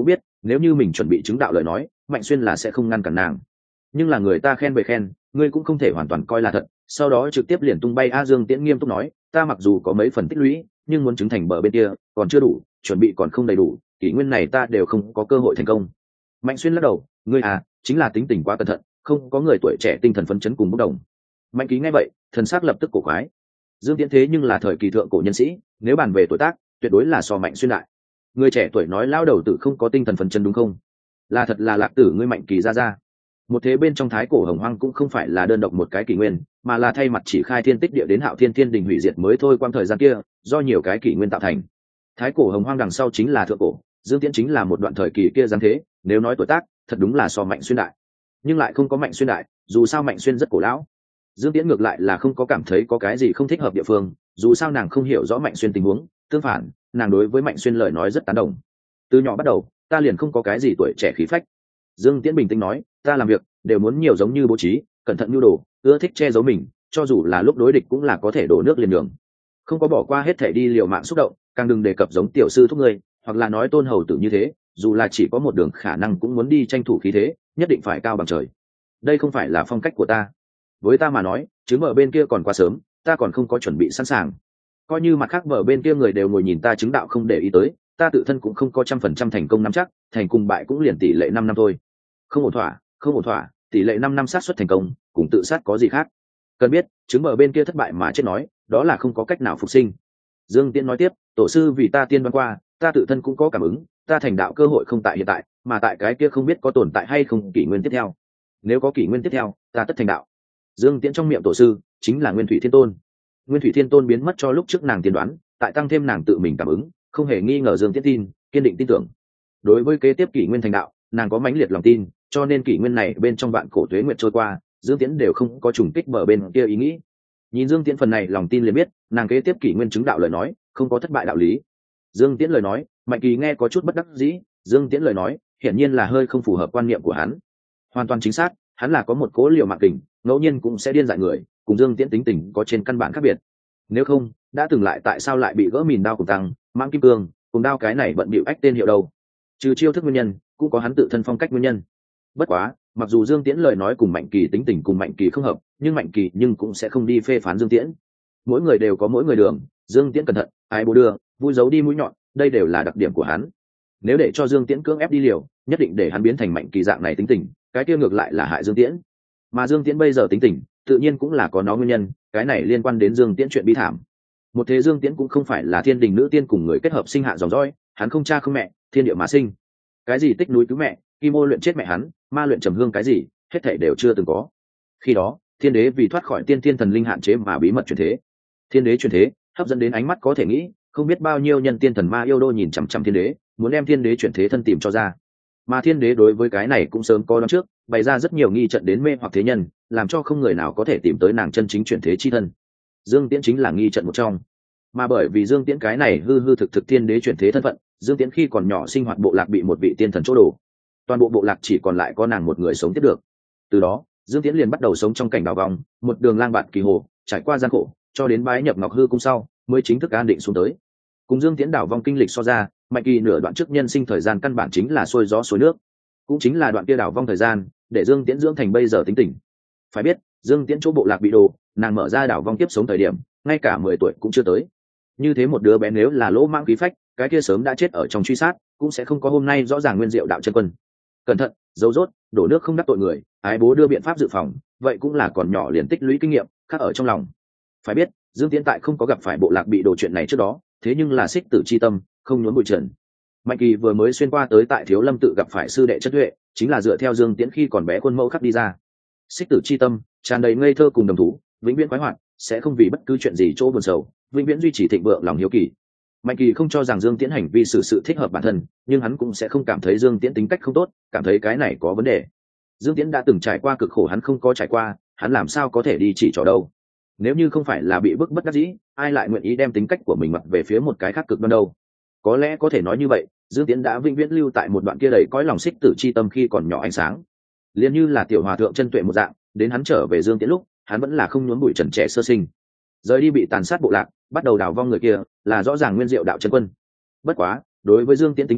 nếu như mình chuẩn bị chứng đạo lời nói Mạnh Xuyên là sẽ không ngăn cản nàng, nhưng là người ta khen về khen, ngươi cũng không thể hoàn toàn coi là thật, sau đó trực tiếp liền tung bay. A Dương Tiễn nghiêm túc nói, ta mặc dù có mấy phần tích lũy, nhưng muốn chứng thành bờ bên kia còn chưa đủ, chuẩn bị còn không đầy đủ, kỷ nguyên này ta đều không có cơ hội thành công. Mạnh Xuyên lắc đầu, ngươi à chính là tính tình quá cẩn thận, không có người tuổi trẻ tinh thần phấn chấn cùng bốc đồng. Mạnh Kỳ nghe vậy thần sắc lập tức cổ quái. Dương Tiễn thế nhưng là thời kỳ thượng cổ nhân sĩ, nếu bàn về tuổi tác tuyệt đối là so Mạnh Xuyên đại. Người trẻ tuổi nói lao đầu tử không có tinh thần phấn chấn đúng không? Là thật là lạc tử ngươi Mạnh Kỳ ra ra. Một thế bên trong thái cổ hồng hoang cũng không phải là đơn độc một cái kỷ nguyên, mà là thay mặt chỉ khai thiên tích địa đến hạo thiên thiên đình hủy diệt mới thôi. Quang thời gian kia do nhiều cái kỷ nguyên tạo thành. Thái cổ hồng hoang đằng sau chính là thượng cổ, Dương Tiễn chính là một đoạn thời kỳ kia giáng thế. Nếu nói tuổi tác thật đúng là so Mạnh Xuyên đại, nhưng lại không có Mạnh Xuyên đại, dù sao Mạnh Xuyên rất cổ lão. Dương Tiễn ngược lại là không có cảm thấy có cái gì không thích hợp địa phương, dù sao nàng không hiểu rõ Mạnh Xuyên tình huống, tương phản nàng đối với Mạnh Xuyên lời nói rất tán đồng. Từ nhỏ bắt đầu ta liền không có cái gì tuổi trẻ khí phách. Dương Tiễn bình tĩnh nói, ta làm việc đều muốn nhiều giống như bố trí, cẩn thận nhu đồ, ưa thích che giấu mình, cho dù là lúc đối địch cũng là có thể đổ nước liền đường, không có bỏ qua hết thể đi liều mạng xúc động, càng đừng đề cập giống tiểu sư thúc ngươi, hoặc là nói Tôn hầu tử như thế, dù là chỉ có một đường khả năng cũng muốn đi tranh thủ khí thế, nhất định phải cao bằng trời. Đây không phải là phong cách của ta. Với ta mà nói, chứng mở bên kia còn quá sớm, ta còn không có chuẩn bị sẵn sàng. Coi như mặt khác vợ bên kia người đều ngồi nhìn ta chứng đạo không để ý tới, ta tự thân cũng không có trăm phần trăm thành công nắm chắc, thành cùng bại cũng liền tỷ lệ năm năm thôi. Không ổn thỏa, không ổn thỏa, tỷ lệ năm năm sát suất thành công, cùng tự sát có gì khác? Cần biết, chứng mở bên kia thất bại mà chết nói, đó là không có cách nào phục sinh. Dương Tiễn nói tiếp, tổ sư vì ta tiên đoán qua, ta tự thân cũng có cảm ứng, ta thành đạo cơ hội không tại hiện tại, mà tại cái kia không biết có tồn tại hay không kỷ nguyên tiếp theo. Nếu có kỷ nguyên tiếp theo, ta tất thành đạo. Dương Tiễn trong miệng tổ sư chính là Nguyên Thủy Thiên Tôn. Nguyên Thủy Thiên Tôn biến mất cho lúc trước nàng tiên đoán, tại tăng thêm nàng tự mình cảm ứng, không hề nghi ngờ Dương Tiễn tin, kiên định tin tưởng. Đối với kế tiếp kỷ nguyên thành đạo, nàng có mãnh liệt lòng tin, cho nên kỷ nguyên này bên trong vạn cổ tuế nguyệt trôi qua, Dương Tiễn đều không có trùng kích bờ bên kia ý nghĩ. Nhìn Dương Tiễn phần này lòng tin liền biết, nàng kế tiếp kỷ nguyên chứng đạo lời nói, không có thất bại đạo lý. Dương Tiễn lời nói, Mạnh Kỳ nghe có chút bất đắc dĩ, Dương Tiễn lời nói, hiển nhiên là hơi không phù hợp quan niệm của hắn. Hoàn toàn chính xác, hắn là có một cố liều mạng kình, ngẫu nhiên cũng sẽ điên dại người, cùng Dương Tiễn tính tình có trên căn bản khác biệt. Nếu không, đã từng lại tại sao lại bị gỡ mìn đao cùng tăng, mang kim cương, cùng đao cái này bận bịu ách tên hiệu đâu? Trừ chiêu thức nguyên nhân, cũng có hắn tự thân phong cách nguyên nhân. Bất quá, mặc dù Dương Tiễn lời nói cùng Mạnh Kỳ tính tình cùng Mạnh Kỳ không hợp, nhưng Mạnh Kỳ nhưng cũng sẽ không đi phê phán Dương Tiễn. Mỗi người đều có mỗi người đường, Dương Tiễn cẩn thận, ai bố đưa, vui giấu đi mũi nhọn, đây đều là đặc điểm của hắn. Nếu để cho Dương Tiễn cưỡng ép đi liều, nhất định để hắn biến thành Mạnh Kỳ dạng này tính tình, cái kia ngược lại là hại Dương Tiễn. Mà Dương Tiễn bây giờ tính tình, tự nhiên cũng là có nó nguyên nhân, cái này liên quan đến Dương Tiễn chuyện bi thảm. Một thế Dương Tiễn cũng không phải là thiên đình nữ tiên cùng người kết hợp sinh hạ dòng dõi, hắn không cha không mẹ, thiên địa mà sinh. Cái gì tích núi cứu mẹ, kim ô luyện chết mẹ hắn, ma luyện trầm hương cái gì, hết thảy đều chưa từng có. Khi đó, thiên đế vì thoát khỏi tiên thiên thần linh hạn chế mà bí mật chuyển thế. Thiên đế chuyển thế, hấp dẫn đến ánh mắt có thể nghĩ, không biết bao nhiêu nhân tiên thần ma yêu đô nhìn chằm chằm thiên đế, muốn đem thiên đế chuyển thế thân tìm cho ra. Mà thiên đế đối với cái này cũng sớm có đoán trước, bày ra rất nhiều nghi trận đến mê hoặc thế nhân, làm cho không người nào có thể tìm tới nàng chân chính chuyển thế chi thân. Dương Tiễn chính là nghi trận một trong. Mà bởi vì Dương Tiễn cái này hư hư thực thực thiên đế chuyển thế thân phận, Dương Tiễn khi còn nhỏ sinh hoạt bộ lạc bị một vị tiên thần chỗ đổ, toàn bộ bộ lạc chỉ còn lại có nàng một người sống tiếp được. Từ đó, Dương Tiễn liền bắt đầu sống trong cảnh đào vòng, một đường lang bạt kỳ hồ, trải qua gian khổ, cho đến bái nhập Ngọc Hư cung sau, mới chính thức an định xuống tới. Cùng Dương Tiễn đảo vong kinh lịch so ra, Mạnh Kỳ nửa đoạn trước nhân sinh thời gian căn bản chính là xuôi gió xuôi nước, cũng chính là đoạn kia đảo vong thời gian, để Dương Tiễn dưỡng thành bây giờ tính tình. Phải biết, Dương Tiễn chỗ bộ lạc bị đồ, nàng mở ra đảo vong tiếp sống thời điểm, ngay cả mười tuổi cũng chưa tới. Như thế một đứa bé nếu là lỗ mãng khí phách, cái kia sớm đã chết ở trong truy sát, cũng sẽ không có hôm nay rõ ràng nguyên diệu đạo chân quân. Cẩn thận, dấu rốt, đổ nước không đắc tội người, ái bố đưa biện pháp dự phòng, vậy cũng là còn nhỏ liền tích lũy kinh nghiệm, khắc ở trong lòng. Phải biết, Dương Tiễn tại không có gặp phải bộ lạc bị đồ chuyện này trước đó, thế nhưng là xích tử chi tâm, không nhốn bụi trần. Mạnh Kỳ vừa mới xuyên qua tới tại Thiếu Lâm tự gặp phải sư đệ Chất Huệ, chính là dựa theo Dương Tiễn khi còn bé khuôn mẫu khắc đi ra. Xích tử chi tâm, tràn đầy ngây thơ cùng đồng thú, vĩnh viễn khoái hoạt, sẽ không vì bất cứ chuyện gì chỗ buồn sầu, vĩnh viễn duy trì thịnh vượng lòng hiếu kỳ. Mạnh Kỳ không cho rằng Dương Tiễn hành vi xử sự thích hợp bản thân, nhưng hắn cũng sẽ không cảm thấy Dương Tiễn tính cách không tốt, cảm thấy cái này có vấn đề. Dương Tiễn đã từng trải qua cực khổ hắn không có trải qua, hắn làm sao có thể đi chỉ trỏ đâu? Nếu như không phải là bị bức bất đắc dĩ, ai lại nguyện ý đem tính cách của mình mặc về phía một cái khác cực đoan đâu? Có lẽ có thể nói như vậy, Dương Tiễn đã vĩnh viễn lưu tại một đoạn kia đầy cõi lòng xích tử chi tâm khi còn nhỏ ánh sáng. Liên như là tiểu hòa thượng chân tuệ một dạng, đến hắn trở về Dương Tiễn lúc, hắn vẫn là không nhốn bụi trần trẻ sơ sinh. Rời đi bị tàn sát bộ lạc, bắt đầu đào vong người kia, là rõ ràng nguyên diệu đạo chân quân. Bất quá, đối với Dương Tiễn tính tình,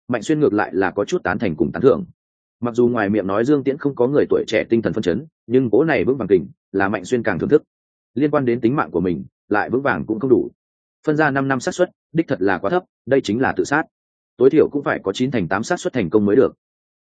Mạnh Xuyên ngược lại là có chút tán thành cùng tán thưởng. Mặc dù ngoài miệng nói Dương Tiễn không có người tuổi trẻ tinh thần phấn chấn, nhưng cố này vững vàng kình là Mạnh Xuyên càng thưởng thức. Liên quan đến tính mạng của mình, lại vững vàng cũng không đủ. Phân ra năm năm xác suất, đích thật là quá thấp, đây chính là tự sát. Tối thiểu cũng phải có chín thành tám xác suất thành công mới được.